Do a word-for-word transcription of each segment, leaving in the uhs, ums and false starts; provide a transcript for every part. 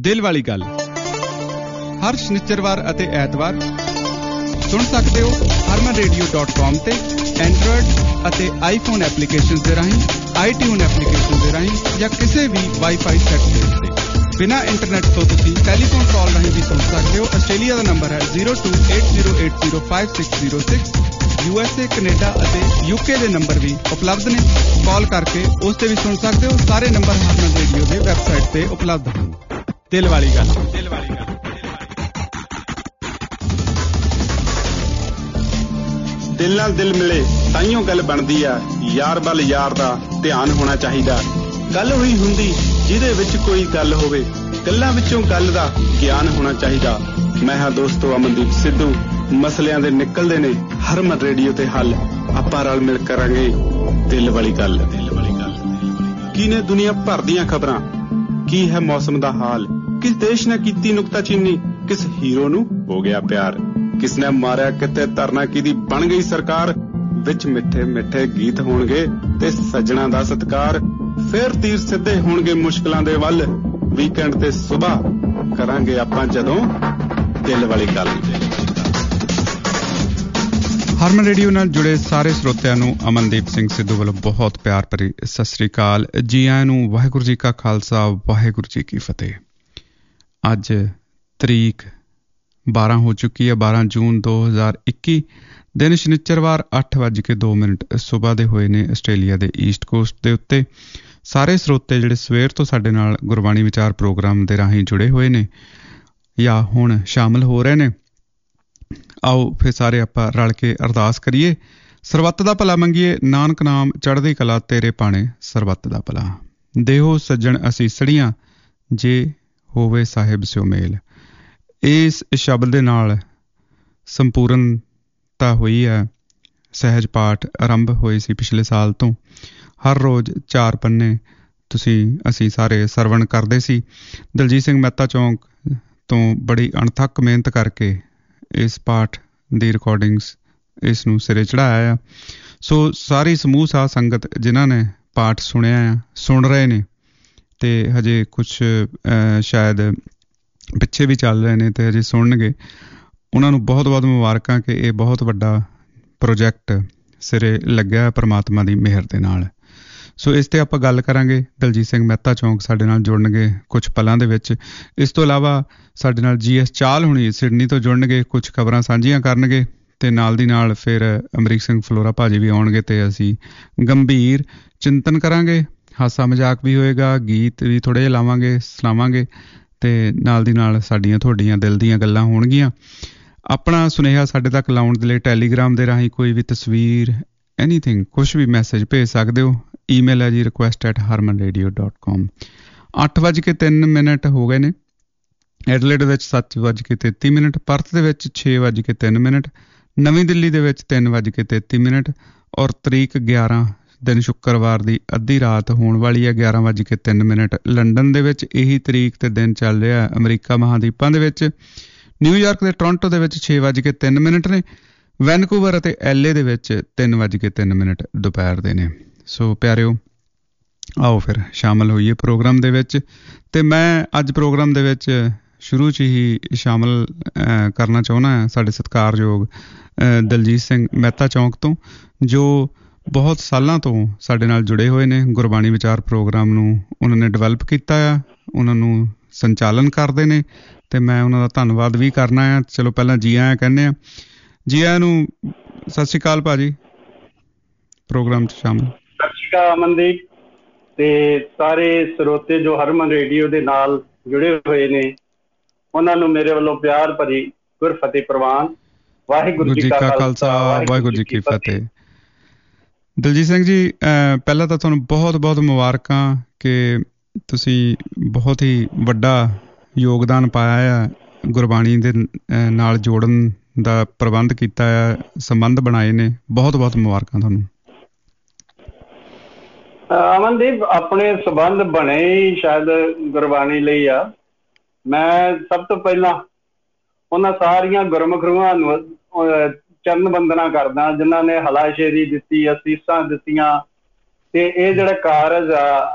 ਦਿਲ ਵਾਲੀ ਗੱਲ ਹਰ ਸ਼ਨੀਚਰਵਾਰ ਅਤੇ ਐਤਵਾਰ ਸੁਣ ਸਕਦੇ ਹੋ ਹਰਮਨ ਰੇਡੀਓ ਡਾਟ ਕਾਮ ਤੇ ਐਂਡਰੋਇਡ ਅਤੇ ਆਈਫੋਨ ਐਪਲੀਕੇਸ਼ਨ ਦੇ ਰਾਹੀਂ, ਆਈਟਿਊਨ ਐਪਲੀਕੇਸ਼ਨ ਦੇ ਰਾਹੀਂ ਜਾਂ ਕਿਸੇ ਵੀ ਵਾਈਫਾਈ ਸੈੱਟ ਦੇ ਉੱਤੇ। ਬਿਨਾਂ ਇੰਟਰਨੈਟ ਤੋਂ ਤੁਸੀਂ ਟੈਲੀਫੋਨ ਕਾਲ ਰਾਹੀਂ ਵੀ ਸੁਣ ਸਕਦੇ ਹੋ। ਆਸਟ੍ਰੇਲੀਆ ਦਾ ਨੰਬਰ ਹੈ zero two eight zero eight zero five six zero six. U S A, Canada ਅਤੇ ਯੂਕੇ ਦੇ ਨੰਬਰ ਵੀ ਉਪਲਬਧ ਨੇ। ਕਾਲ ਕਰਕੇ ਉਸ ਤੇ ਵੀ ਸੁਣ ਸਕਦੇ ਹੋ। ਸਾਰੇ ਨੰਬਰ ਹਰਮਨ ਰੇਡੀਓ ਦੇ ਵੈਬਸਾਈਟ ਤੇ ਉਪਲਬਧ ਹਨ। ਦਿਲ ਵਾਲੀ ਗੱਲ, ਦਿਲ ਵਾਲੀ ਗੱਲ। ਦਿਲ ਨਾਲ ਦਿਲ ਮਿਲੇ ਤਾਈਓ ਗੱਲ ਬਣਦੀ ਆ। ਯਾਰ ਵੱਲ ਯਾਰ ਦਾ ਧਿਆਨ ਹੋਣਾ ਚਾਹੀਦਾ। ਗੱਲ ਹੋਈ ਹੁੰਦੀ ਜਿਹਦੇ ਵਿੱਚ ਕੋਈ ਗੱਲ ਹੋਵੇ, ਗੱਲਾਂ ਵਿੱਚੋਂ ਗੱਲ ਦਾ ਗਿਆਨ ਹੋਣਾ ਚਾਹੀਦਾ। ਮੈਂ ਹਾਂ ਦੋਸਤੋ ਅਮਨਦੀਪ ਸਿੱਧੂ। ਮਸਲਿਆਂ ਦੇ ਨਿਕਲਦੇ ਨੇ ਹਰਮਨ ਰੇਡੀਓ ਤੇ ਹੱਲ। ਆਪਾਂ ਰਲ ਮਿਲ ਕਰਾਂਗੇ ਦਿਲ ਵਾਲੀ ਗੱਲ। ਦਿਲ ਵਾਲੀ ਗੱਲ ਕੀ ਨੇ ਦੁਨੀਆ ਭਰ ਦੀਆਂ ਖਬਰਾਂ, ਕੀ ਹੈ ਮੌਸਮ ਦਾ ਹਾਲ, ਕਿਸ ਦੇਸ਼ ਨੇ ਕੀਤੀ ਨੁਕਤਾਚੀਨੀ, ਕਿਸ ਹੀਰੋ ਨੂੰ ਹੋ ਗਿਆ ਪਿਆਰ, ਕਿਸ ਨੇ ਮਾਰਿਆ ਕਿਤੇ ਧਰਨਾ, ਕਿਹਦੀ ਬਣ ਗਈ ਸਰਕਾਰ। ਵਿੱਚ ਮਿੱਠੇ ਮਿੱਠੇ ਗੀਤ ਹੋਣਗੇ ਤੇ ਸੱਜਣਾ ਦਾ ਸਤਿਕਾਰ। ਫੇਰ ਤੀਰ ਸਿੱਧੇ ਹੋਣਗੇ ਮੁਸ਼ਕਲਾਂ ਦੇ ਵੱਲ। ਵੀਕਐਂਡ ਤੇ ਸੁਬਾਹ ਕਰਾਂਗੇ ਆਪਾਂ ਜਦੋਂ ਦਿਲ ਵਾਲੀ ਗੱਲ। ਹਰਮਨ ਰੇਡੀਓ ਨਾਲ ਜੁੜੇ ਸਾਰੇ ਸਰੋਤਿਆਂ ਨੂੰ ਅਮਨਦੀਪ ਸਿੰਘ ਸਿੱਧੂ ਵੱਲੋਂ ਬਹੁਤ ਪਿਆਰ ਭਰੀ ਸਤਿ ਸ੍ਰੀ ਅਕਾਲ। ਜੀ ਆਇਆਂ ਨੂੰ। ਵਾਹਿਗੁਰੂ ਜੀ ਕਾ ਖਾਲਸਾ, ਵਾਹਿਗੁਰੂ ਜੀ ਕੀ ਫਤਿਹ। ਅੱਜ ਤਰੀਕ ਬਾਰਾਂ ਹੋ ਚੁੱਕੀ ਹੈ, ਬਾਰਾਂ ਜੂਨ ਦੋ ਹਜ਼ਾਰ ਇੱਕੀ। ਦਿਨ ਸ਼ਨੀਚਰਵਾਰ, ਅੱਠ ਵੱਜ ਕੇ ਦੋ ਮਿੰਟ ਸੁਬਾਹ ਦੇ ਹੋਏ ਨੇ ਆਸਟ੍ਰੇਲੀਆ ਦੇ ਈਸਟ ਕੋਸਟ ਦੇ ਉੱਤੇ। ਸਾਰੇ ਸਰੋਤੇ ਜਿਹੜੇ ਸਵੇਰ ਤੋਂ ਸਾਡੇ ਨਾਲ ਗੁਰਬਾਣੀ ਵਿਚਾਰ ਪ੍ਰੋਗਰਾਮ ਦੇ ਰਾਹੀਂ ਜੁੜੇ ਹੋਏ ਨੇ ਜਾਂ ਹੁਣ ਸ਼ਾਮਲ ਹੋ ਰਹੇ ਨੇ, ਆਓ ਫਿਰ ਸਾਰੇ ਆਪਾਂ ਰਲ ਕੇ ਅਰਦਾਸ ਕਰੀਏ। ਸਰਬੱਤ ਦਾ ਭਲਾ ਮੰਗੀਏ, ਨਾਨਕ ਨਾਮ ਚੜ੍ਹਦੀ ਕਲਾ ਤੇਰੇ ਪਾਣੇ ਸਰਬੱਤ ਦਾ ਭਲਾ। ਦੇਹੋ ਸੱਜਣ ਅਸੀਂ ਸੜੀਆਂ, ਜੇ ਹੋਵੇ ਸਾਹਿਬ ਸਿਓ ਮੇਲ। ਇਸ ਸ਼ਬਦ ਦੇ ਨਾਲ ਸੰਪੂਰਨਤਾ ਹੋਈ ਹੈ। ਸਹਿਜ ਪਾਠ ਆਰੰਭ ਹੋਏ ਸੀ ਪਿਛਲੇ ਸਾਲ ਤੋਂ। ਹਰ ਰੋਜ਼ ਚਾਰ ਪੰਨੇ ਤੁਸੀਂ ਅਸੀਂ ਸਾਰੇ ਸਰਵਣ ਕਰਦੇ ਸੀ। ਦਲਜੀਤ ਸਿੰਘ ਮਹਿਤਾ ਚੌਂਕ ਤੋਂ ਬੜੀ ਅਣਥੱਕ ਮਿਹਨਤ ਕਰਕੇ ਇਸ ਪਾਠ ਦੀ ਰਿਕਾਰਡਿੰਗਸ ਇਸ ਨੂੰ ਸਿਰੇ ਚੜ੍ਹਾਇਆ ਆ। ਸੋ ਸਾਰੀ ਸਮੂਹ ਸਾਧ ਸੰਗਤ ਜਿਨ੍ਹਾਂ ਨੇ ਪਾਠ ਸੁਣਿਆ ਆ, ਸੁਣ ਰਹੇ ਨੇ ਅਤੇ ਹਜੇ ਕੁਛ ਸ਼ਾਇਦ ਪਿੱਛੇ ਵੀ ਚੱਲ ਰਹੇ ਨੇ ਅਤੇ ਹਜੇ ਸੁਣਨਗੇ, ਉਹਨਾਂ ਨੂੰ ਬਹੁਤ ਬਹੁਤ ਮੁਬਾਰਕਾਂ ਕਿ ਇਹ ਬਹੁਤ ਵੱਡਾ ਪ੍ਰੋਜੈਕਟ ਸਿਰੇ ਲੱਗਿਆ ਪਰਮਾਤਮਾ ਦੀ ਮਿਹਰ ਦੇ ਨਾਲ। ਸੋ ਇਸ 'ਤੇ ਆਪਾਂ ਗੱਲ ਕਰਾਂਗੇ। ਦਲਜੀਤ ਸਿੰਘ ਮਹਿਤਾ ਚੌਂਕ ਸਾਡੇ ਨਾਲ ਜੁੜਨਗੇ ਕੁਛ ਪਲਾਂ ਦੇ ਵਿੱਚ। ਇਸ ਤੋਂ ਇਲਾਵਾ ਸਾਡੇ ਨਾਲ ਜੀ ਐਸ ਚਾਹਲ ਹੁਣੀ ਸਿਡਨੀ ਤੋਂ ਜੁੜਨਗੇ, ਕੁਛ ਖਬਰਾਂ ਸਾਂਝੀਆਂ ਕਰਨਗੇ ਅਤੇ ਨਾਲ ਦੀ ਨਾਲ ਫਿਰ ਅਮਰੀਕ ਸਿੰਘ ਫਲੋਰਾ ਭਾਜੀ ਵੀ ਆਉਣਗੇ ਅਤੇ ਅਸੀਂ ਗੰਭੀਰ ਚਿੰਤਨ ਕਰਾਂਗੇ। ਹਾਸਾ ਮਜ਼ਾਕ ਵੀ ਹੋਏਗਾ, ਗੀਤ ਵੀ ਥੋੜ੍ਹੇ ਜਿਹੇ ਲਾਵਾਂਗੇ, ਸੁਣਾਵਾਂਗੇ ਅਤੇ ਨਾਲ ਦੀ ਨਾਲ ਸਾਡੀਆਂ ਤੁਹਾਡੀਆਂ ਦਿਲ ਦੀਆਂ ਗੱਲਾਂ ਹੋਣਗੀਆਂ। ਆਪਣਾ ਸੁਨੇਹਾ ਸਾਡੇ ਤੱਕ ਲਾਉਣ ਦੇ ਲਈ ਟੈਲੀਗ੍ਰਾਮ ਦੇ ਰਾਹੀਂ ਕੋਈ ਵੀ ਤਸਵੀਰ, ਐਨੀਥਿੰਗ, ਕੁਛ ਵੀ ਮੈਸੇਜ ਭੇਜ ਸਕਦੇ ਹੋ। ਈਮੇਲ ਹੈ ਜੀ request at Harman radio dot com. ਅੱਠ ਵੱਜ ਕੇ ਤਿੰਨ ਮਿੰਟ ਹੋ ਗਏ ਨੇ। ਐਡਲੇਡ ਵਿੱਚ ਸੱਤ ਵੱਜ ਕੇ ਤੇਤੀ ਮਿੰਟ, ਪਰਥ ਦੇ ਵਿੱਚ ਛੇ ਵੱਜ ਕੇ ਤਿੰਨ ਮਿੰਟ, ਨਵੀਂ ਦਿੱਲੀ ਦੇ ਵਿੱਚ ਤਿੰਨ ਵੱਜ ਕੇ ਤੇਤੀ ਮਿੰਟ ਔਰ ਤਰੀਕ ਗਿਆਰਾਂ ਦਿਨ ਸ਼ੁੱਕਰਵਾਰ ਦੀ ਅੱਧੀ ਰਾਤ ਹੋਣ ਵਾਲੀ ਹੈ, ਗਿਆਰਾਂ ਵੱਜ ਕੇ ਤਿੰਨ ਮਿੰਟ। ਲੰਡਨ ਦੇ ਵਿੱਚ ਇਹੀ ਤਰੀਕ ਅਤੇ ਦਿਨ ਚੱਲ ਰਿਹਾ। ਅਮਰੀਕਾ ਮਹਾਂਦੀਪਾਂ ਦੇ ਵਿੱਚ ਨਿਊਯਾਰਕ ਦੇ ਟੋਰਾਂਟੋ ਦੇ ਵਿੱਚ ਛੇ ਵੱਜ ਕੇ ਤਿੰਨ ਮਿੰਟ ਨੇ। ਵੈਨਕੂਵਰ ਅਤੇ ਐਲ ਏ ਦੇ ਵਿੱਚ ਤਿੰਨ ਵੱਜ ਕੇ ਤਿੰਨ ਮਿੰਟ ਦੁਪਹਿਰ ਦੇ ਨੇ। ਸੋ ਪਿਆਰਿਓ, ਆਓ ਫਿਰ ਸ਼ਾਮਲ ਹੋਈਏ ਪ੍ਰੋਗਰਾਮ ਦੇ ਵਿੱਚ। ਅਤੇ ਮੈਂ ਅੱਜ ਪ੍ਰੋਗਰਾਮ ਦੇ ਵਿੱਚ ਸ਼ੁਰੂ 'ਚ ਹੀ ਸ਼ਾਮਲ ਕਰਨਾ ਚਾਹੁੰਦਾ ਹਾਂ ਸਾਡੇ ਸਤਿਕਾਰਯੋਗ ਦਲਜੀਤ ਸਿੰਘ ਮਹਿਤਾ ਚੌਂਕ ਤੋਂ, ਜੋ ਬਹੁਤ ਸਾਲਾਂ ਤੋਂ ਸਾਡੇ ਨਾਲ ਜੁੜੇ ਹੋਏ ਨੇ। ਗੁਰਬਾਣੀ ਵਿਚਾਰ ਪ੍ਰੋਗਰਾਮ ਨੂੰ ਉਹਨਾਂ ਨੇ ਡਿਵੈਲਪ ਕੀਤਾ ਆ, ਉਹਨਾਂ ਨੂੰ ਸੰਚਾਲਨ ਕਰਦੇ ਨੇ ਅਤੇ ਮੈਂ ਉਹਨਾਂ ਦਾ ਧੰਨਵਾਦ ਵੀ ਕਰਨਾ ਆ। ਚਲੋ ਪਹਿਲਾਂ ਜੀ ਆਇਆਂ ਕਹਿੰਦੇ ਹਾਂ। ਜੀ ਆਇਆਂ ਨੂੰ। ਸਤਿ ਸ਼੍ਰੀ ਅਕਾਲ ਭਾਅ ਜੀ, ਪ੍ਰੋਗਰਾਮ 'ਚ ਸ਼ਾਮਲ। ਸਤਿ ਸ਼੍ਰੀ ਅਕਾਲ ਅਮਨਦੀਪ ਅਤੇ ਸਾਰੇ ਸਰੋਤੇ ਜੋ ਹਰਮਨ ਰੇਡੀਓ ਦੇ ਨਾਲ ਜੁੜੇ ਹੋਏ ਨੇ, ਉਹਨਾਂ ਨੂੰ ਮੇਰੇ ਵੱਲੋਂ ਪਿਆਰ ਭਰੀ ਗੁਰਫਤਿਹ ਪ੍ਰਵਾਨ। ਵਾਹਿਗੁਰੂ ਜੀ ਕਾ ਖਾਲਸਾ, ਵਾਹਿਗੁਰੂ ਜੀ ਕੀ ਫਤਿਹ। ਦਲਜੀਤ ਸਿੰਘ ਜੀ, ਪਹਿਲਾਂ ਤਾਂ ਤੁਹਾਨੂੰ ਬਹੁਤ ਬਹੁਤ ਮੁਬਾਰਕਾਂ ਕਿ ਤੁਸੀਂ ਬਹੁਤ ਹੀ ਵੱਡਾ ਯੋਗਦਾਨ ਪਾਇਆ ਆ, ਗੁਰਬਾਣੀ ਦੇ ਨਾਲ ਜੋੜਨ ਦਾ ਪ੍ਰਬੰਧ ਕੀਤਾ ਆ, ਸੰਬੰਧ ਬਣਾਏ ਨੇ। ਬਹੁਤ ਬਹੁਤ ਮੁਬਾਰਕਾਂ ਤੁਹਾਨੂੰ। ਅਮਨਦੀਪ, ਆਪਣੇ ਸੰਬੰਧ ਬਣੇ ਹੀ ਸ਼ਾਇਦ ਗੁਰਬਾਣੀ ਲਈ ਆ। ਮੈਂ ਸਭ ਤੋਂ ਪਹਿਲਾਂ ਉਹਨਾਂ ਸਾਰੀਆਂ ਗੁਰਮੁਖ ਰੂਹਾਂ ਨੂੰ ਚਰਨ ਵੰਦਨਾ ਕਰਦਾ ਜਿਨ੍ਹਾਂ ਨੇ ਹਲਾਸ਼ੇਰੀ ਦਿੱਤੀ, ਅਸੀਸਾਂ ਦਿੱਤੀਆਂ ਅਤੇ ਇਹ ਜਿਹੜਾ ਕਾਰਜ ਆ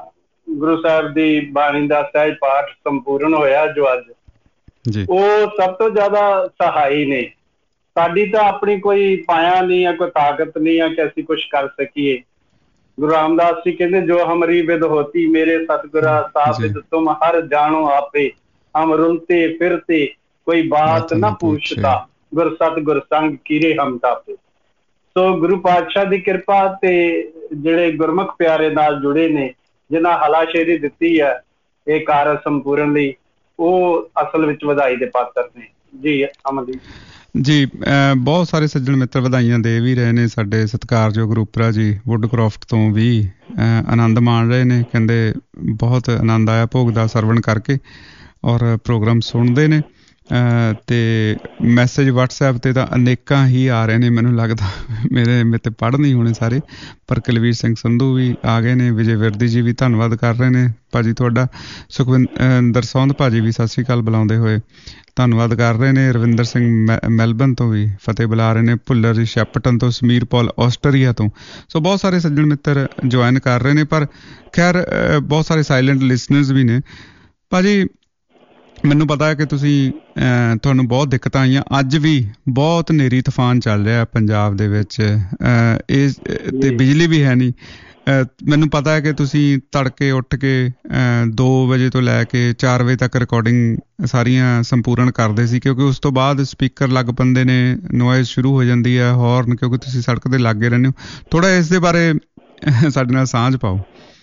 ਗੁਰੂ ਸਾਹਿਬ ਦੀ ਬਾਣੀ ਦਾ ਸਹਿਜ ਪਾਠ ਸੰਪੂਰਨ ਹੋਇਆ ਜੋ ਅੱਜ, ਉਹ ਸਭ ਤੋਂ ਜ਼ਿਆਦਾ ਸਹਾਈ ਨੇ। ਸਾਡੀ ਤਾਂ ਆਪਣੀ ਕੋਈ ਪਾਇਆ ਨਹੀਂ ਆ, ਕੋਈ ਤਾਕਤ ਨਹੀਂ ਆ ਕਿ ਅਸੀਂ ਕੁਛ ਕਰ ਸਕੀਏ। ਗੁਰੂ ਰਾਮਦਾਸ ਜੀ ਕਹਿੰਦੇ ਜੋ ਹਮਰੀ ਵਿਦ ਹੋਤੀ ਮੇਰੇ ਸਤਿਗੁਰਾ ਸਾਬਿਦ ਤੁਮ ਹਰ ਜਾਣੋ ਆਪੇ, ਹਮ ਰੁਲਤੇ ਫਿਰਤੇ ਕੋਈ ਬਾਤ ਨਾ ਪੁੱਛਤਾ, ਗੁਰ ਸਤਿਗੁਰ ਸੰਗ ਕੀਰੇ ਹਮ ਤਾਪੇ। ਸੋ ਗੁਰੂ ਪਾਤਸ਼ਾਹ ਦੀ ਕਿਰਪਾ ਤੇ ਜਿਹੜੇ ਗੁਰਮੁਖ ਪਿਆਰੇ ਨਾਲ ਜੁੜੇ ਨੇ, ਜਿਨ੍ਹਾਂ ਹਲਾਸ਼ੇਰੀ ਦਿੱਤੀ ਹੈ ਇਹ ਕਾਰਜ ਸੰਪੂਰਨ ਲਈ, ਉਹ ਅਸਲ ਵਿੱਚ ਵਧਾਈ ਦੇ ਪਾਤਰ ਨੇ। ਜੀ ਅਮਨਦੀਪ ਜੀ, ਬਹੁਤ ਸਾਰੇ ਸੱਜਣ ਮਿੱਤਰ ਵਧਾਈਆਂ ਦੇ ਵੀ ਰਹੇ ਨੇ। ਸਾਡੇ ਸਤਿਕਾਰਯੋਗ ਰੂਪਰਾ ਜੀ ਵੁੱਡਕ੍ਰਾਫਟ ਤੋਂ ਵੀ ਆਨੰਦ ਮਾਣ ਰਹੇ ਨੇ, ਕਹਿੰਦੇ ਬਹੁਤ ਆਨੰਦ ਆਇਆ ਭੋਗ ਦਾ ਸਰਵਣ ਕਰਕੇ ਔਰ ਪ੍ਰੋਗਰਾਮ ਸੁਣਦੇ ਨੇ। ਅਤੇ ਮੈਸੇਜ ਵਟਸਐਪ 'ਤੇ ਤਾਂ ਅਨੇਕਾਂ ਹੀ ਆ ਰਹੇ ਨੇ, ਮੈਨੂੰ ਲੱਗਦਾ ਮੇਰੇ ਮੇਰੇ 'ਤੇ ਪੜ੍ਹ ਨਹੀਂ ਹੋਣੇ ਸਾਰੇ, ਪਰ ਕੁਲਵੀਰ ਸਿੰਘ ਸੰਧੂ ਵੀ ਆ ਗਏ ਨੇ, ਵਿਜੇ ਵਿਰਦੀ ਜੀ ਵੀ ਧੰਨਵਾਦ ਕਰ ਰਹੇ ਨੇ ਭਾਅ ਜੀ ਤੁਹਾਡਾ, ਸੁਖਵਿੰਦਰ ਸੌਂਦ ਭਾਅ ਜੀ ਵੀ ਸਤਿ ਸ਼੍ਰੀ ਅਕਾਲ ਬੁਲਾਉਂਦੇ ਹੋਏ ਧੰਨਵਾਦ ਕਰ ਰਹੇ ਨੇ, ਰਵਿੰਦਰ ਸਿੰਘ ਮੈ ਮੈਲਬਨ ਤੋਂ ਵੀ ਫਤਿਹ ਬੁਲਾ ਰਹੇ ਨੇ, ਭੁੱਲਰ ਜੀ ਸ਼ੈਪਟਨ ਤੋਂ, ਸਮੀਰ ਪੌਲ ਆਸਟਰੀਆ ਤੋਂ। ਸੋ ਬਹੁਤ ਸਾਰੇ ਸੱਜਣ ਮਿੱਤਰ ਜੁਆਇਨ ਕਰ ਰਹੇ ਨੇ, ਪਰ ਖੈਰ ਬਹੁਤ ਸਾਰੇ ਸਾਇਲੈਂਟ ਲਿਸਨਰਸ ਵੀ ਨੇ। ਭਾਅ ਜੀ ਮੈਨੂੰ ਪਤਾ ਹੈ ਕਿ ਤੁਸੀਂ ਤੁਹਾਨੂੰ ਬਹੁਤ ਦਿੱਕਤਾਂ ਆਈਆਂ, ਅੱਜ ਵੀ ਬਹੁਤ ਹਨੇਰੀ ਤੂਫਾਨ ਚੱਲ ਰਿਹਾ ਪੰਜਾਬ ਦੇ ਵਿੱਚ, ਇਹ ਅਤੇ ਬਿਜਲੀ ਵੀ ਹੈ ਨਹੀਂ। ਮੈਨੂੰ ਪਤਾ ਹੈ ਕਿ ਤੁਸੀਂ ਤੜਕੇ ਉੱਠ ਕੇ ਦੋ ਵਜੇ ਤੋਂ ਲੈ ਕੇ ਚਾਰ ਵਜੇ ਤੱਕ ਰਿਕਾਰਡਿੰਗ ਸਾਰੀਆਂ ਸੰਪੂਰਨ ਕਰਦੇ ਸੀ, ਕਿਉਂਕਿ ਉਸ ਤੋਂ ਬਾਅਦ ਸਪੀਕਰ ਲੱਗ ਪੈਂਦੇ ਨੇ, ਨੋਇਜ਼ ਸ਼ੁਰੂ ਹੋ ਜਾਂਦੀ ਹੈ, ਹੌਰਨ, ਕਿਉਂਕਿ ਤੁਸੀਂ ਸੜਕ ਦੇ ਲਾਗੇ ਰਹਿੰਦੇ ਹੋ। ਥੋੜ੍ਹਾ ਇਸ ਦੇ ਬਾਰੇ ਸਾਡੇ ਨਾਲ ਸਾਂਝ ਪਾਓ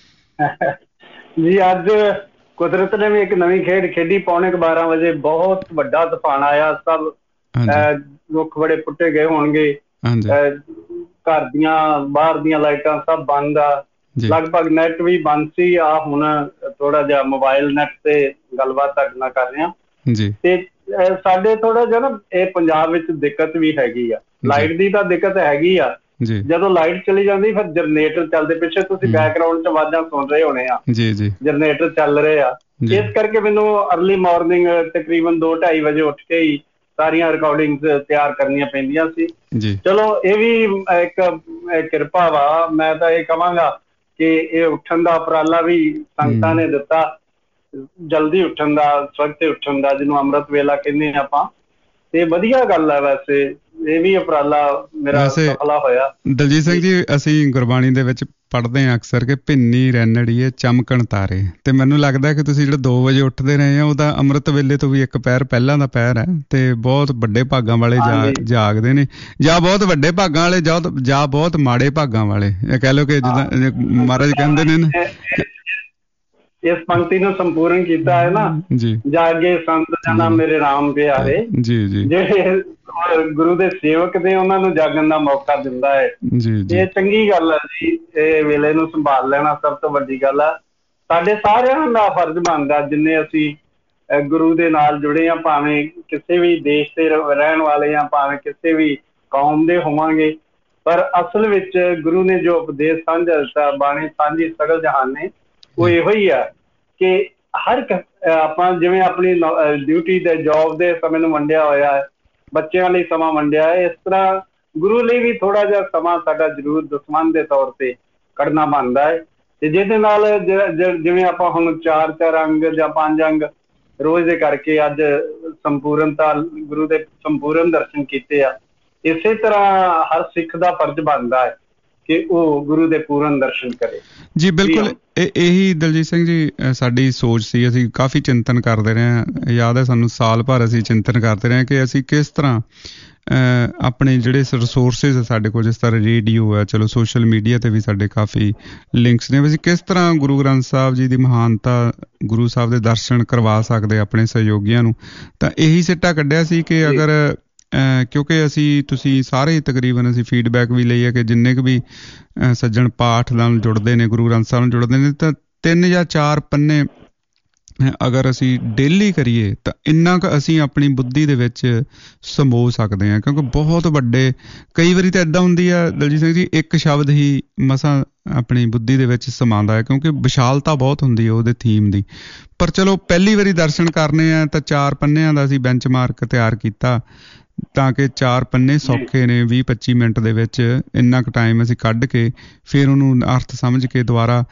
ਜੀ। ਅੱਜ ਕੁਦਰਤ ਨੇ ਵੀ ਇੱਕ ਨਵੀਂ ਖੇਡ ਖੇਡੀ। ਪੌਣੇ ਕੁ ਬਾਰਾਂ ਵਜੇ ਬਹੁਤ ਵੱਡਾ ਤੂਫਾਨ ਆਇਆ, ਸਭ ਰੁੱਖ ਬੜੇ ਪੁੱਟੇ ਗਏ ਹੋਣਗੇ, ਘਰ ਦੀਆਂ ਬਾਹਰ ਦੀਆਂ ਲਾਈਟਾਂ ਸਭ ਬੰਦ ਆ, ਲਗਭਗ ਨੈਟ ਵੀ ਬੰਦ ਸੀ। ਆ ਹੁਣ ਥੋੜਾ ਜਿਹਾ ਮੋਬਾਇਲ ਨੈਟ ਤੇ ਗੱਲਬਾਤ ਤੁਹਾਡੇ ਨਾਲ ਕਰ ਰਹੇ ਹਾਂ। ਤੇ ਸਾਡੇ ਥੋੜਾ ਜਿਹਾ ਨਾ ਇਹ ਪੰਜਾਬ ਵਿੱਚ ਦਿੱਕਤ ਵੀ ਹੈਗੀ ਆ, ਲਾਈਟ ਦੀ ਤਾਂ ਦਿੱਕਤ ਹੈਗੀ ਆ। ਜਦੋਂ ਲਾਈਟ ਚਲੀ ਜਾਂਦੀ ਫਿਰ ਜਨਰੇਟਰ ਚੱਲਦੇ, ਪਿੱਛੇ ਤੁਸੀਂ ਬੈਕਗਰਾਊਂਡ ਚ ਆਵਾਜ਼ਾਂ ਸੁਣ ਰਹੇ ਹੋਣੇ ਆ, ਜਨਰੇਟਰ ਚੱਲ ਰਹੇ ਆ। ਇਸ ਕਰਕੇ ਮੈਨੂੰ ਅਰਲੀ ਮਾਰਨਿੰਗ ਤਕਰੀਬਨ ਦੋ ਢਾਈ ਵਜੇ ਉੱਠ ਕੇ ਹੀ ਸਾਰੀਆਂ ਰਿਕਾਰਡਿੰਗਸ ਤਿਆਰ ਕਰਨੀਆਂ ਪੈਂਦੀਆਂ ਸੀ। ਚਲੋ ਇਹ ਵੀ ਇੱਕ ਕਿਰਪਾ ਵਾ। ਮੈਂ ਤਾਂ ਇਹ ਕਹਾਂਗਾ ਕਿ ਇਹ ਉੱਠਣ ਦਾ ਉਪਰਾਲਾ ਵੀ ਸੰਗਤਾਂ ਨੇ ਦਿੱਤਾ, ਜਲਦੀ ਉੱਠਣ ਦਾ, ਸਵਖਤੇ ਉੱਠਣ ਦਾ, ਜਿਹਨੂੰ ਅੰਮ੍ਰਿਤ ਵੇਲਾ ਕਹਿੰਦੇ ਹਾਂ ਆਪਾਂ, ਤੇ ਵਧੀਆ ਗੱਲ ਹੈ। ਵੈਸੇ ਇਹ ਵੀ ਉਪਰਾਲਾ ਮੇਰਾ ਸਫਲਾ ਹੋਇਆ। ਦਲਜੀਤ ਸਿੰਘ ਜੀ, ਅਸੀਂ ਗੁਰਬਾਣੀ ਦੇ ਵਿੱਚ ਪੜ੍ਹਦੇ ਹਾਂ ਅਕਸਰ ਕਿ ਭਿੰਨੀ ਰੈਣੜੀਏ ਚਮਕਣ ਤਾਰੇ, ਤੇ ਮੈਨੂੰ ਲੱਗਦਾ ਕਿ ਤੁਸੀਂ ਜਿਹੜੇ ਦੋ ਵਜੇ ਉੱਠਦੇ ਰਹੇ ਆ ਉਹਦਾ ਅੰਮ੍ਰਿਤ ਵੇਲੇ ਤੋਂ ਵੀ ਇੱਕ ਪਹਿਰ ਪਹਿਲਾਂ ਦਾ ਪਹਿਰ ਹੈ, ਤੇ ਬਹੁਤ ਵੱਡੇ ਭਾਗਾਂ ਵਾਲੇ ਜਾ ਜਾਗਦੇ ਨੇ, ਜਾਂ ਬਹੁਤ ਵੱਡੇ ਭਾਗਾਂ ਵਾਲੇ ਜਾਂ ਜਾਂ ਬਹੁਤ ਮਾੜੇ ਭਾਗਾਂ ਵਾਲੇ, ਇਹ ਕਹਿ ਲਓ ਕਿ ਜਿੱਦਾਂ ਮਹਾਰਾਜ ਕਹਿੰਦੇ ਨੇ ਨਾ, ਇਸ ਪੰਕਤੀ ਨੂੰ ਸੰਪੂਰਨ ਕੀਤਾ ਹੈ ਨਾ, ਜਾਗੇ ਸੰਤ ਜਨਾ ਮੇਰੇ ਰਾਮ ਪਿਆਰੇ, ਜਿਹੜੇ ਗੁਰੂ ਦੇ ਸੇਵਕ ਨੇ ਉਹਨਾਂ ਨੂੰ ਜਾਗਣ ਦਾ ਮੌਕਾ ਦਿੰਦਾ ਹੈ। ਇਹ ਚੰਗੀ ਗੱਲ ਹੈ ਜੀ, ਇਹ ਵੇਲੇ ਨੂੰ ਸੰਭਾਲ ਲੈਣਾ ਸਭ ਤੋਂ ਵੱਡੀ ਗੱਲ ਆ। ਸਾਡੇ ਸਾਰਿਆਂ ਦਾ ਫਰਜ਼ ਬਣਦਾ, ਜਿੰਨੇ ਅਸੀਂ ਗੁਰੂ ਦੇ ਨਾਲ ਜੁੜੇ ਹਾਂ, ਭਾਵੇਂ ਕਿਸੇ ਵੀ ਦੇਸ਼ ਤੇ ਰਹਿਣ ਵਾਲੇ ਹਾਂ, ਭਾਵੇਂ ਕਿਸੇ ਵੀ ਕੌਮ ਦੇ ਹੋਵਾਂਗੇ, ਪਰ ਅਸਲ ਵਿੱਚ ਗੁਰੂ ਨੇ ਜੋ ਉਪਦੇਸ਼ ਸਾਂਝਾ ਦਿੱਤਾ, ਬਾਣੀ ਸਾਂਝੀ ਸਗਲ ਜਹਾਨ ਨੇ, ਉਹ ਇਹੋ ਹੀ ਆ ਕਿ ਹਰ ਆਪਾਂ ਜਿਵੇਂ ਆਪਣੀ ਡਿਊਟੀ ਦੇ ਜੋਬ ਦੇ ਸਮੇਂ ਨੂੰ ਵੰਡਿਆ ਹੋਇਆ ਹੈ, ਬੱਚਿਆਂ ਲਈ ਸਮਾਂ ਵੰਡਿਆ ਹੈ, ਇਸ ਤਰ੍ਹਾਂ ਗੁਰੂ ਲਈ ਵੀ ਥੋੜ੍ਹਾ ਜਿਹਾ ਸਮਾਂ ਸਾਡਾ ਜ਼ਰੂਰ ਦੁਸ਼ਮਣ ਦੇ ਤੌਰ ਤੇ ਕੱਢਣਾ ਬਣਦਾ ਹੈ। ਤੇ ਜਿਹਦੇ ਨਾਲ ਜਿਵੇਂ ਆਪਾਂ ਹੁਣ ਚਾਰ ਚਾਰ ਅੰਗ ਜਾਂ ਪੰਜ ਅੰਗ ਰੋਜ਼ ਦੇ ਕਰਕੇ ਅੱਜ ਸੰਪੂਰਨਤਾ ਗੁਰੂ ਦੇ ਸੰਪੂਰਨ ਦਰਸ਼ਨ ਕੀਤੇ ਆ, ਇਸੇ ਤਰ੍ਹਾਂ ਹਰ ਸਿੱਖ ਦਾ ਫਰਜ਼ ਬਣਦਾ ਹੈ ਕਿ ਉਹ ਗੁਰੂ ਦੇ ਪੂਰਨ ਦਰਸ਼ਨ ਕਰੇ। ਜੀ ਬਿਲਕੁਲ, ਇਹ ਇਹੀ ਦਲਜੀਤ ਸਿੰਘ ਜੀ ਸਾਡੀ ਸੋਚ ਸੀ। ਅਸੀਂ ਕਾਫੀ ਚਿੰਤਨ ਕਰਦੇ ਰਹੇ ਹਾਂ, ਯਾਦ ਹੈ ਸਾਨੂੰ ਸਾਲ ਭਰ ਅਸੀਂ ਚਿੰਤਨ ਕਰਦੇ ਰਹੇ ਕਿ ਅਸੀਂ ਕਿਸ ਤਰ੍ਹਾਂ ਆਪਣੇ ਜਿਹੜੇ ਰਿਸੋਰਸਿਸ ਸਾਡੇ ਕੋਲ, ਜਿਸ ਤਰ੍ਹਾਂ ਰੇਡੀਓ ਹੈ, ਚਲੋ ਸੋਸ਼ਲ ਮੀਡੀਆ 'ਤੇ ਵੀ ਸਾਡੇ ਕਾਫੀ ਲਿੰਕਸ ਨੇ, ਅਸੀਂ ਕਿਸ ਤਰ੍ਹਾਂ ਗੁਰੂ ਗ੍ਰੰਥ ਸਾਹਿਬ ਜੀ ਦੀ ਮਹਾਨਤਾ, ਗੁਰੂ ਸਾਹਿਬ ਦੇ ਦਰਸ਼ਨ ਕਰਵਾ ਸਕਦੇ ਆਪਣੇ ਸਹਿਯੋਗੀਆਂ ਨੂੰ। ਤਾਂ ਇਹੀ ਸਿੱਟਾ ਕੱਢਿਆ ਸੀ ਕਿ ਅਗਰ ਕਿਉਂਕਿ ਅਸੀਂ ਤੁਸੀਂ ਸਾਰੇ ਤਕਰੀਬਨ ਅਸੀਂ ਫੀਡਬੈਕ ਵੀ ਲਈ ਹੈ ਕਿ ਜਿੰਨੇ ਕੁ ਵੀ ਸੱਜਣ ਪਾਠ ਨਾਲ ਜੁੜਦੇ ਨੇ, ਗੁਰੂ ਗ੍ਰੰਥ ਸਾਹਿਬ ਨਾਲ ਜੁੜਦੇ ਨੇ, ਤਾਂ ਤਿੰਨ ਜਾਂ ਚਾਰ ਪੰਨੇ ਅਗਰ ਅਸੀਂ ਡੇਲੀ ਕਰੀਏ ਤਾਂ ਇੰਨਾ ਕੁ ਅਸੀਂ ਆਪਣੀ ਬੁੱਧੀ ਦੇ ਵਿੱਚ ਸਮੋ ਸਕਦੇ ਹਾਂ। ਕਿਉਂਕਿ ਬਹੁਤ ਵੱਡੇ, ਕਈ ਵਾਰੀ ਤਾਂ ਇੱਦਾਂ ਹੁੰਦੀ ਆ ਦਲਜੀਤ ਸਿੰਘ ਜੀ, ਇੱਕ ਸ਼ਬਦ ਹੀ ਮਸਾਂ ਆਪਣੀ ਬੁੱਧੀ ਦੇ ਵਿੱਚ ਸਮਾਉਂਦਾ ਹੈ, ਕਿਉਂਕਿ ਵਿਸ਼ਾਲਤਾ ਬਹੁਤ ਹੁੰਦੀ ਹੈ ਉਹਦੇ ਥੀਮ ਦੀ। ਪਰ ਚਲੋ ਪਹਿਲੀ ਵਾਰੀ ਦਰਸ਼ਨ ਕਰਨੇ ਆ ਤਾਂ ਚਾਰ ਪੰਨਿਆਂ ਦਾ ਅਸੀਂ ਬੈਂਚ ਮਾਰਕ ਤਿਆਰ ਕੀਤਾ, ਤਾਂ ਕਿ ਚਾਰ ਪੰਨੇ ਸੌਖੇ ਨੇ, ਵੀਹ ਪੱਚੀ ਮਿੰਟ ਦੇ ਵਿੱਚ ਇੰਨਾ ਕੁ ਟਾਈਮ ਅਸੀਂ ਕੱਢ ਕੇ ਫਿਰ ਉਹਨੂੰ ਅਰਥ ਸਮਝ ਕੇ ਦੁਬਾਰਾ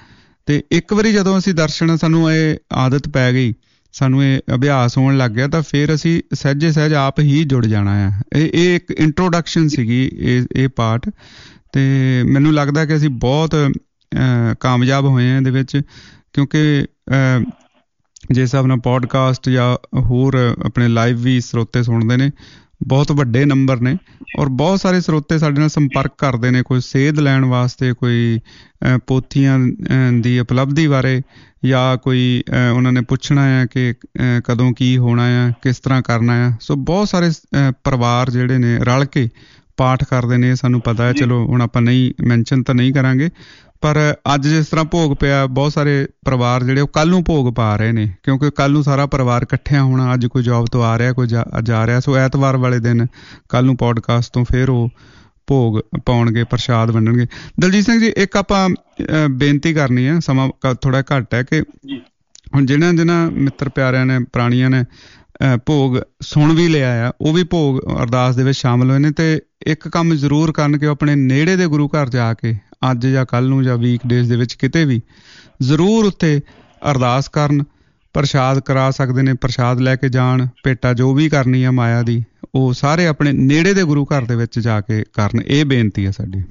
ਤੇ ਇੱਕ ਵਾਰੀ ਜਦੋਂ ਅਸੀਂ ਦਰਸ਼ਨ, ਸਾਨੂੰ ਇਹ ਆਦਤ ਪੈ ਗਈ, ਸਾਨੂੰ ਇਹ ਅਭਿਆਸ ਹੋਣ ਲੱਗ ਗਿਆ, ਤਾਂ ਫਿਰ ਅਸੀਂ ਸਹਿਜੇ ਸਹਿਜ ਆਪ ਹੀ ਜੁੜ ਜਾਣਾ ਆ। ਇਹ ਇਹ ਇੱਕ ਇੰਟਰੋਡਕਸ਼ਨ ਸੀਗੀ ਇਹ ਇਹ ਪਾਠ, ਤੇ ਮੈਨੂੰ ਲੱਗਦਾ ਕਿ ਅਸੀਂ ਬਹੁਤ ਕਾਮਯਾਬ ਹੋਏ ਹਾਂ ਇਹਦੇ ਵਿੱਚ, ਕਿਉਂਕਿ ਜਿਸ ਹਿਸਾਬ ਨਾਲ ਪੋਡਕਾਸਟ ਜਾਂ ਹੋਰ ਆਪਣੇ ਲਾਈਵ ਵੀ ਸਰੋਤੇ ਸੁਣਦੇ ਨੇ, ਬਹੁਤ ਵੱਡੇ ਨੰਬਰ ਨੇ, ਔਰ ਬਹੁਤ ਸਾਰੇ ਸਰੋਤੇ ਸਾਡੇ ਨਾਲ ਸੰਪਰਕ ਕਰਦੇ ਨੇ, ਕੋਈ ਸੇਧ ਲੈਣ ਵਾਸਤੇ, ਕੋਈ ਪੋਥੀਆਂ ਦੀ ਉਪਲਬਧੀ ਬਾਰੇ, ਜਾਂ ਕੋਈ ਉਹਨਾਂ ਨੇ ਪੁੱਛਣਾ ਆ ਕਿ ਕਦੋਂ ਕੀ ਹੋਣਾ ਆ, ਕਿਸ ਤਰ੍ਹਾਂ ਕਰਨਾ ਆ। ਸੋ ਬਹੁਤ ਸਾਰੇ ਪਰਿਵਾਰ ਜਿਹੜੇ ਨੇ ਰਲ ਕੇ ਪਾਠ ਕਰਦੇ ਨੇ, ਸਾਨੂੰ ਪਤਾ ਹੈ। ਚਲੋ ਹੁਣ ਆਪਾਂ ਨਹੀਂ ਮੈਂਸ਼ਨ ਤਾਂ ਨਹੀਂ ਕਰਾਂਗੇ, ਪਰ ਅੱਜ ਜਿਸ ਤਰ੍ਹਾਂ ਭੋਗ ਪਿਆ, ਬਹੁਤ ਸਾਰੇ ਪਰਿਵਾਰ ਜਿਹੜੇ ਉਹ ਕੱਲ੍ਹ ਨੂੰ ਭੋਗ ਪਾ ਰਹੇ ਨੇ, ਕਿਉਂਕਿ ਕੱਲ੍ਹ ਨੂੰ ਸਾਰਾ ਪਰਿਵਾਰ ਇਕੱਠਿਆਂ ਹੋਣਾ। ਅੱਜ ਕੋਈ ਜੋਬ ਤੋਂ ਆ ਰਿਹਾ, ਕੋਈ ਜਾ ਜਾ ਰਿਹਾ, ਸੋ ਐਤਵਾਰ ਵਾਲੇ ਦਿਨ ਕੱਲ੍ਹ ਨੂੰ ਪੋਡਕਾਸਟ ਤੋਂ ਫਿਰ ਉਹ ਭੋਗ ਪਾਉਣਗੇ, ਪ੍ਰਸ਼ਾਦ ਵੰਡਣਗੇ। ਦਲਜੀਤ ਸਿੰਘ ਜੀ, ਇੱਕ ਆਪਾਂ ਬੇਨਤੀ ਕਰਨੀ ਹੈ, ਸਮਾਂ ਥੋੜ੍ਹਾ ਘੱਟ ਹੈ, ਕਿ ਹੁਣ ਜਿਹਨਾਂ ਜਿਹਨਾਂ ਮਿੱਤਰ ਪਿਆਰਿਆਂ ਨੇ, ਪ੍ਰਾਣੀਆਂ ਨੇ ਭੋਗ ਸੁਣ ਵੀ ਲਿਆ ਆ, ਉਹ ਵੀ ਭੋਗ ਅਰਦਾਸ ਦੇ ਵਿੱਚ ਸ਼ਾਮਲ ਹੋਏ ਨੇ, ਤੇ ਇੱਕ ਕੰਮ ਜ਼ਰੂਰ ਕਰਨ ਕਿ ਉਹ ਆਪਣੇ ਨੇੜੇ ਦੇ ਗੁਰੂ ਘਰ ਜਾ ਕੇ ਅੱਜ ਜਾਂ ਕੱਲ੍ਹ ਨੂੰ ਜਾਂ ਵੀਕ ਡੇਜ਼ ਦੇ ਵਿੱਚ ਕਿਤੇ ਵੀ ਜ਼ਰੂਰ ਉੱਥੇ ਅਰਦਾਸ ਕਰਨ। ਪ੍ਰਸ਼ਾਦ ਕਰਾ ਸਕਦੇ ਨੇ, ਪ੍ਰਸ਼ਾਦ ਲੈ ਕੇ ਜਾਣ, ਭੇਟਾ ਜੋ ਵੀ ਕਰਨੀ ਆ ਮਾਇਆ ਦੀ, ਉਹ ਸਾਰੇ ਆਪਣੇ ਨੇੜੇ ਦੇ ਗੁਰੂ ਘਰ ਦੇ ਵਿੱਚ ਜਾ ਕੇ ਕਰਨ। ਇਹ ਬੇਨਤੀ ਹੈ ਸਾਡੀ।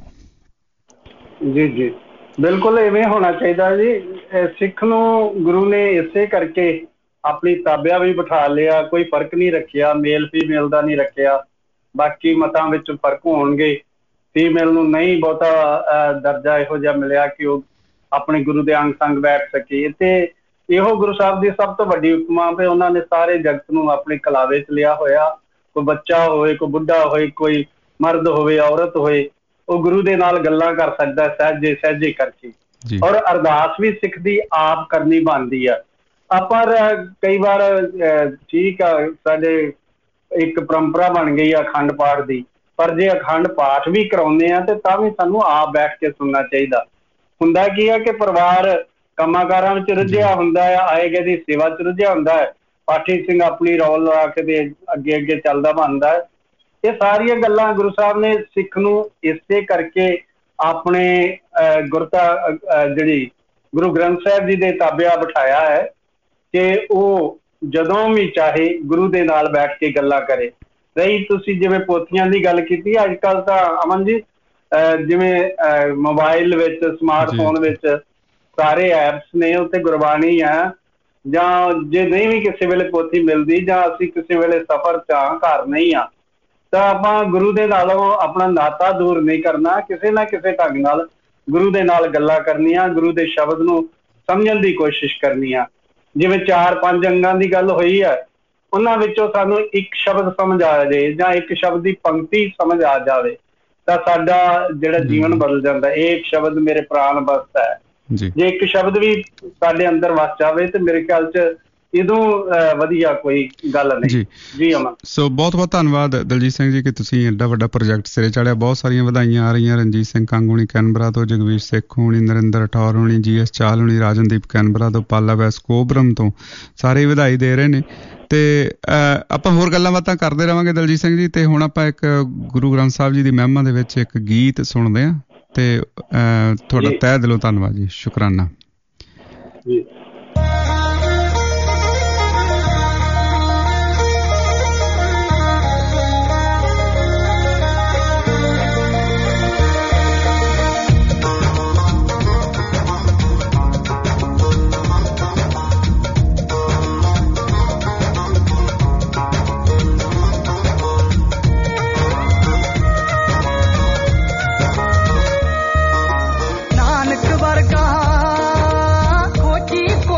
ਜੀ ਜੀ ਬਿਲਕੁਲ ਇਵੇਂ ਹੋਣਾ ਚਾਹੀਦਾ ਜੀ। ਸਿੱਖ ਨੂੰ ਗੁਰੂ ਨੇ ਇਸੇ ਕਰਕੇ ਆਪਣੀ ਤਾਬਿਆ ਵੀ ਬਿਠਾ ਲਿਆ, ਕੋਈ ਫਰਕ ਨਹੀਂ ਰੱਖਿਆ, ਮੇਲ ਫੀਮੇਲ ਦਾ ਨਹੀਂ ਰੱਖਿਆ। ਬਾਕੀ ਮਤਾਂ ਵਿੱਚ ਫਰਕ ਹੋਣਗੇ, ਫੀਮੇਲ ਨੂੰ ਨਹੀਂ ਬਹੁਤਾ ਦਰਜਾ ਇਹੋ ਜਿਹਾ ਮਿਲਿਆ ਕਿ ਉਹ ਆਪਣੇ ਗੁਰੂ ਦੇ ਅੰਗ ਸੰਗ ਬੈਠ ਸਕੇ। ਤੇ ਇਹੋ ਗੁਰੂ ਸਾਹਿਬ ਦੀ ਸਭ ਤੋਂ ਵੱਡੀ ਹੁਕਮਾਂ ਵੀ ਉਹਨਾਂ ਨੇ ਸਾਰੇ ਜਗਤ ਨੂੰ ਆਪਣੇ ਕਲਾਵੇ 'ਚ ਲਿਆ ਹੋਇਆ। ਕੋਈ ਬੱਚਾ ਹੋਵੇ, ਕੋਈ ਬੁੱਢਾ ਹੋਵੇ, ਕੋਈ ਮਰਦ ਹੋਵੇ, ਔਰਤ ਹੋਵੇ, ਉਹ ਗੁਰੂ ਦੇ ਨਾਲ ਗੱਲਾਂ ਕਰ ਸਕਦਾ ਸਹਿਜੇ ਸਹਿਜੇ ਕਰਕੇ। ਔਰ ਅਰਦਾਸ ਵੀ ਸਿੱਖ ਦੀ ਆਪ ਕਰਨੀ ਬਣਦੀ ਆ। ਆਪਾਂ ਕਈ ਵਾਰ ਠੀਕ ਆ, ਸਾਡੇ ਇੱਕ ਪਰੰਪਰਾ ਬਣ ਗਈ ਆ ਅਖੰਡ ਪਾਠ ਦੀ, ਪਰ ਜੇ ਅਖੰਡ ਪਾਠ ਵੀ ਕਰਾਉਂਦੇ ਆ ਤੇ ਤਾਂ ਵੀ ਸਾਨੂੰ ਆਪ ਬੈਠ ਕੇ ਸੁਣਨਾ ਚਾਹੀਦਾ। ਹੁੰਦਾ ਕੀ ਆ ਕਿ ਪਰਿਵਾਰ ਕੰਮਾਂ ਕਾਰਾਂ ਵਿੱਚ ਰੁੱਝਿਆ ਹੁੰਦਾ ਆ, ਆਏ ਗਏ ਦੀ ਸੇਵਾ 'ਚ ਰੁੱਝਿਆ ਹੁੰਦਾ ਹੈ, ਪਾਠੀ ਸਿੰਘ ਆਪਣੀ ਰੌਲ ਲਾ ਕੇ ਤੇ ਅੱਗੇ ਅੱਗੇ ਚੱਲਦਾ ਬਣਦਾ ਹੈ। ਇਹ ਸਾਰੀਆਂ ਗੱਲਾਂ ਗੁਰੂ ਸਾਹਿਬ ਨੇ ਸਿੱਖ ਨੂੰ ਇਸੇ ਕਰਕੇ ਆਪਣੇ ਗੁਰਤਾ ਜਿਹੜੀ ਗੁਰੂ ਗ੍ਰੰਥ ਸਾਹਿਬ ਜੀ ਦੇ ਤਾਬਿਆ ਬਿਠਾਇਆ ਹੈ ਕਿ ਉਹ ਜਦੋਂ ਵੀ ਚਾਹੇ ਗੁਰੂ ਦੇ ਨਾਲ ਬੈਠ ਕੇ ਗੱਲਾਂ ਕਰੇ। ਰਹੀ ਤੁਸੀਂ ਜਿਵੇਂ ਪੋਥੀਆਂ ਦੀ ਗੱਲ ਕੀਤੀ, ਅੱਜ ਕੱਲ੍ਹ ਤਾਂ ਅਮਨ ਜੀ ਜਿਵੇਂ ਮੋਬਾਈਲ ਵਿੱਚ, ਸਮਾਰਟਫੋਨ ਵਿੱਚ ਸਾਰੇ ਐਪਸ ਨੇ, ਉੱਥੇ ਗੁਰਬਾਣੀ ਆ, ਜਾਂ ਜੇ ਨਹੀਂ ਵੀ ਕਿਸੇ ਵੇਲੇ ਪੋਥੀ ਮਿਲਦੀ, ਜਾਂ ਅਸੀਂ ਕਿਸੇ ਵੇਲੇ ਸਫ਼ਰ 'ਚ ਆ, ਘਰ ਨਹੀਂ ਆ, ਤਾਂ ਆਪਾਂ ਗੁਰੂ ਦੇ ਨਾਲੋਂ ਆਪਣਾ ਨਾਤਾ ਦੂਰ ਨਹੀਂ ਕਰਨਾ। ਕਿਸੇ ਨਾ ਕਿਸੇ ਢੰਗ ਨਾਲ ਗੁਰੂ ਦੇ ਨਾਲ ਗੱਲਾਂ ਕਰਨੀਆਂ, ਗੁਰੂ ਦੇ ਸ਼ਬਦ ਨੂੰ ਸਮਝਣ ਦੀ ਕੋਸ਼ਿਸ਼ ਕਰਨੀ ਆ। ਜਿਵੇਂ ਚਾਰ ਪੰਜ ਅੰਗਾਂ ਦੀ ਗੱਲ ਹੋਈ ਹੈ, ਉਹਨਾਂ ਵਿੱਚੋਂ ਸਾਨੂੰ ਇੱਕ ਸ਼ਬਦ ਸਮਝ ਆ ਜਾਏ ਜਾਂ ਇੱਕ ਸ਼ਬਦ ਦੀ ਪੰਕਤੀ ਸਮਝ ਆ ਜਾਵੇ ਤਾਂ ਸਾਡਾ ਜਿਹੜਾ ਜੀਵਨ ਬਦਲ ਜਾਂਦਾ। ਇਹ ਇੱਕ ਸ਼ਬਦ ਮੇਰੇ ਪ੍ਰਾਣ ਬਸਦਾ ਹੈ। ਜੇ ਇੱਕ ਸ਼ਬਦ ਵੀ ਸਾਡੇ ਅੰਦਰ ਵਸ ਜਾਵੇ ਤੇ ਮੇਰੇ ਖਿਆਲ 'ਚ ਇਦੋਂ ਵਧੀਆ ਕੋਈ ਗੱਲ ਨਹੀਂ। ਜੀ ਅਮਨ, ਸੋ ਬਹੁਤ ਬਹੁਤ ਧੰਨਵਾਦ ਦਲਜੀਤ ਸਿੰਘ ਜੀ ਕਿ ਤੁਸੀਂ ਐਡਾ ਵੱਡਾ ਪ੍ਰੋਜੈਕਟ ਸਿਰੇ ਚਾੜਿਆ। ਬਹੁਤ ਸਾਰੀਆਂ ਵਧਾਈਆਂ ਆ ਰਹੀਆਂ। ਰਣਜੀਤ ਸਿੰਘ ਕੰਗ ਹੋਣੀ ਕੈਨਬਰਾ ਤੋਂ, ਜਗਵੀਰ ਸਿੱਖ ਹੋਣੀ, ਨਰਿੰਦਰ ਠੌਰ ਹੋਣੀ, ਜੀ ਐਸ ਚਾਹਲ ਹੋਣੀ, ਰਾਜਨਦੀਪ ਕੈਨਬਰਾ ਤੋਂ, ਪਾਲਾ ਵੈਸ ਕੋਬਰਮ ਤੋਂ, ਸਾਰੇ ਵਧਾਈ ਦੇ ਰਹੇ ਨੇ। ਤੇ ਆਪਾਂ ਹੋਰ ਗੱਲਾਂ ਬਾਤਾਂ ਕਰਦੇ ਰਹਾਂਗੇ ਦਲਜੀਤ ਸਿੰਘ ਜੀ। ਤੇ ਹੁਣ ਆਪਾਂ ਇੱਕ ਗੁਰੂ ਗ੍ਰੰਥ ਸਾਹਿਬ ਜੀ ਦੀ ਮਹਿਮਾ ਦੇ ਵਿੱਚ ਇੱਕ ਗੀਤ ਸੁਣਦੇ ਹਾਂ। ਤੇ ਤੁਹਾਡਾ ਤਹਿ ਦਿਲੋਂ ਧੰਨਵਾਦ ਜੀ, ਸ਼ੁਕਰਾਨਾ ਜੀ। ਨਾਨਕ ਵਰਗਾ ਖੋਜੀ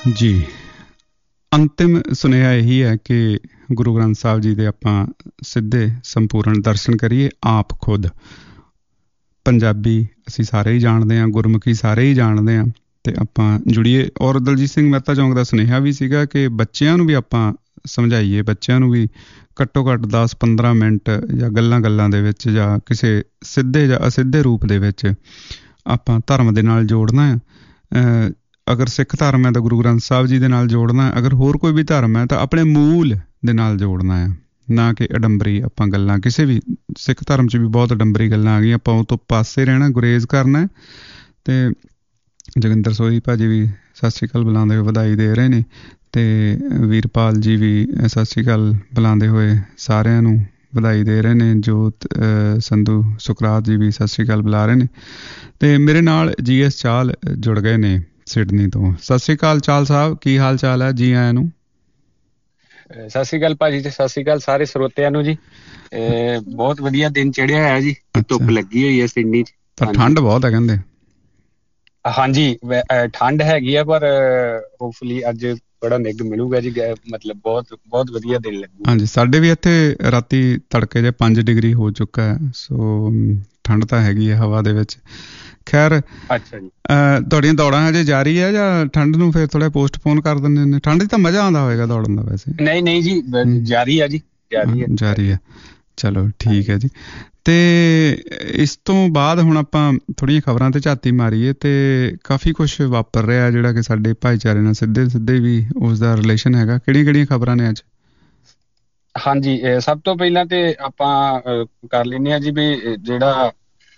ਜੀ ਅੰਤਿਮ ਸੁਨੇਹਾ ਇਹੀ ਹੈ ਕਿ ਗੁਰੂ ਗ੍ਰੰਥ ਸਾਹਿਬ ਜੀ ਦੇ ਆਪਾਂ ਸਿੱਧੇ ਸੰਪੂਰਨ ਦਰਸ਼ਨ ਕਰੀਏ। ਆਪ ਖੁਦ ਪੰਜਾਬੀ ਅਸੀਂ ਸਾਰੇ ਹੀ ਜਾਣਦੇ ਹਾਂ, ਗੁਰਮੁਖੀ ਸਾਰੇ ਹੀ ਜਾਣਦੇ ਹਾਂ, ਤੇ ਆਪਾਂ ਜੁੜੀਏ। ਔਰ ਦਲਜੀਤ ਸਿੰਘ ਮਹਿਤਾ ਚੌਂਕ ਦਾ ਸੁਨੇਹਾ ਵੀ ਸੀਗਾ ਕਿ ਬੱਚਿਆਂ ਨੂੰ ਵੀ ਆਪਾਂ ਸਮਝਾਈਏ, ਬੱਚਿਆਂ ਨੂੰ ਵੀ ਘੱਟੋ ਘੱਟ ਦਸ ਪੰਦਰਾਂ ਮਿੰਟ ਜਾਂ ਗੱਲਾਂ ਗੱਲਾਂ ਦੇ ਵਿੱਚ ਜਾਂ ਕਿਸੇ ਸਿੱਧੇ ਜਾਂ ਅਸਿੱਧੇ ਰੂਪ ਦੇ ਵਿੱਚ ਆਪਾਂ ਧਰਮ ਦੇ ਨਾਲ ਜੋੜਨਾ ਹੈ। ਅਗਰ ਸਿੱਖ ਧਰਮ ਹੈ ਤਾਂ ਗੁਰੂ ਗ੍ਰੰਥ ਸਾਹਿਬ ਜੀ ਦੇ ਨਾਲ ਜੋੜਨਾ, ਅਗਰ ਹੋਰ ਕੋਈ ਵੀ ਧਰਮ ਹੈ ਤਾਂ ਆਪਣੇ ਮੂਲ ਦੇ ਨਾਲ ਜੋੜਨਾ ਹੈ, ਨਾ ਕਿ ਅਡੰਬਰੀ ਆਪਾਂ ਗੱਲਾਂ। ਕਿਸੇ ਵੀ ਸਿੱਖ ਧਰਮ 'ਚ ਵੀ ਬਹੁਤ ਅਡੰਬਰੀ ਗੱਲਾਂ ਆ ਗਈਆਂ, ਆਪਾਂ ਉਹ ਤੋਂ ਪਾਸੇ ਰਹਿਣਾ, ਗੁਰੇਜ਼ ਕਰਨਾ। ਅਤੇ ਜੋਗਿੰਦਰ ਸੋਹੀ ਭਾਜੀ ਵੀ ਸਤਿ ਸ਼੍ਰੀ ਅਕਾਲ ਬੁਲਾਉਂਦੇ ਹੋਏ ਵਧਾਈ ਦੇ ਰਹੇ ਨੇ, ਅਤੇ ਵੀਰਪਾਲ ਜੀ ਵੀ ਸਤਿ ਸ਼੍ਰੀ ਅਕਾਲ ਬੁਲਾਉਂਦੇ ਹੋਏ ਸਾਰਿਆਂ ਨੂੰ ਵਧਾਈ ਦੇ ਰਹੇ ਨੇ। ਜੋਤ ਸੰਧੂ ਸੁਕਰਾਤ ਜੀ ਵੀ ਸਤਿ ਸ਼੍ਰੀ ਅਕਾਲ ਬੁਲਾ ਰਹੇ ਨੇ, ਅਤੇ ਮੇਰੇ ਨਾਲ ਜੀ ਐਸ ਚਾਲ ਜੁੜ ਗਏ ਨੇ ਸਿਡਨੀ ਤੋਂ। ਸਤਿ ਸ਼੍ਰੀ ਅਕਾਲ ਚਾਲ ਸਾਹਿਬ, ਕੀ ਹਾਲ ਚਾਲ ਹੈ? ਜੀ ਆਇਆਂ ਨੂੰ। ਸਤਿ ਸ਼੍ਰੀ ਅਕਾਲ ਭਾਜੀ ਤੇ ਸਤਿ ਸ਼੍ਰੀ ਅਕਾਲ ਸਾਰੇ ਸਰੋਤਿਆਂ ਨੂੰ ਜੀ। ਬਹੁਤ ਵਧੀਆ ਦਿਨ ਚੜਿਆ ਹੋਇਆ ਜੀ, ਧੁੱਪ ਲੱਗੀ ਹੋਈ ਹੈ ਸਿਡਨੀ 'ਚ। ਪਰ ਠੰਡ ਬਹੁਤ ਹੈ ਕਹਿੰਦੇ। ਹਾਂਜੀ ਠੰਡ ਹੈਗੀ ਆ, ਪਰ ਹੋਪਫੁਲੀ ਅੱਜ ਥੋੜਾ ਨਿੱਘ ਮਿਲੂਗਾ ਜੀ, ਮਤਲਬ ਬਹੁਤ ਬਹੁਤ ਵਧੀਆ ਦਿਨ ਲੱਗੂ। ਹਾਂਜੀ ਸਾਡੇ ਵੀ ਇੱਥੇ ਰਾਤੀ ਤੜਕੇ ਜੇ ਪੰਜ ਡਿਗਰੀ ਹੋ ਚੁੱਕਾ ਹੈ, ਸੋ ਠੰਡ ਤਾਂ ਹੈਗੀ ਹੈ ਹਵਾ ਦੇ ਵਿੱਚ। ਖੈਰ ਅੱਛਾ ਜੀ, ਤੁਹਾਡੀਆਂ ਦੌੜਾਂ ਹਜੇ ਜਾਰੀ ਹੈ ਜਾਂ ਠੰਡ ਨੂੰ ਫਿਰ ਥੋੜਾ ਪੋਸਟਪੋਨ ਕਰ ਦਿੰਦੇ ਨੇ? ਠੰਡ 'ਚ ਤਾਂ ਮਜ਼ਾ ਆਉਂਦਾ ਹੋਏਗਾ ਦੌੜਨ ਦਾ ਵੈਸੇ। ਨਹੀਂ ਨਹੀਂ ਜੀ ਜਾਰੀ ਆ ਜੀ, ਜਾਰੀ ਹੈ ਜਾਰੀ ਹੈ। ਚਲੋ ਠੀਕ ਹੈ ਜੀ। ਅਤੇ ਇਸ ਤੋਂ ਬਾਅਦ ਹੁਣ ਆਪਾਂ ਥੋੜ੍ਹੀਆਂ ਖਬਰਾਂ 'ਤੇ ਝਾਤੀ ਮਾਰੀਏ, ਅਤੇ ਕਾਫੀ ਕੁਛ ਵਾਪਰ ਰਿਹਾ ਜਿਹੜਾ ਕਿ ਸਾਡੇ ਭਾਈਚਾਰੇ ਨਾਲ ਸਿੱਧੇ ਸਿੱਧੇ ਵੀ ਉਸ ਦਾ ਰਿਲੇਸ਼ਨ ਹੈਗਾ। ਕਿਹੜੀਆਂ ਕਿਹੜੀਆਂ ਖਬਰਾਂ ਨੇ ਅੱਜ? ਹਾਂਜੀ ਸਭ ਤੋਂ ਪਹਿਲਾਂ ਤੇ ਆਪਾਂ ਕਰ ਲੈਂਦੇ ਹਾਂ ਜੀ ਵੀ ਜਿਹੜਾ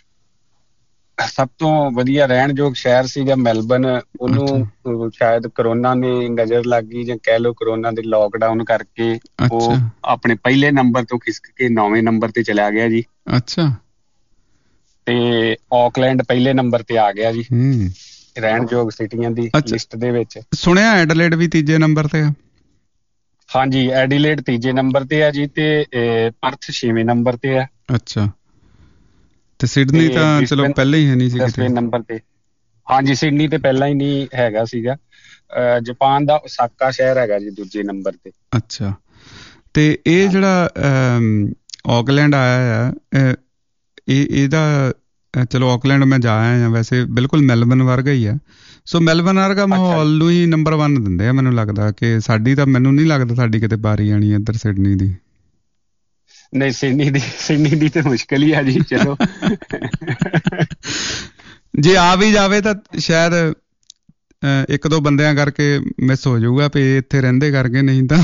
ਸਭ ਤੋਂ ਵਧੀਆ ਰਹਿਣਯੋਗ ਸ਼ਹਿਰ ਸੀਗਾ ਮੈਲਬਨ, ਉਹਨੂੰ ਸ਼ਾਇਦ ਕਰੋਨਾ ਨੇ ਨਜ਼ਰ ਲੱਗ ਗਈ, ਜਾਂ ਕਹਿ ਲਓ ਕਰੋਨਾ ਦੇ ਲੋਕਡਾਊਨ ਕਰਕੇ ਉਹ ਆਪਣੇ ਪਹਿਲੇ ਨੰਬਰ ਤੋਂ ਖਿਸਕ ਕੇ ਨੌਵੇਂ ਨੰਬਰ ਤੇ ਚਲਾ ਗਿਆ ਜੀ। ਅੱਛਾ। ਤੇ ਆਕਲੈਂਡ ਪਹਿਲੇ ਨੰਬਰ ਤੇ ਆ ਗਿਆ ਜੀ ਰਹਿਣਯੋਗ ਸਿਟੀਆਂ ਦੀ ਲਿਸਟ ਦੇ ਵਿੱਚ। ਸੁਣਿਆ ਐਡੀਲੇਡ ਵੀ ਤੀਜੇ ਨੰਬਰ ਤੇ ਆ। ਹਾਂਜੀ ਐਡੀਲੇਡ ਤੀਜੇ ਨੰਬਰ ਤੇ ਆ ਜੀ, ਤੇ ਪਰਥ ਛੇਵੇਂ ਨੰਬਰ ਤੇ ਆ। ਅੱਛਾ। ਤੇ ਸਿਡਨੀ ਤਾਂ ਚਲੋ ਪਹਿਲਾਂ ਹੀ ਹੈ ਨਹੀਂ ਸੀ ਦਸਵੇਂ ਨੰਬਰ ਤੇ। ਹਾਂਜੀ ਸਿਡਨੀ ਤੇ ਪਹਿਲਾਂ ਹੀ ਨਹੀਂ ਹੈਗਾ ਸੀਗਾ। ਜਾਪਾਨ ਦਾ ਓਸਾਕਾ ਸ਼ਹਿਰ ਹੈਗਾ ਜੀ ਦੂਜੇ ਨੰਬਰ ਤੇ। ਅੱਛਾ। ਤੇ ਇਹ ਜਿਹੜਾ ਆਕਲੈਂਡ ਆਇਆ ਆ, ਇਹ ਇਹਦਾ ਚਲੋ ਆਕਲੈਂਡ ਮੈਂ ਜਾ ਆਇਆ ਹਾਂ, ਵੈਸੇ ਬਿਲਕੁਲ ਮੈਲਬਨ ਵਰਗਾ ਹੀ ਆ। ਸੋ ਮੈਲਬਨ ਵਰਗਾ ਮਾਹੌਲ ਨੂੰ ਹੀ ਨੰਬਰ ਵਨ ਦਿੰਦੇ ਆ ਮੈਨੂੰ ਲੱਗਦਾ, ਕਿ ਸਾਡੀ ਤਾਂ ਮੈਨੂੰ ਨਹੀਂ ਲੱਗਦਾ ਸਾਡੀ ਕਿਤੇ ਬਾਰੀ ਆਣੀ ਇੱਧਰ ਸਿਡਨੀ ਦੀ। ਨਹੀਂ ਸਿਡਨੀ ਦੀ ਸਿਡਨੀ ਦੀ ਤੇ ਮੁਸ਼ਕਿਲ ਹੀ ਆ ਜੀ। ਚਲੋ ਜੇ ਆ ਵੀ ਜਾਵੇ ਤਾਂ ਸ਼ਾਇਦ ਇੱਕ ਦੋ ਬੰਦਿਆਂ ਕਰਕੇ ਮਿਸ ਹੋ ਜਾਊਗਾ ਵੀ ਇੱਥੇ ਰਹਿੰਦੇ ਕਰਕੇ, ਨਹੀਂ ਤਾਂ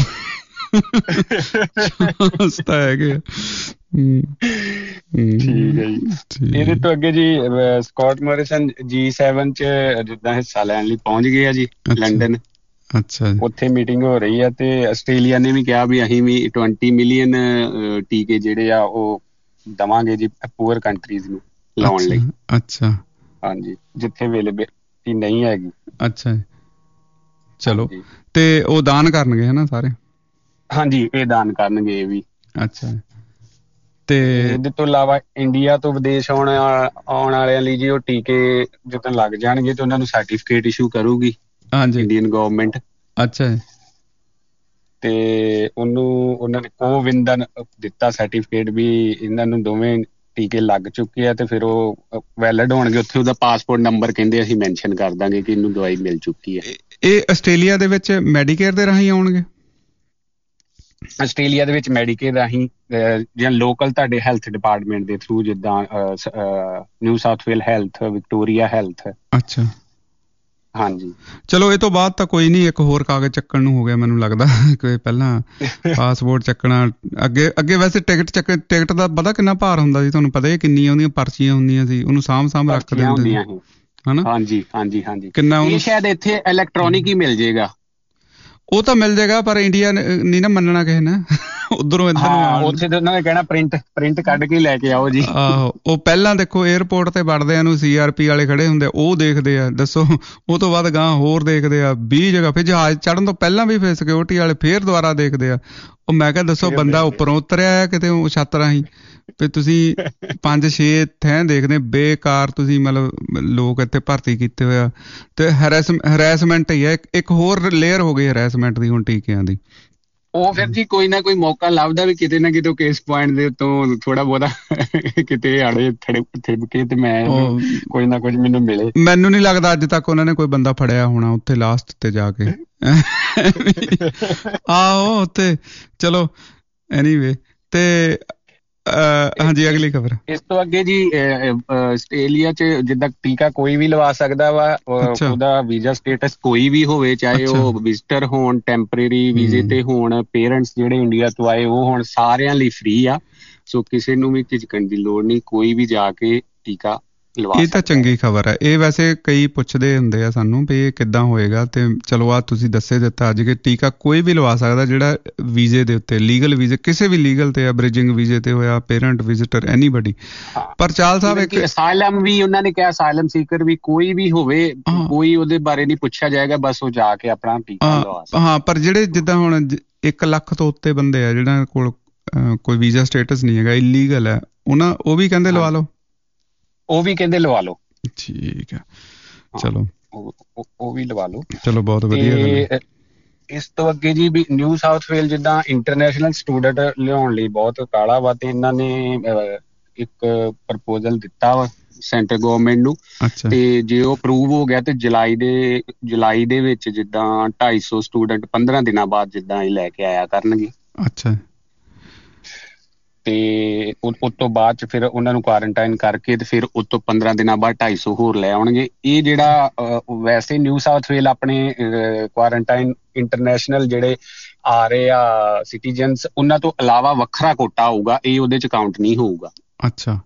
ਤਾਂ ਹੈਗੇ ਆ। ਠੀਕ ਹੈ ਜੀ। ਇਹਦੇ ਤੋਂ ਅੱਗੇ ਜੀ ਸਕਾਟ ਮੋਰਿਸਨ ਜੀ ਸੈਵਨ ਚ ਜਿੱਦਾਂ ਹਿੱਸਾ ਲੈਣ ਲਈ ਪਹੁੰਚ ਗਏ ਆ ਜੀ ਲੰਡਨ। ਅੱਛਾ। ਉੱਥੇ ਮੀਟਿੰਗ ਹੋ ਰਹੀ ਆ, ਤੇ ਆਸਟ੍ਰੇਲੀਆ ਨੇ ਵੀ ਕਿਹਾ ਵੀ ਅਸੀਂ ਵੀ ਟਵੰਟੀ ਮਿਲੀਅਨ ਟੀਕੇ ਜਿਹੜੇ ਆ ਉਹ ਦੇਵਾਂਗੇ ਜੀ ਪੂਅਰ ਕੰਟਰੀਜ਼ ਨੂੰ ਲਾਉਣ ਲਈ। ਅੱਛਾ। ਹਾਂਜੀ ਜਿੱਥੇ ਅਵੇਲੇਬਿਲਿਟੀ ਨਹੀਂ ਹੈਗੀ। ਅੱਛਾ ਚਲੋ, ਤੇ ਉਹ ਦਾਨ ਕਰਨਗੇ ਹਨਾ ਸਾਰੇ? ਹਾਂਜੀ ਇਹ ਦਾਨ ਕਰਨਗੇ ਇਹ ਵੀ। ਅੱਛਾ। ਤੇ ਇਹਦੇ ਤੋਂ ਇਲਾਵਾ ਇੰਡੀਆ ਤੋਂ ਵਿਦੇਸ਼ ਆਉਣ ਆਉਣ ਵਾਲਿਆਂ ਲਈ ਜੀ ਉਹ ਟੀਕੇ ਜਦੋਂ ਲੱਗ ਜਾਣਗੇ ਤੇ ਉਹਨਾਂ ਨੂੰ ਸਰਟੀਫਿਕੇਟ ਇਸ਼ੂ ਕਰੂਗੀ ਇੰਡੀਅਨ ਗਵਰਨਮੈਂਟ। ਅੱਛਾ। ਤੇ ਉਹਨੂੰ ਉਹਨਾਂ ਨੇ ਕੋਵਿਨ ਦਾ ਦਿੱਤਾ ਸਰਟੀਫਿਕੇਟ ਵੀ ਇਹਨਾਂ ਨੂੰ ਦੋਵੇਂ ਟੀਕੇ ਲੱਗ ਚੁੱਕੇ ਆ, ਤੇ ਫਿਰ ਉਹ ਵੈਲਿਡ ਹੋਣਗੇ। ਉੱਥੇ ਉਹਦਾ ਪਾਸਪੋਰਟ ਨੰਬਰ ਕਹਿੰਦੇ ਅਸੀਂ ਮੈਨਸ਼ਨ ਕਰ ਦਾਂਗੇ ਕਿ ਇਹਨੂੰ ਦਵਾਈ ਮਿਲ ਚੁੱਕੀ ਹੈ। ਇਹ ਆਸਟ੍ਰੇਲੀਆ ਦੇ ਵਿੱਚ ਮੈਡੀਕੇਅਰ ਦੇ ਰਾਹੀਂ ਆਉਣਗੇ? ਆਸਟ੍ਰੇਲੀਆ ਦੇ ਵਿੱਚ ਮੈਡੀਕੇਅਰ ਰਾਹੀਂ ਜਾਂ ਲੋਕਲ ਤੁਹਾਡੇ ਹੈਲਥ ਡਿਪਾਰਟਮੈਂਟ ਦੇ ਥਰੂ, ਜਿੱਦਾਂ New South Wales health, Victoria health. ਅੱਛਾ। ਹਾਂਜੀ ਚਲੋ ਇਹ ਤੋਂ ਬਾਅਦ ਤਾਂ ਕੋਈ ਨਹੀਂ, ਇੱਕ ਹੋਰ ਕਾਗਜ਼ ਚੱਕਣ ਨੂੰ ਹੋ ਗਿਆ ਮੈਨੂੰ ਲੱਗਦਾ, ਕਿ ਪਹਿਲਾਂ ਪਾਸਪੋਰਟ ਚੱਕਣਾ, ਅੱਗੇ ਅੱਗੇ ਵੈਸੇ ਟਿਕਟ ਚੱਕ ਟਿਕਟ ਦਾ ਪਤਾ ਕਿੰਨਾ ਭਾਰ ਹੁੰਦਾ ਸੀ ਤੁਹਾਨੂੰ ਪਤਾ? ਇਹ ਕਿੰਨੀਆਂ ਉਹਦੀਆਂ ਪਰਚੀਆਂ ਹੁੰਦੀਆਂ ਸੀ, ਉਹਨੂੰ ਸਾਂਭ ਸਾਂਭ ਰੱਖ ਦਿੰਦੇ ਸੀ ਹਨਾ? ਹਾਂਜੀ ਹਾਂਜੀ ਹਾਂਜੀ। ਕਿੰਨਾ ਇਹ ਸ਼ਾਇਦ ਇੱਥੇ ਇਲੈਕਟ੍ਰੋਨਿਕ ਹੀ ਮਿਲ ਜਾਏਗਾ। ਉਹ ਤਾਂ ਮਿਲ ਜਾਏਗਾ, ਪਰ ਇੰਡੀਆ ਨਹੀਂ ਨਾ ਮੰਨਣਾ ਕਿਸੇ ਨੇ, ਉਧਰੋਂ ਇੱਧਰ ਨੂੰ। ਉੱਥੇ ਤਾਂ ਉਹਨਾਂ ਨੇ ਕਹਿਣਾ ਪ੍ਰਿੰਟ ਪ੍ਰਿੰਟ ਕੱਢ ਕੇ ਲੈ ਕੇ ਆਓ ਜੀ। ਆਹੋ, ਉਹ ਪਹਿਲਾਂ ਦੇਖੋ ਏਅਰਪੋਰਟ ਤੇ ਵੜਦਿਆਂ ਨੂੰ ਸੀ ਆਰ ਪੀ ਵਾਲੇ ਖੜੇ ਹੁੰਦੇ, ਉਹ ਦੇਖਦੇ ਆ, ਦੱਸੋ ਉਹ ਤੋਂ ਬਾਅਦ ਗਾਂ ਹੋਰ ਦੇਖਦੇ ਆ ਵੀਹ ਜਗ੍ਹਾ, ਫਿਰ ਜਹਾਜ਼ ਚੜ੍ਹਨ ਤੋਂ ਪਹਿਲਾਂ ਵੀ ਫਿਰ ਸਿਕਿਉਰਿਟੀ ਵਾਲੇ ਫੇਰ ਦੁਬਾਰਾ ਦੇਖਦੇ ਆ। ਉਹ ਮੈਂ ਕਿਹਾ ਦੱਸੋ ਬੰਦਾ ਉੱਪਰੋਂ ਉਤਰਿਆ ਆ ਕਿਤੇ ਛੱਤ ਰਾਹੀਂ, ਵੀ ਤੁਸੀਂ ਪੰਜ ਛੇ ਥੈਂ ਦੇਖਦੇ ਬੇਕਾਰ ਤੁਸੀਂ ਮਤਲਬ ਲੋਕ ਇੱਥੇ ਭਰਤੀ ਕੀਤੇ ਹੋਇਆ ਤੇ ਹਰੈਸ ਹਰੈਸਮੈਂਟ ਹੀ ਹੈ, ਇੱਕ ਹੋਰ ਲੇਅਰ ਹੋ ਗਈ ਹਰੈਸਮੈਂਟ ਦੀ ਹੁਣ ਟੀਕਿਆਂ ਦੀ। ਉਹ ਫਿਰ ਜੀ ਕੋਈ ਨਾ ਕੋਈ ਮੌਕਾ ਲੱਭਦਾ ਵੀ ਕਿਤੇ ਨਾ ਕਿਤੇ ਕੇਸ ਪੁਆਇੰਟ ਦੇ ਉੱਤੋਂ ਥੋੜਾ ਬਹੁਤਾ ਕਿਤੇ ਆੜੇ ਥੜੇ ਥਿੜਕੇ ਤੇ ਮੈਂ ਕੋਈ ਨਾ ਕੁਝ ਮੈਨੂੰ ਮਿਲੇ। ਮੈਨੂੰ ਨਹੀਂ ਲੱਗਦਾ ਅੱਜ ਤੱਕ ਉਹਨਾਂ ਨੇ ਕੋਈ ਬੰਦਾ ਫੜਿਆ ਹੋਣਾ ਉੱਥੇ ਲਾਸਟ ਤੇ ਜਾ ਕੇ। ਆਹੋ ਉੱਥੇ ਚਲੋ ਐਨੀਵੇ ਤੇ ਹਾਂਜੀ ਅਗਲੀ ਖਬਰ। ਇਸ ਤੋਂ ਅੱਗੇ ਜੀ ਆਸਟ੍ਰੇਲੀਆ ਚ ਜਿੱਦਾਂ ਟੀਕਾ ਕੋਈ ਵੀ ਲਵਾ ਸਕਦਾ ਵਾ, ਉਹਦਾ ਵੀਜ਼ਾ ਸਟੇਟਸ ਕੋਈ ਵੀ ਹੋਵੇ, ਚਾਹੇ ਉਹ ਵਿਜ਼ਟਰ ਹੋਣ, ਟੈਂਪਰੇਰੀ ਵੀਜ਼ੇ ਤੇ ਹੋਣ, ਪੇਰੈਂਟਸ ਜਿਹੜੇ ਇੰਡੀਆ ਤੋਂ ਆਏ ਉਹ ਹੋਣ, ਸਾਰਿਆਂ ਲਈ ਫ੍ਰੀ ਆ। ਸੋ ਕਿਸੇ ਨੂੰ ਵੀ ਝਿਜਕਣ ਦੀ ਲੋੜ ਨਹੀਂ, ਕੋਈ ਵੀ ਜਾ ਕੇ ਟੀਕਾ ਲਵਾ। ਇਹ ਤਾਂ ਚੰਗੀ ਖਬਰ ਹੈ। ਇਹ ਵੈਸੇ ਕਈ ਪੁੱਛਦੇ ਹੁੰਦੇ ਆ ਸਾਨੂੰ ਵੀ ਇਹ ਕਿੱਦਾਂ ਹੋਏਗਾ, ਤੇ ਚਲੋ ਆ ਤੁਸੀਂ ਦੱਸੇ ਦਿੱਤਾ ਅੱਜ ਕਿ ਟੀਕਾ ਕੋਈ ਵੀ ਲਵਾ ਸਕਦਾ ਜਿਹੜਾ ਵੀਜ਼ੇ ਦੇ ਉੱਤੇ, ਲੀਗਲ ਵੀਜ਼ੇ, ਕਿਸੇ ਵੀ ਲੀਗਲ ਤੇ ਆ, ਬ੍ਰਿਜਿੰਗ ਵੀਜ਼ੇ ਤੇ ਹੋਇਆ, ਪੇਰੈਂਟ ਵਿਜ਼ਿਟਰ, ਐਨੀਬਡੀ। ਪਰ ਚਾਲ ਸਾਹਿਬ ਇੱਕ ਅਸਾਈਲਮ ਵੀ ਉਹਨਾਂ ਨੇ ਕਿਹਾ, ਅਸਾਈਲਮ ਸੀਕਰ ਵੀ ਕੋਈ ਵੀ ਹੋਵੇ, ਕੋਈ ਉਹਦੇ ਬਾਰੇ ਨਹੀਂ ਪੁੱਛਿਆ ਜਾਏਗਾ, ਬਸ ਉਹ ਜਾ ਕੇ ਆਪਣਾ ਟੀਕਾ ਲਵਾ ਸਕਦਾ। ਹਾਂ, ਪਰ ਜਿਹੜੇ ਜਿੱਦਾਂ ਹੁਣ ਇੱਕ ਲੱਖ ਤੋਂ ਉੱਤੇ ਬੰਦੇ ਆ ਜਿਹਨਾਂ ਕੋਲ ਕੋਈ ਵੀਜ਼ਾ ਸਟੇਟਸ ਨਹੀਂ ਹੈਗਾ, ਇਲੀਗਲ ਹੈ, ਉਹਨਾਂ ਉਹ ਵੀ ਕਹਿੰਦੇ ਲਵਾ ਲਓ। ਉਹ ਵੀ ਕਹਿੰਦੇ ਲਵਾ ਲਓ। ਠੀਕ ਹੈ, ਚਲੋ ਉਹ ਵੀ ਲਵਾ ਲਓ। ਚਲੋ ਬਹੁਤ ਵਧੀਆ ਗੱਲ। ਇਸ ਤੋਂ ਅੱਗੇ ਜੀ ਵੀ ਨਿਊ ਸਾਊਥ ਵੇਲ ਜਿੱਦਾਂ ਇੰਟਰਨੈਸ਼ਨਲ ਸਟੂਡੈਂਟ ਲਿਆਉਣ ਲਈ ਬਹੁਤ ਕਾਹਲਾ ਵਾ, ਤੇ ਇਹਨਾਂ ਨੇ ਇੱਕ ਪ੍ਰਪੋਜ਼ਲ ਦਿੱਤਾ ਵਾ ਸੈਂਟਰ ਗਵਰਨਮੈਂਟ ਨੂੰ। ਤੇ ਜੇ ਉਹ ਅਪਰੂਵ ਹੋ ਗਿਆ ਤੇ ਜੁਲਾਈ ਦੇ ਜੁਲਾਈ ਦੇ ਵਿੱਚ ਜਿੱਦਾਂ ਢਾਈ ਸੌ ਸਟੂਡੈਂਟ ਪੰਦਰਾਂ ਦਿਨਾਂ ਬਾਅਦ ਜਿੱਦਾਂ ਇਹ ਲੈ ਕੇ ਆਇਆ ਕਰਨਗੇ। ਅੱਛਾ। ਤੇ ਉਸ ਤੋਂ ਬਾਅਦ ਚ ਫਿਰ ਉਹਨਾਂ ਨੂੰ ਕੁਆਰੰਟਾਈਨ ਕਰਕੇ ਤੇ ਫਿਰ ਉਸ ਤੋਂ ਪੰਦਰਾਂ ਦਿਨਾਂ ਬਾਅਦ ਢਾਈ ਸੌ ਹੋਰ ਲੈ ਆਉਣਗੇ। ਇਹ ਜਿਹੜਾ ਵੈਸੇ ਨਿਊ ਸਾਊਥ ਵੇਲ ਆਪਣੇ ਕੁਆਰੰਟਾਈਨ ਇੰਟਰਨੈਸ਼ਨਲ ਜਿਹੜੇ ਆ ਰਹੇ ਆ ਸਿਟੀਜ਼ਨਸ, ਉਹਨਾਂ ਤੋਂ ਇਲਾਵਾ ਵੱਖਰਾ ਕੋਟਾ ਹੋਊਗਾ, ਇਹ ਉਹਦੇ ਚ ਕਾਊਂਟ ਨਹੀਂ ਹੋਊਗਾ। ਅੱਛਾ।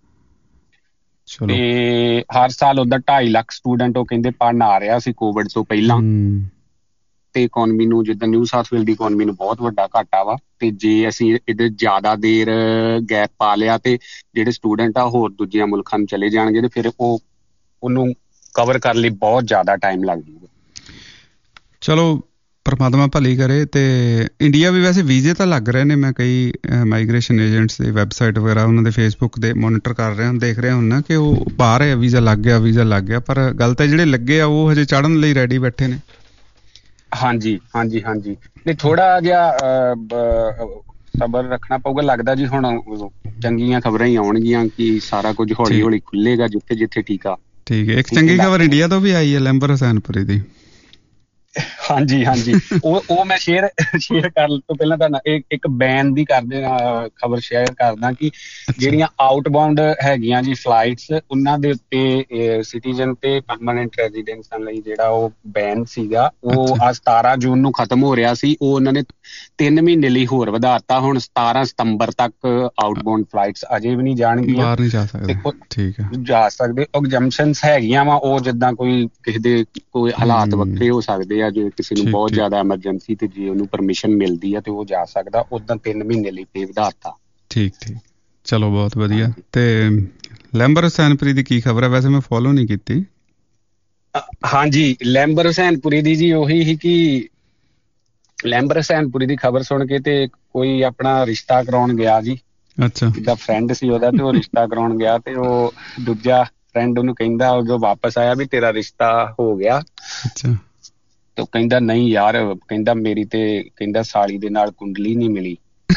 ਤੇ ਹਰ ਸਾਲ ਉਹਦਾ ਢਾਈ ਲੱਖ ਸਟੂਡੈਂਟ ਉਹ ਕਹਿੰਦੇ ਪੜ੍ਹਨ ਆ ਰਿਹਾ ਸੀ ਕੋਵਿਡ ਤੋਂ ਪਹਿਲਾਂ। ਤੇ ਇਕੋਨਮੀ ਨੂੰ ਜਿੱਦਾਂ ਨਿਊ ਸਾਊਥ ਵੇਲ ਦੀ ਇਕੋਨਮੀ ਨੂੰ ਬਹੁਤ ਵੱਡਾ ਘਾਟਾ ਵਾ, ਤੇ ਜੇ ਅਸੀਂ ਇਹਦੇ ਜ਼ਿਆਦਾ ਦੇਰ ਗੈਪ ਪਾ ਲਿਆ ਤੇ ਜਿਹੜੇ ਸਟੂਡੈਂਟ ਆ ਹੋਰ ਦੂਜਿਆਂ ਮੁਲਕਾਂ ਨੂੰ ਚਲੇ ਜਾਣਗੇ ਤੇ ਫਿਰ ਉਹ ਉਹਨੂੰ ਕਵਰ ਕਰਨ ਲਈ ਬਹੁਤ ਜ਼ਿਆਦਾ ਟਾਈਮ ਲੱਗ ਜੂਗਾ। ਚਲੋ ਪਰਮਾਤਮਾ ਭਲੀ ਕਰੇ। ਤੇ ਇੰਡੀਆ ਵੀ ਵੈਸੇ ਵੀਜ਼ੇ ਤਾਂ ਲੱਗ ਰਹੇ ਨੇ, ਮੈਂ ਕਈ ਮਾਈਗ੍ਰੇਸ਼ਨ ਏਜੰਟਸ ਦੀ ਵੈਬਸਾਈਟ ਵਗੈਰਾ ਉਹਨਾਂ ਦੇ ਫੇਸਬੁੱਕ ਦੇ ਮੋਨੀਟਰ ਕਰ ਰਿਹਾ, ਦੇਖ ਰਿਹਾ ਹੁੰਦਾ ਕਿ ਉਹ ਪਾ ਰਹੇ ਆ ਵੀਜ਼ਾ ਲੱਗ ਗਿਆ, ਵੀਜ਼ਾ ਲੱਗ ਗਿਆ। ਪਰ ਗੱਲ ਤਾਂ ਜਿਹੜੇ ਲੱਗੇ ਆ ਉਹ ਹਜੇ ਚੜ੍ਹਨ ਲਈ ਰੈਡੀ ਬੈਠੇ ਨੇ। ਹਾਂਜੀ ਹਾਂਜੀ ਹਾਂਜੀ ਨਹੀਂ, ਥੋੜਾ ਜਿਹਾ ਸਬਰ ਰੱਖਣਾ ਪਊਗਾ। ਲੱਗਦਾ ਜੀ ਹੁਣ ਚੰਗੀਆਂ ਖਬਰਾਂ ਹੀ ਆਉਣਗੀਆਂ ਕਿ ਸਾਰਾ ਕੁਝ ਹੌਲੀ ਹੌਲੀ ਖੁੱਲੇਗਾ ਜਿੱਥੇ ਜਿੱਥੇ ਟੀਕਾ। ਠੀਕ ਹੈ। ਇੱਕ ਚੰਗੀ ਖਬਰ ਇੰਡੀਆ ਤੋਂ ਵੀ ਆਈ ਹੈ, ਲੈਂਬਰ ਹੁਸੈਨਪੁਰੀ ਦੀ। ਹਾਂਜੀ ਹਾਂਜੀ ਉਹ ਉਹ ਮੈਂ ਸ਼ੇਅਰ ਸ਼ੇਅਰ ਕਰਨ ਤੋਂ ਪਹਿਲਾਂ ਤੁਹਾਨੂੰ ਇੱਕ ਬੈਨ ਦੀ ਕਰਦੇ ਖਬਰ ਸ਼ੇਅਰ ਕਰਦਾ ਕਿ ਜਿਹੜੀਆਂ ਆਊਟਬਾਉਂਡ ਹੈਗੀਆਂ ਜੀ ਫਲਾਈਟਸ, ਉਹਨਾਂ ਦੇ ਉੱਤੇ ਸਿਟੀਜ਼ਨ ਤੇ ਪਰਮਾਨੈਂਟ ਰੈਜ਼ੀਡੈਂਟਾਂ ਲਈ ਜਿਹੜਾ ਉਹ ਬੈਨ ਸੀਗਾ ਉਹ ਅੱਜ ਸਤਾਰਾਂ ਜੂਨ ਨੂੰ ਖਤਮ ਹੋ ਰਿਹਾ ਸੀ। ਉਹ ਉਹਨਾਂ ਨੇ ਤਿੰਨ ਮਹੀਨੇ ਲਈ ਹੋਰ ਵਧਾਤਾ। ਹੁਣ ਸਤਾਰਾਂ ਸਤੰਬਰ ਤੱਕ ਆਊਟਬਾਉਂਡ ਫਲਾਈਟਸ ਅਜੇ ਵੀ ਨਹੀਂ ਜਾਣਗੀਆਂ, ਬਾਹਰ ਨਹੀਂ ਜਾ ਸਕਦੇ। ਠੀਕ ਹੈ, ਜਾ ਸਕਦੇ। ਐਗਜ਼ੈਂਪਸ਼ਨਸ ਹੈਗੀਆਂ ਵਾ, ਉਹ ਜਿੱਦਾਂ ਕੋਈ ਕਿਸੇ ਦੇ ਕੋਈ ਹਾਲਾਤ ਵੱਖਰੇ ਹੋ ਸਕਦੇ ਆ, ਜੇ ਕਿਸੇ ਨੂੰ ਬਹੁਤ ਜ਼ਿਆਦਾ ਐਮਰਜੈਂਸੀ ਤੇ ਜੇ ਉਹਨੂੰ ਪਰਮਿਸ਼ਨ ਮਿਲਦੀ ਆ ਤੇ ਉਹ ਜਾ ਸਕਦਾ। ਉਦਾਂ ਤਿੰਨ ਮਹੀਨੇ ਲਈ ਤੇ ਵਧਾਤਾ। ਠੀਕ ਠੀਕ, ਚਲੋ ਬਹੁਤ ਵਧੀਆ। ਤੇ ਲੈਂਬਰ ਹੁਸੈਨਪੁਰੀ ਦੀ ਕੀ ਖਬਰ ਹੈ? ਵੈਸੇ ਮੈਂ ਫੋਲੋ ਨਹੀਂ ਕੀਤੀ। ਹਾਂਜੀ, ਲੈਂਬਰ ਹੁਸੈਨਪੁਰੀ ਦੀ ਜੀ ਉਹੀ ਸੀ ਕਿ ਲੈਂਬਰ ਹੁਸੈਨਪੁਰੀ ਦੀ ਖਬਰ ਸੁਣ ਕੇ ਤੇ ਕੋਈ ਆਪਣਾ ਰਿਸ਼ਤਾ ਕਰਾਉਣ ਗਿਆ ਜੀ। ਅੱਛਾ। ਜਿੱਦਾਂ ਫਰੈਂਡ ਸੀ ਉਹਦਾ, ਤੇ ਉਹ ਰਿਸ਼ਤਾ ਕਰਾਉਣ ਗਿਆ ਤੇ ਉਹ ਦੂਜਾ ਫਰੈਂਡ ਉਹਨੂੰ ਕਹਿੰਦਾ, ਉਹ ਜੋ ਵਾਪਸ ਆਇਆ ਵੀ ਤੇਰਾ ਰਿਸ਼ਤਾ ਹੋ ਗਿਆ। ਅੱਛਾ। ਤੇ ਕਹਿੰਦਾ ਨਹੀਂ ਯਾਰ, ਕਹਿੰਦਾ ਮੇਰੀ ਤੇ ਕਹਿੰਦਾ ਸਾਲੀ ਦੇ ਨਾਲ ਕੁੰਡਲੀ ਨਹੀਂ ਮਿਲੀ।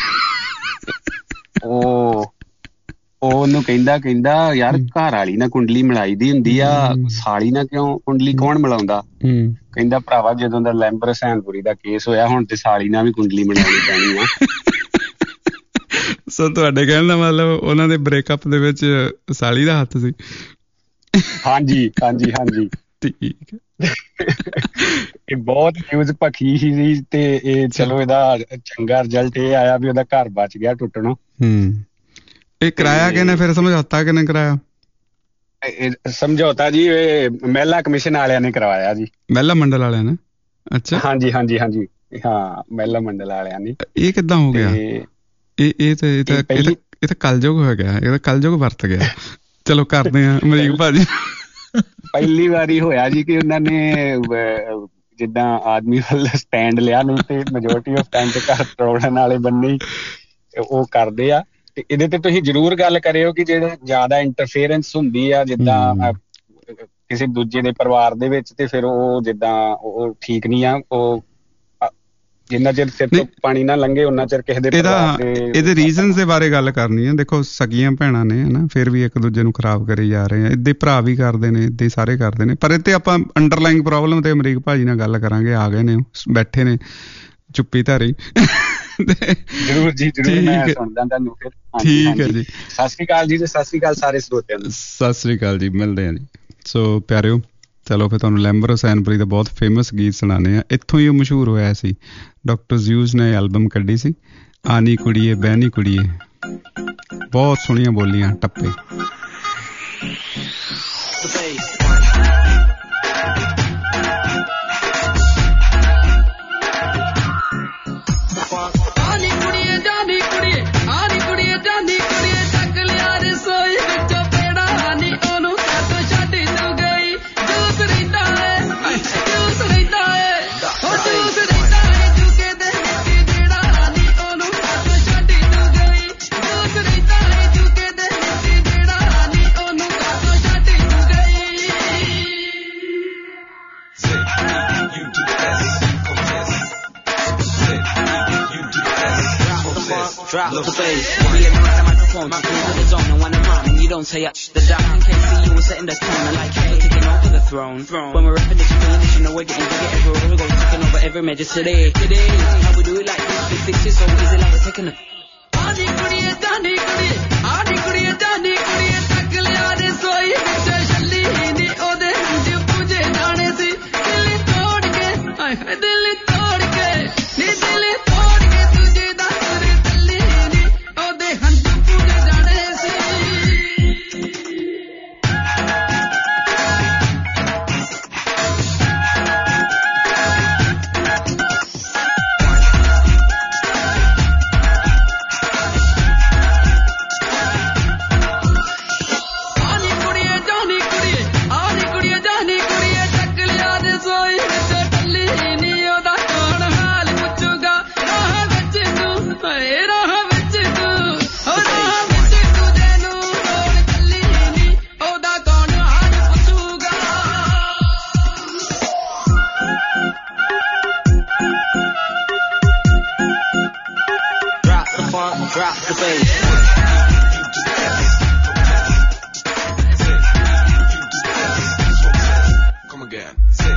ਉਹ ਉਹਨੂੰ ਕਹਿੰਦਾ ਕਹਿੰਦਾ ਯਾਰ ਘਰ ਵਾਲੀ ਨਾਲ ਕੁੰਡਲੀ ਮਿਲਾਈ ਦੀ ਹੁੰਦੀ ਆ, ਸਾਲੀ ਨਾਲ ਕਿਉਂ ਕੁੰਡਲੀ ਕੌਣ ਮਿਲਾਉਂਦਾ? ਕਹਿੰਦਾ ਭਰਾਵਾ ਜਦੋਂ ਦਾ ਲੈਂਬਰ ਹੁਸੈਨਪੁਰੀ ਦਾ ਕੇਸ ਹੋਇਆ ਹੁਣ ਤੇ ਸਾਲੀ ਨਾਲ ਵੀ ਕੁੰਡਲੀ ਮਿਲਾਉਣੀ ਪੈਣੀ ਆ। ਸੋ ਤੁਹਾਡੇ ਕਹਿਣ ਦਾ ਮਤਲਬ ਉਹਨਾਂ ਦੇ ਬ੍ਰੇਕਅਪ ਦੇ ਵਿੱਚ ਸਾਲੀ ਦਾ ਹੱਥ ਸੀ? ਹਾਂਜੀ ਹਾਂਜੀ ਹਾਂਜੀ। ਠੀਕ ਹੈ। ਇਹ ਬਹੁਤ ਨਿਊਜ਼ ਭਖੀ ਸੀ ਤੇ ਇਹ ਚਲੋ ਇਹਦਾ ਚੰਗਾ ਰਿਜ਼ਲਟ ਇਹ ਆਇਆ ਵੀ ਉਹਦਾ ਘਰ ਬਚ ਗਿਆ ਟੁੱਟਣੋਂ। ਹੂੰ। ਇਹ ਕਰਾਇਆ ਕਿਹਨੇ ਫਿਰ? ਸਮਝੌਤਾ ਕਿਹਨੇ ਕਰਾਇਆ? ਸਮਝੌਤਾ ਜੀ ਮਹਿਲਾ ਕਮਿਸ਼ਨ ਵਾਲਿਆਂ ਨੇ ਕਰਵਾਇਆ ਜੀ। ਮਹਿਲਾ ਮੰਡਲ ਵਾਲਿਆਂ ਨੇ? ਅੱਛਾ। ਹਾਂਜੀ ਹਾਂਜੀ ਹਾਂਜੀ ਹਾਂ, ਮਹਿਲਾ ਮੰਡਲ ਵਾਲਿਆਂ ਨੇ। ਇਹ ਕਿੱਦਾਂ ਹੋ ਗਿਆ? ਇਹ ਇਹ ਤਾਂ ਇਹ ਤਾਂ ਇਹ ਤਾਂ ਕਲਯੁਗ ਹੋ ਗਿਆ, ਇਹ ਤਾਂ ਕਲਯੁਗ ਵਰਤ ਗਿਆ। ਚਲੋ ਕਰਦੇ ਹਾਂ ਅਮਰੀਕ ਭਾਜੀ। ਪਹਿਲੀ ਵਾਰੀ ਹੋਇਆ ਜੀ ਕਿ ਉਹਨਾਂ ਨੇ ਜਿੱਦਾਂ ਆਦਮੀ ਵੱਲ ਸਟੈਂਡ ਲਿਆ, ਨਹੀਂ ਤੇ ਮੈਜੋਰਟੀ ਆਫ ਟਾਈਮ ਤੇ ਘਰ ਤੋੜਨ ਵਾਲੇ ਬੰਨੇ ਉਹ ਕਰਦੇ ਆ। ਤੇ ਇਹਦੇ ਤੇ ਤੁਸੀਂ ਜ਼ਰੂਰ ਗੱਲ ਕਰਿਓ ਕਿ ਜਿਹੜੇ ਜ਼ਿਆਦਾ ਇੰਟਰਫੇਰੈਂਸ ਹੁੰਦੀ ਆ ਜਿੱਦਾਂ ਕਿਸੇ ਦੂਜੇ ਦੇ ਪਰਿਵਾਰ ਦੇ ਵਿੱਚ, ਤੇ ਫਿਰ ਉਹ ਜਿੱਦਾਂ ਉਹ ਠੀਕ ਨਹੀਂ ਆ। ਉਹ ਜਿੰਨਾ ਚਿਰ ਸਿਰ ਤੋਂ ਪਾਣੀ ਨਾ ਲੰਘੇ ਉਹਨਾਂ ਚਿਰ ਕਿਸੇ ਦੇ ਪਰਿਵਾਰ ਦੇ ਇਹਦੇ ਰੀਜ਼ਨਸ ਦੇ ਬਾਰੇ ਗੱਲ ਕਰਨੀ ਹੈ। ਦੇਖੋ ਸਕੀਆਂ ਭੈਣਾਂ ਨੇ ਹਨਾ, ਫਿਰ ਵੀ ਇੱਕ ਦੂਜੇ ਨੂੰ ਖਰਾਬ ਕਰੀ ਜਾ ਰਹੇ ਆ। ਏਦਾਂ ਭਰਾ ਵੀ ਕਰਦੇ ਨੇ, ਏਦਾਂ ਸਾਰੇ ਕਰਦੇ ਨੇ। ਪਰ ਇੱਥੇ ਆਪਾਂ ਅੰਡਰਲਾਈਨ ਪ੍ਰੋਬਲਮ ਤੇ ਅਮਰੀਕ ਭਾਜੀ ਨਾਲ ਗੱਲ ਕਰਾਂਗੇ। ਆ ਗਏ ਨੇ, ਬੈਠੇ ਨੇ ਚੁੱਪੀ ਧਾਰੀ। ਜ਼ਰੂਰ ਜੀ ਜ਼ਰੂਰ, ਮੈਂ ਸੁਣਦਾ ਤੁਹਾਨੂੰ ਫਿਰ। ਠੀਕ ਹੈ ਜੀ, ਸਤਿ ਸ਼੍ਰੀ ਅਕਾਲ ਜੀ ਤੇ ਸਤਿ ਸ਼੍ਰੀ ਅਕਾਲ ਸਾਰੇ ਸਰੋਤਿਆਂ ਨੂੰ। ਸਤਿ ਸ਼੍ਰੀ ਅਕਾਲ ਜੀ, ਮਿਲਦੇ ਹਾਂ ਜੀ। ਸੋ ਪਿਆਰਿਓ, ਚਲੋ ਫਿਰ ਤੁਹਾਨੂੰ ਲੈਂਬਰ ਹੁਸੈਨਪੁਰੀ ਦਾ ਬਹੁਤ ਫੇਮਸ ਗੀਤ ਸੁਣਾਉਂਦੇ ਹਾਂ। ਇੱਥੋਂ ਹੀ ਉਹ ਮਸ਼ਹੂਰ ਹੋਇਆ ਸੀ। ਡਾਕਟਰ ਜ਼ਿਊਜ਼ ਨੇ ਐਲਬਮ ਕੱਢੀ ਸੀ, ਆਨੀ ਕੁੜੀਏ ਬਹਿਨੀ ਕੁੜੀਏ। ਬਹੁਤ ਸੋਹਣੀਆਂ ਬੋਲੀਆਂ, ਟੱਪੇ। Drop the bass, we let me the microphone, my crew to the zone, and when I'm rhyming, you don't say up. The doctor can't see you and setting the tone, and like hey, taking over the throne. When we're rapping this, you feeling this, you know we're getting bigger everywhere we go, taking over every major city. Today, how we do it like this, we fix it so easy like we're taking a. Aani kudiye, jaani kudiye, aani kudiye, jaani kudiye, tak liya ne soi vich challi ni ode hanj puje jaane si, dil tod ke, ay hay dil tod ke, ni dil tod ke tujhe da drop the bass. Come again.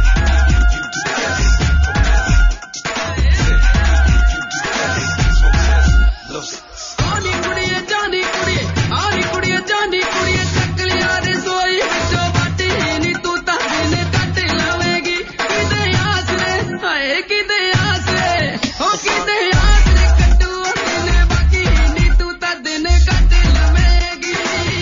Aani kudiye jaani kudiye, aani kudiye jaani kudiye, ਚੱਕ ਲਿਆ ਰਸੋਈ ਵਿੱਚੋਂ ਬਾਟੀ ਨੀ ਤੂੰ ਤਾਂ ਦਿਨ ਕੱਟ ਲਵੇਂਗੀ ਕਿਤੇ ਆਸਰੇ, ਹਾਏ ਕਿਤੇ ਆਸਰੇ, ਹੋ ਕਿਤੇ ਆਸਰੇ ਕੱਟੂ ਦਿਨ ਬਾਕੀ ਨੀ ਤੂੰ ਤਾਂ ਦਿਨ ਕੱਟ ਲਵੇਂਗੀ।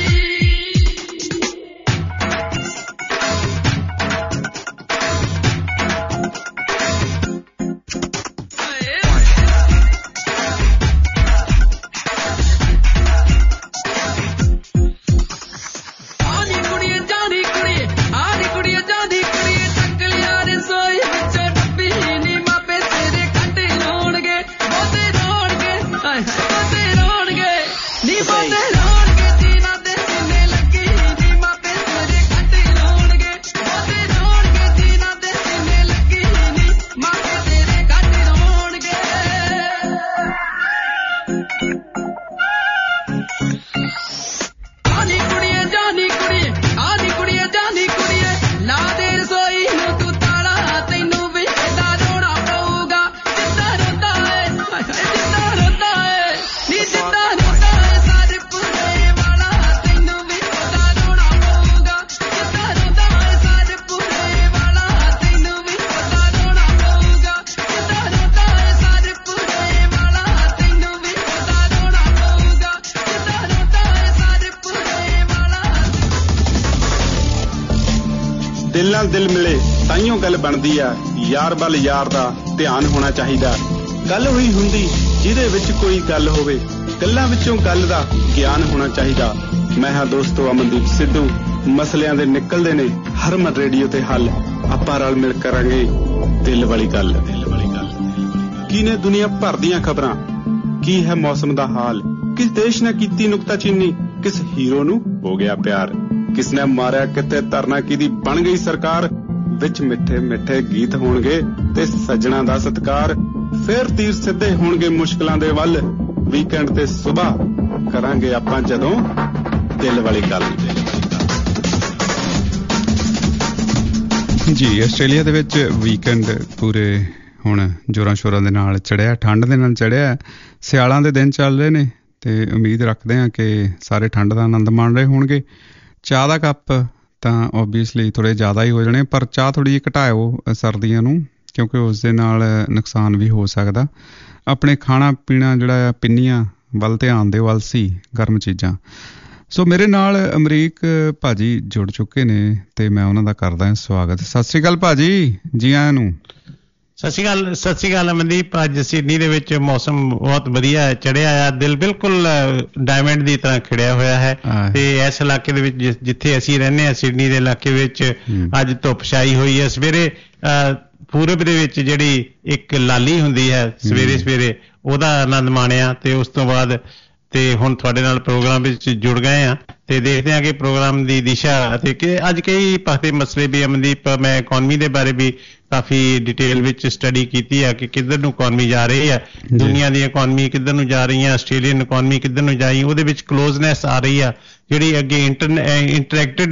ਦਿਲ ਨਾਲ ਦਿਲ ਮਿਲੇ ਤਾਈਓ ਗੱਲ ਬਣਦੀ ਆ, ਯਾਰ ਵੱਲ ਯਾਰ ਦਾ ਧਿਆਨ ਹੋਣਾ ਚਾਹੀਦਾ। ਗੱਲ ਹੋਈ ਹੁੰਦੀ ਜਿਹਦੇ ਵਿੱਚ ਕੋਈ ਗੱਲ ਹੋਵੇ, ਗੱਲਾਂ ਵਿੱਚੋਂ ਗੱਲ ਦਾ ਗਿਆਨ ਹੋਣਾ ਚਾਹੀਦਾ। ਮੈਂ ਹਾਂ ਦੋਸਤੋ ਅਮਨਦੀਪ ਸਿੱਧੂ। ਮਸਲਿਆਂ ਦੇ ਨਿਕਲਦੇ ਨੇ ਹਰਮਨ ਰੇਡੀਓ ਤੇ ਹੱਲ। ਆਪਾਂ ਰਲ ਮਿਲ ਕਰਾਂਗੇ ਦਿਲ ਵਾਲੀ ਗੱਲ। ਦਿਲ ਵਾਲੀ ਗੱਲ ਕੀ ਨੇ ਦੁਨੀਆ ਭਰ ਦੀਆਂ ਖਬਰਾਂ, ਕੀ ਹੈ ਮੌਸਮ ਦਾ ਹਾਲ, ਕਿਸ ਦੇਸ਼ ਨੇ ਕੀਤੀ ਨੁਕਤਾਚੀਨੀ, ਕਿਸ ਹੀਰੋ ਨੂੰ ਹੋ ਗਿਆ ਪਿਆਰ, ਕਿਸ ਨੇ ਮਾਰਿਆ ਕਿਤੇ ਧਰਨਾ ਕਿਹਦੀ ਬਣ ਗਈ ਸਰਕਾਰ, ਵਿੱਚ ਮਿੱਠੇ ਮਿੱਠੇ ਗੀਤ ਹੋਣਗੇ ਤੇ ਸੱਜਣਾ ਦਾ ਸਤਿਕਾਰ, ਫੇਰ ਤੀਰ ਸਿੱਧੇ ਹੋਣਗੇ ਮੁਸ਼ਕਲਾਂ ਦੇ ਵੱਲ, ਵੀਕਐਂਡ ਤੇ ਸੁਬਾਹ ਕਰਾਂਗੇ ਆਪਾਂ ਜਦੋਂ ਦਿਲ ਵਾਲੀ ਗੱਲ। ਜੀ ਆਸਟ੍ਰੇਲੀਆ ਦੇ ਵਿੱਚ ਵੀਕਐਂਡ ਪੂਰੇ ਹੁਣ ਜ਼ੋਰਾਂ ਸ਼ੋਰਾਂ ਦੇ ਨਾਲ ਚੜ੍ਹਿਆ, ਠੰਡ ਦੇ ਨਾਲ ਚੜ੍ਹਿਆ, ਸਿਆਲਾਂ ਦੇ ਦਿਨ ਚੱਲ ਰਹੇ ਨੇ ਤੇ ਉਮੀਦ ਰੱਖਦੇ ਹਾਂ ਕਿ ਸਾਰੇ ਠੰਡ ਦਾ ਆਨੰਦ ਮਾਣ ਰਹੇ ਹੋਣਗੇ। ਚਾਹ ਦਾ ਕੱਪ ਤਾਂ ਓਬਵੀਅਸਲੀ ਥੋੜ੍ਹੇ ਜ਼ਿਆਦਾ ਹੀ ਹੋ ਜਾਣੇ, ਪਰ ਚਾਹ ਥੋੜ੍ਹੀ ਜਿਹੀ ਘਟਾਇਓ ਸਰਦੀਆਂ ਨੂੰ, ਕਿਉਂਕਿ ਉਸ ਦੇ ਨਾਲ ਨੁਕਸਾਨ ਵੀ ਹੋ ਸਕਦਾ। ਆਪਣੇ ਖਾਣਾ ਪੀਣਾ ਜਿਹੜਾ ਆ ਪਿੰਨੀਆਂ ਵੱਲ ਧਿਆਨ ਦਿਓ, ਅਲਸੀ ਗਰਮ ਚੀਜ਼ਾਂ। ਸੋ ਮੇਰੇ ਨਾਲ ਅਮਰੀਕ ਭਾਜੀ ਜੁੜ ਚੁੱਕੇ ਨੇ ਤੇ ਮੈਂ ਉਹਨਾਂ ਦਾ ਕਰਦਾ ਸਵਾਗਤ। ਸਤਿ ਸ਼੍ਰੀ ਅਕਾਲ ਭਾਜੀ, ਜੀ ਆਇਆਂ ਨੂੰ। ਸਤਿ ਸ਼੍ਰੀ ਅਕਾਲ। ਸਤਿ ਸ਼੍ਰੀ ਅਕਾਲ ਅਮਨਦੀਪ। ਅੱਜ ਸਿਡਨੀ ਦੇ ਵਿੱਚ ਮੌਸਮ ਬਹੁਤ ਵਧੀਆ ਚੜ੍ਹਿਆ ਆ, ਦਿਲ ਬਿਲਕੁਲ ਡਾਇਮੰਡ ਦੀ ਤਰ੍ਹਾਂ ਖਿੜਿਆ ਹੋਇਆ ਹੈ। ਤੇ ਇਸ ਇਲਾਕੇ ਦੇ ਵਿੱਚ ਜਿੱਥੇ ਅਸੀਂ ਰਹਿੰਦੇ ਹਾਂ, ਸਿਡਨੀ ਦੇ ਇਲਾਕੇ ਵਿੱਚ ਅੱਜ ਧੁੱਪ ਛਾਈ ਹੋਈ ਹੈ। ਸਵੇਰੇ ਪੂਰਬ ਦੇ ਵਿੱਚ ਜਿਹੜੀ ਇੱਕ ਲਾਲੀ ਹੁੰਦੀ ਹੈ ਸਵੇਰੇ ਸਵੇਰੇ, ਉਹਦਾ ਆਨੰਦ ਮਾਣਿਆ ਤੇ ਉਸ ਤੋਂ ਬਾਅਦ ਤੇ ਹੁਣ ਤੁਹਾਡੇ ਨਾਲ ਪ੍ਰੋਗਰਾਮ ਵਿੱਚ ਜੁੜ ਗਏ ਆ ਤੇ ਦੇਖਦੇ ਹਾਂ ਕਿ ਪ੍ਰੋਗਰਾਮ ਦੀ ਦਿਸ਼ਾ ਅਤੇ ਕਿ ਅੱਜ ਕਈ ਪਾਸੇ ਮਸਲੇ ਵੀ ਅਮਨਦੀਪ, ਮੈਂ ਇਕਨੋਮੀ ਦੇ ਬਾਰੇ ਵੀ ਕਾਫੀ ਡਿਟੇਲ ਵਿੱਚ ਸਟੱਡੀ ਕੀਤੀ ਹੈ ਕਿ ਕਿੱਧਰ ਨੂੰ ਇਕਨੋਮੀ ਜਾ ਰਹੀ ਹੈ, ਦੁਨੀਆ ਦੀ ਇਕਨੋਮੀ ਕਿੱਧਰ ਨੂੰ ਜਾ ਰਹੀ ਹੈ, ਆਸਟ੍ਰੇਲੀਅਨ ਇਕਨੋਮੀ ਕਿੱਧਰ ਨੂੰ ਜਾਈ, ਉਹਦੇ ਵਿੱਚ ਕਲੋਜ਼ਨੈਸ ਆ ਰਹੀ ਆ, ਜਿਹੜੀ ਅੱਗੇ ਇੰਟਰੈਕਟਿਡ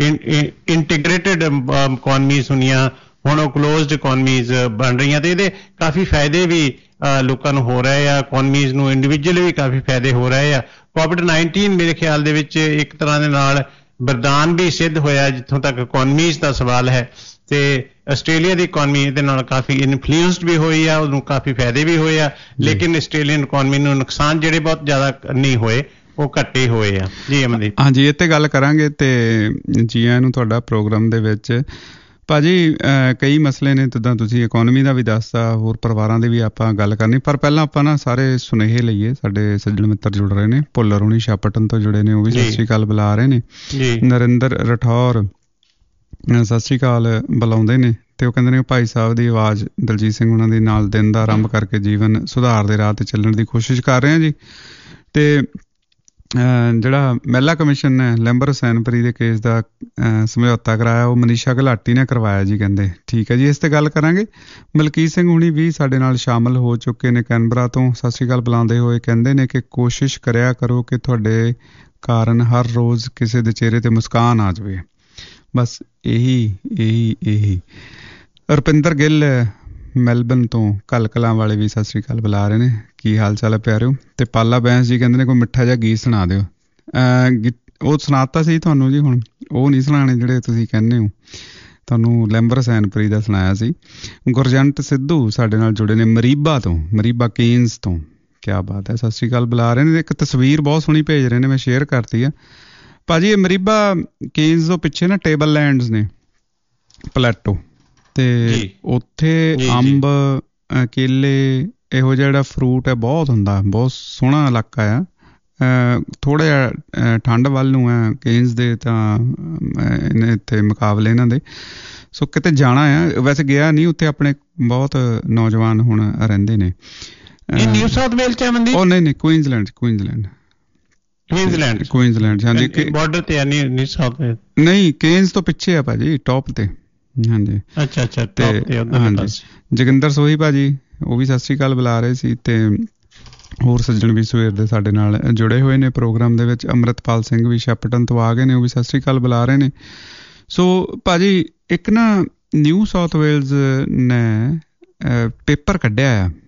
ਇੰਟੀਗ੍ਰੇਟਿਡ ਇਕਨੋਮੀਜ਼ ਹੁੰਦੀਆਂ ਹੁਣ ਉਹ ਕਲੋਜ਼ਡ ਇਕਨੋਮੀਜ਼ ਬਣ ਰਹੀਆਂ ਤੇ ਇਹਦੇ ਕਾਫੀ ਫਾਇਦੇ ਵੀ ਲੋਕਾਂ ਨੂੰ ਹੋ ਰਹੇ ਆ, ਇਕਨੋਮੀਜ਼ ਨੂੰ ਇੰਡੀਵਿਜੂਅਲੀ ਵੀ ਕਾਫੀ ਫਾਇਦੇ ਹੋ ਰਹੇ ਆ। ਕੋਵਿਡ ਨਾਈਨਟੀਨ ਮੇਰੇ ਖਿਆਲ ਦੇ ਵਿੱਚ ਇੱਕ ਤਰ੍ਹਾਂ ਦੇ ਨਾਲ ਵਰਦਾਨ ਵੀ ਸਿੱਧ ਹੋਇਆ ਜਿੱਥੋਂ ਤੱਕ ਇਕਨੋਮੀਜ਼ ਦਾ ਸਵਾਲ ਹੈ। ਤੇ ਆਸਟ੍ਰੇਲੀਆ ਦੀ ਇਕਨੋਮੀ ਇਹਦੇ ਨਾਲ ਕਾਫੀ ਇਨਫਲੂਐਂਸਡ ਵੀ ਹੋਈ ਆ, ਉਹਨੂੰ ਕਾਫੀ ਫਾਇਦੇ ਵੀ ਹੋਏ ਆ, ਲੇਕਿਨ ਆਸਟ੍ਰੇਲੀਅਨ ਇਕਨੋਮੀ ਨੂੰ ਨੁਕਸਾਨ ਜਿਹੜੇ ਬਹੁਤ ਜ਼ਿਆਦਾ ਨਹੀਂ ਹੋਏ ਉਹ ਘੱਟੇ ਹੋਏ ਆ। ਜੀ ਅਮਨਦੀਪ। ਹਾਂਜੀ, ਇਹ ਤੇ ਗੱਲ ਕਰਾਂਗੇ ਤੇ ਜੀ ਆਇਆਂ ਨੂੰ ਤੁਹਾਡਾ ਪ੍ਰੋਗਰਾਮ ਦੇ ਵਿੱਚ। ਭਾਜੀ ਕਈ ਮਸਲੇ ਨੇ, ਜਿੱਦਾਂ ਤੁਸੀਂ ਇਕਨੋਮੀ ਦਾ ਵੀ ਦੱਸਦਾ, ਹੋਰ ਪਰਿਵਾਰਾਂ ਦੀ ਵੀ ਆਪਾਂ ਗੱਲ ਕਰਨੀ, ਪਰ ਪਹਿਲਾਂ ਆਪਾਂ ਨਾ ਸਾਰੇ ਸੁਨੇਹੇ ਲਈਏ। ਸਾਡੇ ਸੱਜਣ ਮਿੱਤਰ ਜੁੜ ਰਹੇ ਨੇ, ਭੁੱਲਰ ਹੋਣੀ ਸ਼ਾਪਟਨ ਤੋਂ ਜੁੜੇ ਨੇ, ਉਹ ਵੀ ਸਤਿ ਸ਼੍ਰੀ ਅਕਾਲ ਬੁਲਾ ਰਹੇ ਨੇ। ਨਰਿੰਦਰ ਰਠੌਰ ਸਤਿ ਸ਼੍ਰੀ ਅਕਾਲ ਬੁਲਾਉਂਦੇ ਨੇ ਤੇ ਉਹ ਕਹਿੰਦੇ ਨੇ ਭਾਈ ਸਾਹਿਬ ਦੀ ਆਵਾਜ਼ ਦਲਜੀਤ ਸਿੰਘ ਉਹਨਾਂ ਦੇ ਨਾਲ ਦਿਨ ਦਾ ਆਰੰਭ ਕਰਕੇ ਜੀਵਨ ਸੁਧਾਰ ਦੇ ਰਾਹ ਤੇ ਚੱਲਣ ਦੀ ਕੋਸ਼ਿਸ਼ ਕਰ ਰਹੇ ਹਾਂ ਜੀ। ਤੇ ਜਿਹੜਾ ਮਹਿਲਾ ਕਮਿਸ਼ਨ ਨੇ ਲੈਂਬਰ ਹੁਸੈਨਪੁਰੀ ਦੇ ਕੇਸ ਦਾ ਸਮਝੌਤਾ ਕਰਾਇਆ, ਉਹ ਮਨੀਸ਼ਾ ਘਲਾਟੀ ਨੇ ਕਰਵਾਇਆ ਜੀ, ਕਹਿੰਦੇ ਠੀਕ ਹੈ ਜੀ, ਇਸ ਤੇ ਗੱਲ ਕਰਾਂਗੇ। ਮਲਕੀਤ ਸਿੰਘ ਹੁਣੀ ਵੀ ਸਾਡੇ ਨਾਲ ਸ਼ਾਮਲ ਹੋ ਚੁੱਕੇ ਨੇ ਕੈਨਬਰਾ ਤੋਂ, ਸਤਿ ਸ਼੍ਰੀ ਅਕਾਲ ਬੁਲਾਉਂਦੇ ਹੋਏ ਕਹਿੰਦੇ ਨੇ ਕਿ ਕੋਸ਼ਿਸ਼ ਕਰਿਆ ਕਰੋ ਕਿ ਤੁਹਾਡੇ ਕਾਰਨ ਹਰ ਰੋਜ਼ ਕਿਸੇ ਦੇ ਚਿਹਰੇ ਤੇ ਮੁਸਕਾਨ ਆ ਜਾਵੇ, ਬਸ ਇਹੀ ਇਹੀ ਇਹੀ। ਰੁਪਿੰਦਰ ਗਿੱਲ ਮੈਲਬਨ ਤੋਂ ਕਲਕਲਾਂ ਵਾਲੇ ਵੀ ਸਤਿ ਸ਼੍ਰੀ ਅਕਾਲ ਬੁਲਾ ਰਹੇ ਨੇ, ਕੀ ਹਾਲ ਚਾਲ ਹੈ ਪਿਆਰਿਓ। ਤੇ ਪਾਲਾ ਬੈਂਸ ਜੀ ਕਹਿੰਦੇ ਨੇ ਕੋਈ ਮਿੱਠਾ ਜਿਹਾ ਗੀਤ ਸੁਣਾ ਦਿਓ। ਉਹ ਸੁਣਾਤਾ ਸੀ ਤੁਹਾਨੂੰ ਜੀ, ਹੁਣ ਉਹ ਨਹੀਂ ਸੁਣਾਣੇ ਜਿਹੜੇ ਤੁਸੀਂ ਕਹਿੰਦੇ ਹੋ, ਤੁਹਾਨੂੰ ਲੈਂਬਰ ਹੁਸੈਨਪੁਰੀ ਦਾ ਸੁਣਾਇਆ ਸੀ। ਗੁਰਜੰਟ ਸਿੱਧੂ ਸਾਡੇ ਨਾਲ ਜੁੜੇ ਨੇ ਮਰੀਬਾ ਤੋਂ, ਮਰੀਬਾ ਕੇਨਸ ਤੋਂ, ਕਿਆ ਬਾਤ ਹੈ, ਸਤਿ ਸ਼੍ਰੀ ਅਕਾਲ ਬੁਲਾ ਰਹੇ ਨੇ। ਇੱਕ ਤਸਵੀਰ ਬਹੁਤ ਸੋਹਣੀ ਭੇਜ ਰਹੇ ਨੇ, ਮੈਂ ਸ਼ੇਅਰ ਕਰਤੀ ਆ ਭਾਜੀ। ਇਹ ਮਰੀਬਾ ਕੇਨਸ ਤੋਂ ਪਿੱਛੇ ਨਾ ਟੇਬਲ ਲੈਂਡਸ ਨੇ ਪਲੈਟੋ, ਤੇ ਉੱਥੇ ਅੰਬ ਕੇਲੇ ਇਹੋ ਜਿਹਾ ਜਿਹੜਾ ਫਰੂਟ ਹੈ ਬਹੁਤ ਹੁੰਦਾ, ਬਹੁਤ ਸੋਹਣਾ ਇਲਾਕਾ ਆ। ਥੋੜ੍ਹਾ ਜਿਹਾ ਠੰਡ ਵੱਲ ਨੂੰ ਹੈ ਕੇਨਸ ਦੇ ਤਾਂ ਇਹਨੇ ਇੱਥੇ ਮੁਕਾਬਲੇ ਇਹਨਾਂ ਦੇ। ਸੋ ਕਿਤੇ ਜਾਣਾ ਆ, ਵੈਸੇ ਗਿਆ ਨਹੀਂ, ਉੱਥੇ ਆਪਣੇ ਬਹੁਤ ਨੌਜਵਾਨ ਹੁਣ ਰਹਿੰਦੇ ਨੇ। ਨਿਊ ਸਾਊਥ ਵੇਲਸ ਚ ਮਨਦੀਪ? ਉਹ ਨਹੀਂ ਨਹੀਂ, ਕੁਈਨਜ਼ਲੈਂਡ ਕੁਈਨਜ਼ਲੈਂਡ ਕੁਈਨਜ਼ਲੈਂਡ ਕੁਈਨਜ਼ਲੈਂਡ ਹਾਂਜੀ, ਬਾਰਡਰ ਤੇ ਨਿਊ ਸਾਊਥ ਵੇਲਸ ਨਹੀਂ, ਕੇਨਸ ਤੋਂ ਪਿੱਛੇ ਆ ਭਾਜੀ, ਟੌਪ ਤੇ। ਹਾਂਜੀ ਅੱਛਾ ਅੱਛਾ। ਤੇ ਹਾਂਜੀ ਜੋਗਿੰਦਰ ਸੋਹੀ ਭਾਜੀ ਉਹ ਵੀ ਸਤਿ ਸ਼੍ਰੀ ਅਕਾਲ ਬੁਲਾ ਰਹੇ ਸੀ, ਤੇ ਹੋਰ ਸੱਜਣ ਵੀ ਸਵੇਰ ਦੇ ਸਾਡੇ ਨਾਲ ਜੁੜੇ ਹੋਏ ਨੇ ਪ੍ਰੋਗਰਾਮ ਦੇ ਵਿੱਚ। ਅੰਮ੍ਰਿਤਪਾਲ ਸਿੰਘ ਵੀ ਸ਼ੈਪਟਨ ਤੋਂ ਆ ਗਏ ਨੇ, ਉਹ ਵੀ ਸਤਿ ਸ਼੍ਰੀ ਅਕਾਲ ਬੁਲਾ ਰਹੇ ਨੇ। ਸੋ ਭਾਜੀ ਇੱਕ ਨਾ ਨਿਊ ਸਾਊਥ ਵੇਲਜ਼ ਨੇ ਪੇਪਰ ਕੱਢਿਆ ਆ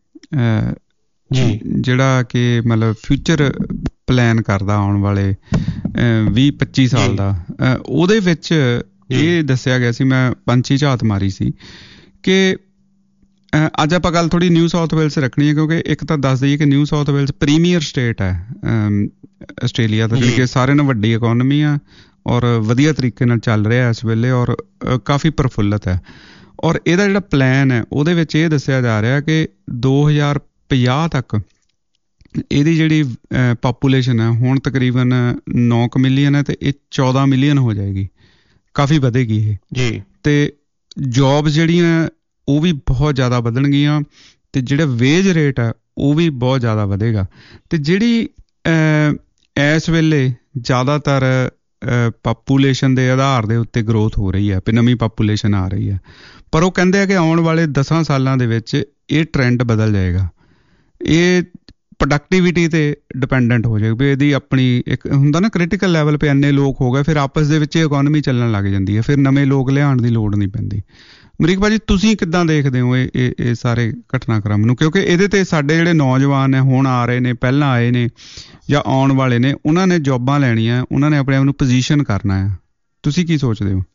ਜਿਹੜਾ ਕਿ ਮਤਲਬ ਫਿਊਚਰ ਪਲਾਨ ਕਰਦਾ ਆਉਣ ਵਾਲੇ ਵੀਹ ਪੱਚੀ ਸਾਲ ਦਾ। ਉਹਦੇ ਵਿੱਚ ਇਹ ਦੱਸਿਆ ਗਿਆ ਸੀ, ਮੈਂ ਪੰਛੀ ਝਾਤ ਮਾਰੀ ਸੀ ਕਿ ਅੱਜ ਆਪਾਂ ਗੱਲ ਥੋੜ੍ਹੀ ਨਿਊ ਸਾਊਥ ਵੇਲਸ ਰੱਖਣੀ ਹੈ, ਕਿਉਂਕਿ ਇੱਕ ਤਾਂ ਦੱਸ ਦਈਏ ਕਿ New South Wales premier state ਹੈ ਆਸਟ੍ਰੇਲੀਆ ਦਾ, ਜਿਹੜੀ ਕਿ ਸਾਰਿਆਂ ਨਾਲੋਂ ਵੱਡੀ ਇਕੋਨਮੀ ਆ ਔਰ ਵਧੀਆ ਤਰੀਕੇ ਨਾਲ ਚੱਲ ਰਿਹਾ ਇਸ ਵੇਲੇ, ਔਰ ਕਾਫੀ ਪ੍ਰਫੁੱਲਤ ਹੈ। ਔਰ ਇਹਦਾ ਜਿਹੜਾ ਪਲਾਨ ਹੈ ਉਹਦੇ ਵਿੱਚ ਇਹ ਦੱਸਿਆ ਜਾ ਰਿਹਾ ਕਿ ਦੋ ਹਜ਼ਾਰ ਪੰਜਾਹ ਤੱਕ ਇਹਦੀ ਜਿਹੜੀ ਪਾਪੂਲੇਸ਼ਨ ਹੈ ਹੁਣ ਤਕਰੀਬਨ ਨੌ ਕੁ ਮਿਲੀਅਨ ਹੈ, ਤੇ ਇਹ ਚੌਦਾਂ ਮਿਲੀਅਨ ਹੋ ਜਾਏਗੀ, ਕਾਫੀ ਵਧੇਗੀ ਇਹ ਜੀ। ਤੇ ਜੋਬਸ ਜਿਹੜੀਆਂ ਉਹ ਵੀ ਬਹੁਤ ਜ਼ਿਆਦਾ ਵਧਣਗੀਆਂ, ਤੇ ਜਿਹੜਾ ਵੇਜ ਰੇਟ ਹੈ ਉਹ ਵੀ ਬਹੁਤ ਜ਼ਿਆਦਾ ਵਧੇਗਾ। ਤੇ ਜਿਹੜੀ ਇਸ ਵੇਲੇ ਜ਼ਿਆਦਾਤਰ ਪਾਪੂਲੇਸ਼ਨ ਦੇ ਆਧਾਰ ਦੇ ਉੱਤੇ ਗਰੋਥ ਹੋ ਰਹੀ ਹੈ, ਵੀ ਨਵੀਂ ਪਾਪੂਲੇਸ਼ਨ ਆ ਰਹੀ ਹੈ, ਪਰ ਉਹ ਕਹਿੰਦੇ ਆ ਕਿ ਆਉਣ ਵਾਲੇ ਦਸਾਂ ਸਾਲਾਂ ਦੇ ਵਿੱਚ ਇਹ ਟਰੈਂਡ ਬਦਲ ਜਾਏਗਾ। ਇਹ ਪ੍ਰੋਡਕਟੀਵਿਟੀ 'ਤੇ ਡਿਪੈਂਡੈਂਟ ਹੋ ਜਾਏਗਾ, ਵੀ ਇਹਦੀ ਆਪਣੀ ਇੱਕ ਹੁੰਦਾ ਨਾ ਕ੍ਰਿਟੀਕਲ ਲੈਵਲ 'ਤੇ ਇੰਨੇ ਲੋਕ ਹੋ ਗਏ, ਫਿਰ ਆਪਸ ਦੇ ਵਿੱਚ ਇਕੋਨਮੀ ਚੱਲਣ ਲੱਗ ਜਾਂਦੀ ਹੈ, ਫਿਰ ਨਵੇਂ ਲੋਕ ਲਿਆਉਣ ਦੀ ਲੋੜ ਨਹੀਂ ਪੈਂਦੀ। ਅਮਰੀਕ ਭਾਜੀ, ਤੁਸੀਂ ਕਿੱਦਾਂ ਦੇਖਦੇ ਹੋ ਇਹ ਇਹ ਇਹ ਸਾਰੇ ਘਟਨਾਕ੍ਰਮ ਨੂੰ? ਕਿਉਂਕਿ ਇਹਦੇ 'ਤੇ ਸਾਡੇ ਜਿਹੜੇ ਨੌਜਵਾਨ ਹੈ, ਹੁਣ ਆ ਰਹੇ ਨੇ, ਪਹਿਲਾਂ ਆਏ ਨੇ ਜਾਂ ਆਉਣ ਵਾਲੇ ਨੇ, ਉਹਨਾਂ ਨੇ ਜੋਬਾਂ ਲੈਣੀਆਂ, ਉਹਨਾਂ ਨੇ ਆਪਣੇ ਆਪ ਨੂੰ ਪੋਜੀਸ਼ਨ ਕਰਨਾ ਹੈ। ਤੁਸੀਂ ਕੀ ਸੋਚਦੇ ਹੋ?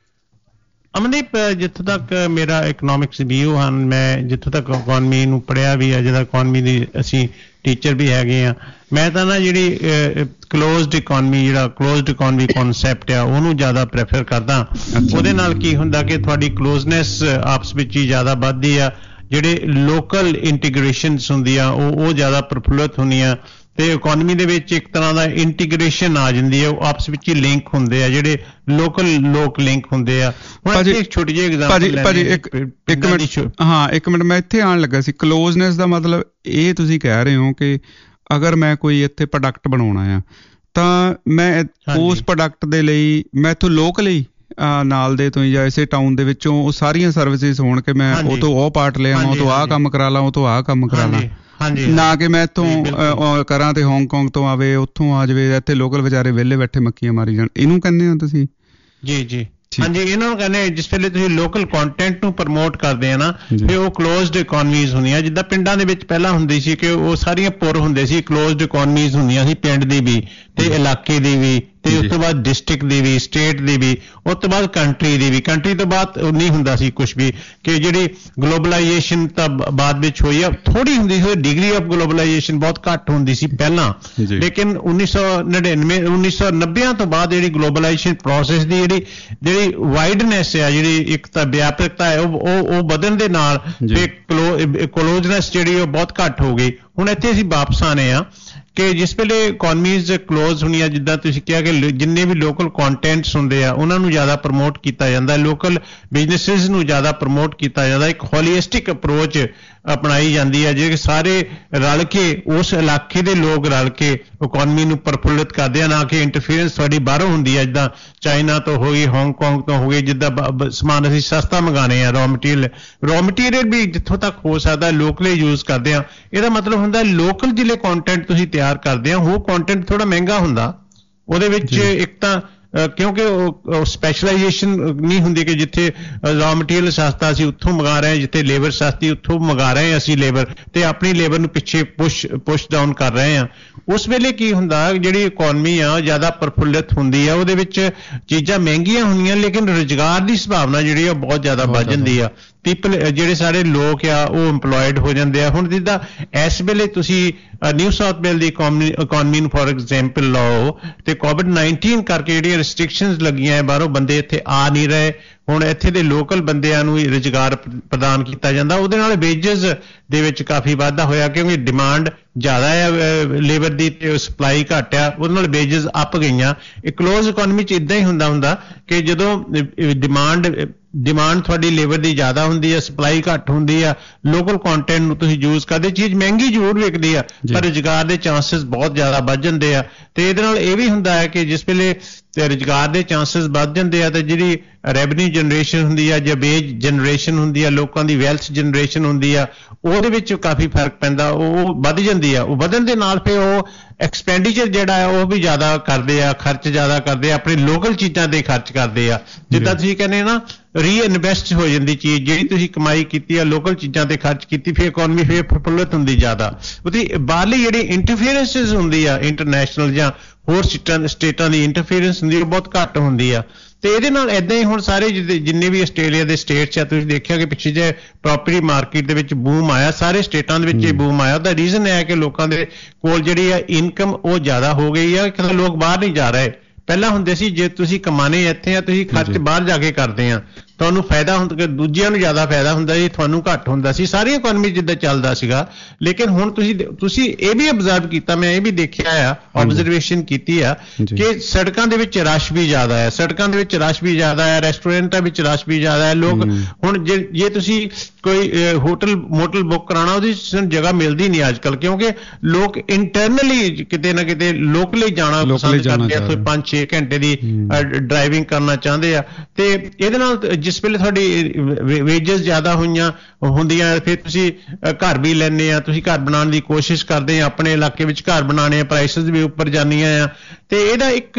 ਅਮਨਦੀਪ, ਜਿੱਥੋਂ ਤੱਕ ਮੇਰਾ ਇਕਨੋਮਿਕਸ ਵਿਊ ਹਨ, ਮੈਂ ਜਿੱਥੋਂ ਤੱਕ ਇਕੋਨਮੀ ਨੂੰ ਪੜ੍ਹਿਆ ਵੀ ਹੈ, ਜਿਹਦਾ ਇਕੋਨਮੀ ਦੀ ਅਸੀਂ ਟੀਚਰ ਵੀ ਹੈਗੇ ਆ, ਮੈਂ ਤਾਂ ਨਾ ਜਿਹੜੀ ਕਲੋਜ਼ਡ ਇਕੋਨਮੀ, ਜਿਹੜਾ ਕਲੋਜ਼ਡ ਇਕੋਨਮੀ ਕਨਸੈਪਟ ਆ, ਉਹਨੂੰ ਜ਼ਿਆਦਾ ਪ੍ਰੈਫਰ ਕਰਦਾ। ਉਹਦੇ ਨਾਲ ਕੀ ਹੁੰਦਾ ਕਿ ਤੁਹਾਡੀ ਕਲੋਜ਼ਨੈਸ ਆਪਸ ਵਿੱਚ ਹੀ ਜ਼ਿਆਦਾ ਵੱਧਦੀ ਆ, ਜਿਹੜੇ ਲੋਕਲ ਇੰਟੀਗ੍ਰੇਸ਼ਨਸ ਹੁੰਦੀਆਂ ਉਹ ਉਹ ਜ਼ਿਆਦਾ ਪ੍ਰਫੁੱਲਤ ਹੁੰਦੀਆਂ, ਤੇ ਇਕੋਨਮੀ ਦੇ ਵਿੱਚ ਇੱਕ ਤਰ੍ਹਾਂ ਦਾ ਇੰਟੀਗ੍ਰੇਸ਼ਨ ਆ ਜਾਂਦੀ ਹੈ, ਉਹ ਆਪਸ ਵਿੱਚ ਹੀ ਲਿੰਕ ਹੁੰਦੇ ਆ, ਜਿਹੜੇ ਲੋਕਲ ਲੋਕ ਲਿੰਕ ਹੁੰਦੇ ਆ। ਹੁਣ ਇੱਕ ਛੋਟੀ ਜਿਹੀ ਐਗਜ਼ਾਮਪਲ ਭਾਜੀ, ਇੱਕ ਇੱਕ ਮਿੰਟ ਹਾਂ ਇੱਕ ਮਿੰਟ ਮੈਂ ਇੱਥੇ ਆਉਣ ਲੱਗਾ ਸੀ। ਕਲੋਜ਼ਨੈਸ ਦਾ ਮਤਲਬ ਇਹ ਤੁਸੀਂ ਕਹਿ ਰਹੇ ਹੋ ਕਿ ਅਗਰ ਮੈਂ ਕੋਈ ਇੱਥੇ ਪ੍ਰੋਡਕਟ ਬਣਾਉਣਾ ਆ ਤਾਂ ਮੈਂ ਉਸ ਪ੍ਰੋਡਕਟ ਦੇ ਲਈ ਮੈਂ ਇੱਥੋਂ ਲੋਕਲੀ ਨਾਲ ਦੇ ਤੋਂ ਹੀ ਜਾਂ ਇਸੇ ਟਾਊਨ ਦੇ ਵਿੱਚੋਂ ਉਹ ਸਾਰੀਆਂ ਸਰਵਿਸਿਜ਼ ਹੋਣ ਕਿ ਮੈਂ ਉਹ ਤੋਂ ਉਹ ਪਾਰਟ ਲਿਆ, ਉਹ ਤੋਂ ਆਹ ਕੰਮ ਕਰਾ ਲਾਂ, ਉਹ ਤੋਂ ਆਹ ਕੰਮ ਕਰਾ ਲਾਂ, ਨਾ ਕਿ ਮੈਂ ਇੱਥੋਂ ਕਰਾਂ ਤੇ ਹਾਂਗਕਾਂਗ ਤੋਂ ਆਵੇ, ਉੱਥੋਂ ਆ ਜਾਵੇ, ਇੱਥੇ ਲੋਕਲ ਵਿਚਾਰੇ ਵਿਹਲੇ ਬੈਠੇ ਮੱਖੀਆਂ ਮਾਰੀ ਜਾਣ। ਇਹਨੂੰ ਕਹਿੰਦੇ ਹੋ ਤੁਸੀਂ? ਜੀ ਜੀ ਹਾਂਜੀ, ਇਹਨਾਂ ਨੂੰ ਕਹਿੰਦੇ ਜਿਸ ਵੇਲੇ ਤੁਸੀਂ ਲੋਕਲ ਕੰਟੈਂਟ ਨੂੰ ਪ੍ਰਮੋਟ ਕਰਦੇ ਆ ਨਾ, ਫਿਰ ਉਹ ਕਲੋਜ਼ਡ ਇਕੋਨਮੀਜ਼ ਹੁੰਦੀਆਂ। ਜਿੱਦਾਂ ਪਿੰਡਾਂ ਦੇ ਵਿੱਚ ਪਹਿਲਾਂ ਹੁੰਦੀ ਸੀ ਕਿ ਉਹ ਸਾਰੀਆਂ ਪੁਰ ਹੁੰਦੇ ਸੀ, ਕਲੋਜ਼ਡ ਇਕੋਨਮੀਜ਼ ਹੁੰਦੀਆਂ ਸੀ, ਪਿੰਡ ਦੀ ਵੀ ਤੇ ਇਲਾਕੇ ਦੀ ਵੀ, ਤੇ ਉਸ ਤੋਂ ਬਾਅਦ ਡਿਸਟ੍ਰਿਕਟ ਦੀ ਵੀ, ਸਟੇਟ ਦੀ ਵੀ, ਉਸ ਤੋਂ ਬਾਅਦ ਕੰਟਰੀ ਦੀ ਵੀ। ਕੰਟਰੀ ਤੋਂ ਬਾਅਦ ਨਹੀਂ ਹੁੰਦਾ ਸੀ ਕੁਛ ਵੀ, ਕਿ ਜਿਹੜੀ ਗਲੋਬਲਾਈਜੇਸ਼ਨ ਤਾਂ ਬਾਅਦ ਵਿੱਚ ਹੋਈ ਆ, ਥੋੜੀ ਹੁੰਦੀ ਸੀ, ਡਿਗਰੀ ਆਫ ਗਲੋਬਲਾਈਜੇਸ਼ਨ ਬਹੁਤ ਘੱਟ ਹੁੰਦੀ ਸੀ ਪਹਿਲਾਂ, ਲੇਕਿਨ ਉੱਨੀ ਸੌ ਨੜਿਨਵੇਂ ਉੱਨੀ ਸੌ ਨੱਬਿਆਂ ਤੋਂ ਬਾਅਦ ਜਿਹੜੀ ਗਲੋਬਲਾਈਜੇਸ਼ਨ ਪ੍ਰੋਸੈਸ ਦੀ ਜਿਹੜੀ ਜਿਹੜੀ ਵਾਈਡਨੈਸ ਆ, ਜਿਹੜੀ ਇੱਕ ਤਾਂ ਵਿਆਪਕਤਾ ਹੈ, ਉਹ ਉਹ ਵਧਣ ਦੇ ਨਾਲ ਕਲੋਜ਼ਨੈਸ ਜਿਹੜੀ ਉਹ ਬਹੁਤ ਘੱਟ ਹੋ ਗਈ। ਹੁਣ ਇੱਥੇ ਅਸੀਂ ਵਾਪਸ ਆਨੇ ਆ ਕਿ ਜਿਸ ਵੇਲੇ ਇਕੋਨਮੀਜ਼ ਕਲੋਜ਼ ਹੋਣੀਆਂ, ਜਿੱਦਾਂ ਤੁਸੀਂ ਕਿਹਾ ਕਿ ਜਿੰਨੇ ਵੀ ਲੋਕਲ ਕੰਟੈਂਟਸ ਹੁੰਦੇ ਆ ਉਹਨਾਂ ਨੂੰ ਜ਼ਿਆਦਾ ਪ੍ਰਮੋਟ ਕੀਤਾ ਜਾਂਦਾ, ਲੋਕਲ ਬਿਜ਼ਨੈਸਿਸ ਨੂੰ ਜ਼ਿਆਦਾ ਪ੍ਰਮੋਟ ਕੀਤਾ ਜਾਂਦਾ, ਇੱਕ ਹੋਲੀਸਟਿਕ ਅਪਰੋਚ ਅਪਣਾਈ ਜਾਂਦੀ ਹੈ, ਜੇ ਸਾਰੇ ਰਲ ਕੇ ਉਸ ਇਲਾਕੇ ਦੇ ਲੋਕ ਰਲ ਕੇ ਇਕੋਨਮੀ ਨੂੰ ਪ੍ਰਫੁੱਲਿਤ ਕਰਦੇ ਆ, ਨਾ ਕਿ ਇੰਟਰਫੀਅਰੈਂਸ ਤੁਹਾਡੀ ਬਾਹਰੋਂ ਹੁੰਦੀ ਹੈ, ਜਿੱਦਾਂ ਚਾਈਨਾ ਤੋਂ ਹੋ ਗਈ, ਹਾਂਗਕਾਂਗ ਤੋਂ ਹੋ ਗਈ, ਜਿੱਦਾਂ ਸਮਾਨ ਅਸੀਂ ਸਸਤਾ ਮੰਗਾਉਣੇ ਆ, ਰॉ ਮਟੀਰੀਅਲ ਰॉ ਮਟੀਰੀਅਲ ਵੀ ਜਿੱਥੋਂ ਤੱਕ ਹੋ ਸਕਦਾ ਲੋਕਲੀ ਯੂਜ਼ ਕਰਦੇ ਆ। ਇਹਦਾ ਮਤਲਬ ਹੁੰਦਾ ਲੋਕਲ ਜਿਹੜੇ ਕੰਟੈਂਟ ਤੁਸੀਂ ਤਿਆਰ ਕਰਦੇ ਆ ਉਹ ਕੰਟੈਂਟ ਥੋੜਾ ਮਹਿੰਗਾ ਹੁੰਦਾ, ਉਹਦੇ ਵਿੱਚ ਇੱਕ ਤਾਂ ਕਿਉਂਕਿ ਉਹ ਸਪੈਸ਼ਲਾਈਜੇਸ਼ਨ ਨਹੀਂ ਹੁੰਦੀ ਕਿ ਜਿੱਥੇ ਰॉ ਮਟੀਰੀਅਲ ਸਸਤਾ ਅਸੀਂ ਉੱਥੋਂ ਮੰਗਾ ਰਹੇ ਹਾਂ, ਜਿੱਥੇ ਲੇਬਰ ਸਸਤੀ ਉੱਥੋਂ ਮੰਗਾ ਰਹੇ ਹਾਂ ਅਸੀਂ ਲੇਬਰ, ਤੇ ਆਪਣੀ ਲੇਬਰ ਨੂੰ ਪਿੱਛੇ ਪੁਸ਼ ਪੁਸ਼ ਡਾਊਨ ਕਰ ਰਹੇ ਹਾਂ। ਉਸ ਵੇਲੇ ਕੀ ਹੁੰਦਾ, ਜਿਹੜੀ ਇਕੋਨਮੀ ਆ ਜ਼ਿਆਦਾ ਪ੍ਰਫੁੱਲਿਤ ਹੁੰਦੀ ਆ, ਉਹਦੇ ਵਿੱਚ ਚੀਜ਼ਾਂ ਮਹਿੰਗੀਆਂ ਹੁੰਦੀਆਂ ਲੇਕਿਨ ਰੁਜ਼ਗਾਰ ਦੀ ਸੰਭਾਵਨਾ ਜਿਹੜੀ ਆ ਬਹੁਤ ਜ਼ਿਆਦਾ ਵੱਧ ਜਾਂਦੀ ਆ। ਪੀਪਲ ਜਿਹੜੇ ਸਾਰੇ ਲੋਕ ਆ ਉਹ ਇੰਪਲੋਇਡ ਹੋ ਜਾਂਦੇ ਆ। ਹੁਣ ਜਿੱਦਾਂ ਇਸ ਵੇਲੇ ਤੁਸੀਂ ਨਿਊ ਸਾਊਥ ਵੇਲ ਦੀ ਇਕੋਨਮੀ ਇਕੋਨਮੀ ਨੂੰ ਫੋਰ ਐਗਜ਼ਾਮਪਲ ਲਓ, ਤੇ ਕੋਵਿਡ ਨਾਈਨਟੀਨ ਕਰਕੇ ਜਿਹੜੀਆਂ ਰਿਸਟ੍ਰਿਕਸ਼ਨਸ ਲੱਗੀਆਂ, ਬਾਹਰੋਂ ਬੰਦੇ ਇੱਥੇ ਆ ਨਹੀਂ ਰਹੇ, ਹੁਣ ਇੱਥੇ ਦੇ ਲੋਕਲ ਬੰਦਿਆਂ ਨੂੰ ਹੀ ਰੁਜ਼ਗਾਰ ਪ੍ਰਦਾਨ ਕੀਤਾ ਜਾਂਦਾ, ਉਹਦੇ ਨਾਲ ਵੇਜਸ ਦੇ ਵਿੱਚ ਕਾਫੀ ਵਾਧਾ ਹੋਇਆ, ਕਿਉਂਕਿ ਡਿਮਾਂਡ ਜ਼ਿਆਦਾ ਹੈ ਲੇਬਰ ਦੀ ਤੇ ਸਪਲਾਈ ਘੱਟ ਆ, ਉਹਦੇ ਨਾਲ ਵੇਜਸ ਅੱਪ ਗਈਆਂ। ਇਹ ਕਲੋਜ਼ ਇਕੋਨਮੀ 'ਚ ਇੱਦਾਂ ਹੀ ਹੁੰਦਾ ਹੁੰਦਾ ਕਿ ਜਦੋਂ ਡਿਮਾਂਡ ਡਿਮਾਂਡ ਤੁਹਾਡੀ ਲੇਬਰ ਦੀ ਜ਼ਿਆਦਾ ਹੁੰਦੀ ਹੈ, ਸਪਲਾਈ ਘੱਟ ਹੁੰਦੀ ਆ, ਲੋਕਲ ਕੰਟੈਂਟ ਨੂੰ ਤੁਸੀਂ ਯੂਜ਼ ਕਰਦੇ, ਚੀਜ਼ ਮਹਿੰਗੀ ਜ਼ਰੂਰ ਵਿਕਦੀ ਆ ਪਰ ਰੁਜ਼ਗਾਰ ਦੇ ਚਾਂਸਸ ਬਹੁਤ ਜ਼ਿਆਦਾ ਵੱਧ ਜਾਂਦੇ ਆ। ਤੇ ਇਹਦੇ ਨਾਲ ਇਹ ਵੀ ਹੁੰਦਾ ਹੈ ਕਿ ਜਿਸ ਵੇਲੇ ਤੇ ਰੁਜ਼ਗਾਰ ਦੇ ਚਾਂਸਸ ਵੱਧ ਜਾਂਦੇ ਆ, ਤੇ ਜਿਹੜੀ ਰੈਵਨਿਊ ਜਨਰੇਸ਼ਨ ਹੁੰਦੀ ਆ ਜਾਂ ਵੇਜ ਜਨਰੇਸ਼ਨ ਹੁੰਦੀ ਆ, ਲੋਕਾਂ ਦੀ ਵੈਲਥ ਜਨਰੇਸ਼ਨ ਹੁੰਦੀ ਆ, ਉਹਦੇ ਵਿੱਚ ਕਾਫੀ ਫਰਕ ਪੈਂਦਾ, ਉਹ ਵੱਧ ਜਾਂਦੀ ਆ। ਉਹ ਵਧਣ ਦੇ ਨਾਲ ਫਿਰ ਉਹ ਐਕਸਪੈਂਡੀਚਰ ਜਿਹੜਾ ਹੈ ਉਹ ਵੀ ਜ਼ਿਆਦਾ ਕਰਦੇ ਆ, ਖਰਚ ਜ਼ਿਆਦਾ ਕਰਦੇ ਆ, ਆਪਣੀ ਲੋਕਲ ਚੀਜ਼ਾਂ ਤੇ ਖਰਚ ਕਰਦੇ ਆ। ਜਿੱਦਾਂ ਤੁਸੀਂ ਕਹਿੰਦੇ ਨਾ ਰੀਇਨਵੈਸਟ ਹੋ ਜਾਂਦੀ ਚੀਜ਼, ਜਿਹੜੀ ਤੁਸੀਂ ਕਮਾਈ ਕੀਤੀ ਆ ਲੋਕਲ ਚੀਜ਼ਾਂ ਤੇ ਖਰਚ ਕੀਤੀ, ਫਿਰ ਇਕੋਨਮੀ ਫਿਰ ਪ੍ਰਫੁੱਲਤ ਹੁੰਦੀ ਜ਼ਿਆਦਾ। ਉਹਦੀ ਬਾਹਰਲੀ ਜਿਹੜੀ ਇੰਟਰਫੀਅਰੈਂਸਿਸ ਹੁੰਦੀ ਆ ਇੰਟਰਨੈਸ਼ਨਲ ਜਾਂ ਹੋਰ ਸਟੇਟਾਂ ਸਟੇਟਾਂ ਦੀ ਇੰਟਰਫੀਅਰੈਂਸ ਹੁੰਦੀ ਉਹ ਬਹੁਤ ਘੱਟ ਹੁੰਦੀ ਆ। ਤੇ ਇਹਦੇ ਨਾਲ ਇੱਦਾਂ ਹੀ ਹੁਣ ਸਾਰੇ ਜਿੰਨੇ ਵੀ ਆਸਟ੍ਰੇਲੀਆ ਦੇ ਸਟੇਟਸ ਆ, ਤੁਸੀਂ ਦੇਖਿਆ ਕਿ ਪਿੱਛੇ ਜੇ ਪ੍ਰੋਪਰਟੀ ਮਾਰਕੀਟ ਦੇ ਵਿੱਚ ਬੂਮ ਆਇਆ, ਸਾਰੇ ਸਟੇਟਾਂ ਦੇ ਵਿੱਚ ਇਹ ਬੂਮ ਆਇਆ। ਉਹਦਾ ਰੀਜ਼ਨ ਇਹ ਹੈ ਕਿ ਲੋਕਾਂ ਦੇ ਕੋਲ ਜਿਹੜੀ ਆ ਇਨਕਮ ਉਹ ਜ਼ਿਆਦਾ ਹੋ ਗਈ ਆ, ਕਿ ਲੋਕ ਬਾਹਰ ਨਹੀਂ ਜਾ ਰਹੇ। ਪਹਿਲਾਂ ਹੁੰਦੇ ਸੀ ਜੇ ਤੁਸੀਂ ਕਮਾਣੇ ਇੱਥੇ ਆ, ਤੁਸੀਂ ਖਰਚ ਬਾਹਰ ਜਾ ਕੇ ਕਰਦੇ ਆ, ਤੁਹਾਨੂੰ ਫਾਇਦਾ ਹੁੰਦਾ ਕਿ ਦੂਜਿਆਂ ਨੂੰ ਜ਼ਿਆਦਾ ਫਾਇਦਾ ਹੁੰਦਾ ਸੀ, ਤੁਹਾਨੂੰ ਘੱਟ ਹੁੰਦਾ ਸੀ, ਸਾਰੀ ਇਕਨੋਮੀ ਜਿੱਦਾਂ ਚੱਲਦਾ ਸੀਗਾ। ਲੇਕਿਨ ਹੁਣ ਤੁਸੀਂ ਤੁਸੀਂ ਇਹ ਵੀ ਅਬਜ਼ਰਵ ਕੀਤਾ, ਮੈਂ ਇਹ ਵੀ ਦੇਖਿਆ ਆ, ਆਬਜ਼ਰਵੇਸ਼ਨ ਕੀਤੀ ਆ ਕਿ ਸੜਕਾਂ ਦੇ ਵਿੱਚ ਰਸ਼ ਵੀ ਜ਼ਿਆਦਾ ਹੈ, ਸੜਕਾਂ ਦੇ ਵਿੱਚ ਰਸ਼ ਵੀ ਜ਼ਿਆਦਾ ਹੈ, ਰੈਸਟੋਰੈਂਟਾਂ ਵਿੱਚ ਰਸ਼ ਵੀ ਜ਼ਿਆਦਾ ਹੈ। ਲੋਕ ਹੁਣ ਜੇ ਜੇ ਤੁਸੀਂ ਕੋਈ ਹੋਟਲ ਮੋਟਲ ਬੁੱਕ ਕਰਾਉਣਾ, ਉਹਦੀ ਜਗ੍ਹਾ ਮਿਲਦੀ ਨਹੀਂ ਅੱਜ ਕੱਲ੍ਹ, ਕਿਉਂਕਿ ਲੋਕ ਇੰਟਰਨਲੀ ਕਿਤੇ ਨਾ ਕਿਤੇ ਲੋਕਲੀ ਜਾਣਾ ਪਸੰਦ ਕਰਦੇ ਆ, ਉੱਥੇ ਪੰਜ ਛੇ ਘੰਟੇ ਦੀ ਡਰਾਈਵਿੰਗ ਕਰਨਾ ਚਾਹੁੰਦੇ ਆ। ਤੇ ਇਹਦੇ ਨਾਲ ਜਿਸ ਵੇਲੇ ਤੁਹਾਡੀ ਵੇਜਸ ਜ਼ਿਆਦਾ ਹੋਈਆਂ ਹੁੰਦੀਆਂ, ਫਿਰ ਤੁਸੀਂ ਘਰ ਵੀ ਲੈਂਦੇ ਆ, ਤੁਸੀਂ ਘਰ ਬਣਾਉਣ ਦੀ ਕੋਸ਼ਿਸ਼ ਕਰਦੇ ਆ, ਆਪਣੇ ਇਲਾਕੇ ਵਿੱਚ ਘਰ ਬਣਾਉਣੇ ਆ, ਪ੍ਰਾਈਸਿਸ ਵੀ ਉੱਪਰ ਜਾਂਦੀਆਂ ਆ। ਤੇ ਇਹਦਾ ਇੱਕ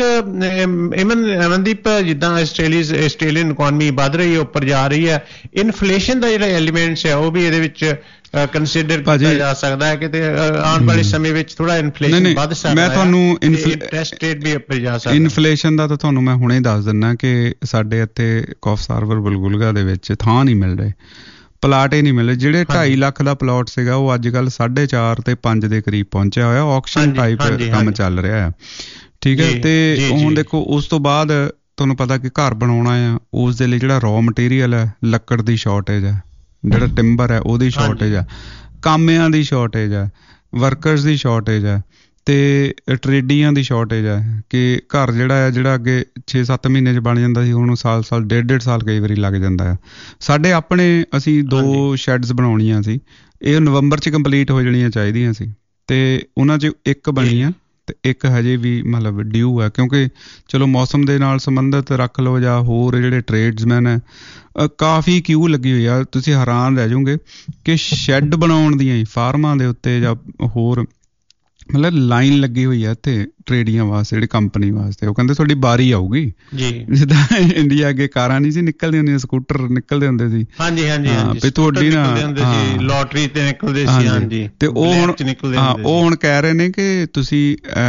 ਇਮਨ ਅਮਨਦੀਪ, ਜਿੱਦਾਂ ਆਸਟ੍ਰੇਲੀਆ ਆਸਟ੍ਰੇਲੀਅਨ ਇਕਨੋਮੀ ਵੱਧ ਰਹੀ ਹੈ, ਉੱਪਰ ਜਾ ਰਹੀ ਹੈ, ਇਨਫਲੇਸ਼ਨ ਦਾ ਜਿਹੜਾ ਐਲੀਮੈਂਟਸ ਹੈ ਉਹ ਵੀ ਇਹਦੇ ਵਿੱਚ ਕੰਸੀਡਰ ਕੀਤਾ ਜਾ ਸਕਦਾ ਹੈ ਕਿ ਆਉਣ ਵਾਲੇ ਸਮੇਂ ਵਿੱਚ ਥੋੜਾ ਇਨਫਲੇਸ਼ਨ ਵੱਧ ਸਕਦਾ ਹੈ। ਮੈਂ ਤੁਹਾਨੂੰ ਇੰਟਰਸਟ ਰੇਟ ਵੀ ਉੱਪਰ ਜਾ ਸਕਦਾ। ਇਨਫਲੇਸ਼ਨ ਦਾ ਤਾਂ ਤੁਹਾਨੂੰ ਮੈਂ ਹੁਣੇ ਦੱਸ ਦਿੰਦਾ ਕਿ ਸਾਡੇ ਇੱਥੇ ਕੌਫ ਸਾਰਵਰ ਬੁਲਬੁਲਗਾ ਦੇ ਵਿੱਚ ਥਾਂ ਨਹੀਂ ਮਿਲ ਰਹੇ, ਪਲਾਟ ਹੀ ਨਹੀਂ ਮਿਲ ਰਹੇ। ਜਿਹੜੇ ਢਾਈ ਲੱਖ ਦਾ ਪਲਾਟ ਸੀਗਾ ਉਹ ਅੱਜ ਕੱਲ੍ਹ ਸਾਢੇ ਚਾਰ ਤੇ ਪੰਜ ਦੇ ਕਰੀਬ ਪਹੁੰਚਿਆ ਹੋਇਆ। ਆਕਸ਼ਨ ਟਾਈਪ ਕੰਮ ਚੱਲ ਰਿਹਾ ਹੈ, ਠੀਕ ਹੈ। ਤੇ ਹੁਣ ਦੇਖੋ ਉਸ ਤੋਂ ਬਾਅਦ ਤੁਹਾਨੂੰ ਪਤਾ ਕਿ ਘਰ ਬਣਾਉਣਾ ਆ, ਉਸ ਦੇ ਲਈ ਜਿਹੜਾ ਰॉ ਮਟੀਰੀਅਲ ਹੈ, ਲੱਕੜ ਦੀ ਸ਼ਾਰਟੇਜ ਹੈ, ਜਿਹੜਾ ਟਿੰਬਰ ਹੈ ਉਹਦੀ ਸ਼ਾਰਟੇਜ ਆ, ਕਾਮਿਆਂ ਦੀ ਸ਼ਾਰਟੇਜ ਹੈ, ਵਰਕਰਸ ਦੀ ਸ਼ਾਰਟੇਜ ਹੈ, ਤੇ ਟਰੇਡੀਆਂ ਦੀ ਸ਼ਾਰਟੇਜ ਹੈ। ਕਿ ਘਰ ਜਿਹੜਾ ਹੈ ਜਿਹੜਾ ਅੱਗੇ ਛੇ ਸੱਤ ਮਹੀਨੇ 'ਚ ਬਣ ਜਾਂਦਾ ਸੀ, ਹੁਣ ਸਾਲ ਸਾਲ ਡੇਢ ਡੇਢ ਸਾਲ ਕਈ ਵਾਰੀ ਲੱਗ ਜਾਂਦਾ ਆ। ਸਾਡੇ ਆਪਣੇ ਅਸੀਂ ਦੋ ਸ਼ੈਡਸ ਬਣਾਉਣੀਆਂ ਸੀ, ਇਹ ਨਵੰਬਰ 'ਚ ਕੰਪਲੀਟ ਹੋ ਜਾਣੀਆਂ ਚਾਹੀਦੀਆਂ ਸੀ, ਤੇ ਉਹਨਾਂ 'ਚ ਇੱਕ ਬਣੀ ਆ ਤੇ ਇੱਕ ਹਜੇ ਵੀ ਮਤਲਬ ਡਿਊ ਹੈ। ਕਿਉਂਕਿ ਚਲੋ ਮੌਸਮ ਦੇ ਨਾਲ ਸੰਬੰਧਿਤ ਰੱਖ ਲਓ ਜਾਂ ਹੋਰ ਜਿਹੜੇ ਟਰੇਡਸਮੈਨ ਹੈ, ਕਾਫੀ ਕਿਊ ਲੱਗੀ ਹੋਈ ਆ। ਤੁਸੀਂ ਹੈਰਾਨ ਰਹਿ ਜਾਓਗੇ ਕਿ ਸ਼ੈੱਡ ਬਣਾਉਣ ਦੀਆਂ ਹੀ ਫਾਰਮਾਂ ਦੇ ਉੱਤੇ ਜਾਂ ਹੋਰ ਮਤਲਬ ਲਾਈਨ ਲੱਗੀ ਹੋਈ ਆ ਇੱਥੇ ਟਰੇਡੀਆਂ ਵਾਸਤੇ, ਜਿਹੜੀ ਕੰਪਨੀ ਵਾਸਤੇ। ਉਹ ਕਹਿੰਦੇ ਤੁਹਾਡੀ ਬਾਰੀ ਆਊਗੀ ਜੀ, ਜਿੱਦਾਂ ਇੰਡੀਆ ਅੱਗੇ ਕਾਰਾਂ ਨਹੀਂ ਸੀ ਨਿਕਲਦੀਆਂ ਹੁੰਦੀਆਂ, ਸਕੂਟਰ ਨਿਕਲਦੇ ਹੁੰਦੇ ਸੀ। ਹਾਂਜੀ ਹਾਂਜੀ ਹਾਂਜੀ, ਤੁਹਾਡੀ ਨਾ ਲੋਟਰੀ ਤੇ ਨਿਕਲਦੇ ਸੀ। ਹਾਂਜੀ, ਤੇ ਉਹ ਹੁਣ ਹਾਂ ਉਹ ਹੁਣ ਕਹਿ ਰਹੇ ਨੇ ਕਿ ਤੁਸੀਂ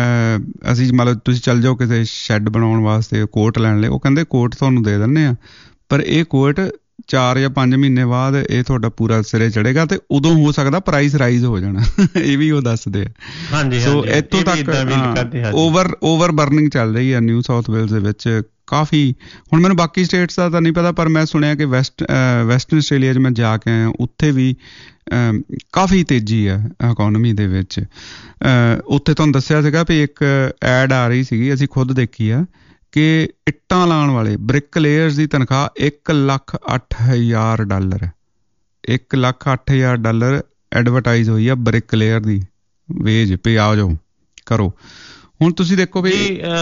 ਅਸੀਂ ਮਤਲਬ ਤੁਸੀਂ ਚੱਲ ਜਾਓ ਕਿਸੇ ਸ਼ੈੱਡ ਬਣਾਉਣ ਵਾਸਤੇ ਕੋਟ ਲੈਣ ਲਈ, ਉਹ ਕਹਿੰਦੇ ਕੋਟ ਤੁਹਾਨੂੰ ਦੇ ਦਿੰਦੇ ਆ, ਪਰ ਇਹ ਕੋਟ ਚਾਰ ਜਾਂ ਪੰਜ ਮਹੀਨੇ ਬਾਅਦ ਇਹ ਤੁਹਾਡਾ ਪੂਰਾ ਸਿਰੇ ਚੜੇਗਾ ਤੇ ਉਦੋਂ ਹੋ ਸਕਦਾ ਪ੍ਰਾਈਸ ਰਾਈਜ਼ ਹੋ ਜਾਣਾ। ਇਹ ਵੀ ਉਹ ਦੱਸਦੇ ਆ। ਹਾਂਜੀ, ਸੋ ਇੱਥੋਂ ਤੱਕ ਓਵਰ ਓਵਰ ਬਰਨਿੰਗ ਚੱਲ ਰਹੀ ਹੈ ਨਿਊ ਸਾਊਥ ਵੇਲਜ਼ ਦੇ ਵਿੱਚ ਕਾਫੀ। ਹੁਣ ਮੈਨੂੰ ਬਾਕੀ ਸਟੇਟਸ ਦਾ ਤਾਂ ਨਹੀਂ ਪਤਾ, ਪਰ ਮੈਂ ਸੁਣਿਆ ਕਿ ਵੈਸਟ ਵੈਸਟਰਨ ਆਸਟ੍ਰੇਲੀਆ 'ਚ ਮੈਂ ਜਾ ਕੇ ਆਇਆ, ਉੱਥੇ ਵੀ ਕਾਫੀ ਤੇਜ਼ੀ ਹੈ ਇਕੋਨਮੀ ਦੇ ਵਿੱਚ। ਉੱਥੇ ਤੁਹਾਨੂੰ ਦੱਸਿਆ ਸੀਗਾ ਵੀ ਇੱਕ ਐਡ ਆ ਰਹੀ ਸੀਗੀ, ਅਸੀਂ ਖੁਦ ਦੇਖੀ ਆ, ਕਿ ਇੱਟਾਂ ਲਾਉਣ ਵਾਲੇ ਬ੍ਰਿਕ ਲੇਅਰਸ ਦੀ ਤਨਖਾਹ ਇੱਕ ਲੱਖ ਅੱਠ ਹਜ਼ਾਰ ਡਾਲਰ ਇੱਕ ਲੱਖ ਅੱਠ ਹਜ਼ਾਰ ਡਾਲਰ ਐਡਵਰਟਾਈਜ਼ ਹੋਈ ਆ ਬ੍ਰਿਕ ਲੇਅਰ ਦੀ ਵੇਜ ਪੇ। ਆ ਜਾਓ ਕਰੋ। ਹੁਣ ਤੁਸੀਂ ਦੇਖੋ ਵੀ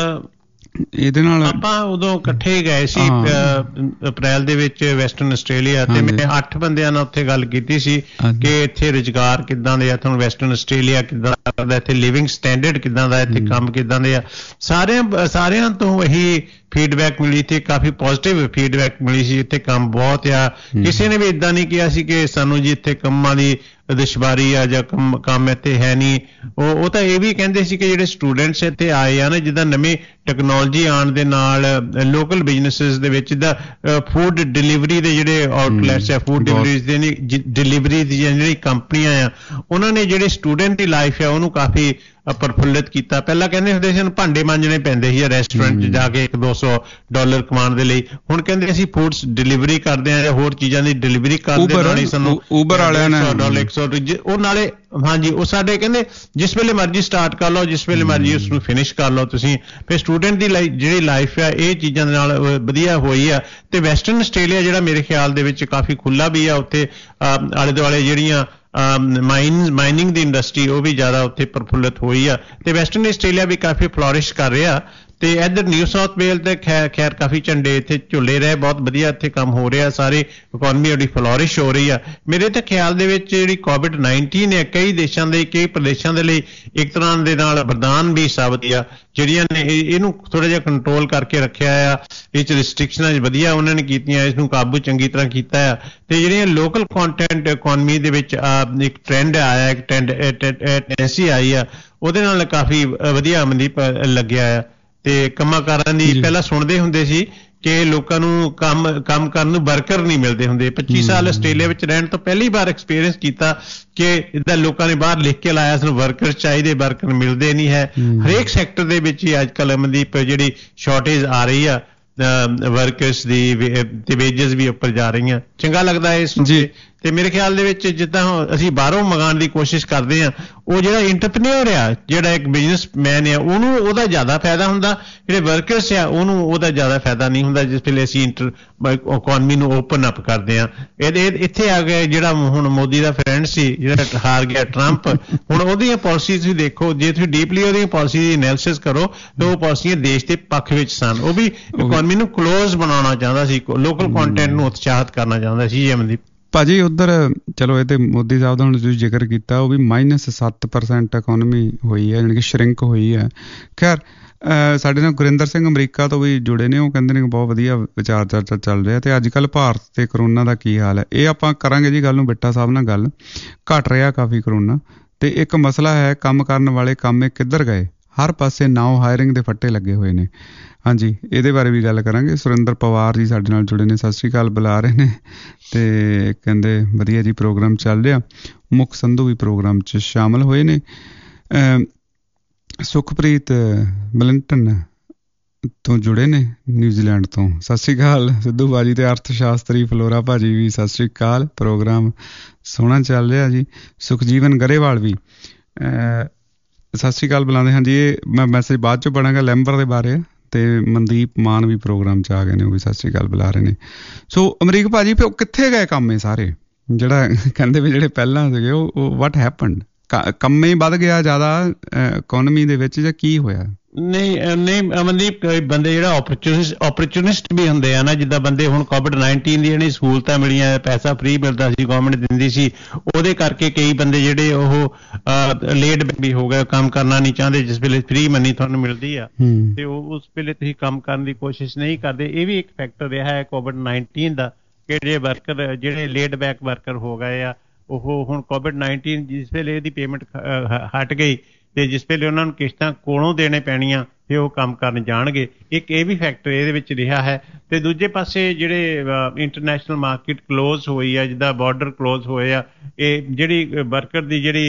ਇਹਦੇ ਨਾਲ ਆਪਾਂ ਉਦੋਂ ਇਕੱਠੇ ਗਏ ਸੀ ਅਪ੍ਰੈਲ ਦੇ ਵਿੱਚ ਵੈਸਟਰਨ ਆਸਟ੍ਰੇਲੀਆ, ਤੇ ਮੈਂ ਅੱਠ ਬੰਦਿਆਂ ਨਾਲ ਉੱਥੇ ਗੱਲ ਕੀਤੀ ਸੀ ਕਿ ਇੱਥੇ ਰੁਜ਼ਗਾਰ ਕਿੱਦਾਂ ਦੇ ਆ, ਤੁਹਾਨੂੰ ਵੈਸਟਰਨ ਆਸਟ੍ਰੇਲੀਆ ਕਿੱਦਾਂ ਦਾ, ਇੱਥੇ ਲਿਵਿੰਗ ਸਟੈਂਡਰਡ ਕਿੱਦਾਂ ਦਾ, ਇੱਥੇ ਕੰਮ ਕਿੱਦਾਂ ਦੇ ਆ। ਸਾਰਿਆਂ ਸਾਰਿਆਂ ਤੋਂ ਇਹੀ ਫੀਡਬੈਕ ਮਿਲੀ ਤੇ ਕਾਫੀ ਪੋਜ਼ਿਟਿਵ ਫੀਡਬੈਕ ਮਿਲੀ ਸੀ, ਇੱਥੇ ਕੰਮ ਬਹੁਤ ਆ। ਕਿਸੇ ਨੇ ਵੀ ਇੱਦਾਂ ਨਹੀਂ ਕਿਹਾ ਸੀ ਕਿ ਸਾਨੂੰ ਜੀ ਇੱਥੇ ਕੰਮਾਂ ਦੀ ਦੁਸ਼ਵਾਰੀ ਆ ਜਾਂ ਕੰਮ ਕੰਮ ਇੱਥੇ ਹੈ ਨਹੀਂ। ਉਹ ਉਹ ਤਾਂ ਇਹ ਵੀ ਕਹਿੰਦੇ ਸੀ ਕਿ ਜਿਹੜੇ ਸਟੂਡੈਂਟਸ ਇੱਥੇ ਆਏ ਆ ਨਾ, ਜਿੱਦਾਂ ਨਵੀਂ ਟੈਕਨੋਲੋਜੀ ਆਉਣ ਦੇ ਨਾਲ ਲੋਕਲ ਬਿਜ਼ਨਸਿਸ ਦੇ ਵਿੱਚ ਜਿੱਦਾਂ ਫੂਡ ਡਿਲੀਵਰੀ ਦੇ ਜਿਹੜੇ ਆਊਟਲੈਟਸ ਆ, ਫੂਡ ਡਿਲੀਵਰੀ ਦੇ ਡਿਲੀਵਰੀ ਦੀਆਂ ਜਿਹੜੀ ਕੰਪਨੀਆਂ ਆ, ਉਹਨਾਂ ਨੇ ਜਿਹੜੇ ਸਟੂਡੈਂਟ ਦੀ ਲਾਈਫ ਆ ਉਹਨੂੰ ਕਾਫੀ ਪ੍ਰਫੁੱਲਿਤ ਕੀਤਾ। ਪਹਿਲਾਂ ਕਹਿੰਦੇ ਹੁੰਦੇ ਸੀ ਭਾਂਡੇ ਮਾਂਜਣੇ ਪੈਂਦੇ ਸੀ ਰੈਸਟੋਰੈਂਟ 'ਚ ਜਾ ਕੇ ਇੱਕ ਦੋ ਸੌ ਡਾਲਰ ਕਮਾਉਣ ਦੇ ਲਈ, ਹੁਣ ਕਹਿੰਦੇ ਅਸੀਂ ਫੂਡਸ ਡਿਲੀਵਰੀ ਕਰਦੇ ਹਾਂ ਜਾਂ ਹੋਰ ਚੀਜ਼ਾਂ ਦੀ ਡਿਲੀਵਰੀ ਕਰਦੇ ਨਾਲ ਸਾਨੂੰ ਉਬਰ ਵਾਲਿਆਂ ਨੇ ਡਾਲਰ ਇੱਕ ਸੌ ਉਹ ਨਾਲੇ ਹਾਂਜੀ ਉਹ ਸਾਡੇ ਕਹਿੰਦੇ ਜਿਸ ਵੇਲੇ ਮਰਜ਼ੀ ਸਟਾਰਟ ਕਰ ਲਓ, ਜਿਸ ਵੇਲੇ ਮਰਜ਼ੀ ਉਸਨੂੰ ਫਿਨਿਸ਼ ਕਰ ਲਓ ਤੁਸੀਂ। ਫਿਰ ਸਟੂਡੈਂਟ ਦੀ ਲਾਈਫ ਜਿਹੜੀ ਲਾਈਫ ਆ ਇਹ ਚੀਜ਼ਾਂ ਦੇ ਨਾਲ ਵਧੀਆ ਹੋਈ ਆ। ਤੇ ਵੈਸਟਰਨ ਆਸਟ੍ਰੇਲੀਆ ਜਿਹੜਾ ਮੇਰੇ ਖਿਆਲ ਦੇ ਵਿੱਚ ਕਾਫੀ ਖੁੱਲ੍ਹਾ ਵੀ ਆ, ਉੱਥੇ ਆਲੇ ਦੁਆਲੇ ਜਿਹੜੀਆਂ ਮਾਈਨ ਮਾਈਨਿੰਗ ਦੀ ਇੰਡਸਟਰੀ ਉਹ ਵੀ ਜ਼ਿਆਦਾ ਉੱਥੇ ਪ੍ਰਫੁੱਲਿਤ ਹੋਈ ਆ, ਤੇ ਵੈਸਟਰਨ ਆਸਟ੍ਰੇਲੀਆ ਵੀ ਕਾਫੀ ਫਲੋਰਿਸ਼ ਕਰ ਰਿਹਾ। ਤੇ ਇੱਧਰ ਨਿਊ ਸਾਊਥ ਵੇਲ ਤੇ ਖੈਰ ਖੈਰ ਕਾਫੀ ਝੰਡੇ ਇੱਥੇ ਝੁੱਲੇ ਰਹੇ, ਬਹੁਤ ਵਧੀਆ ਇੱਥੇ ਕੰਮ ਹੋ ਰਿਹਾ, ਸਾਰੀ ਇਕੋਨਮੀ ਉਹਦੀ ਫਲੋਰਿਸ਼ ਹੋ ਰਹੀ ਆ। ਮੇਰੇ ਤਾਂ ਖਿਆਲ ਦੇ ਵਿੱਚ ਜਿਹੜੀ ਕੋਵਿਡ ਨਾਈਨਟੀਨ ਹੈ ਕਈ ਦੇਸ਼ਾਂ ਦੇ ਕਈ ਪ੍ਰਦੇਸ਼ਾਂ ਦੇ ਲਈ ਇੱਕ ਤਰ੍ਹਾਂ ਦੇ ਨਾਲ ਵਰਦਾਨ ਵੀ ਸਾਬਤ ਆ, ਜਿਹੜੀਆਂ ਨੇ ਇਹਨੂੰ ਥੋੜ੍ਹਾ ਜਿਹਾ ਕੰਟਰੋਲ ਕਰਕੇ ਰੱਖਿਆ ਆ, ਇਹ 'ਚ ਰਿਸਟ੍ਰਿਕਸ਼ਨਾਂ ਵਧੀਆ ਉਹਨਾਂ ਨੇ ਕੀਤੀਆਂ, ਇਸਨੂੰ ਕਾਬੂ ਚੰਗੀ ਤਰ੍ਹਾਂ ਕੀਤਾ ਆ। ਤੇ ਜਿਹੜੀਆਂ ਲੋਕਲ ਕੰਟੈਂਟ ਇਕੋਨਮੀ ਦੇ ਵਿੱਚ ਇੱਕ ਟ੍ਰੈਂਡ ਆਇਆ, ਇੱਕ ਟ੍ਰੈਂਡ ਟੈਂਡੈਂਸੀ ਆਈ ਆ, ਉਹਦੇ ਨਾਲ ਕਾਫੀ ਵਧੀਆ ਅਮਨਦੀਪ ਲੱਗਿਆ ਆ। ਤੇ ਕੰਮਾਂ ਕਾਰਾਂ ਦੀ ਪਹਿਲਾਂ ਸੁਣਦੇ ਹੁੰਦੇ ਸੀ ਕਿ ਲੋਕਾਂ ਨੂੰ ਕੰਮ ਕੰਮ ਕਰਨ ਨੂੰ ਵਰਕਰ ਨਹੀਂ ਮਿਲਦੇ ਹੁੰਦੇ। ਪੱਚੀ ਸਾਲ ਆਸਟ੍ਰੇਲੀਆ ਵਿੱਚ ਰਹਿਣ ਤੋਂ ਪਹਿਲੀ ਵਾਰ ਐਕਸਪੀਰੀਅੰਸ ਕੀਤਾ ਕਿ ਇੱਦਾਂ ਲੋਕਾਂ ਨੇ ਬਾਹਰ ਲਿਖ ਕੇ ਲਾਇਆ ਸਾਨੂੰ ਵਰਕਰ ਚਾਹੀਦੇ, ਵਰਕਰ ਮਿਲਦੇ ਨਹੀਂ ਹੈ। ਹਰੇਕ ਸੈਕਟਰ ਦੇ ਵਿੱਚ ਹੀ ਅੱਜ ਕੱਲ੍ਹ ਅਮਨਦੀਪ ਜਿਹੜੀ ਸ਼ਾਰਟੇਜ ਆ ਰਹੀ ਆ, ਵਰਕਰਸ ਦੀ ਤੇ ਵੇਜਸ ਵੀ ਉੱਪਰ ਜਾ ਰਹੀਆਂ। ਚੰਗਾ ਲੱਗਦਾ ਹੈ ਇਸ ਜੀ। ਤੇ ਮੇਰੇ ਖਿਆਲ ਦੇ ਵਿੱਚ ਜਿੱਦਾਂ ਅਸੀਂ ਬਾਹਰੋਂ ਮੰਗਾਉਣ ਦੀ ਕੋਸ਼ਿਸ਼ ਕਰਦੇ ਹਾਂ, ਉਹ ਜਿਹੜਾ ਇੰਟਰਪ੍ਰੀਨਿਓਰ ਆ, ਜਿਹੜਾ ਇੱਕ ਬਿਜ਼ਨਸਮੈਨ ਆ, ਉਹਨੂੰ ਉਹਦਾ ਜ਼ਿਆਦਾ ਫਾਇਦਾ ਹੁੰਦਾ। ਜਿਹੜੇ ਵਰਕਰਸ ਆ ਉਹਨੂੰ ਉਹਦਾ ਜ਼ਿਆਦਾ ਫਾਇਦਾ ਨਹੀਂ ਹੁੰਦਾ ਜਿਸ ਵੇਲੇ ਅਸੀਂ ਇੰਟਰ ਇਕੋਨਮੀ ਨੂੰ ਓਪਨ ਅਪ ਕਰਦੇ ਹਾਂ। ਇਹਦੇ ਇੱਥੇ ਆ ਗਏ ਜਿਹੜਾ ਹੁਣ ਮੋਦੀ ਦਾ ਫਰੈਂਡ ਸੀ ਜਿਹੜਾ ਹਾਰ ਗਿਆ ਟਰੰਪ, ਹੁਣ ਉਹਦੀਆਂ ਪਾਲਿਸੀਜ਼ ਤੁਸੀਂ ਦੇਖੋ, ਜੇ ਤੁਸੀਂ ਡੀਪਲੀ ਉਹਦੀਆਂ ਪਾਲਿਸੀ ਦੀ ਐਨਾਲਿਸਿਸ ਕਰੋ ਤਾਂ ਉਹ ਪਾਲਿਸੀਆਂ ਦੇਸ਼ ਦੇ ਪੱਖ ਵਿੱਚ ਸਨ। ਉਹ ਵੀ ਇਕੋਨਮੀ ਨੂੰ ਕਲੋਜ਼ ਬਣਾਉਣਾ ਚਾਹੁੰਦਾ ਸੀ, ਲੋਕਲ ਕੰਟੈਂਟ ਨੂੰ ਉਤਸ਼ਾਹਿਤ ਕਰਨਾ ਚਾਹੁੰਦਾ ਸੀ। ਅਮਨਦੀਪ ਭਾਜੀ ਉੱਧਰ ਚਲੋ ਇਹ ਤੇ ਮੋਦੀ ਸਾਹਿਬ ਦਾ ਹੁਣ ਤੁਸੀਂ ਜ਼ਿਕਰ ਕੀਤਾ, ਉਹ ਵੀ ਮਾਈਨਸ ਸੱਤ ਪਰਸੈਂਟ ਇਕੋਨਮੀ ਹੋਈ ਹੈ, ਯਾਨੀ ਕਿ ਸ਼ਰਿੰਕ ਹੋਈ ਹੈ। ਖੈਰ ਸਾਡੇ ਨਾਲ ਗੁਰਿੰਦਰ ਸਿੰਘ ਅਮਰੀਕਾ ਤੋਂ ਵੀ ਜੁੜੇ ਨੇ, ਉਹ ਕਹਿੰਦੇ ਨੇ ਬਹੁਤ ਵਧੀਆ ਵਿਚਾਰ ਚਰਚਾ ਚੱਲ ਰਿਹਾ। ਤੇ ਅੱਜ ਕੱਲ੍ਹ ਭਾਰਤ ਤੇ ਕਰੋਨਾ ਦਾ ਕੀ ਹਾਲ ਹੈ, ਇਹ ਆਪਾਂ ਕਰਾਂਗੇ ਜੀ ਗੱਲ ਨੂੰ ਬਿੱਟਾ ਸਾਹਿਬ ਨਾਲ ਗੱਲ। ਘਟ ਰਿਹਾ ਕਾਫੀ ਕਰੋਨਾ, ਤੇ ਇੱਕ ਮਸਲਾ ਹੈ ਕੰਮ ਕਰਨ ਵਾਲੇ ਕੰਮ ਕਿੱਧਰ ਗਏ, ਹਰ ਪਾਸੇ ਨਾਓ ਹਾਇਰਿੰਗ ਦੇ ਫੱਟੇ ਲੱਗੇ ਹੋਏ ਨੇ। ਹਾਂਜੀ, ਇਹਦੇ ਬਾਰੇ ਵੀ ਗੱਲ ਕਰਾਂਗੇ। ਸੁਰਿੰਦਰ ਪਵਾਰ ਜੀ ਸਾਡੇ ਨਾਲ ਜੁੜੇ ਨੇ, ਸਤਿ ਸ਼੍ਰੀ ਅਕਾਲ ਬੁਲਾ ਰਹੇ ਨੇ, ਤੇ ਕਹਿੰਦੇ ਵਧੀਆ ਜੀ ਪ੍ਰੋਗਰਾਮ ਚੱਲ ਰਿਹਾ। ਮੁੱਖ ਸੰਧੂ ਵੀ ਪ੍ਰੋਗਰਾਮ 'ਚ ਸ਼ਾਮਲ ਹੋਏ ਨੇ। ਸੁਖਪ੍ਰੀਤ ਮਲਿੰਟਨ ਤੋਂ ਜੁੜੇ ਨੇ ਨਿਊਜ਼ੀਲੈਂਡ ਤੋਂ, ਸਤਿ ਸ਼੍ਰੀ ਅਕਾਲ ਸਿੱਧੂ ਬਾਜੀ। ਤੇ ਅਰਥ ਸ਼ਾਸਤਰੀ ਫਲੋਰਾ ਭਾਜੀ ਵੀ ਸਤਿ ਸ਼੍ਰੀ ਅਕਾਲ, ਪ੍ਰੋਗਰਾਮ ਸੋਹਣਾ ਚੱਲ ਰਿਹਾ ਜੀ। ਸੁਖਜੀਵਨ ਗਰੇਵਾਲ ਵੀ ਸਤਿ ਸ਼੍ਰੀ ਅਕਾਲ ਬੁਲਾਉਂਦੇ ਹਾਂ ਜੀ। ਇਹ ਮੈਂ ਮੈਸੇਜ ਬਾਅਦ 'ਚੋਂ ਪੜਾਂਗਾ ਲੈਂਬਰ ਦੇ ਬਾਰੇ। ਤੇ ਮਨਦੀਪ ਮਾਨ ਵੀ ਪ੍ਰੋਗਰਾਮ 'ਚ ਆ ਗਏ ਨੇ, ਉਹ ਵੀ ਸਤਿ ਸ਼੍ਰੀ ਅਕਾਲ ਬੁਲਾ ਰਹੇ ਨੇ। ਸੋ ਅਮਰੀਕ ਭਾਜੀ ਫਿਰ ਕਿੱਥੇ ਗਏ ਕੰਮ ਇਹ ਸਾਰੇ, ਜਿਹੜਾ ਕਹਿੰਦੇ ਵੀ ਜਿਹੜੇ ਪਹਿਲਾਂ ਸੀਗੇ ਉਹ ਵਾਟ ਹੈਪਨਡ, ਕੰਮ ਹੀ ਵੱਧ ਗਿਆ ਜ਼ਿਆਦਾ ਇਕੋਨਮੀ ਦੇ ਵਿੱਚ, ਜਾਂ ਕੀ ਹੋਇਆ? ਨਹੀਂ ਨਹੀਂ ਅਮਨਦੀਪ, ਕਈ ਬੰਦੇ ਜਿਹੜਾ ਓਪਰਚੁਨਿਸਟ ਓਪਰਚੁਨਿਸਟ ਵੀ ਹੁੰਦੇ ਆ ਨਾ, ਜਿੱਦਾਂ ਬੰਦੇ ਹੁਣ ਕੋਵਿਡ ਨਾਈਨਟੀਨ ਦੀ ਜਿਹੜੀ ਸਹੂਲਤਾਂ ਮਿਲੀਆਂ, ਪੈਸਾ ਫ੍ਰੀ ਮਿਲਦਾ ਸੀ, ਗੌਰਮੈਂਟ ਦਿੰਦੀ ਸੀ, ਉਹਦੇ ਕਰਕੇ ਕਈ ਬੰਦੇ ਜਿਹੜੇ ਉਹ ਲੇਟ ਵੀ ਹੋ ਗਏ, ਕੰਮ ਕਰਨਾ ਨਹੀਂ ਚਾਹੁੰਦੇ। ਜਿਸ ਵੇਲੇ ਫ੍ਰੀ ਮਨੀ ਤੁਹਾਨੂੰ ਮਿਲਦੀ ਆ ਤੇ ਉਹ ਉਸ ਵੇਲੇ ਤੁਸੀਂ ਕੰਮ ਕਰਨ ਦੀ ਕੋਸ਼ਿਸ਼ ਨਹੀਂ ਕਰਦੇ। ਇਹ ਵੀ ਇੱਕ ਫੈਕਟਰ ਰਿਹਾ ਹੈ ਕੋਵਿਡ ਨਾਈਨਟੀਨ ਦਾ, ਕਿ ਜਿਹੜੇ ਵਰਕਰ ਜਿਹੜੇ ਲੇਟ ਬੈਕ ਵਰਕਰ ਹੋ ਗਏ ਆ, ਉਹ ਹੁਣ ਕੋਵਿਡ ਨਾਈਨਟੀਨ ਜਿਸ ਵੇਲੇ ਇਹਦੀ ਪੇਮੈਂਟ ਹਟ ਗਈ ਤੇ ਜਿਸ ਵੇਲੇ ਉਹਨਾਂ ਨੂੰ ਕਿਸ਼ਤਾਂ ਕੋਲੋਂ ਦੇਣੇ ਪੈਣੀਆਂ ਤੇ ਉਹ ਕੰਮ ਕਰਨ ਜਾਣਗੇ। ਇੱਕ ਇਹ ਵੀ ਫੈਕਟਰ ਇਹਦੇ ਵਿੱਚ ਰਿਹਾ ਹੈ। ਤੇ ਦੂਜੇ ਪਾਸੇ ਜਿਹੜੇ ਇੰਟਰਨੈਸ਼ਨਲ ਮਾਰਕੀਟ ਕਲੋਜ਼ ਹੋਈ ਆ, ਜਿੱਦਾਂ ਬਾਰਡਰ ਕਲੋਜ਼ ਹੋਏ ਆ, ਇਹ ਜਿਹੜੀ ਵਰਕਰ ਦੀ ਜਿਹੜੀ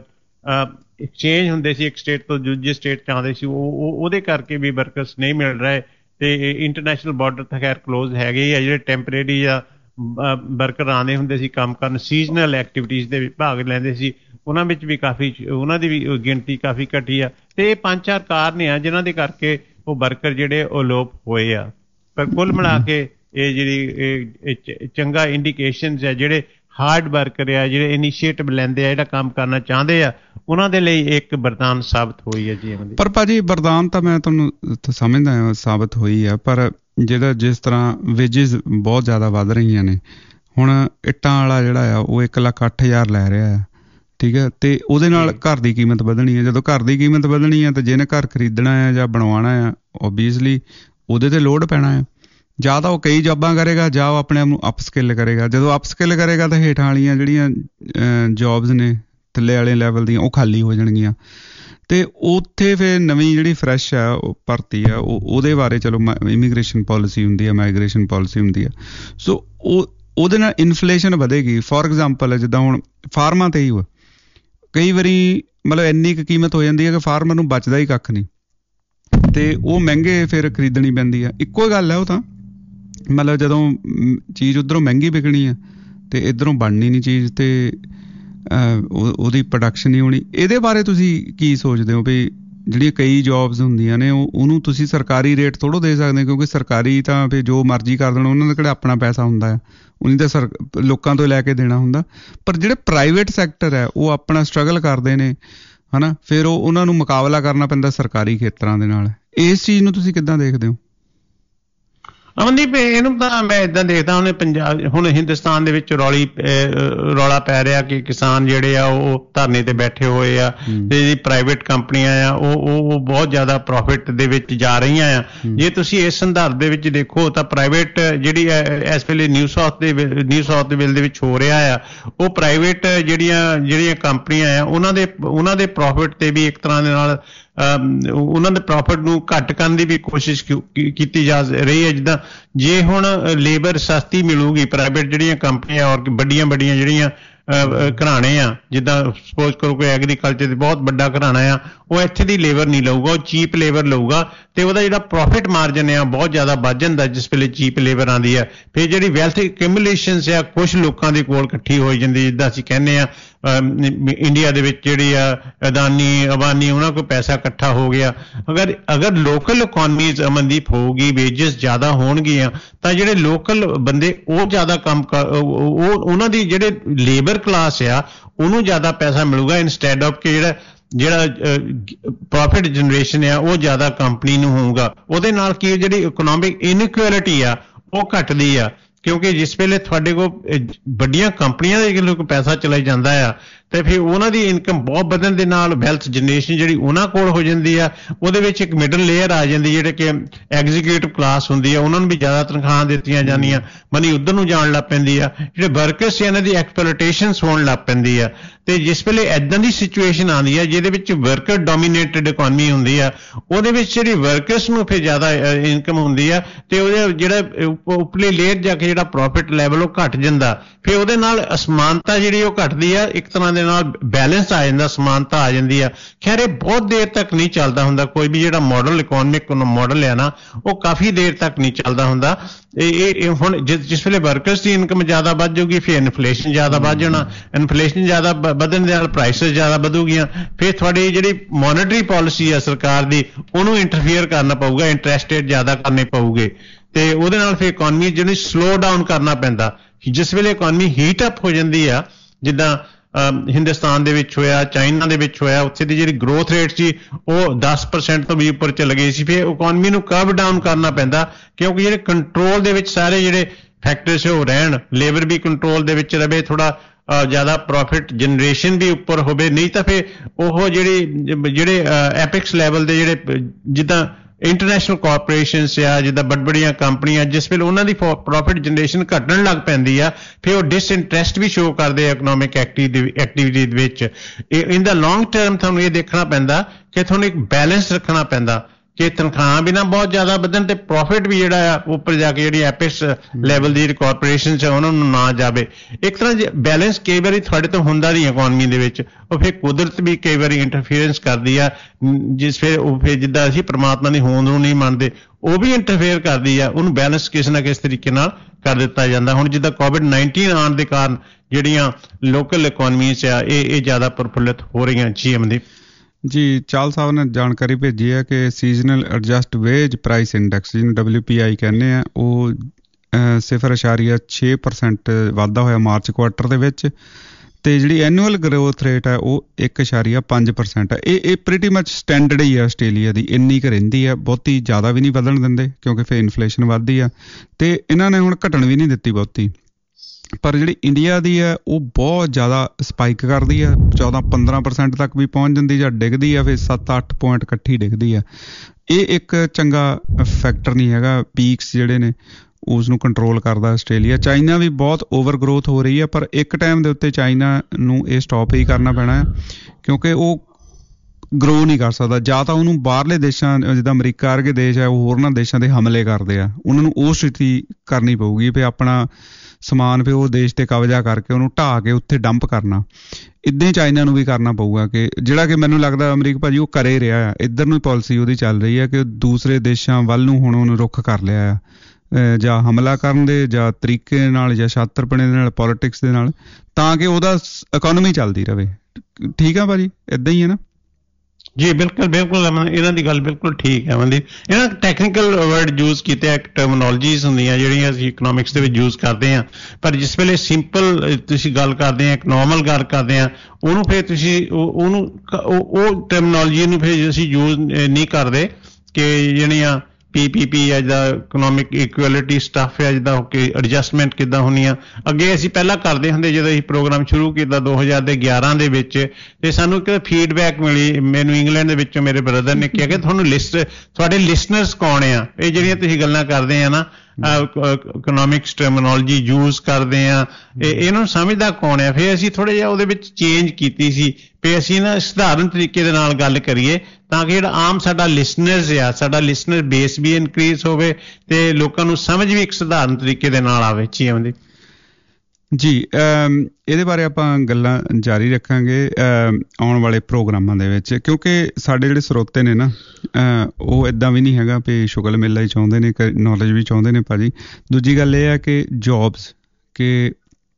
ਐਕਸਚੇਂਜ ਹੁੰਦੇ ਸੀ ਇੱਕ ਸਟੇਟ ਤੋਂ ਦੂਜੇ ਸਟੇਟ 'ਚ ਆਉਂਦੇ ਸੀ, ਉਹ ਉਹਦੇ ਕਰਕੇ ਵੀ ਵਰਕਰਸ ਨਹੀਂ ਮਿਲ ਰਹੇ। ਤੇ ਇੰਟਰਨੈਸ਼ਨਲ ਬਾਰਡਰ ਤਾਂ ਖੈਰ ਕਲੋਜ਼ ਹੈਗੇ ਆ। ਜਿਹੜੇ ਟੈਂਪਰੇਰੀ ਜਾਂ ਵਰਕਰ ਆਉਂਦੇ ਹੁੰਦੇ ਸੀ ਕੰਮ ਕਰਨ, ਸੀਜ਼ਨਲ ਐਕਟੀਵਿਟੀਜ਼ ਦੇ ਵਿੱਚ ਭਾਗ ਲੈਂਦੇ ਸੀ, ਉਹਨਾਂ ਵਿੱਚ ਵੀ ਕਾਫੀ, ਉਹਨਾਂ ਦੀ ਵੀ ਗਿਣਤੀ ਕਾਫੀ ਘਟੀ ਆ। ਤੇ ਇਹ ਪੰਜ ਚਾਰ ਕਾਰਨ ਆ ਜਿਨ੍ਹਾਂ ਦੇ ਕਰਕੇ ਉਹ ਵਰਕਰ ਜਿਹੜੇ ਉਹ ਲੋਪ ਹੋਏ ਆ। ਪਰ ਕੁੱਲ ਮਿਲਾ ਕੇ ਇਹ ਜਿਹੜੀ ਚੰਗਾ ਇੰਡੀਕੇਸ਼ਨਸ ਆ, ਜਿਹੜੇ ਹਾਰਡ ਵਰਕਰ ਆ, ਜਿਹੜੇ ਇਨੀਸ਼ੀਏਟਿਵ ਲੈਂਦੇ ਆ, ਜਿਹੜਾ ਕੰਮ ਕਰਨਾ ਚਾਹੁੰਦੇ ਆ, ਉਹਨਾਂ ਦੇ ਲਈ ਇੱਕ ਵਰਦਾਨ ਸਾਬਤ ਹੋਈ ਹੈ ਜੀ। ਪਰ ਭਾਜੀ ਵਰਦਾਨ ਤਾਂ ਮੈਂ ਤੁਹਾਨੂੰ ਸਮਝਦਾ ਸਾਬਤ ਹੋਈ ਆ, ਪਰ ਜਿਹੜਾ ਜਿਸ ਤਰ੍ਹਾਂ ਵੇਜਿਸ ਬਹੁਤ ਜ਼ਿਆਦਾ ਵੱਧ ਰਹੀਆਂ ਨੇ, ਹੁਣ ਇੱਟਾਂ ਵਾਲਾ ਜਿਹੜਾ ਆ ਉਹ ਇੱਕ ਲੱਖ ਅੱਠ ਹਜ਼ਾਰ ਲੈ ਰਿਹਾ ਆ, ਠੀਕ ਹੈ, ਤੇ ਉਹਦੇ ਨਾਲ ਘਰ ਦੀ ਕੀਮਤ ਵਧਣੀ ਹੈ। ਜਦੋਂ ਘਰ ਦੀ ਕੀਮਤ ਵਧਣੀ ਹੈ ਤਾਂ ਜਿਹਨੇ ਘਰ ਖਰੀਦਣਾ ਆ ਜਾਂ ਬਣਵਾਉਣਾ ਆ, ਓਬੀਅਸਲੀ ਉਹਦੇ ਤੇ ਲੋਡ ਪੈਣਾ ਆ। ਜਾਂ ਤਾਂ ਉਹ ਕਈ ਜੋਬਾਂ ਕਰੇਗਾ, ਜਾਂ ਉਹ ਆਪਣੇ ਆਪ ਨੂੰ ਅਪਸਕਿੱਲ ਕਰੇਗਾ। ਜਦੋਂ ਅਪਸਕਿੱਲ ਕਰੇਗਾ ਤਾਂ ਹੇਠਾਂ ਵਾਲੀਆਂ ਜਿਹੜੀਆਂ ਜੋਬਸ ਨੇ ਥੱਲੇ ਵਾਲੇ ਲੈਵਲ ਦੀਆਂ ਉਹ ਖਾਲੀ ਹੋ ਜਾਣਗੀਆਂ, ਤੇ ਉੱਥੇ ਫਿਰ ਨਵੀਂ ਜਿਹੜੀ ਫਰੈਸ਼ ਆ ਉਹ ਭਰਤੀ ਆ, ਉਹ ਉਹਦੇ ਬਾਰੇ ਚਲੋ ਇਮੀਗ੍ਰੇਸ਼ਨ ਪਾਲਿਸੀ ਹੁੰਦੀ ਆ, ਮਾਈਗ੍ਰੇਸ਼ਨ ਪਾਲਿਸੀ ਹੁੰਦੀ ਆ। ਸੋ ਉਹ ਉਹਦੇ ਨਾਲ ਇਨਫਲੇਸ਼ਨ ਵਧੇਗੀ। ਫੋਰ ਐਗਜ਼ਾਮਪਲ ਜਿੱਦਾਂ ਹੁਣ ਫਾਰਮਾਂ 'ਤੇ ਹੀ ਹੋ, ਕਈ ਵਾਰੀ ਮਤਲਬ ਇੰਨੀ ਕੁ ਕੀਮਤ ਹੋ ਜਾਂਦੀ ਹੈ ਕਿ ਫਾਰਮਰ ਨੂੰ ਬਚਦਾ ਹੀ ਕੱਖ ਨਹੀਂ, ਤੇ ਉਹ ਮਹਿੰਗੇ ਫਿਰ ਖਰੀਦਣੀ ਪੈਂਦੀ ਆ। ਇੱਕੋ ਗੱਲ ਹੈ ਉਹ ਤਾਂ, ਮਤਲਬ ਜਦੋਂ ਚੀਜ਼ ਉੱਧਰੋਂ ਮਹਿੰਗੀ ਵਿਕਣੀ ਆ ਤੇ ਇੱਧਰੋਂ ਬਣਨੀ ਨਹੀਂ ਚੀਜ਼, ਤੇ ਉਹਦੀ ਪ੍ਰੋਡਕਸ਼ਨ ਨਹੀਂ ਹੋਣੀ। ਇਹਦੇ ਬਾਰੇ ਤੁਸੀਂ ਕੀ ਸੋਚਦੇ ਹੋ ਵੀ ਜਿਹੜੀਆਂ ਕਈ ਜੋਬਸ ਹੁੰਦੀਆਂ ਨੇ ਉਹ ਉਹਨੂੰ ਤੁਸੀਂ ਸਰਕਾਰੀ ਰੇਟ ਥੋੜ੍ਹਾ ਦੇ ਸਕਦੇ, ਕਿਉਂਕਿ ਸਰਕਾਰੀ ਤਾਂ ਫਿਰ ਜੋ ਮਰਜ਼ੀ ਕਰ ਦੇਣ, ਉਹਨਾਂ ਦਾ ਕਿਹੜਾ ਆਪਣਾ ਪੈਸਾ ਹੁੰਦਾ ਆ, ਉਹਨੀ ਤਾਂ ਸਰ ਲੋਕਾਂ ਤੋਂ ਲੈ ਕੇ ਦੇਣਾ ਹੁੰਦਾ। ਪਰ ਜਿਹੜੇ ਪ੍ਰਾਈਵੇਟ ਸੈਕਟਰ ਹੈ ਉਹ ਆਪਣਾ ਸਟਰਗਲ ਕਰਦੇ ਨੇ, ਹੈ ਨਾ, ਫਿਰ ਉਹ ਉਹਨਾਂ ਨੂੰ ਮੁਕਾਬਲਾ ਕਰਨਾ ਪੈਂਦਾ ਸਰਕਾਰੀ ਖੇਤਰਾਂ ਦੇ ਨਾਲ। ਇਸ ਚੀਜ਼ ਨੂੰ ਤੁਸੀਂ ਕਿੱਦਾਂ ਦੇਖਦੇ ਹੋ? ਅਮਨਦੀਪ, ਇਹਨੂੰ ਤਾਂ ਮੈਂ ਇੱਦਾਂ ਦੇਖਦਾ, ਹੁਣ ਪੰਜਾਬ ਹੁਣ ਹਿੰਦੁਸਤਾਨ ਦੇ ਵਿੱਚ ਰੌਲੀ ਰੌਲਾ ਪੈ ਰਿਹਾ ਕਿ ਕਿਸਾਨ ਜਿਹੜੇ ਆ ਉਹ ਧਰਨੇ ਤੇ ਬੈਠੇ ਹੋਏ ਆ, ਤੇ ਜਿਹੜੀ ਪ੍ਰਾਈਵੇਟ ਕੰਪਨੀਆਂ ਆ ਉਹ ਉਹ ਬਹੁਤ ਜ਼ਿਆਦਾ ਪ੍ਰੋਫਿਟ ਦੇ ਵਿੱਚ ਜਾ ਰਹੀਆਂ ਆ। ਜੇ ਤੁਸੀਂ ਇਸ ਸੰਦਰਭ ਦੇ ਵਿੱਚ ਦੇਖੋ ਤਾਂ ਪ੍ਰਾਈਵੇਟ ਜਿਹੜੀ ਇਸ ਵੇਲੇ ਨਿਊ ਸਾਊਥ ਦੇ ਨਿਊ ਸਾਊਥ ਵੇਲ ਦੇ ਵਿੱਚ ਹੋ ਰਿਹਾ ਆ, ਉਹ ਪ੍ਰਾਈਵੇਟ ਜਿਹੜੀਆਂ ਜਿਹੜੀਆਂ ਕੰਪਨੀਆਂ ਆ ਉਹਨਾਂ ਦੇ ਉਹਨਾਂ ਦੇ ਪ੍ਰੋਫਿਟ ਤੇ ਵੀ ਇੱਕ ਤਰ੍ਹਾਂ ਦੇ ਨਾਲ ਉਹਨਾਂ ਦੇ ਪ੍ਰੋਫਿਟ ਨੂੰ ਘੱਟ ਕਰਨ ਦੀ ਵੀ ਕੋਸ਼ਿਸ਼ ਕੀਤੀ ਜਾ ਰਹੀ ਹੈ। ਜਿੱਦਾਂ ਜੇ ਹੁਣ ਲੇਬਰ ਸਸਤੀ ਮਿਲੂਗੀ, ਪ੍ਰਾਈਵੇਟ ਜਿਹੜੀਆਂ ਕੰਪਨੀਆਂ ਔਰ ਵੱਡੀਆਂ ਵੱਡੀਆਂ ਜਿਹੜੀਆਂ ਘਰਾਣੇ ਆ, ਜਿੱਦਾਂ ਸਪੋਜ਼ ਕਰੋ ਕੋਈ ਐਗਰੀਕਲਚਰ ਦੇ ਬਹੁਤ ਵੱਡਾ ਘਰਾਣਾ ਆ, ਉਹ ਇੱਥੇ ਦੀ ਲੇਬਰ ਨਹੀਂ ਲਊਗਾ, ਉਹ ਚੀਪ ਲੇਬਰ ਲਊਗਾ ਤੇ ਉਹਦਾ ਜਿਹੜਾ ਪ੍ਰੋਫਿਟ ਮਾਰਜਨ ਆ ਬਹੁਤ ਜ਼ਿਆਦਾ ਵੱਧ ਜਾਂਦਾ ਜਿਸ ਵੇਲੇ ਚੀਪ ਲੇਬਰ ਆਉਂਦੀ ਆ। ਫਿਰ ਜਿਹੜੀ ਵੈਲਥ ਐਕਿਊਮੂਲੇਸ਼ਨਸ ਆ ਕੁਛ ਲੋਕਾਂ ਦੇ ਕੋਲ ਇਕੱਠੀ ਹੋਈ ਜਾਂਦੀ, ਜਿੱਦਾਂ ਅਸੀਂ ਕਹਿੰਦੇ ਆ ਇੰਡੀਆ ਦੇ ਵਿੱਚ ਜਿਹੜੀ ਆ ਅਦਾਨੀ ਅਬਾਨੀ ਉਹਨਾਂ ਕੋਲ ਪੈਸਾ ਇਕੱਠਾ ਹੋ ਗਿਆ। ਅਗਰ ਅਗਰ ਲੋਕਲ ਇਕੋਨਮੀਜ਼ ਅਮਨਦੀਪ ਹੋਊਗੀ, ਵੇਜਸ ਜ਼ਿਆਦਾ ਹੋਣਗੀਆਂ ਤਾਂ ਜਿਹੜੇ ਲੋਕਲ ਬੰਦੇ ਉਹ ਜ਼ਿਆਦਾ ਕੰਮ ਉਹ ਉਹਨਾਂ ਦੀ ਜਿਹੜੇ ਲੇਬਰ ਕਲਾਸ ਆ ਉਹਨੂੰ ਜ਼ਿਆਦਾ ਪੈਸਾ ਮਿਲੂਗਾ ਇਨਸਟੈਡ ਆਫ ਕਿ ਜਿਹੜਾ ਜਿਹੜਾ ਪ੍ਰੋਫਿਟ ਜਨਰੇਸ਼ਨ ਆ ਉਹ ਜ਼ਿਆਦਾ ਕੰਪਨੀ ਨੂੰ ਹੋਊਗਾ। ਉਹਦੇ ਨਾਲ ਕੀ ਜਿਹੜੀ ਇਕਨੋਮਿਕ ਇਨਇਕੁਐਲਿਟੀ ਆ ਉਹ ਘਟਦੀ ਆ, ਕਿਉਂਕਿ ਜਿਸ ਵੇਲੇ ਤੁਹਾਡੇ ਕੋਲ ਵੱਡੀਆਂ ਕੰਪਨੀਆਂ ਦੇ ਕੋਲ ਪੈਸਾ ਚਲਾ ਜਾਂਦਾ ਆ ਤੇ ਫਿਰ ਉਹਨਾਂ ਦੀ ਇਨਕਮ ਬਹੁਤ ਵਧਣ ਦੇ ਨਾਲ ਵੈਲਥ ਜਨਰੇਸ਼ਨ ਜਿਹੜੀ ਉਹਨਾਂ ਕੋਲ ਹੋ ਜਾਂਦੀ ਆ, ਉਹਦੇ ਵਿੱਚ ਇੱਕ ਮਿਡਲ ਲੇਅਰ ਆ ਜਾਂਦੀ ਜਿਹੜੇ ਕਿ ਐਗਜ਼ੀਕਿਊਟਿਵ ਕਲਾਸ ਹੁੰਦੀ ਆ, ਉਹਨਾਂ ਨੂੰ ਵੀ ਜ਼ਿਆਦਾ ਤਨਖਾਹਾਂ ਦਿੱਤੀਆਂ ਜਾਂਦੀਆਂ, ਮਨੀ ਉੱਧਰ ਨੂੰ ਜਾਣ ਲੱਗ ਪੈਂਦੀ ਆ, ਜਿਹੜੇ ਵਰਕਰਸ ਇਹਨਾਂ ਦੀ ਐਕਸਪਲੋਟੇਸ਼ਨਸ ਹੋਣ ਲੱਗ ਪੈਂਦੀ ਆ। ਤੇ ਜਿਸ ਵੇਲੇ ਇੱਦਾਂ ਦੀ ਸਿਚੁਏਸ਼ਨ ਆਉਂਦੀ ਆ ਜਿਹਦੇ ਵਿੱਚ ਵਰਕਰ ਡੋਮੀਨੇਟਡ ਇਕੋਨਮੀ ਹੁੰਦੀ ਆ, ਉਹਦੇ ਵਿੱਚ ਜਿਹੜੀ ਵਰਕਰਸ ਨੂੰ ਫਿਰ ਜ਼ਿਆਦਾ ਇਨਕਮ ਹੁੰਦੀ ਆ ਤੇ ਉਹਦੇ ਜਿਹੜਾ ਉੱਪਰਲੀ ਲੇਅਰ ਜਾ ਕੇ ਜਿਹੜਾ ਪ੍ਰੋਫਿਟ ਲੈਵਲ ਉਹ ਘਟ ਜਾਂਦਾ, ਫਿਰ ਉਹਦੇ ਨਾਲ ਅਸਮਾਨਤਾ ਜਿਹੜੀ ਉਹ ਘਟਦੀ ਆ, ਇੱਕ ਤਰ੍ਹਾਂ ਦੇ ਨਾਲ ਬੈਲੈਂਸ ਆ ਜਾਂਦਾ, ਸਮਾਨਤਾ ਆ ਜਾਂਦੀ ਆ। ਖੈਰ ਇਹ ਬਹੁਤ ਦੇਰ ਤੱਕ ਨਹੀਂ ਚੱਲਦਾ ਹੁੰਦਾ, ਕੋਈ ਵੀ ਜਿਹੜਾ ਮਾਡਲ ਇਕੋਨਮਿਕ ਮਾਡਲ ਹੈ ਨਾ ਉਹ ਕਾਫੀ ਦੇਰ ਤੱਕ ਨਹੀਂ ਚੱਲਦਾ ਹੁੰਦਾ। ਇਹ ਹੁਣ ਜਿਸ ਵੇਲੇ ਵਰਕਰਸ ਦੀ ਇਨਕਮ ਜ਼ਿਆਦਾ ਵੱਧ ਜਾਊਗੀ ਫਿਰ ਇਨਫਲੇਸ਼ਨ ਜ਼ਿਆਦਾ ਵੱਧ ਜਾਣਾ, ਇਨਫਲੇਸ਼ਨ ਜ਼ਿਆਦਾ ਵਧਣ ਦੇ ਨਾਲ ਪ੍ਰਾਈਸਿਸ ਜ਼ਿਆਦਾ ਵਧੂਗੀਆਂ, ਫਿਰ ਤੁਹਾਡੀ ਜਿਹੜੀ ਮੋਨਿਟਰੀ ਪਾਲਿਸੀ ਆ ਸਰਕਾਰ ਦੀ ਉਹਨੂੰ ਇੰਟਰਫੇਅਰ ਕਰਨਾ ਪਊਗਾ, ਇੰਟਰਸਟ ਰੇਟ ਜ਼ਿਆਦਾ ਕਰਨੇ ਪਊਗੇ ਤੇ ਉਹਦੇ ਨਾਲ ਫਿਰ ਇਕੋਨਮੀ ਜਿਹੜੀ ਸਲੋ ਡਾਊਨ ਕਰਨਾ ਪੈਂਦਾ। ਜਿਸ ਵੇਲੇ ਇਕੋਨਮੀ ਹੀਟ ਅਪ ਹੋ ਜਾਂਦੀ ਆ ਜਿੱਦਾਂ ਹਿੰਦੁਸਤਾਨ ਦੇ ਵਿੱਚ ਹੋਇਆ, ਚਾਈਨਾ ਦੇ ਵਿੱਚ ਹੋਇਆ, ਉੱਥੇ ਦੀ ਜਿਹੜੀ ਗਰੋਥ ਰੇਟ ਸੀ ਉਹ ਦਸ ਪਰਸੈਂਟ ਤੋਂ ਵੀ ਉੱਪਰ ਚਲੇ ਗਈ ਸੀ, ਫਿਰ ਇਕੋਨਮੀ ਨੂੰ ਕਰਵ ਡਾਊਨ ਕਰਨਾ ਪੈਂਦਾ ਕਿਉਂਕਿ ਜਿਹੜੇ ਕੰਟਰੋਲ ਦੇ ਵਿੱਚ ਸਾਰੇ ਜਿਹੜੇ ਫੈਕਟਰਸ ਉਹ ਰਹਿਣ, ਲੇਬਰ ਵੀ ਕੰਟਰੋਲ ਦੇ ਵਿੱਚ ਰਵੇ, ਥੋੜਾ ਜ਼ਿਆਦਾ ਪ੍ਰੋਫਿਟ ਜਨਰੇਸ਼ਨ ਵੀ ਉੱਪਰ ਹੋਵੇ, ਨਹੀਂ ਤਾਂ ਫਿਰ ਉਹ ਜਿਹੜੇ ਜਿਹੜੇ ਐਪਿਕਸ ਲੈਵਲ ਦੇ ਜਿਹੜੇ ਜਿੱਦਾਂ ਇੰਟਰਨੈਸ਼ਨਲ ਕਾਰਪੋਰੇਸ਼ਨਸ ਆ, ਜਿੱਦਾਂ ਵੱਡ ਵੱਡੀਆਂ ਕੰਪਨੀਆਂ, ਜਿਸ ਵੇਲੇ ਉਹਨਾਂ ਦੀ ਪ੍ਰੋਫਿਟ ਜਨਰੇਸ਼ਨ ਘਟਣ ਲੱਗ ਪੈਂਦੀ ਆ ਫਿਰ ਉਹ ਡਿਸਇੰਟਰਸਟ ਵੀ ਸ਼ੋ ਕਰਦੇ ਆ ਇਕਨੋਮਿਕ ਐਕਟੀਵਿਟੀ ਦੇ ਵਿੱਚ। ਇਨ ਦਾ ਲੌਂਗ ਟਰਮ ਤੁਹਾਨੂੰ ਇਹ ਦੇਖਣਾ ਪੈਂਦਾ ਕਿ ਤੁਹਾਨੂੰ ਇੱਕ ਬੈਲੈਂਸ ਰੱਖਣਾ ਪੈਂਦਾ ਕਿ ਤਨਖਾਹਾਂ ਵੀ ਨਾ ਬਹੁਤ ਜ਼ਿਆਦਾ ਵਧਣ ਤੇ ਪ੍ਰੋਫਿਟ ਵੀ ਜਿਹੜਾ ਆ ਉੱਪਰ ਜਾ ਕੇ ਜਿਹੜੀ ਐਪਿਕਸ ਲੈਵਲ ਦੀ ਜਿਹੜੀ ਕਾਰਪੋਰੇਸ਼ਨਸ ਆ ਉਹਨਾਂ ਨੂੰ ਨਾ ਜਾਵੇ। ਇੱਕ ਤਰ੍ਹਾਂ ਬੈਲੈਂਸ ਕਈ ਵਾਰੀ ਤੁਹਾਡੇ ਤੋਂ ਹੁੰਦਾ ਨਹੀਂ ਇਕੋਨਮੀ ਦੇ ਵਿੱਚ, ਉਹ ਫਿਰ ਕੁਦਰਤ ਵੀ ਕਈ ਵਾਰੀ ਇੰਟਰਫੀਅਰੈਂਸ ਕਰਦੀ ਆ, ਜਿਸ ਫਿਰ ਉਹ ਫਿਰ ਜਿੱਦਾਂ ਅਸੀਂ ਪਰਮਾਤਮਾ ਦੀ ਹੋਂਦ ਨੂੰ ਨਹੀਂ ਮੰਨਦੇ ਉਹ ਵੀ ਇੰਟਰਫੇਅਰ ਕਰਦੀ ਆ, ਉਹਨੂੰ ਬੈਲੈਂਸ ਕਿਸੇ ਨਾ ਕਿਸੇ ਤਰੀਕੇ ਨਾਲ ਕਰ ਦਿੱਤਾ ਜਾਂਦਾ। ਹੁਣ ਜਿੱਦਾਂ ਕੋਵਿਡ ਨਾਈਨਟੀਨ ਆਉਣ ਦੇ ਕਾਰਨ ਜਿਹੜੀਆਂ ਲੋਕਲ ਇਕੋਨਮੀਜ਼ ਆ ਇਹ ਇਹ ਜ਼ਿਆਦਾ ਪ੍ਰਫੁੱਲਿਤ ਹੋ ਰਹੀਆਂ। ਜੀ ਅਮਨਦੀਪ ਜੀ, ਚਾਲ ਸਾਹਿਬ ਨੇ ਜਾਣਕਾਰੀ ਭੇਜੀ ਹੈ ਕਿ seasonal adjust wage price index ਜਿਹਨੂੰ ਡਬਲਿਊ ਪੀ ਆਈ ਕਹਿੰਦੇ ਆ ਉਹ ਸਿਫਰ ਇਸ਼ਾਰੀਆ ਛੇ ਪਰਸੈਂਟ ਵਾਧਾ ਹੋਇਆ ਮਾਰਚ ਕੁਆਟਰ ਦੇ ਵਿੱਚ ਤੇ ਜਿਹੜੀ ਐਨੂਅਲ ਗਰੋਥ ਰੇਟ ਹੈ ਉਹ ਇੱਕ ਇਸ਼ਾਰੀਆ ਪੰਜ ਪਰਸੈਂਟ ਹੈ। ਇਹ ਇਹ ਪ੍ਰੀਟੀ ਮੱਚ ਸਟੈਂਡਰਡ ਹੀ ਆ ਆਸਟ੍ਰੇਲੀਆ ਦੀ, ਇੰਨੀ ਕੁ ਰਹਿੰਦੀ ਹੈ, ਬਹੁਤੀ ਜ਼ਿਆਦਾ ਵੀ ਨਹੀਂ ਵਧਣ ਦਿੰਦੇ ਕਿਉਂਕਿ ਫਿਰ ਇਨਫਲੇਸ਼ਨ ਵੱਧਦੀ ਆ ਤੇ ਇਹਨਾਂ ਨੇ ਹੁਣ ਘਟਣ ਵੀ ਨਹੀਂ ਦਿੱਤੀ ਬਹੁਤੀ। ਪਰ ਜਿਹੜੀ ਇੰਡੀਆ ਦੀ ਹੈ ਉਹ ਬਹੁਤ ਜ਼ਿਆਦਾ ਸਪਾਈਕ ਕਰਦੀ ਆ, ਚੌਦਾਂ ਪੰਦਰਾਂ ਪਰਸੈਂਟ ਤੱਕ ਵੀ ਪਹੁੰਚ ਜਾਂਦੀ ਜਾਂ ਡਿੱਗਦੀ ਆ, ਫਿਰ ਸੱਤ ਅੱਠ ਪੁਆਇੰਟ ਇਕੱਠੀ ਡਿੱਗਦੀ ਆ। ਇਹ ਇੱਕ ਚੰਗਾ ਫੈਕਟਰ ਨਹੀਂ ਹੈਗਾ, ਪੀਕਸ ਜਿਹੜੇ ਨੇ ਉਸ ਨੂੰ ਕੰਟਰੋਲ ਕਰਦਾ ਆਸਟ੍ਰੇਲੀਆ। ਚਾਈਨਾ ਵੀ ਬਹੁਤ ਓਵਰ ਗਰੋਥ ਹੋ ਰਹੀ ਹੈ ਪਰ ਇੱਕ ਟਾਈਮ ਦੇ ਉੱਤੇ ਚਾਈਨਾ ਨੂੰ ਇਹ ਸਟਾਪ ਹੀ ਕਰਨਾ ਪੈਣਾ ਹੈ ਕਿਉਂਕਿ ਉਹ ਗਰੋ ਨਹੀਂ ਕਰ ਸਕਦਾ। ਜਾਂ ਤਾਂ ਉਹਨੂੰ ਬਾਹਰਲੇ ਦੇਸ਼ਾਂ ਜਿੱਦਾਂ ਅਮਰੀਕਾ ਵਰਗੇ ਦੇਸ਼ ਹੈ ਉਹ ਹੋਰਨਾਂ ਦੇਸ਼ਾਂ ਦੇ ਹਮਲੇ ਕਰਦੇ ਆ, ਉਹਨਾਂ ਨੂੰ ਉਹ ਸਥਿਤੀ ਕਰਨੀ ਪਊਗੀ ਵੀ ਆਪਣਾ ਸਮਾਨ ਫਿਰ ਉਹ ਦੇਸ਼ ਤੇ ਕਬਜ਼ਾ ਕਰਕੇ ਉਹਨੂੰ ਢਾਹ ਕੇ ਉੱਥੇ ਡੰਪ ਕਰਨਾ। ਇੱਦਾਂ ਹੀ ਚਾਈਨਾ ਨੂੰ ਵੀ ਕਰਨਾ ਪਊਗਾ ਕਿ ਜਿਹੜਾ ਕਿ ਮੈਨੂੰ ਲੱਗਦਾ ਅਮਰੀਕਾ ਭਾਜੀ ਉਹ ਕਰੇ ਰਿਹਾ ਆ, ਇੱਧਰ ਨੂੰ ਪਾਲਿਸੀ ਉਹਦੀ ਚੱਲ ਰਹੀ ਹੈ ਕਿ ਦੂਸਰੇ ਦੇਸ਼ਾਂ ਵੱਲ ਨੂੰ ਹੁਣ ਉਹਨੂੰ ਰੁੱਖ ਕਰ ਲਿਆ ਆ, ਜਾਂ ਹਮਲਾ ਕਰਨ ਦੇ ਜਾਂ ਤਰੀਕੇ ਨਾਲ ਜਾਂ ਛਾਤਰਪਣੇ ਦੇ ਨਾਲ, ਪੋਲੀਟਿਕਸ ਦੇ ਨਾਲ, ਤਾਂ ਕਿ ਉਹਦਾ ਇਕੋਨਮੀ ਚੱਲਦੀ ਰਹੇ। ਠੀਕ ਆ ਭਾਜੀ, ਇੱਦਾਂ ਹੀ ਹੈ ਨਾ? ਜੀ ਬਿਲਕੁਲ ਬਿਲਕੁਲ, ਇਹਨਾਂ ਦੀ ਗੱਲ ਬਿਲਕੁਲ ਠੀਕ ਹੈ। ਮਨਦੀਪ ਇਹਨਾਂ ਟੈਕਨੀਕਲ ਵਰਡ ਯੂਜ਼ ਕੀਤੇ ਆ, ਟਰਮੀਨੋਲੋਜੀਜ਼ ਹੁੰਦੀਆਂ ਜਿਹੜੀਆਂ ਅਸੀਂ ਇਕਨੋਮਿਕਸ ਦੇ ਵਿੱਚ ਯੂਜ਼ ਕਰਦੇ ਹਾਂ, ਪਰ ਜਿਸ ਵੇਲੇ ਸਿੰਪਲ ਤੁਸੀਂ ਗੱਲ ਕਰਦੇ ਆ, ਇੱਕ ਨੋਰਮਲ ਗੱਲ ਕਰਦੇ ਆ, ਉਹਨੂੰ ਫਿਰ ਤੁਸੀਂ ਉਹਨੂੰ ਉਹ ਟਰਮੀਨੋਲੋਜੀ ਨੂੰ ਫਿਰ ਅਸੀਂ ਯੂਜ਼ ਨਹੀਂ ਕਰਦੇ ਕਿ ਜਿਹੜੀਆਂ ਪੀ ਪੀ ਪੀ ਆ, ਜਿੱਦਾਂ ਇਕਨੋਮਿਕ ਇਕੁਐਲਿਟੀ ਸਟੱਫ ਆ, ਜਿੱਦਾਂ ਕਿ ਐਡਜਸਟਮੈਂਟ ਕਿੱਦਾਂ ਹੋਣੀਆਂ। ਅੱਗੇ ਅਸੀਂ ਪਹਿਲਾਂ ਕਰਦੇ ਹੁੰਦੇ ਜਦੋਂ ਅਸੀਂ ਪ੍ਰੋਗਰਾਮ ਸ਼ੁਰੂ ਕੀਤਾ ਦੋ ਹਜ਼ਾਰ ਦੇ ਗਿਆਰਾਂ ਦੇ ਵਿੱਚ, ਤੇ ਸਾਨੂੰ ਇੱਕ ਫੀਡਬੈਕ ਮਿਲੀ, ਮੈਨੂੰ ਇੰਗਲੈਂਡ ਦੇ ਵਿੱਚੋਂ ਮੇਰੇ ਬ੍ਰਦਰ ਨੇ ਕਿਹਾ ਕਿ ਤੁਹਾਨੂੰ ਲਿਸਟ ਤੁਹਾਡੇ ਲਿਸਨਰਸ ਕੌਣ ਆ, ਇਹ ਜਿਹੜੀਆਂ ਤੁਸੀਂ ਗੱਲਾਂ ਕਰਦੇ ਆ ਨਾ ਇਕਨੋਮਿਕਸ ਟਰਮੀਨੋਲੋਜੀ ਯੂਜ਼ ਕਰਦੇ ਆ, ਇਹਨੂੰ ਸਮਝਦਾ ਕੌਣ ਆ। ਫਿਰ ਅਸੀਂ ਥੋੜ੍ਹਾ ਜਿਹਾ ਉਹਦੇ ਵਿੱਚ ਚੇਂਜ ਕੀਤੀ ਸੀ ਵੀ ਅਸੀਂ ਨਾ ਸਧਾਰਨ ਤਰੀਕੇ ਦੇ ਨਾਲ ਗੱਲ ਕਰੀਏ ਤਾਂ ਕਿ ਜਿਹੜਾ ਆਮ ਸਾਡਾ ਲਿਸਨਰਸ ਆ, ਸਾਡਾ ਲਿਸਨਰ ਬੇਸ ਵੀ ਇਨਕਰੀਜ਼ ਹੋਵੇ ਤੇ ਲੋਕਾਂ ਨੂੰ ਸਮਝ ਵੀ ਇੱਕ ਸਧਾਰਨ ਤਰੀਕੇ ਦੇ ਨਾਲ ਆਵੇ। ਜੀ ਆਉਂਦੀ ਜੀ ਇਹਦੇ ਬਾਰੇ ਆਪਾਂ ਗੱਲਾਂ ਜਾਰੀ ਰੱਖਾਂਗੇ ਆਉਣ ਵਾਲੇ ਪ੍ਰੋਗਰਾਮਾਂ ਦੇ ਵਿੱਚ, ਕਿਉਂਕਿ ਸਾਡੇ ਜਿਹੜੇ ਸਰੋਤੇ ਨੇ ਨਾ ਉਹ ਇੱਦਾਂ ਵੀ ਨਹੀਂ ਹੈਗਾ ਵੀ ਸ਼ੁਗਲ ਮੇਲਾ ਹੀ ਚਾਹੁੰਦੇ ਨੇ, ਨੌਲੇਜ ਵੀ ਚਾਹੁੰਦੇ ਨੇ ਭਾਜੀ। ਦੂਜੀ ਗੱਲ ਇਹ ਹੈ ਕਿ ਜੋਬਸ, ਕਿ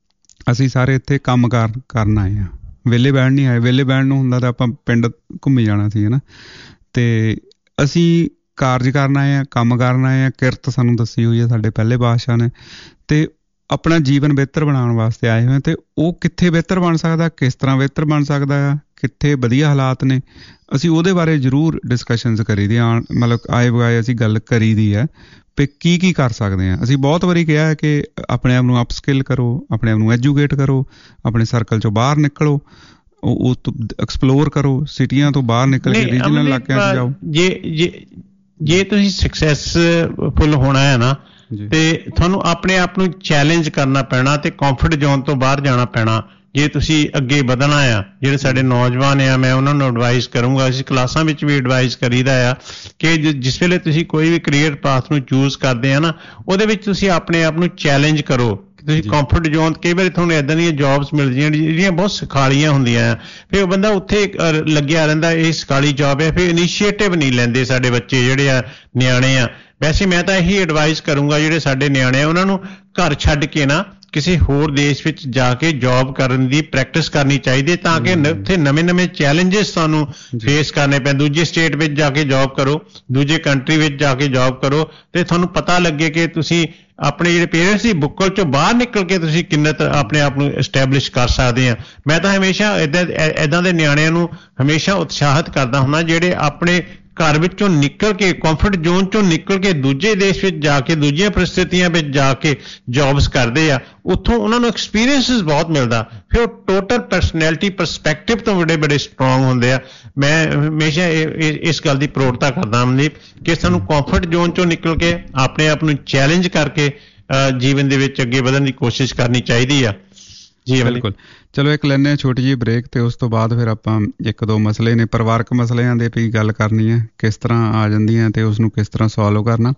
ਅਸੀਂ ਸਾਰੇ ਇੱਥੇ ਕੰਮ ਕਾਰ ਕਰਨ ਆਏ ਹਾਂ, ਵਿਹਲੇ ਬਹਿਣ ਨਹੀਂ ਆਏ। ਵਿਹਲੇ ਬਹਿਣ ਨੂੰ ਹੁੰਦਾ ਤਾਂ ਆਪਾਂ ਪਿੰਡ ਘੁੰਮੀ ਜਾਣਾ ਸੀ, ਹੈ ਨਾ। ਅਤੇ ਅਸੀਂ ਕਾਰਜ ਕਰਨ ਆਏ ਹਾਂ, ਕੰਮ ਕਰਨ ਆਏ ਹਾਂ। ਕਿਰਤ ਸਾਨੂੰ ਦੱਸੀ ਹੋਈ ਹੈ ਸਾਡੇ ਪਹਿਲੇ ਬਾਦਸ਼ਾਹ ਨੇ, ਅਤੇ ਆਪਣਾ ਜੀਵਨ ਬਿਹਤਰ ਬਣਾਉਣ ਵਾਸਤੇ ਆਏ ਹੋਏ। ਅਤੇ ਉਹ ਕਿੱਥੇ ਬਿਹਤਰ ਬਣ ਸਕਦਾ, ਕਿਸ ਤਰ੍ਹਾਂ ਬਿਹਤਰ ਬਣ ਸਕਦਾ ਆ, ਕਿੱਥੇ ਵਧੀਆ ਹਾਲਾਤ ਨੇ, ਅਸੀਂ ਉਹਦੇ ਬਾਰੇ ਜ਼ਰੂਰ ਡਿਸਕਸ਼ਨਸ ਕਰੀ ਦੀ ਆਣ ਮਤਲਬ ਆਏ ਬਗਾਏ ਅਸੀਂ ਗੱਲ ਕਰੀ ਦੀ ਹੈ ਵੀ ਕੀ ਕੀ ਕਰ ਸਕਦੇ ਹਾਂ। ਅਸੀਂ ਬਹੁਤ ਵਾਰੀ ਕਿਹਾ ਹੈ ਕਿ ਆਪਣੇ ਆਪ ਨੂੰ ਅਪਸਕਿਲ ਕਰੋ, ਆਪਣੇ ਆਪ ਨੂੰ ਐਜੂਕੇਟ ਕਰੋ, ਆਪਣੇ ਸਰਕਲ 'ਚੋਂ ਬਾਹਰ ਨਿਕਲੋ, ਉਹ ਐਕਸਪਲੋਰ ਕਰੋ, ਸਿਟੀਆਂ ਤੋਂ ਬਾਹਰ ਨਿਕਲ ਕੇ ਰੀਜਨਲ ਇਲਾਕਿਆਂ 'ਚ ਜਾਓ। ਜੇ ਜੇ ਜੇ ਤੁਸੀਂ ਸਕਸੈਸਫੁਲ ਹੋਣਾ ਹੈ ਨਾ, ਤੇ ਤੁਹਾਨੂੰ ਆਪਣੇ ਆਪ ਨੂੰ ਚੈਲੰਜ ਕਰਨਾ ਪੈਣਾ ਤੇ ਕੰਫਰਟ ਜ਼ੋਨ ਤੋਂ ਬਾਹਰ ਜਾਣਾ ਪੈਣਾ ਜੇ ਤੁਸੀਂ ਅੱਗੇ ਵਧਣਾ ਆ। ਜਿਹੜੇ ਸਾਡੇ ਨੌਜਵਾਨ ਆ, ਮੈਂ ਉਹਨਾਂ ਨੂੰ ਐਡਵਾਈਸ ਕਰੂੰਗਾ, ਅਸੀਂ ਕਲਾਸਾਂ ਵਿੱਚ ਵੀ ਐਡਵਾਈਸ ਕਰੀਦਾ ਆ ਕਿ ਜਿਸ ਵੇਲੇ ਤੁਸੀਂ ਕੋਈ ਵੀ ਕਰੀਅਰ ਪਾਥ ਨੂੰ ਚੂਜ਼ ਕਰਦੇ ਆ ਨਾ, ਉਹਦੇ ਵਿੱਚ ਤੁਸੀਂ ਆਪਣੇ ਆਪ ਨੂੰ ਚੈਲੰਜ ਕਰੋ। ਤੁਸੀਂ ਕੰਫਰਟ ਜ਼ੋਨ, ਕਈ ਵਾਰੀ ਤੁਹਾਨੂੰ ਇੱਦਾਂ ਦੀਆਂ ਜੋਬਸ ਮਿਲਦੀਆਂ ਜਿਹੜੀਆਂ ਬਹੁਤ ਸਿਖਾਲੀਆਂ ਹੁੰਦੀਆਂ ਆ, ਫਿਰ ਉਹ ਬੰਦਾ ਉੱਥੇ ਲੱਗਿਆ ਰਹਿੰਦਾ, ਇਹ ਸਿਖਾਲੀ ਜੋਬ ਹੈ, ਫਿਰ ਇਨੀਸ਼ੀਏਟਿਵ ਨਹੀਂ ਲੈਂਦੇ ਸਾਡੇ ਬੱਚੇ ਜਿਹੜੇ ਆ, ਨਿਆਣੇ ਆ। ਵੈਸੇ ਮੈਂ ਤਾਂ ਇਹੀ ਐਡਵਾਈਸ ਕਰੂੰਗਾ, ਜਿਹੜੇ ਸਾਡੇ ਨਿਆਣੇ ਆ ਉਹਨਾਂ ਨੂੰ ਘਰ ਛੱਡ ਕੇ ਨਾ ਕਿਸੇ ਹੋਰ ਦੇਸ਼ ਵਿੱਚ ਜਾ ਕੇ ਜੌਬ ਕਰਨ ਦੀ ਪ੍ਰੈਕਟਿਸ ਕਰਨੀ ਚਾਹੀਦੀ ਹੈ, ਤਾਂ ਕਿ ਉੱਥੇ ਨਵੇਂ ਨਵੇਂ ਚੈਲੰਜਸ ਤੁਹਾਨੂੰ ਫੇਸ ਕਰਨੇ ਪੈਣ। ਦੂਜੇ ਸਟੇਟ ਵਿੱਚ ਜਾ ਕੇ ਜੌਬ ਕਰੋ, ਦੂਜੇ ਕੰਟਰੀ ਵਿੱਚ ਜਾ ਕੇ ਜੌਬ ਕਰੋ, ਤੇ ਤੁਹਾਨੂੰ ਪਤਾ ਲੱਗੇ ਕਿ ਤੁਸੀਂ ਆਪਣੇ ਜਿਹੜੇ ਪੇਰੈਂਟਸ ਦੀ ਬੁੱਕਲ 'ਚੋਂ ਬਾਹਰ ਨਿਕਲ ਕੇ ਤੁਸੀਂ ਕਿੰਨਾ ਆਪਣੇ ਆਪ ਨੂੰ ਐਸਟੈਬਲਿਸ਼ ਕਰ ਸਕਦੇ ਆ। ਮੈਂ ਤਾਂ ਹਮੇਸ਼ਾ ਇੱਦਾਂ ਇੱਦਾਂ ਦੇ ਨਿਆਣਿਆਂ ਨੂੰ ਹਮੇਸ਼ਾ ਉਤਸ਼ਾਹਿਤ ਕਰਦਾ ਹੁੰਦਾ, ਜਿਹੜੇ ਆਪਣੇ ਘਰ ਵਿੱਚੋਂ ਨਿਕਲ ਕੇ, ਕੰਫਰਟ ਜ਼ੋਨ ਚੋਂ ਨਿਕਲ ਕੇ ਦੂਜੇ ਦੇਸ਼ ਵਿੱਚ ਜਾ ਕੇ, ਦੂਜੀਆਂ ਪਰਿਸਥਿਤੀਆਂ ਵਿੱਚ ਜਾ ਕੇ ਜੌਬਸ ਕਰਦੇ ਆ। ਉੱਥੋਂ ਉਹਨਾਂ ਨੂੰ ਐਕਸਪੀਰੀਅੰਸਿਸ ਬਹੁਤ ਮਿਲਦਾ, ਫਿਰ ਉਹ ਟੋਟਲ ਪਰਸਨੈਲਿਟੀ ਪਰਸਪੈਕਟਿਵ ਤੋਂ ਬੜੇ ਬੜੇ ਸਟਰੋਂਗ ਹੁੰਦੇ ਆ। ਮੈਂ ਹਮੇਸ਼ਾ ਇਸ ਗੱਲ ਦੀ ਪ੍ਰੋੜਤਾ ਕਰਦਾ ਹਾਂ ਕਿ ਸਾਨੂੰ ਕੰਫਰਟ ਜ਼ੋਨ ਚੋਂ ਨਿਕਲ ਕੇ ਆਪਣੇ ਆਪ ਨੂੰ ਚੈਲੰਜ ਕਰਕੇ ਜੀਵਨ ਦੇ ਵਿੱਚ ਅੱਗੇ ਵਧਣ ਦੀ ਕੋਸ਼ਿਸ਼ ਕਰਨੀ ਚਾਹੀਦੀ ਆ। ਜੀ ਬਿਲਕੁਲ। ਚਲੋ ਇੱਕ ਲੈਂਦੇ ਹਾਂ ਛੋਟੀ ਜਿਹੀ ਬ੍ਰੇਕ, ਤੇ ਉਸ ਤੋਂ ਬਾਅਦ ਫਿਰ ਆਪਾਂ ਇੱਕ ਦੋ ਮਸਲੇ ਨੇ ਪਰਿਵਾਰਕ ਮਸਲਿਆਂ ਦੇ ਵੀ ਗੱਲ ਕਰਨੀ ਹੈ, ਕਿਸ ਤਰ੍ਹਾਂ ਆ ਜਾਂਦੀਆਂ ਤੇ ਉਸਨੂੰ ਕਿਸ ਤਰ੍ਹਾਂ ਸੋਲਵ ਕਰਨਾ।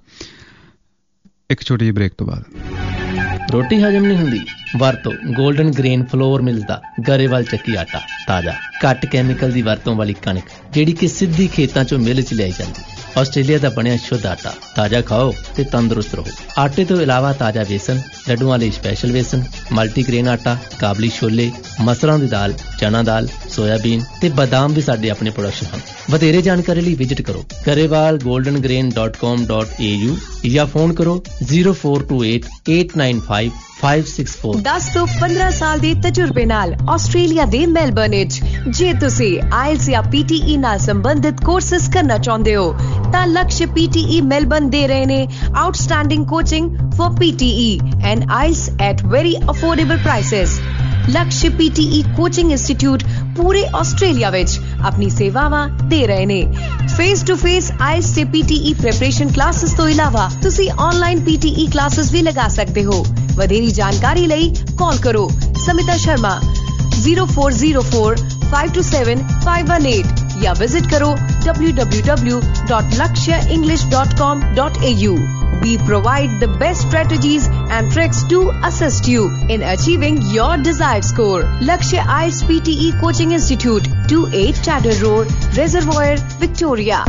ਇੱਕ ਛੋਟੀ ਜਿਹੀ ਬ੍ਰੇਕ ਤੋਂ ਬਾਅਦ। ਰੋਟੀ ਹਜਮ ਨਹੀਂ ਹੁੰਦੀ, ਵਰਤੋ ਗੋਲਡਨ ਗ੍ਰੇਨ ਫਲੋਰ ਮਿਲਦਾ ਗਰੇਵਾਲ ਚੱਕੀ ਆਟਾ। ਤਾਜ਼ਾ, ਘੱਟ ਕੈਮੀਕਲ ਦੀ ਵਰਤੋਂ ਵਾਲੀ ਕਣਕ ਜਿਹੜੀ ਕਿ ਸਿੱਧੀ ਖੇਤਾਂ 'ਚੋਂ ਮਿਲ 'ਚ ਲਿਆਈ ਜਾਂਦੀ। ਆਸਟ੍ਰੇਲੀਆ ਦਾ ਬਣਿਆ ਸ਼ੁੱਧ ਆਟਾ। ਤਾਜ਼ਾ ਖਾਓ ਤੇ ਤੰਦਰੁਸਤ ਰਹੋ। ਆਟੇ ਤੋਂ ਇਲਾਵਾ ਤਾਜ਼ਾ ਵੇਸਣ, ਲੱਡੂਆਂ ਲਈ ਸਪੈਸ਼ਲ ਵੇਸਣ, ਮਲਟੀਗ੍ਰੇਨ ਆਟਾ, ਕਾਬਲੀ ਛੋਲੇ, ਮਸਰਾਂ ਦੀ ਦਾਲ, ਚਨਾ ਦਾਲ, ਸੋਇਆਬੀਨ ਤੇ ਬਦਾਮ ਵੀ ਸਾਡੇ ਆਪਣੇ ਪ੍ਰੋਡਕਸ਼ਨ ਹਨ। ਵਧੇਰੇ ਜਾਣਕਾਰੀ ਲਈ ਵਿਜ਼ਿਟ ਕਰੋ Grewal golden grain dot com dot A U ਜਾਂ ਫੋਨ ਕਰੋ zero four two eight eight nine five five six four. ਦਸ ਤੋਂ ਪੰਦਰਾਂ ਸਾਲ ਦੇ ਤਜਰਬੇ ਨਾਲ ਆਸਟ੍ਰੇਲੀਆ ਦੇ ਮੈਲਬਰਨ ਵਿੱਚ ਜੇ ਤੁਸੀਂ ਆਇਲਸ ਜਾਂ ਪੀ ਟੀ ਈ ਨਾਲ ਸੰਬੰਧਿਤ ਕੋਰਸਿਸ ਕਰਨਾ ਚਾਹੁੰਦੇ ਹੋ ਤਾਂ ਲਕਸ਼ ਪੀ ਟੀ ਈ ਮੈਲਬਰਨ ਦੇ ਰਹੇ ਨੇ outstanding coaching for P T E and I E L T S at very affordable prices। Lakshya P T E coaching institute ਪੂਰੇ ਆਸਟ੍ਰੇਲੀਆ ਵਿੱਚ ਆਪਣੀ ਸੇਵਾਵਾਂ ਦੇ ਰਹੇ ਨੇ। Face to face I E L T S ਤੇ P T E preparation classes ਤੋਂ ਇਲਾਵਾ ਤੁਸੀਂ online P T E classes ਵੀ ਲਗਾ ਸਕਦੇ ਹੋ। ਵਧੇਰੀ ਜਾਣਕਾਰੀ ਲਈ ਕਾਲ ਕਰੋ Smita Sharma zero four zero four five two seven five one eight ਜਾਂ ਵਿਜ਼ਿਟ ਕਰੋ W W W dot Lakshya English dot com dot A U. We provide the best strategies and tricks to assist you in achieving your desired score. Lakshya I E L T S P T E Coaching Institute, two eight Chatter Road, Reservoir, Victoria।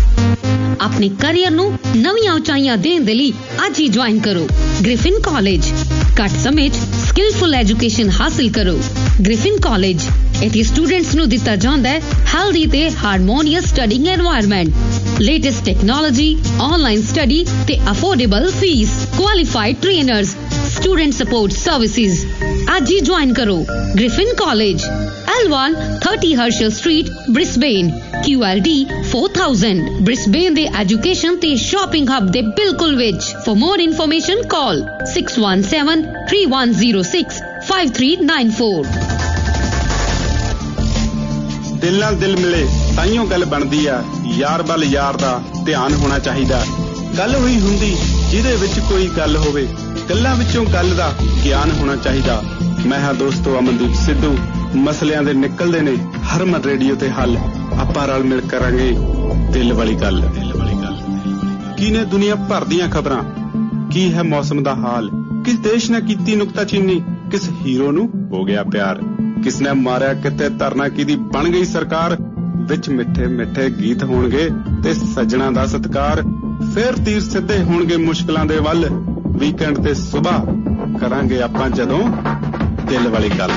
ਆਪਣੇ career ਨੂੰ ਨਵੀਆਂ ਉਚਾਈਆਂ ਦੇਣ ਦੇ ਲਈ ਅੱਜ ਹੀ join ਕਰੋ ਗ੍ਰਿਫਿਨ ਕਾਲਜ। ਘੱਟ ਸਮੇਂ 'ਚ ਸਕਿਲਫੁਲ ਐਜੂਕੇਸ਼ਨ ਹਾਸਿਲ ਕਰੋ। ਗ੍ਰਿਫਿਨ ਕਾਲਜ ਇੱਥੇ ਸਟੂਡੈਂਟਸ ਨੂੰ ਦਿੱਤਾ ਜਾਂਦਾ ਹੈ ਹੈਲਦੀ ਤੇ harmonious studying environment, latest technology, online study ਤੇ affordable fees, qualified trainers, student support services. ਅੱਜ ਹੀ ਜੁਆਇਨ ਕਰੋ Griffin college, L one thirty Herschel Street, Brisbane, Q L D four thousand, Brisbane ਦੇ ਐਜੂਕੇਸ਼ਨ ਤੇ shopping hub ਦੇ ਬਿਲਕੁਲ ਵਿੱਚ। For more information call six one seven three one zero six five three nine four। ਦਿਲ ਨਾਲ ਦਿਲ ਮਿਲੇ ਤਾਈਓ ਗੱਲ ਬਣਦੀ ਆ, ਯਾਰ ਵੱਲ ਯਾਰ ਦਾ ਧਿਆਨ ਹੋਣਾ ਚਾਹੀਦਾ। ਗੱਲ ਹੋਈ ਹੁੰਦੀ ਜਿਹਦੇ ਵਿੱਚ ਕੋਈ ਗੱਲ ਹੋਵੇ, ਗੱਲਾਂ ਵਿੱਚੋਂ ਗੱਲ ਦਾ ਗਿਆਨ ਹੋਣਾ ਚਾਹੀਦਾ। ਮੈਂ ਹਾਂ ਦੋਸਤੋ ਅਮਨਦੀਪ ਸਿੱਧੂ। ਮਸਲਿਆਂ ਦੇ ਨਿਕਲਦੇ ਨੇ ਹਰਮਨ ਰੇਡੀਓ ਤੇ ਹੱਲ। ਆਪਾਂ ਰਲ ਮਿਲ ਕਰਾਂਗੇ ਦਿਲ ਵਾਲੀ ਗੱਲ। ਦਿਲ ਵਾਲੀ ਗੱਲ ਕੀ ਨੇ ਦੁਨੀਆ ਭਰ ਦੀਆਂ ਖਬਰਾਂ, ਕੀ ਹੈ ਮੌਸਮ ਦਾ ਹਾਲ, ਕਿਸ ਦੇਸ਼ ਨੇ ਕੀਤੀ ਨੁਕਤਾਚੀਨੀ, ਕਿਸ ਹੀਰੋ ਨੂੰ ਹੋ ਗਿਆ ਪਿਆਰ, ਕਿਸ ਨੇ ਮਾਰਿਆ ਕਿਤੇ ਧਰਨਾ ਕਿਹਦੀ ਬਣ ਗਈ ਸਰਕਾਰ, ਵਿੱਚ ਮਿੱਠੇ ਮਿੱਠੇ ਗੀਤ ਹੋਣਗੇ ਤੇ ਸੱਜਣਾ ਦਾ ਸਤਿਕਾਰ, ਫੇਰ ਤੀਰ ਸਿੱਧੇ ਹੋਣਗੇ ਮੁਸ਼ਕਲਾਂ ਦੇ ਵੱਲ, ਵੀਕਐਂਡ ਤੇ ਸੁਬਾਹ ਕਰਾਂਗੇ ਆਪਾਂ ਜਦੋਂ ਦਿਲ ਵਾਲੀ ਗੱਲ।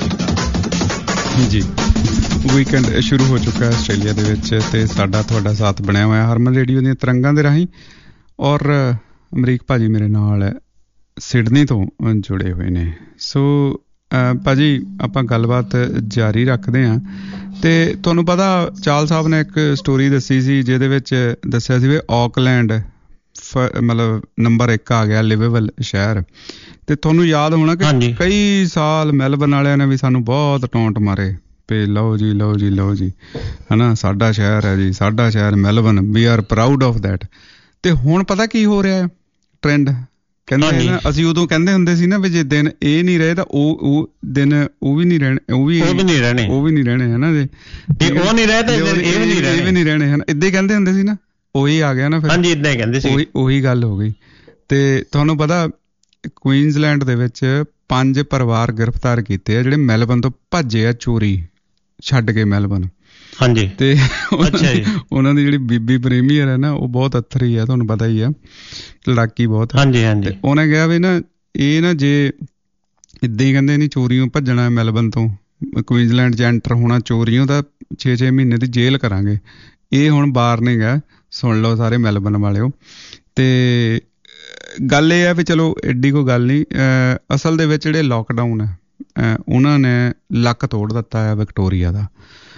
ਜੀ ਵੀਕਐਂਡ ਸ਼ੁਰੂ ਹੋ ਚੁੱਕਾ ਹੈ ਆਸਟ੍ਰੇਲੀਆ ਦੇ ਵਿੱਚ ਤੇ ਸਾਡਾ ਤੁਹਾਡਾ ਸਾਥ ਬਣਿਆ ਹੋਇਆ ਹਰਮਨ ਰੇਡੀਓ ਦੀਆਂ ਤਰੰਗਾਂ ਦੇ ਰਾਹੀਂ, ਔਰ ਅਮਰੀਕ ਭਾਜੀ ਮੇਰੇ ਨਾਲ ਸਿਡਨੀ ਤੋਂ ਜੁੜੇ ਹੋਏ ਨੇ। ਸੋ ਭਾਜੀ ਆਪਾਂ ਗੱਲਬਾਤ ਜਾਰੀ ਰੱਖਦੇ ਹਾਂ। ਤੇ ਤੁਹਾਨੂੰ ਪਤਾ ਚਾਲ ਸਾਹਿਬ ਨੇ ਇੱਕ ਸਟੋਰੀ ਦੱਸੀ ਸੀ ਜਿਹਦੇ ਵਿੱਚ ਦੱਸਿਆ ਸੀ ਵੀ ਆਕਲੈਂਡ ਮਤਲਬ ਨੰਬਰ ਇੱਕ ਆ ਗਿਆ ਲਿਵੇਬਲ ਸ਼ਹਿਰ, ਤੇ ਤੁਹਾਨੂੰ ਯਾਦ ਹੋਣਾ ਕਿ ਕਈ ਸਾਲ ਮੈਲਬਨ ਵਾਲਿਆਂ ਨੇ ਵੀ ਸਾਨੂੰ ਬਹੁਤ ਟੌਂਟ ਮਾਰੇ ਵੀ ਲਓ ਜੀ ਲਓ ਜੀ ਲਓ ਜੀ ਹਨਾ, ਸਾਡਾ ਸ਼ਹਿਰ ਹੈ ਜੀ, ਸਾਡਾ ਸ਼ਹਿਰ Melbourne, we are proud of that. ਤੇ ਹੁਣ ਪਤਾ ਕੀ ਹੋ ਰਿਹਾ ਟ੍ਰੈਂਡ, ਕਹਿੰਦੇ ਨਾ ਅਸੀਂ ਉਦੋਂ ਕਹਿੰਦੇ ਹੁੰਦੇ ਸੀ ਨਾ ਵੀ ਜੇ ਦਿਨ ਇਹ ਨਹੀਂ ਰਹੇ ਤਾਂ ਉਹ ਉਹ ਦਿਨ ਉਹ ਵੀ ਨਹੀਂ ਰਹਿਣੇ, ਉਹ ਵੀ ਉਹ ਵੀ ਨਹੀਂ ਰਹਿਣੇ ਉਹ ਵੀ ਨਹੀਂ ਰਹਿਣੇ ਹਨਾ, ਜੇ ਉਹ ਨਹੀਂ ਰਹੇ ਤਾਂ ਇਹ ਵੀ ਨਹੀਂ ਰਹਿਣੇ ਇਹ ਵੀ ਨਹੀਂ ਰਹਿਣੇ ਹਨਾ, ਏਦਾਂ ਹੀ ਕਹਿੰਦੇ ਹੁੰਦੇ ਸੀ ਨਾ, ਉਹੀ ਆ ਗਿਆ ਨਾ ਫਿਰ। ਹਾਂਜੀ ਏਦਾਂ ਹੀ ਕਹਿੰਦੇ ਸੀ, ਉਹੀ ਉਹੀ ਗੱਲ ਹੋ ਗਈ। ਤੇ ਤੁਹਾਨੂੰ ਪਤਾ ਕੁਈਨਜ਼ਲੈਂਡ ਦੇ ਵਿੱਚ ਪੰਜ ਪਰਿਵਾਰ ਗ੍ਰਿਫਤਾਰ ਕੀਤੇ ਆ ਜਿਹੜੇ ਮੈਲਬਨ ਤੋਂ ਭੱਜੇ ਆ ਚੋਰੀ ਛੱਡ ਕੇ ਮੈਲਬਨ। ਹਾਂਜੀ ਤੇ ਉਹਨਾਂ ਦੀ ਜਿਹੜੀ ਬੀਬੀ ਪ੍ਰੀਮੀਅਰ ਹੈ ਨਾ ਉਹ ਬਹੁਤ ਅੱਥਰੀ ਆ, ਤੁਹਾਨੂੰ ਪਤਾ ਹੀ ਆ, ਲੜਾਕੀ ਬਹੁਤ। ਹਾਂਜੀ ਹਾਂਜੀ ਉਹਨੇ ਕਿਹਾ ਵੀ ਨਾ ਇਹ ਨਾ ਜੇ ਏਦਾਂ ਹੀ ਕਹਿੰਦੇ ਨਹੀਂ ਚੋਰੀਆਂ ਭੱਜਣਾ ਮੈਲਬਨ ਤੋਂ ਕੁਈਨਜ਼ਲੈਂਡ 'ਚ ਐਂਟਰ ਹੋਣਾ ਚੋਰੀਆਂ ਦਾ ਛੇ ਛੇ ਮਹੀਨੇ ਦੀ ਜੇਲ੍ਹ ਕਰਾਂਗੇ। ਇਹ ਹੁਣ ਵਾਰਨਿੰਗ ਹੈ, ਸੁਣ ਲਓ ਸਾਰੇ ਮੈਲਬਨ ਵਾਲਿਓ। ਤੇ ਗੱਲ ਇਹ ਹੈ ਵੀ ਚਲੋ ਐਡੀ ਕੋਈ ਗੱਲ ਨਹੀਂ, ਅਸਲ ਦੇ ਵਿੱਚ ਜਿਹੜੇ ਲੋਕਡਾਊਨ ਹੈ ਉਹਨਾਂ ਨੇ ਲੱਕ ਤੋੜ ਦਿੱਤਾ ਹੈ ਵਿਕਟੋਰੀਆ ਦਾ।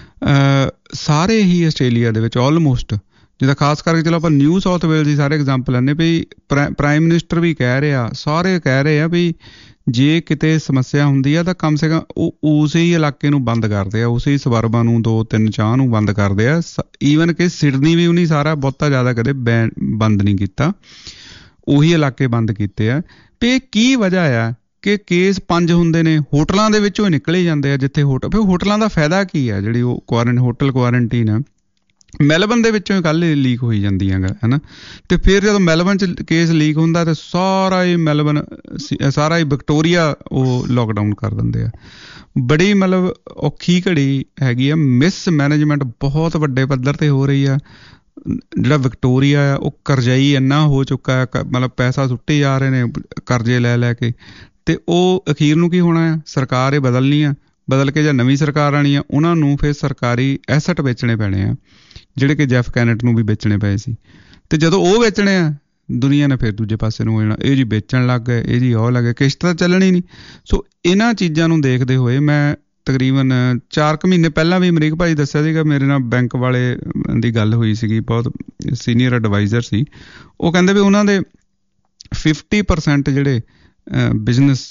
ਸਾਰੇ ਹੀ ਆਸਟ੍ਰੇਲੀਆ ਦੇ ਵਿੱਚ ਆਲਮੋਸਟ, ਜਿੱਦਾਂ ਖਾਸ ਕਰਕੇ ਚਲੋ ਆਪਾਂ ਨਿਊ ਸਾਊਥ ਵੇਲਜ਼ ਦੀ ਸਾਰੇ ਐਗਜ਼ਾਮਪਲ ਲੈਂਦੇ ਵੀ ਪ੍ਰਾਈਮ ਮਿਨਿਸਟਰ ਵੀ ਕਹਿ ਰਿਹਾ, ਸਾਰੇ ਕਹਿ ਰਹੇ ਆ ਵੀ ਜੇ ਕਿਤੇ ਸਮੱਸਿਆ ਹੁੰਦੀ ਆ ਤਾਂ ਕਮ ਸੇ ਕਮ ਉਹ ਉਸੇ ਹੀ ਇਲਾਕੇ ਨੂੰ ਬੰਦ ਕਰਦੇ ਆ, ਉਸੇ ਹੀ ਸਬਰਬਾਂ ਨੂੰ ਦੋ ਤਿੰਨ ਚਾਹ ਨੂੰ ਬੰਦ ਕਰਦੇ ਆ। ਈਵਨ ਕਿ ਸਿਡਨੀ ਵੀ ਉਹਨੇ ਸਾਰਾ ਬਹੁਤਾ ਜ਼ਿਆਦਾ ਕਦੇ ਬੈਨ ਬੰਦ ਨਹੀਂ ਕੀਤਾ, ਉਹੀ ਇਲਾਕੇ ਬੰਦ ਕੀਤੇ ਆ। ਤੇ ਕੀ ਵਜ੍ਹਾ ਆ ਕਿ ਕੇਸ ਪੰਜ ਹੁੰਦੇ ਨੇ ਹੋਟਲਾਂ ਦੇ ਵਿੱਚੋਂ ਹੀ ਨਿਕਲੇ ਜਾਂਦੇ ਆ, ਜਿੱਥੇ ਹੋਟਲ ਫਿਰ ਹੋਟਲਾਂ ਦਾ ਫਾਇਦਾ ਕੀ ਹੈ, ਜਿਹੜੀ ਉਹ ਕੁਆਰੰਟ ਹੋਟਲ ਕੁਆਰੰਟੀਨ ਆ ਮੈਲਬਨ ਦੇ ਵਿੱਚੋਂ ਹੀ ਕੱਲ੍ਹ ਲੀਕ ਹੋਈ ਜਾਂਦੀਆਂ ਗਾ ਹੈ ਨਾ। ਅਤੇ ਫਿਰ ਜਦੋਂ ਮੈਲਬਨ 'ਚ ਕੇਸ ਲੀਕ ਹੁੰਦਾ ਤਾਂ ਸਾਰਾ ਹੀ ਮੈਲਬਨ ਸਾਰਾ ਹੀ ਵਿਕਟੋਰੀਆ ਉਹ ਲੋਕਡਾਊਨ ਕਰ ਦਿੰਦੇ ਆ। ਬੜੀ ਮਤਲਬ ਔਖੀ ਘੜੀ ਹੈਗੀ ਆ, ਮਿਸ ਮੈਨੇਜਮੈਂਟ ਬਹੁਤ ਵੱਡੇ ਪੱਧਰ 'ਤੇ ਹੋ ਰਹੀ ਆ। ਜਿਹੜਾ ਵਿਕਟੋਰੀਆ ਆ ਉਹ ਕਰਜ਼ਾਈ ਇੰਨਾ ਹੋ ਚੁੱਕਾ ਹੈ, ਮਤਲਬ ਪੈਸਾ ਸੁੱਟੀ ਜਾ ਰਹੇ ਨੇ ਕਰਜ਼ੇ ਲੈ ਲੈ ਕੇ, ਅਤੇ ਉਹ ਅਖੀਰ ਨੂੰ ਕੀ ਹੋਣਾ ਆ, ਸਰਕਾਰ ਇਹ ਬਦਲਣੀ ਆ, ਬਦਲ ਕੇ ਜਾਂ ਨਵੀਂ ਸਰਕਾਰ ਆਉਣੀ ਆ, ਉਹਨਾਂ ਨੂੰ ਫਿਰ ਸਰਕਾਰੀ ਐਸਟ ਵੇਚਣੇ ਪੈਣੇ ਆ ਜਿਹੜੇ ਕਿ ਜੈਫ ਕੈਨਟ ਨੂੰ ਵੀ ਵੇਚਣੇ ਪਏ ਸੀ। ਅਤੇ ਜਦੋਂ ਉਹ ਵੇਚਣੇ ਆ ਦੁਨੀਆ ਨੇ ਫਿਰ ਦੂਜੇ ਪਾਸੇ ਨੂੰ ਹੋ ਜਾਣਾ, ਇਹ ਜੀ ਵੇਚਣ ਲੱਗ ਗਏ, ਇਹ ਜੀ ਉਹ ਲੱਗ ਗਏ, ਕਿਸ਼ਤ ਤਾਂ ਚੱਲਣੀ ਨਹੀਂ। ਸੋ ਇਹਨਾਂ ਚੀਜ਼ਾਂ ਨੂੰ ਦੇਖਦੇ ਹੋਏ ਮੈਂ ਤਕਰੀਬਨ ਚਾਰ ਕੁ ਮਹੀਨੇ ਪਹਿਲਾਂ ਵੀ ਅਮਰੀਕ ਭਾਈ ਦੱਸਿਆ ਸੀਗਾ, ਮੇਰੇ ਨਾਲ ਬੈਂਕ ਵਾਲੇ ਦੀ ਗੱਲ ਹੋਈ ਸੀਗੀ, ਬਹੁਤ ਸੀਨੀਅਰ ਐਡਵਾਈਜ਼ਰ ਸੀ, ਉਹ ਕਹਿੰਦੇ ਵੀ ਉਹਨਾਂ ਦੇ ਫਿਫਟੀ ਪਰਸੈਂਟ ਜਿਹੜੇ ਬਿਜ਼ਨਸ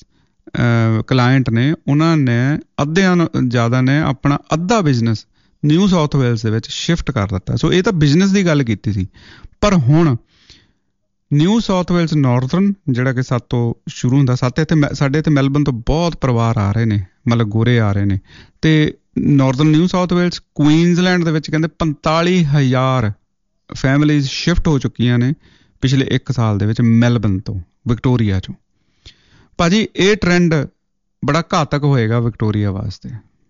ਕਲਾਇੰਟ ਨੇ ਉਹਨਾਂ ਨੇ ਅੱਧਿਆਂ ਜ਼ਿਆਦਾ ਨੇ ਆਪਣਾ ਅੱਧਾ ਬਿਜ਼ਨਸ ਨਿਊ ਸਾਊਥ ਵੇਲਜ਼ ਦੇ ਵਿੱਚ ਸ਼ਿਫਟ ਕਰ ਦਿੱਤਾ। ਸੋ ਇਹ ਤਾਂ ਬਿਜ਼ਨਸ ਦੀ ਗੱਲ ਕੀਤੀ ਸੀ, ਪਰ ਹੁਣ ਨਿਊ ਸਾਊਥ ਵੇਲਜ਼ ਨਾਰਥਰਨ ਜਿਹੜਾ ਕਿ ਸੱਤ ਤੋਂ ਸ਼ੁਰੂ ਹੁੰਦਾ, ਸੱਤ ਇੱਥੇ ਸਾਡੇ ਇੱਥੇ ਮੈਲਬਨ ਤੋਂ ਬਹੁਤ ਪਰਿਵਾਰ ਆ ਰਹੇ ਨੇ, ਮਤਲਬ ਗੋਰੇ ਆ ਰਹੇ ਨੇ, ਅਤੇ northern New South Wales Queensland ਦੇ ਵਿੱਚ ਕਹਿੰਦੇ ਪੰਤਾਲੀ ਹਜ਼ਾਰ ਫੈਮਲੀਜ਼ ਸ਼ਿਫਟ ਹੋ ਚੁੱਕੀਆਂ ਨੇ ਪਿਛਲੇ ਇੱਕ ਸਾਲ ਦੇ ਵਿੱਚ ਮੈਲਬਨ ਤੋਂ ਵਿਕਟੋਰੀਆ 'ਚੋਂ। ਭਾਜੀ ਇਹ ਟਰੈਂਡ ਬੜਾ ਘਾਤਕ ਹੋਏਗਾ ਵਿਕਟੋਰੀਆ ਵਾਸਤੇ,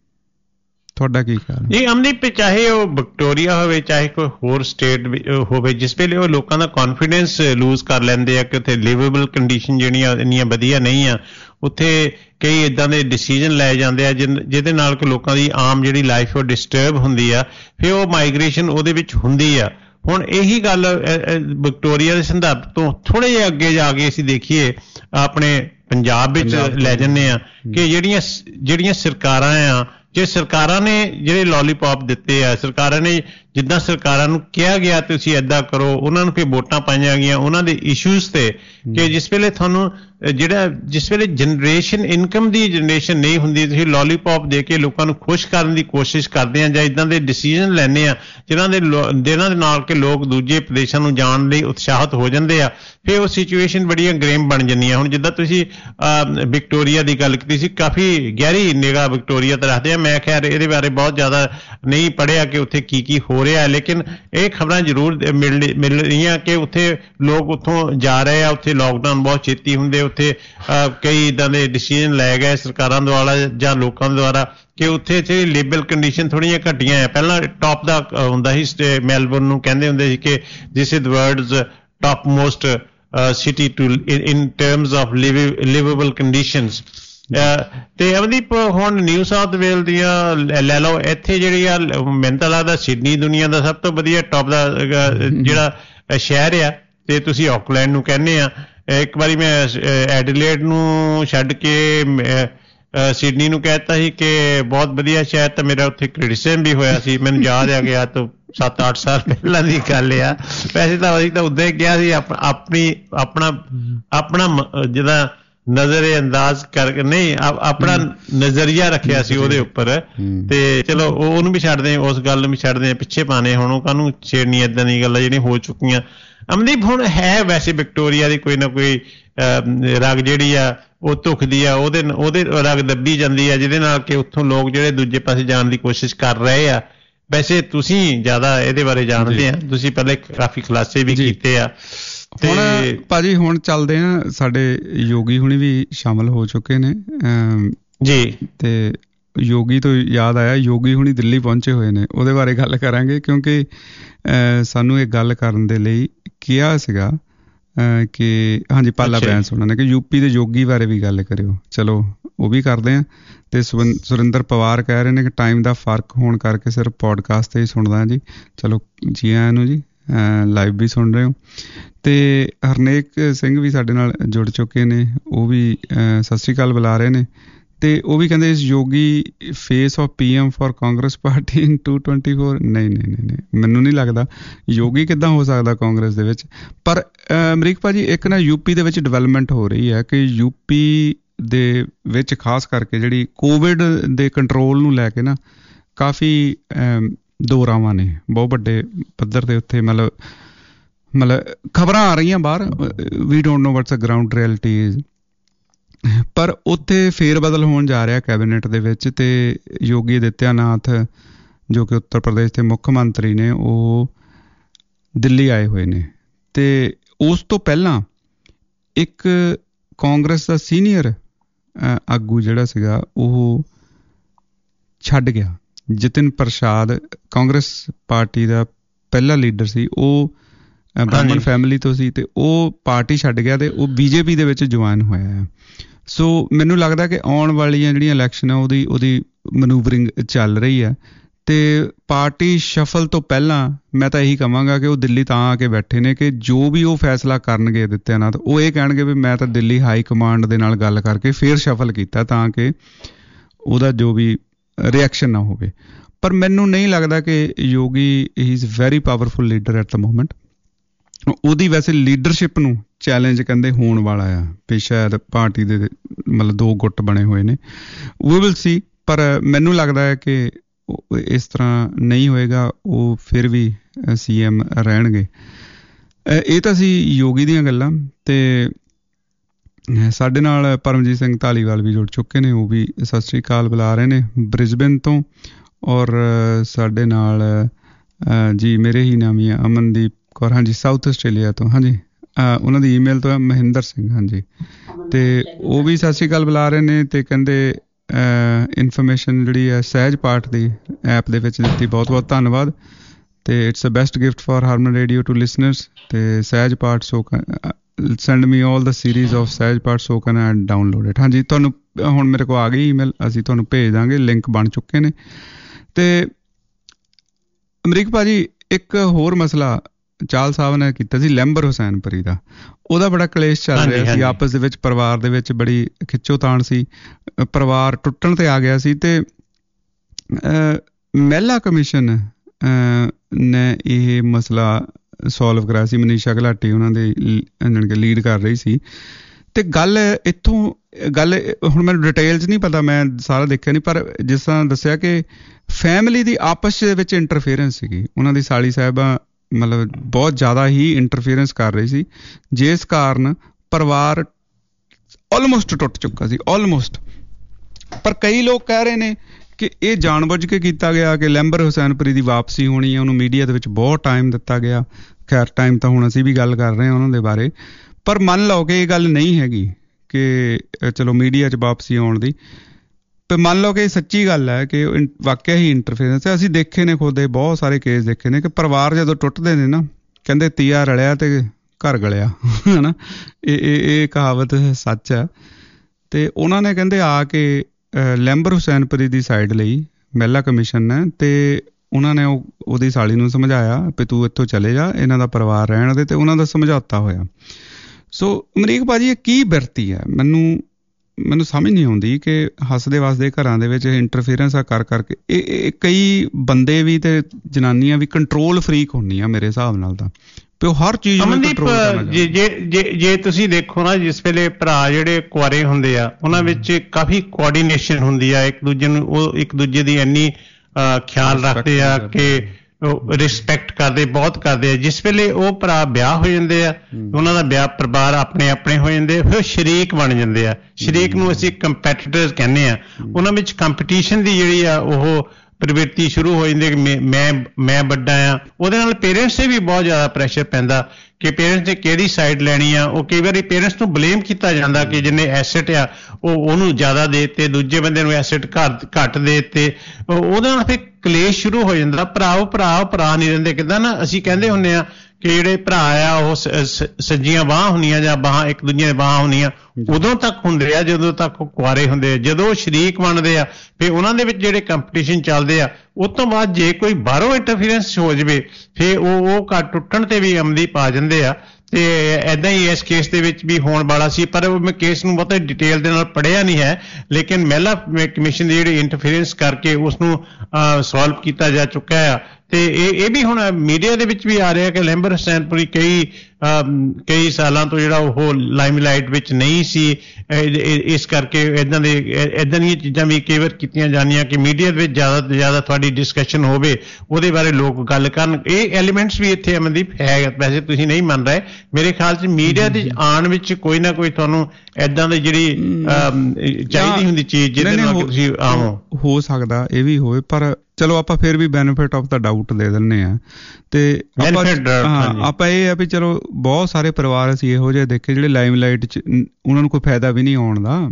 ਤੁਹਾਡਾ ਕੀ ਖਿਆਲ? ਇਹ ਅਮਨੀਪ ਚਾਹੇ ਉਹ ਵਿਕਟੋਰੀਆ ਹੋਵੇ ਚਾਹੇ ਕੋਈ ਹੋਰ ਸਟੇਟ ਹੋਵੇ, ਜਿਸ ਵੇਲੇ ਉਹ ਲੋਕਾਂ ਦਾ ਕੌਨਫੀਡੈਂਸ ਲੂਜ਼ ਕਰ ਲੈਂਦੇ ਆ ਕਿ ਉੱਥੇ ਲਿਵੇਬਲ ਕੰਡੀਸ਼ਨ ਜਿਹੜੀਆਂ ਇੰਨੀਆਂ ਵਧੀਆ ਨਹੀਂ ਆ, ਉੱਥੇ ਕਈ ਇੱਦਾਂ ਦੇ ਡਿਸੀਜ਼ਨ ਲਏ ਜਾਂਦੇ ਆ ਜਿਹਦੇ ਨਾਲ ਕਿ ਲੋਕਾਂ ਦੀ ਆਮ ਜਿਹੜੀ ਲਾਈਫ ਉਹ ਡਿਸਟਰਬ ਹੁੰਦੀ ਆ, ਫਿਰ ਉਹ ਮਾਈਗ੍ਰੇਸ਼ਨ ਉਹਦੇ ਵਿੱਚ ਹੁੰਦੀ ਆ। ਹੁਣ ਇਹੀ ਗੱਲ ਵਿਕਟੋਰੀਆ ਦੇ ਸੰਦਰਭ ਤੋਂ ਥੋੜ੍ਹੇ ਜਿਹੇ ਅੱਗੇ ਜਾ ਕੇ ਅਸੀਂ ਦੇਖੀਏ ਆਪਣੇ ਪੰਜਾਬ ਵਿੱਚ ਲੈ ਜਾਂਦੇ ਹਾਂ ਕਿ ਜਿਹੜੀਆਂ ਜਿਹੜੀਆਂ ਸਰਕਾਰਾਂ ਆ, ਜੇ ਸਰਕਾਰਾਂ ਨੇ ਜਿਹੜੇ ਲੋਲੀਪੌਪ ਦਿੱਤੇ ਆ, ਸਰਕਾਰਾਂ ਨੇ ਜਿੱਦਾਂ ਸਰਕਾਰਾਂ ਨੂੰ ਕਿਹਾ ਗਿਆ ਤੁਸੀਂ ਇੱਦਾਂ ਕਰੋ, ਉਹਨਾਂ ਨੂੰ ਫਿਰ ਵੋਟਾਂ ਪਾਈਆਂ ਗਈਆਂ ਉਹਨਾਂ ਦੇ ਇਸ਼ੂਜ਼ 'ਤੇ, ਕਿ ਜਿਸ ਵੇਲੇ ਤੁਹਾਨੂੰ ਜਿਹੜਾ ਜਿਸ ਵੇਲੇ ਜਨਰੇਸ਼ਨ ਇਨਕਮ ਦੀ ਜਨਰੇਸ਼ਨ ਨਹੀਂ ਹੁੰਦੀ, ਤੁਸੀਂ ਲੋਲੀਪੌਪ ਦੇ ਕੇ ਲੋਕਾਂ ਨੂੰ ਖੁਸ਼ ਕਰਨ ਦੀ ਕੋਸ਼ਿਸ਼ ਕਰਦੇ ਆ ਜਾਂ ਇੱਦਾਂ ਦੇ ਡਿਸੀਜ਼ਨ ਲੈਂਦੇ ਆ ਜਿਹਨਾਂ ਦੇ ਜਿਹਨਾਂ ਦੇ ਨਾਲ ਕਿ ਲੋਕ ਦੂਜੇ ਪ੍ਰਦੇਸ਼ਾਂ ਨੂੰ ਜਾਣ ਲਈ ਉਤਸ਼ਾਹਿਤ ਹੋ ਜਾਂਦੇ ਆ, ਫਿਰ ਉਹ ਸਿਚੁਏਸ਼ਨ ਬੜੀਆਂ ਗ੍ਰੇਮ ਬਣ ਜਾਂਦੀਆਂ। ਹੁਣ ਜਿੱਦਾਂ ਤੁਸੀਂ ਵਿਕਟੋਰੀਆ ਦੀ ਗੱਲ ਕੀਤੀ ਸੀ, ਕਾਫੀ ਗਹਿਰੀ ਨਿਗਾਹ ਵਿਕਟੋਰੀਆ 'ਤੇ ਰੱਖਦੇ ਆ। ਮੈਂ ਖੈਰ ਇਹਦੇ ਬਾਰੇ ਬਹੁਤ ਜ਼ਿਆਦਾ ਨਹੀਂ ਪੜ੍ਹਿਆ ਕਿ ਉੱਥੇ ਕੀ ਕੀ ਹੋ ਹੋ ਰਿਹਾ, ਲੇਕਿਨ ਇਹ ਖਬਰਾਂ ਜ਼ਰੂਰ ਮਿਲ ਮਿਲ ਰਹੀਆਂ ਕਿ ਉੱਥੇ ਲੋਕ ਉੱਥੋਂ ਜਾ ਰਹੇ ਆ, ਉੱਥੇ ਲੋਕਡਾਊਨ ਬਹੁਤ ਛੇਤੀ ਹੁੰਦੇ, ਉੱਥੇ ਕਈ ਇੱਦਾਂ ਦੇ ਡਿਸੀਜ਼ਨ ਲਏ ਗਏ ਸਰਕਾਰਾਂ ਦੁਆਰਾ ਜਾਂ ਲੋਕਾਂ ਦੁਆਰਾ ਕਿ ਉੱਥੇ ਚ ਲੇਬਲ ਕੰਡੀਸ਼ਨ ਥੋੜ੍ਹੀਆਂ ਘਟੀਆਂ ਆ। ਪਹਿਲਾਂ ਟੌਪ ਦਾ ਹੁੰਦਾ ਸੀ, ਮੈਲਬੌਰਨ ਨੂੰ ਕਹਿੰਦੇ ਹੁੰਦੇ ਸੀ ਕਿ this is world's top most city too in terms of liveable conditions. ਤੇ ਅਮਨਦੀਪ ਹੁਣ ਨਿਊ ਸਾਊਥ ਵੇਲ ਦੀਆਂ ਲੈ ਲਓ, ਇੱਥੇ ਜਿਹੜੀ ਆ ਮੈਨੂੰ ਤਾਂ ਲੱਗਦਾ ਸਿਡਨੀ ਦੁਨੀਆ ਦਾ ਸਭ ਤੋਂ ਵਧੀਆ ਟੌਪ ਦਾ ਜਿਹੜਾ ਸ਼ਹਿਰ ਆ, ਤੇ ਤੁਸੀਂ ਆਕਲੈਂਡ ਨੂੰ ਕਹਿੰਦੇ ਆ। ਇੱਕ ਵਾਰੀ ਮੈਂ ਐਡੀਲੇਡ ਨੂੰ ਛੱਡ ਕੇ ਸਿਡਨੀ ਨੂੰ ਕਹਿ ਦਿੱਤਾ ਸੀ ਕਿ ਬਹੁਤ ਵਧੀਆ ਸ਼ਹਿਰ, ਤਾਂ ਮੇਰਾ ਉੱਥੇ ਕ੍ਰਿਟਿਸਿਜ਼ਮ ਵੀ ਹੋਇਆ ਸੀ, ਮੈਨੂੰ ਯਾਦ ਆ ਗਿਆ ਤੋਂ ਸੱਤ ਅੱਠ ਸਾਲ ਪਹਿਲਾਂ ਦੀ ਗੱਲ ਆ। ਵੈਸੇ ਤਾਂ ਅਸੀਂ ਤਾਂ ਉੱਦਾਂ ਹੀ ਕਿਹਾ ਸੀ, ਆਪਣੀ ਆਪਣਾ ਆਪਣਾ ਜਿੱਦਾਂ ਨਜ਼ਰ ਅੰਦਾਜ਼ ਕਰਕੇ ਨਹੀਂ ਆਪਣਾ ਨਜ਼ਰੀਆ ਰੱਖਿਆ ਸੀ ਉਹਦੇ ਉੱਪਰ। ਤੇ ਚਲੋ ਉਹਨੂੰ ਵੀ ਛੱਡਦੇ, ਉਸ ਗੱਲ ਨੂੰ ਵੀ ਛੱਡਦੇ, ਪਿੱਛੇ ਪਾਣੇ, ਹੁਣ ਉਹ ਕਾਹਨੂੰ ਛੇੜਨੀ ਏਦਾਂ ਦੀਆਂ ਗੱਲਾਂ ਜਿਹੜੀਆਂ ਹੋ ਚੁੱਕੀਆਂ। ਅਮਨਦੀਪ ਹੁਣ ਹੈ ਵੈਸੇ ਵਿਕਟੋਰੀਆ ਦੀ ਕੋਈ ਨਾ ਕੋਈ ਰਗ ਜਿਹੜੀ ਆ ਉਹ ਧੁਖਦੀ ਆ, ਉਹਦੇ ਉਹਦੇ ਰਗ ਦੱਬੀ ਜਾਂਦੀ ਆ, ਜਿਹਦੇ ਨਾਲ ਕਿ ਉੱਥੋਂ ਲੋਕ ਜਿਹੜੇ ਦੂਜੇ ਪਾਸੇ ਜਾਣ ਦੀ ਕੋਸ਼ਿਸ਼ ਕਰ ਰਹੇ ਆ। ਵੈਸੇ ਤੁਸੀਂ ਜ਼ਿਆਦਾ ਇਹਦੇ ਬਾਰੇ ਜਾਣਦੇ ਆ, ਤੁਸੀਂ ਪਹਿਲੇ ਕਾਫੀ ਖੁਲਾਸੇ ਵੀ ਕੀਤੇ ਆ। ਹੁਣ ਭਾਜੀ ਹੁਣ ਚੱਲਦੇ ਆ, ਸਾਡੇ ਯੋਗੀ ਹੁਣੀ ਵੀ ਸ਼ਾਮਲ ਹੋ ਚੁੱਕੇ ਨੇ ਜੀ। ਤੇ ਯੋਗੀ ਤੋਂ ਯਾਦ ਆਇਆ, ਯੋਗੀ ਹੁਣੀ ਦਿੱਲੀ ਪਹੁੰਚੇ ਹੋਏ ਨੇ, ਉਹਦੇ ਬਾਰੇ ਗੱਲ ਕਰਾਂਗੇ ਕਿਉਂਕਿ ਸਾਨੂੰ ਇਹ ਗੱਲ ਕਰਨ ਦੇ ਲਈ ਕਿਹਾ ਸੀਗਾ ਕਿ ਹਾਂਜੀ ਪਾਲਾ ਬੈਂਸ ਉਹਨਾਂ ਨੇ ਕਿ ਯੂਪੀ ਦੇ ਯੋਗੀ ਬਾਰੇ ਵੀ ਗੱਲ ਕਰਿਓ। ਚਲੋ ਉਹ ਵੀ ਕਰਦੇ ਆ। ਤੇ ਸੁਰਿੰਦਰ ਪਵਾਰ ਕਹਿ ਰਹੇ ਨੇ ਕਿ ਟਾਈਮ ਦਾ ਫਰਕ ਹੋਣ ਕਰਕੇ ਸਿਰਫ ਪੋਡਕਾਸਟ 'ਤੇ ਹੀ ਸੁਣਦਾ ਜੀ। ਚਲੋ ਜੀ ਆਇਆਂ ਨੂੰ ਜੀ, ਲਾਈਵ ਵੀ ਸੁਣ ਰਹੇ ਹੋ। ਤੇ ਹਰਨੇਕ ਸਿੰਘ ਵੀ ਸਾਡੇ ਨਾਲ ਜੁੜ ਚੁੱਕੇ ਨੇ, ਉਹ ਵੀ ਸਤਿ ਸ਼੍ਰੀ ਅਕਾਲ ਬੁਲਾ ਰਹੇ ਨੇ। ਤੇ ਉਹ ਵੀ ਕਹਿੰਦੇ Yogi face of P M for Congress party in two twenty four. ਨਹੀਂ ਨਹੀਂ ਨਹੀਂ ਨਹੀਂ ਮੈਨੂੰ ਨਹੀਂ ਲੱਗਦਾ ਯੋਗੀ ਕਿੱਦਾਂ ਹੋ ਸਕਦਾ ਕਾਂਗਰਸ ਦੇ ਵਿੱਚ। ਪਰ ਅਮਰੀਕ ਭਾਜੀ ਇੱਕ ਨਾ ਯੂਪੀ ਦੇ ਵਿੱਚ ਡਿਵੈਲਪਮੈਂਟ ਹੋ ਰਹੀ ਹੈ ਕਿ ਯੂਪੀ ਦੇ ਵਿੱਚ ਖਾਸ ਕਰਕੇ ਜਿਹੜੀ ਕੋਵਿਡ ਦੇ ਕੰਟਰੋਲ ਨੂੰ ਲੈ ਕੇ ਨਾ ਕਾਫੀ ਦੋ ਰਾਵਾਂ ਨੇ, ਬਹੁਤ ਵੱਡੇ ਪੱਧਰ ਦੇ ਉੱਤੇ ਮਤਲਬ ਮਤਲਬ ਖਬਰਾਂ ਆ ਰਹੀਆਂ ਬਾਹਰ, we don't know what's a ground reality is. ਪਰ ਉੱਥੇ ਫੇਰ ਬਦਲ ਹੋਣ ਜਾ ਰਿਹਾ ਕੈਬਨਿਟ ਦੇ ਵਿੱਚ, ਤੇ ਯੋਗੀ ਆਦਿੱਤਿਆਨਾਥ ਜੋ ਕਿ ਉੱਤਰ ਪ੍ਰਦੇਸ਼ ਦੇ ਮੁੱਖ ਮੰਤਰੀ ਨੇ, ਉਹ ਦਿੱਲੀ ਆਏ ਹੋਏ ਨੇ। ਤੇ ਉਸ ਤੋਂ ਪਹਿਲਾਂ ਇੱਕ ਕਾਂਗਰਸ ਦਾ ਸੀਨੀਅਰ ਆਗੂ ਜਿਹੜਾ ਸੀਗਾ ਉਹ ਛੱਡ ਗਿਆ, ਜਤਿਨ ਪ੍ਰਸਾਦ, ਕਾਂਗਰਸ ਪਾਰਟੀ ਦਾ ਪਹਿਲਾ ਲੀਡਰ ਸੀ, ਉਹ ਬ੍ਰਾਹਮਣ ਫੈਮਿਲੀ ਤੋਂ ਸੀ, ਤੇ ਉਹ ਪਾਰਟੀ ਛੱਡ ਗਿਆ ਤੇ ਉਹ ਬੀਜੇਪੀ ਦੇ ਵਿੱਚ ਜੁਆਇਨ ਹੋਇਆ ਹੈ। ਸੋ ਮੈਨੂੰ ਲੱਗਦਾ ਕਿ ਆਉਣ ਵਾਲੀਆਂ ਜਿਹੜੀਆਂ ਇਲੈਕਸ਼ਨ ਆ ਉਹਦੀ ਉਹਦੀ ਮਨੂਵਰਿੰਗ ਚੱਲ ਰਹੀ ਹੈ। ਤੇ ਪਾਰਟੀ ਸ਼ਫਲ ਤੋਂ ਪਹਿਲਾਂ ਮੈਂ ਤਾਂ ਇਹੀ ਕਹਾਂਗਾ ਕਿ ਉਹ ਦਿੱਲੀ ਤਾਂ ਆ ਕੇ ਬੈਠੇ ਨੇ ਕਿ ਜੋ ਵੀ ਉਹ ਫੈਸਲਾ ਕਰਨਗੇ ਆਦਿੱਤਿਆਨਾਥ, ਉਹ ਇਹ ਕਹਿਣਗੇ ਵੀ ਮੈਂ ਤਾਂ ਦਿੱਲੀ ਹਾਈ ਕਮਾਂਡ ਦੇ ਨਾਲ ਗੱਲ ਕਰਕੇ ਫੇਰ ਸ਼ਫਲ ਕੀਤਾ ਤਾਂ ਕਿ ਉਹਦਾ ਜੋ ਵੀ ਰਿਐਕਸ਼ਨ ਨਾ ਹੋਵੇ। ਪਰ ਮੈਨੂੰ ਨਹੀਂ ਲੱਗਦਾ ਕਿ Yogi he is very powerful leader at the moment. ਉਹਦੀ ਵੈਸੇ ਲੀਡਰਸ਼ਿਪ ਨੂੰ ਚੈਲੰਜ ਕਹਿੰਦੇ ਹੋਣ ਵਾਲਾ ਆ ਵੀ ਸ਼ਾਇਦ ਪਾਰਟੀ ਦੇ ਮਤਲਬ ਦੋ ਗੁੱਟ ਬਣੇ ਹੋਏ ਨੇ, ਵੀ ਵਿਲ ਸੀ। ਪਰ ਮੈਨੂੰ ਲੱਗਦਾ ਹੈ ਕਿ ਇਸ ਤਰ੍ਹਾਂ ਨਹੀਂ ਹੋਏਗਾ, ਉਹ ਫਿਰ ਵੀ ਸੀ ਐਮ ਰਹਿਣਗੇ। ਇਹ ਤਾਂ ਸੀ ਯੋਗੀ ਦੀਆਂ ਗੱਲਾਂ। ਤੇ ਸਾਡੇ ਨਾਲ ਪਰਮਜੀਤ ਸਿੰਘ ਧਾਲੀਵਾਲ ਵੀ ਜੁੜ ਚੁੱਕੇ ਨੇ, ਉਹ ਵੀ ਸਤਿ ਸ਼੍ਰੀ ਅਕਾਲ ਬੁਲਾ ਰਹੇ ਨੇ ਬ੍ਰਿਸਬੇਨ ਤੋਂ। ਔਰ ਸਾਡੇ ਨਾਲ ਜੀ ਮੇਰੇ ਹੀ ਨਾਮੀ ਆ ਅਮਨਦੀਪ ਕੌਰ, ਹਾਂਜੀ ਸਾਊਥ ਆਸਟ੍ਰੇਲੀਆ ਤੋਂ, ਹਾਂਜੀ ਉਹਨਾਂ ਦੀ ਈਮੇਲ ਤੋਂ ਮਹਿੰਦਰ ਸਿੰਘ, ਹਾਂਜੀ। ਤੇ ਉਹ ਵੀ ਸਤਿ ਸ਼੍ਰੀ ਅਕਾਲ ਬੁਲਾ ਰਹੇ ਨੇ ਤੇ ਕਹਿੰਦੇ ਇਨਫੋਰਮੇਸ਼ਨ ਜਿਹੜੀ ਹੈ ਸਹਿਜ ਪਾਠ ਦੀ ਐਪ ਦੇ ਵਿੱਚ ਦਿੱਤੀ, ਬਹੁਤ ਬਹੁਤ ਧੰਨਵਾਦ। ਤੇ it's a best gift for Harman radio to listeners. ਤੇ Sehaj Path so send me all the series of Sehaj Path so can I download it. ਹਾਂਜੀ ਤੁਹਾਨੂੰ ਹੁਣ ਮੇਰੇ ਕੋਲ ਆ ਗਈ ਈਮੇਲ, ਅਸੀਂ ਤੁਹਾਨੂੰ ਭੇਜ ਦਾਂਗੇ, ਲਿੰਕ ਬਣ ਚੁੱਕੇ ਨੇ। ਤੇ ਅਮਰੀਕ ਭਾਜੀ ਇੱਕ ਹੋਰ ਮਸਲਾ ਚਾਲ ਸਾਹਿਬ ਨੇ ਕੀਤਾ ਸੀ ਲੈਂਬਰ ਹੁਸੈਨਪੁਰੀ ਦਾ, ਉਹਦਾ ਬੜਾ ਕਲੇਸ਼ ਚੱਲ ਰਿਹਾ ਸੀ ਆਪਸ ਦੇ ਵਿੱਚ, ਪਰਿਵਾਰ ਦੇ ਵਿੱਚ ਬੜੀ ਖਿੱਚੋਤਾਣ ਸੀ, ਪਰਿਵਾਰ ਟੁੱਟਣ ਤੇ ਆ ਗਿਆ ਸੀ। ਤੇ ਮਹਿਲਾ ਕਮਿਸ਼ਨ ਨੇ ਇਹ ਮਸਲਾ ਸੋਲਵ ਕਰਾਇਆ ਸੀ, ਮਨੀਸ਼ਾ ਘਲਾਟੀ ਉਹਨਾਂ ਦੇ ਜਾਣੀ ਕਿ ਲੀਡ ਕਰ ਰਹੀ ਸੀ। ਤੇ ਗੱਲ ਇੱਥੋਂ ਗੱਲ ਹੁਣ ਮੈਨੂੰ ਡਿਟੇਲ 'ਚ ਨਹੀਂ ਪਤਾ, ਮੈਂ ਸਾਰਾ ਦੇਖਿਆ ਨਹੀਂ, ਪਰ ਜਿਸ ਤਰ੍ਹਾਂ ਦੱਸਿਆ ਕਿ ਫੈਮਿਲੀ ਦੀ ਆਪਸ ਦੇ ਵਿੱਚ ਇੰਟਰਫੇਰੈਂਸ ਸੀਗੀ, ਉਹਨਾਂ ਦੀ ਸਾਲੀ ਸਾਹਿਬਾਂ ਮਤਲਬ ਬਹੁਤ ਜ਼ਿਆਦਾ ਹੀ ਇੰਟਰਫੇਰੈਂਸ ਕਰ ਰਹੀ ਸੀ, ਜਿਸ ਕਾਰਨ ਪਰਿਵਾਰ ਆਲਮੋਸਟ ਟੁੱਟ ਚੁੱਕਾ ਸੀ, ਆਲਮੋਸਟ। ਪਰ ਕਈ ਲੋਕ ਕਹਿ ਰਹੇ ਨੇ ਕਿ ਇਹ ਜਾਣਬੁੱਝ ਕੇ ਕੀਤਾ ਗਿਆ ਕਿ ਲੈਂਬਰ ਹੁਸੈਨਪੁਰੀ ਦੀ ਵਾਪਸੀ ਹੋਣੀ ਹੈ, ਉਹਨੂੰ ਮੀਡੀਆ ਦੇ ਵਿੱਚ ਬਹੁਤ ਟਾਈਮ ਦਿੱਤਾ ਗਿਆ। ਖੈਰ ਟਾਈਮ ਤਾਂ ਹੁਣ ਅਸੀਂ ਵੀ ਗੱਲ ਕਰ ਰਹੇ ਹਾਂ ਉਹਨਾਂ ਦੇ ਬਾਰੇ, ਪਰ ਮੰਨ ਲਓ ਕਿ ਇਹ ਗੱਲ ਨਹੀਂ ਹੈਗੀ ਕਿ ਚਲੋ ਮੀਡੀਆ 'ਚ ਵਾਪਸੀ ਆਉਣ ਦੀ, ਪਰ ਮੰਨ ਲਓ ਕਿ ਇਹ ਸੱਚੀ ਗੱਲ ਹੈ ਕਿ ਵਾਕਿਆ ਹੀ ਇੰਟਰਫੇਰੈਂਸ ਹੈ। ਅਸੀਂ ਦੇਖੇ ਨੇ ਖੁਦ, ਬਹੁਤ ਸਾਰੇ ਕੇਸ ਦੇਖੇ ਨੇ ਕਿ ਪਰਿਵਾਰ ਜਦੋਂ ਟੁੱਟਦੇ ਨੇ ਨਾ, ਕਹਿੰਦੇ ਤੀਆ ਰਲਿਆ ਤੇ ਘਰ ਗਲਿਆ, ਹੈ ਨਾ। ਇਹ ਇਹ ਕਹਾਵਤ ਸੱਚ ਹੈ। ਅਤੇ ਉਹਨਾਂ ਨੇ ਕਹਿੰਦੇ ਆ ਕੇ ਲੈਂਬਰ ਹੁਸੈਨਪੁਰੀ ਦੀ ਸਾਈਡ ਲਈ ਮਹਿਲਾ ਕਮਿਸ਼ਨ ਨੇ, ਅਤੇ ਉਹਨਾਂ ਨੇ ਉਹ ਉਹਦੀ ਸਾਲੀ ਨੂੰ ਸਮਝਾਇਆ ਵੀ ਤੂੰ ਇੱਥੋਂ ਚਲੇ ਜਾ, ਇਹਨਾਂ ਦਾ ਪਰਿਵਾਰ ਰਹਿਣ ਦੇ, ਅਤੇ ਉਹਨਾਂ ਦਾ ਸਮਝੌਤਾ ਹੋਇਆ। ਸੋ ਅਮਰੀਕ ਭਾਅ ਜੀ ਇਹ ਕੀ ਬਿਰਤੀ ਹੈ? ਮੈਨੂੰ ਮੈਨੂੰ ਸਮਝ ਨਹੀਂ ਆਉਂਦੀ ਕਿ ਹੱਸਦੇ ਵਸਦੇ ਘਰਾਂ ਦੇ ਵਿੱਚ ਇੰਟਰਫੇਰੈਂਸ ਆ ਕਰ ਕਰਕੇ ਇਹ ਇਹ ਕਈ ਬੰਦੇ ਵੀ ਅਤੇ ਜਨਾਨੀਆਂ ਵੀ ਕੰਟਰੋਲ ਫਰੀਕ ਹੁੰਦੀਆਂ ਮੇਰੇ ਹਿਸਾਬ ਨਾਲ ਤਾਂ, ਵੀ ਉਹ ਹਰ ਚੀਜ਼ ਨੂੰ ਕੰਟਰੋਲ ਕਰਨਾ। ਜੇ ਜੇ ਜੇ ਤੁਸੀਂ ਦੇਖੋ ਨਾ, ਜਿਸ ਵੇਲੇ ਭਰਾ ਜਿਹੜੇ ਕੁਆਰੇ ਹੁੰਦੇ ਆ ਉਹਨਾਂ ਵਿੱਚ ਕਾਫੀ ਕੋਆਰਡੀਨੇਸ਼ਨ ਹੁੰਦੀ ਆ, ਇੱਕ ਦੂਜੇ ਨੂੰ ਉਹ ਇੱਕ ਦੂਜੇ ਦੀ ਇੰਨੀ ਖਿਆਲ ਰੱਖਦੇ ਆ ਕਿ ਰਿਸਪੈਕਟ ਕਰਦੇ, ਬਹੁਤ ਕਰਦੇ ਆ। ਜਿਸ ਵੇਲੇ ਉਹ ਭਰਾ ਵਿਆਹ ਹੋ ਜਾਂਦੇ ਆ, ਉਹਨਾਂ ਦਾ ਵਿਆਹ ਪਰਿਵਾਰ ਆਪਣੇ ਆਪਣੇ ਹੋ ਜਾਂਦੇ ਆ, ਫਿਰ ਸ਼ਰੀਕ ਬਣ ਜਾਂਦੇ ਆ। ਸ਼ਰੀਕ ਨੂੰ ਅਸੀਂ ਕੰਪੈਟੀਟਰਸ ਕਹਿੰਦੇ ਆ। ਉਹਨਾਂ ਵਿੱਚ ਕੰਪੀਟੀਸ਼ਨ ਦੀ ਜਿਹੜੀ ਆ ਉਹ ਪ੍ਰਵਿਰਤੀ ਸ਼ੁਰੂ ਹੋ ਜਾਂਦੀ ਕਿ ਮੈਂ ਮੈਂ ਵੱਡਾ ਆ। ਉਹਦੇ ਨਾਲ ਪੇਰੈਂਟਸ 'ਤੇ ਵੀ ਬਹੁਤ ਜ਼ਿਆਦਾ ਪ੍ਰੈਸ਼ਰ ਪੈਂਦਾ ਕਿ ਪੇਰੈਂਟਸ ਨੇ ਕਿਹੜੀ ਸਾਈਡ ਲੈਣੀ ਆ। ਉਹ ਕਈ ਵਾਰੀ ਪੇਰੈਂਟਸ ਨੂੰ ਬਲੇਮ ਕੀਤਾ ਜਾਂਦਾ ਕਿ ਜਿੰਨੇ ਐਸਟ ਆ ਉਹ ਉਹਨੂੰ ਜ਼ਿਆਦਾ ਦੇ ਦਿੱਤੇ, ਦੂਜੇ ਬੰਦੇ ਨੂੰ ਐਸਟ ਘੱਟ ਘੱਟ ਦੇ ਦਿੱਤੇ। ਉਹਦੇ ਨਾਲ ਫਿਰ ਕਲੇਸ਼ ਸ਼ੁਰੂ ਹੋ ਜਾਂਦਾ। ਭਰਾ ਉਹ ਭਰਾ ਉਹ ਭਰਾ ਨਹੀਂ ਰਹਿੰਦੇ। ਕਿੱਦਾਂ ਨਾ ਅਸੀਂ ਕਹਿੰਦੇ ਹੁੰਦੇ ਆ ਕਿ ਜਿਹੜੇ ਭਰਾ ਆ ਉਹ ਸੱਜੀਆਂ ਬਾਹਾਂ ਹੁੰਦੀਆਂ ਜਾਂ ਬਾਹਾਂ ਇੱਕ ਦੂਜੇ ਦੀਆਂ ਬਾਹਾਂ ਹੁੰਦੀਆਂ, ਉਦੋਂ ਤੱਕ ਹੁੰਦੇ ਆ ਜਦੋਂ ਤੱਕ ਉਹ ਕੁਆਰੇ ਹੁੰਦੇ ਆ। ਜਦੋਂ ਉਹ ਸ਼ਰੀਕ ਬਣਦੇ ਆ ਫਿਰ ਉਹਨਾਂ ਦੇ ਵਿੱਚ ਜਿਹੜੇ ਕੰਪੀਟੀਸ਼ਨ ਚੱਲਦੇ ਆ, ਉਸ ਤੋਂ ਬਾਅਦ ਜੇ ਕੋਈ ਬਾਹਰੋਂ ਇੰਟਰਫੀਰੈਂਸ ਹੋ ਜਾਵੇ ਫਿਰ ਉਹ ਉਹ ਘਰ ਟੁੱਟਣ 'ਤੇ ਵੀ ਅਮਲੀ ਪਾ ਜਾਂਦੇ ਆ। ਤੇ ਇੱਦਾਂ ਹੀ ਇਸ ਕੇਸ ਦੇ ਵਿੱਚ ਵੀ ਹੋਣ ਵਾਲਾ ਸੀ, ਪਰ ਮੈਂ ਕੇਸ ਨੂੰ ਬਹੁਤ ਡਿਟੇਲ ਦੇ ਨਾਲ ਪੜ੍ਹਿਆ ਨਹੀਂ ਹੈ, ਲੇਕਿਨ ਮਹਿਲਾ ਕਮਿਸ਼ਨ ਦੀ ਜਿਹੜੀ ਇੰਟਰਫੀਰੈਂਸ ਕਰਕੇ ਉਸਨੂੰ ਸੋਲਵ ਕੀਤਾ ਜਾ ਚੁੱਕਾ ਆ। ਤੇ ਇਹ ਇਹ ਵੀ ਹੁਣ ਮੀਡੀਆ ਦੇ ਵਿੱਚ ਵੀ ਆ ਰਿਹਾ ਕਿ ਲੈਂਬਰ ਹੁਸੈਨਪੁਰੀ ਕਈ ਕਈ ਸਾਲਾਂ ਤੋਂ ਜਿਹੜਾ ਉਹ ਲਾਈਮਲਾਈਟ ਵਿੱਚ ਨਹੀਂ ਸੀ, ਇਸ ਕਰਕੇ ਇੱਦਾਂ ਦੇ ਇੱਦਾਂ ਦੀਆਂ ਚੀਜ਼ਾਂ ਵੀ ਕਈ ਵਾਰ ਕੀਤੀਆਂ ਜਾਂਦੀਆਂ ਕਿ ਮੀਡੀਆ ਦੇ ਵਿੱਚ ਜ਼ਿਆਦਾ ਤੋਂ ਜ਼ਿਆਦਾ ਤੁਹਾਡੀ ਡਿਸਕਸ਼ਨ ਹੋਵੇ, ਉਹਦੇ ਬਾਰੇ ਲੋਕ ਗੱਲ ਕਰਨ। ਇਹ ਐਲੀਮੈਂਟਸ ਵੀ ਇੱਥੇ ਅਮਨਦੀਪ ਹੈ। ਵੈਸੇ ਤੁਸੀਂ ਨਹੀਂ ਮੰਨ ਰਹੇ, ਮੇਰੇ ਖਿਆਲ 'ਚ ਮੀਡੀਆ ਦੇ ਆਉਣ ਵਿੱਚ ਕੋਈ ਨਾ ਕੋਈ ਤੁਹਾਨੂੰ ਇੱਦਾਂ ਦੀ ਜਿਹੜੀ ਚਾਹੀਦੀ ਹੁੰਦੀ ਚੀਜ਼ ਜਿਹਦੇ ਨਾਲ ਤੁਸੀਂ ਆਵੋ। ਹੋ ਸਕਦਾ ਇਹ ਵੀ ਹੋਵੇ, ਪਰ ਚਲੋ ਆਪਾਂ ਫਿਰ ਵੀ ਬੈਨੀਫਿਟ ਆਫ ਦਾ ਡਾਊਟ ਦੇ ਦਿੰਦੇ ਹਾਂ। ਤੇ ਆਪਾਂ ਹਾਂ ਆਪਾਂ ਇਹ ਆ ਵੀ ਚਲੋ ਬਹੁਤ ਸਾਰੇ ਪਰਿਵਾਰ ਅਸੀਂ ਇਹੋ ਜਿਹੇ ਦੇਖੇ ਜਿਹੜੇ ਲਾਈਮਲਾਈਟ 'ਚ ਉਹਨਾਂ ਨੂੰ ਕੋਈ ਫਾਇਦਾ ਵੀ ਨਹੀਂ ਆਉਣ ਦਾ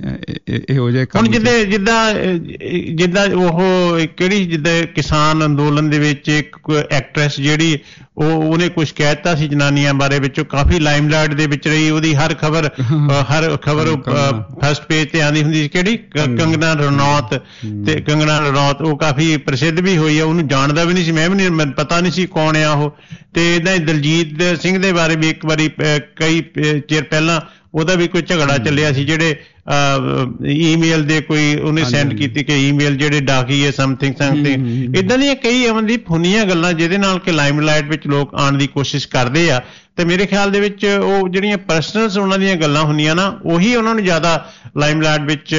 ਇਹੋ ਜਿਹੇ ਕੰਮ। ਹੁਣ ਜਿੱਦਾਂ ਜਿੱਦਾਂ ਜਿੱਦਾਂ ਉਹ ਕਿਹੜੀ ਜਿੱਦਾਂ ਕਿਸਾਨ ਅੰਦੋਲਨ ਦੇ ਵਿੱਚ ਇੱਕ ਐਕਟਰੈਸ ਜਿਹੜੀ ਉਹ ਉਹਨੇ ਕੁਛ ਕਹਿ ਦਿੱਤਾ ਸੀ ਜਨਾਨੀਆਂ ਬਾਰੇ, ਵਿੱਚੋਂ ਕਾਫੀ ਲਾਈਮਲਾਈਟ ਦੇ ਵਿੱਚ ਰਹੀ। ਉਹਦੀ ਹਰ ਖਬਰ ਹਰ ਖਬਰ ਫਸਟ ਪੇਜ ਤੇ ਆਉਂਦੀ ਹੁੰਦੀ ਸੀ। ਕਿਹੜੀ? ਕੰਗਨਾ ਰਣੌਤ। ਤੇ ਕੰਗਨਾ ਰਣੌਤ ਉਹ ਕਾਫੀ ਪ੍ਰਸਿੱਧ ਵੀ ਹੋਈ ਆ। ਉਹਨੂੰ ਜਾਣਦਾ ਵੀ ਨਹੀਂ ਸੀ, ਮੈਂ ਵੀ ਨਹੀਂ, ਮੈਨੂੰ ਪਤਾ ਨਹੀਂ ਸੀ ਕੌਣ ਆ ਉਹ। ਤੇ ਇੱਦਾਂ ਹੀ ਦਲਜੀਤ ਸਿੰਘ ਦੇ ਬਾਰੇ ਵੀ ਇੱਕ ਵਾਰੀ ਕਈ ਚਿਰ ਪਹਿਲਾਂ ਉਹਦਾ ਵੀ ਕੋਈ ਝਗੜਾ ਚੱਲਿਆ ਸੀ, ਜਿਹੜੇ ਈਮੇਲ ਦੇ ਕੋਈ ਉਹਨੇ ਸੈਂਡ ਕੀਤੀ ਕਿ ਈਮੇਲ ਜਿਹੜੇ ਡਾਕੀ ਹੈ ਸਮਥਿੰਗ ਸਮਥਿੰਗ। ਇੱਦਾਂ ਦੀਆਂ ਕਈ ਅਮਨਦੀਪ ਹੁੰਦੀਆਂ ਗੱਲਾਂ ਜਿਹਦੇ ਨਾਲ ਕਿ ਲਾਈਮਲਾਈਟ ਵਿੱਚ ਲੋਕ ਆਉਣ ਦੀ ਕੋਸ਼ਿਸ਼ ਕਰਦੇ ਆ। ਤੇ ਮੇਰੇ ਖਿਆਲ ਦੇ ਵਿੱਚ ਉਹ ਜਿਹੜੀਆਂ ਪਰਸਨਲਸ ਉਹਨਾਂ ਦੀਆਂ ਗੱਲਾਂ ਹੁੰਦੀਆਂ ਨਾ, ਉਹੀ ਉਹਨਾਂ ਨੂੰ ਜ਼ਿਆਦਾ ਲਾਈਮਲਾਈਟ ਵਿੱਚ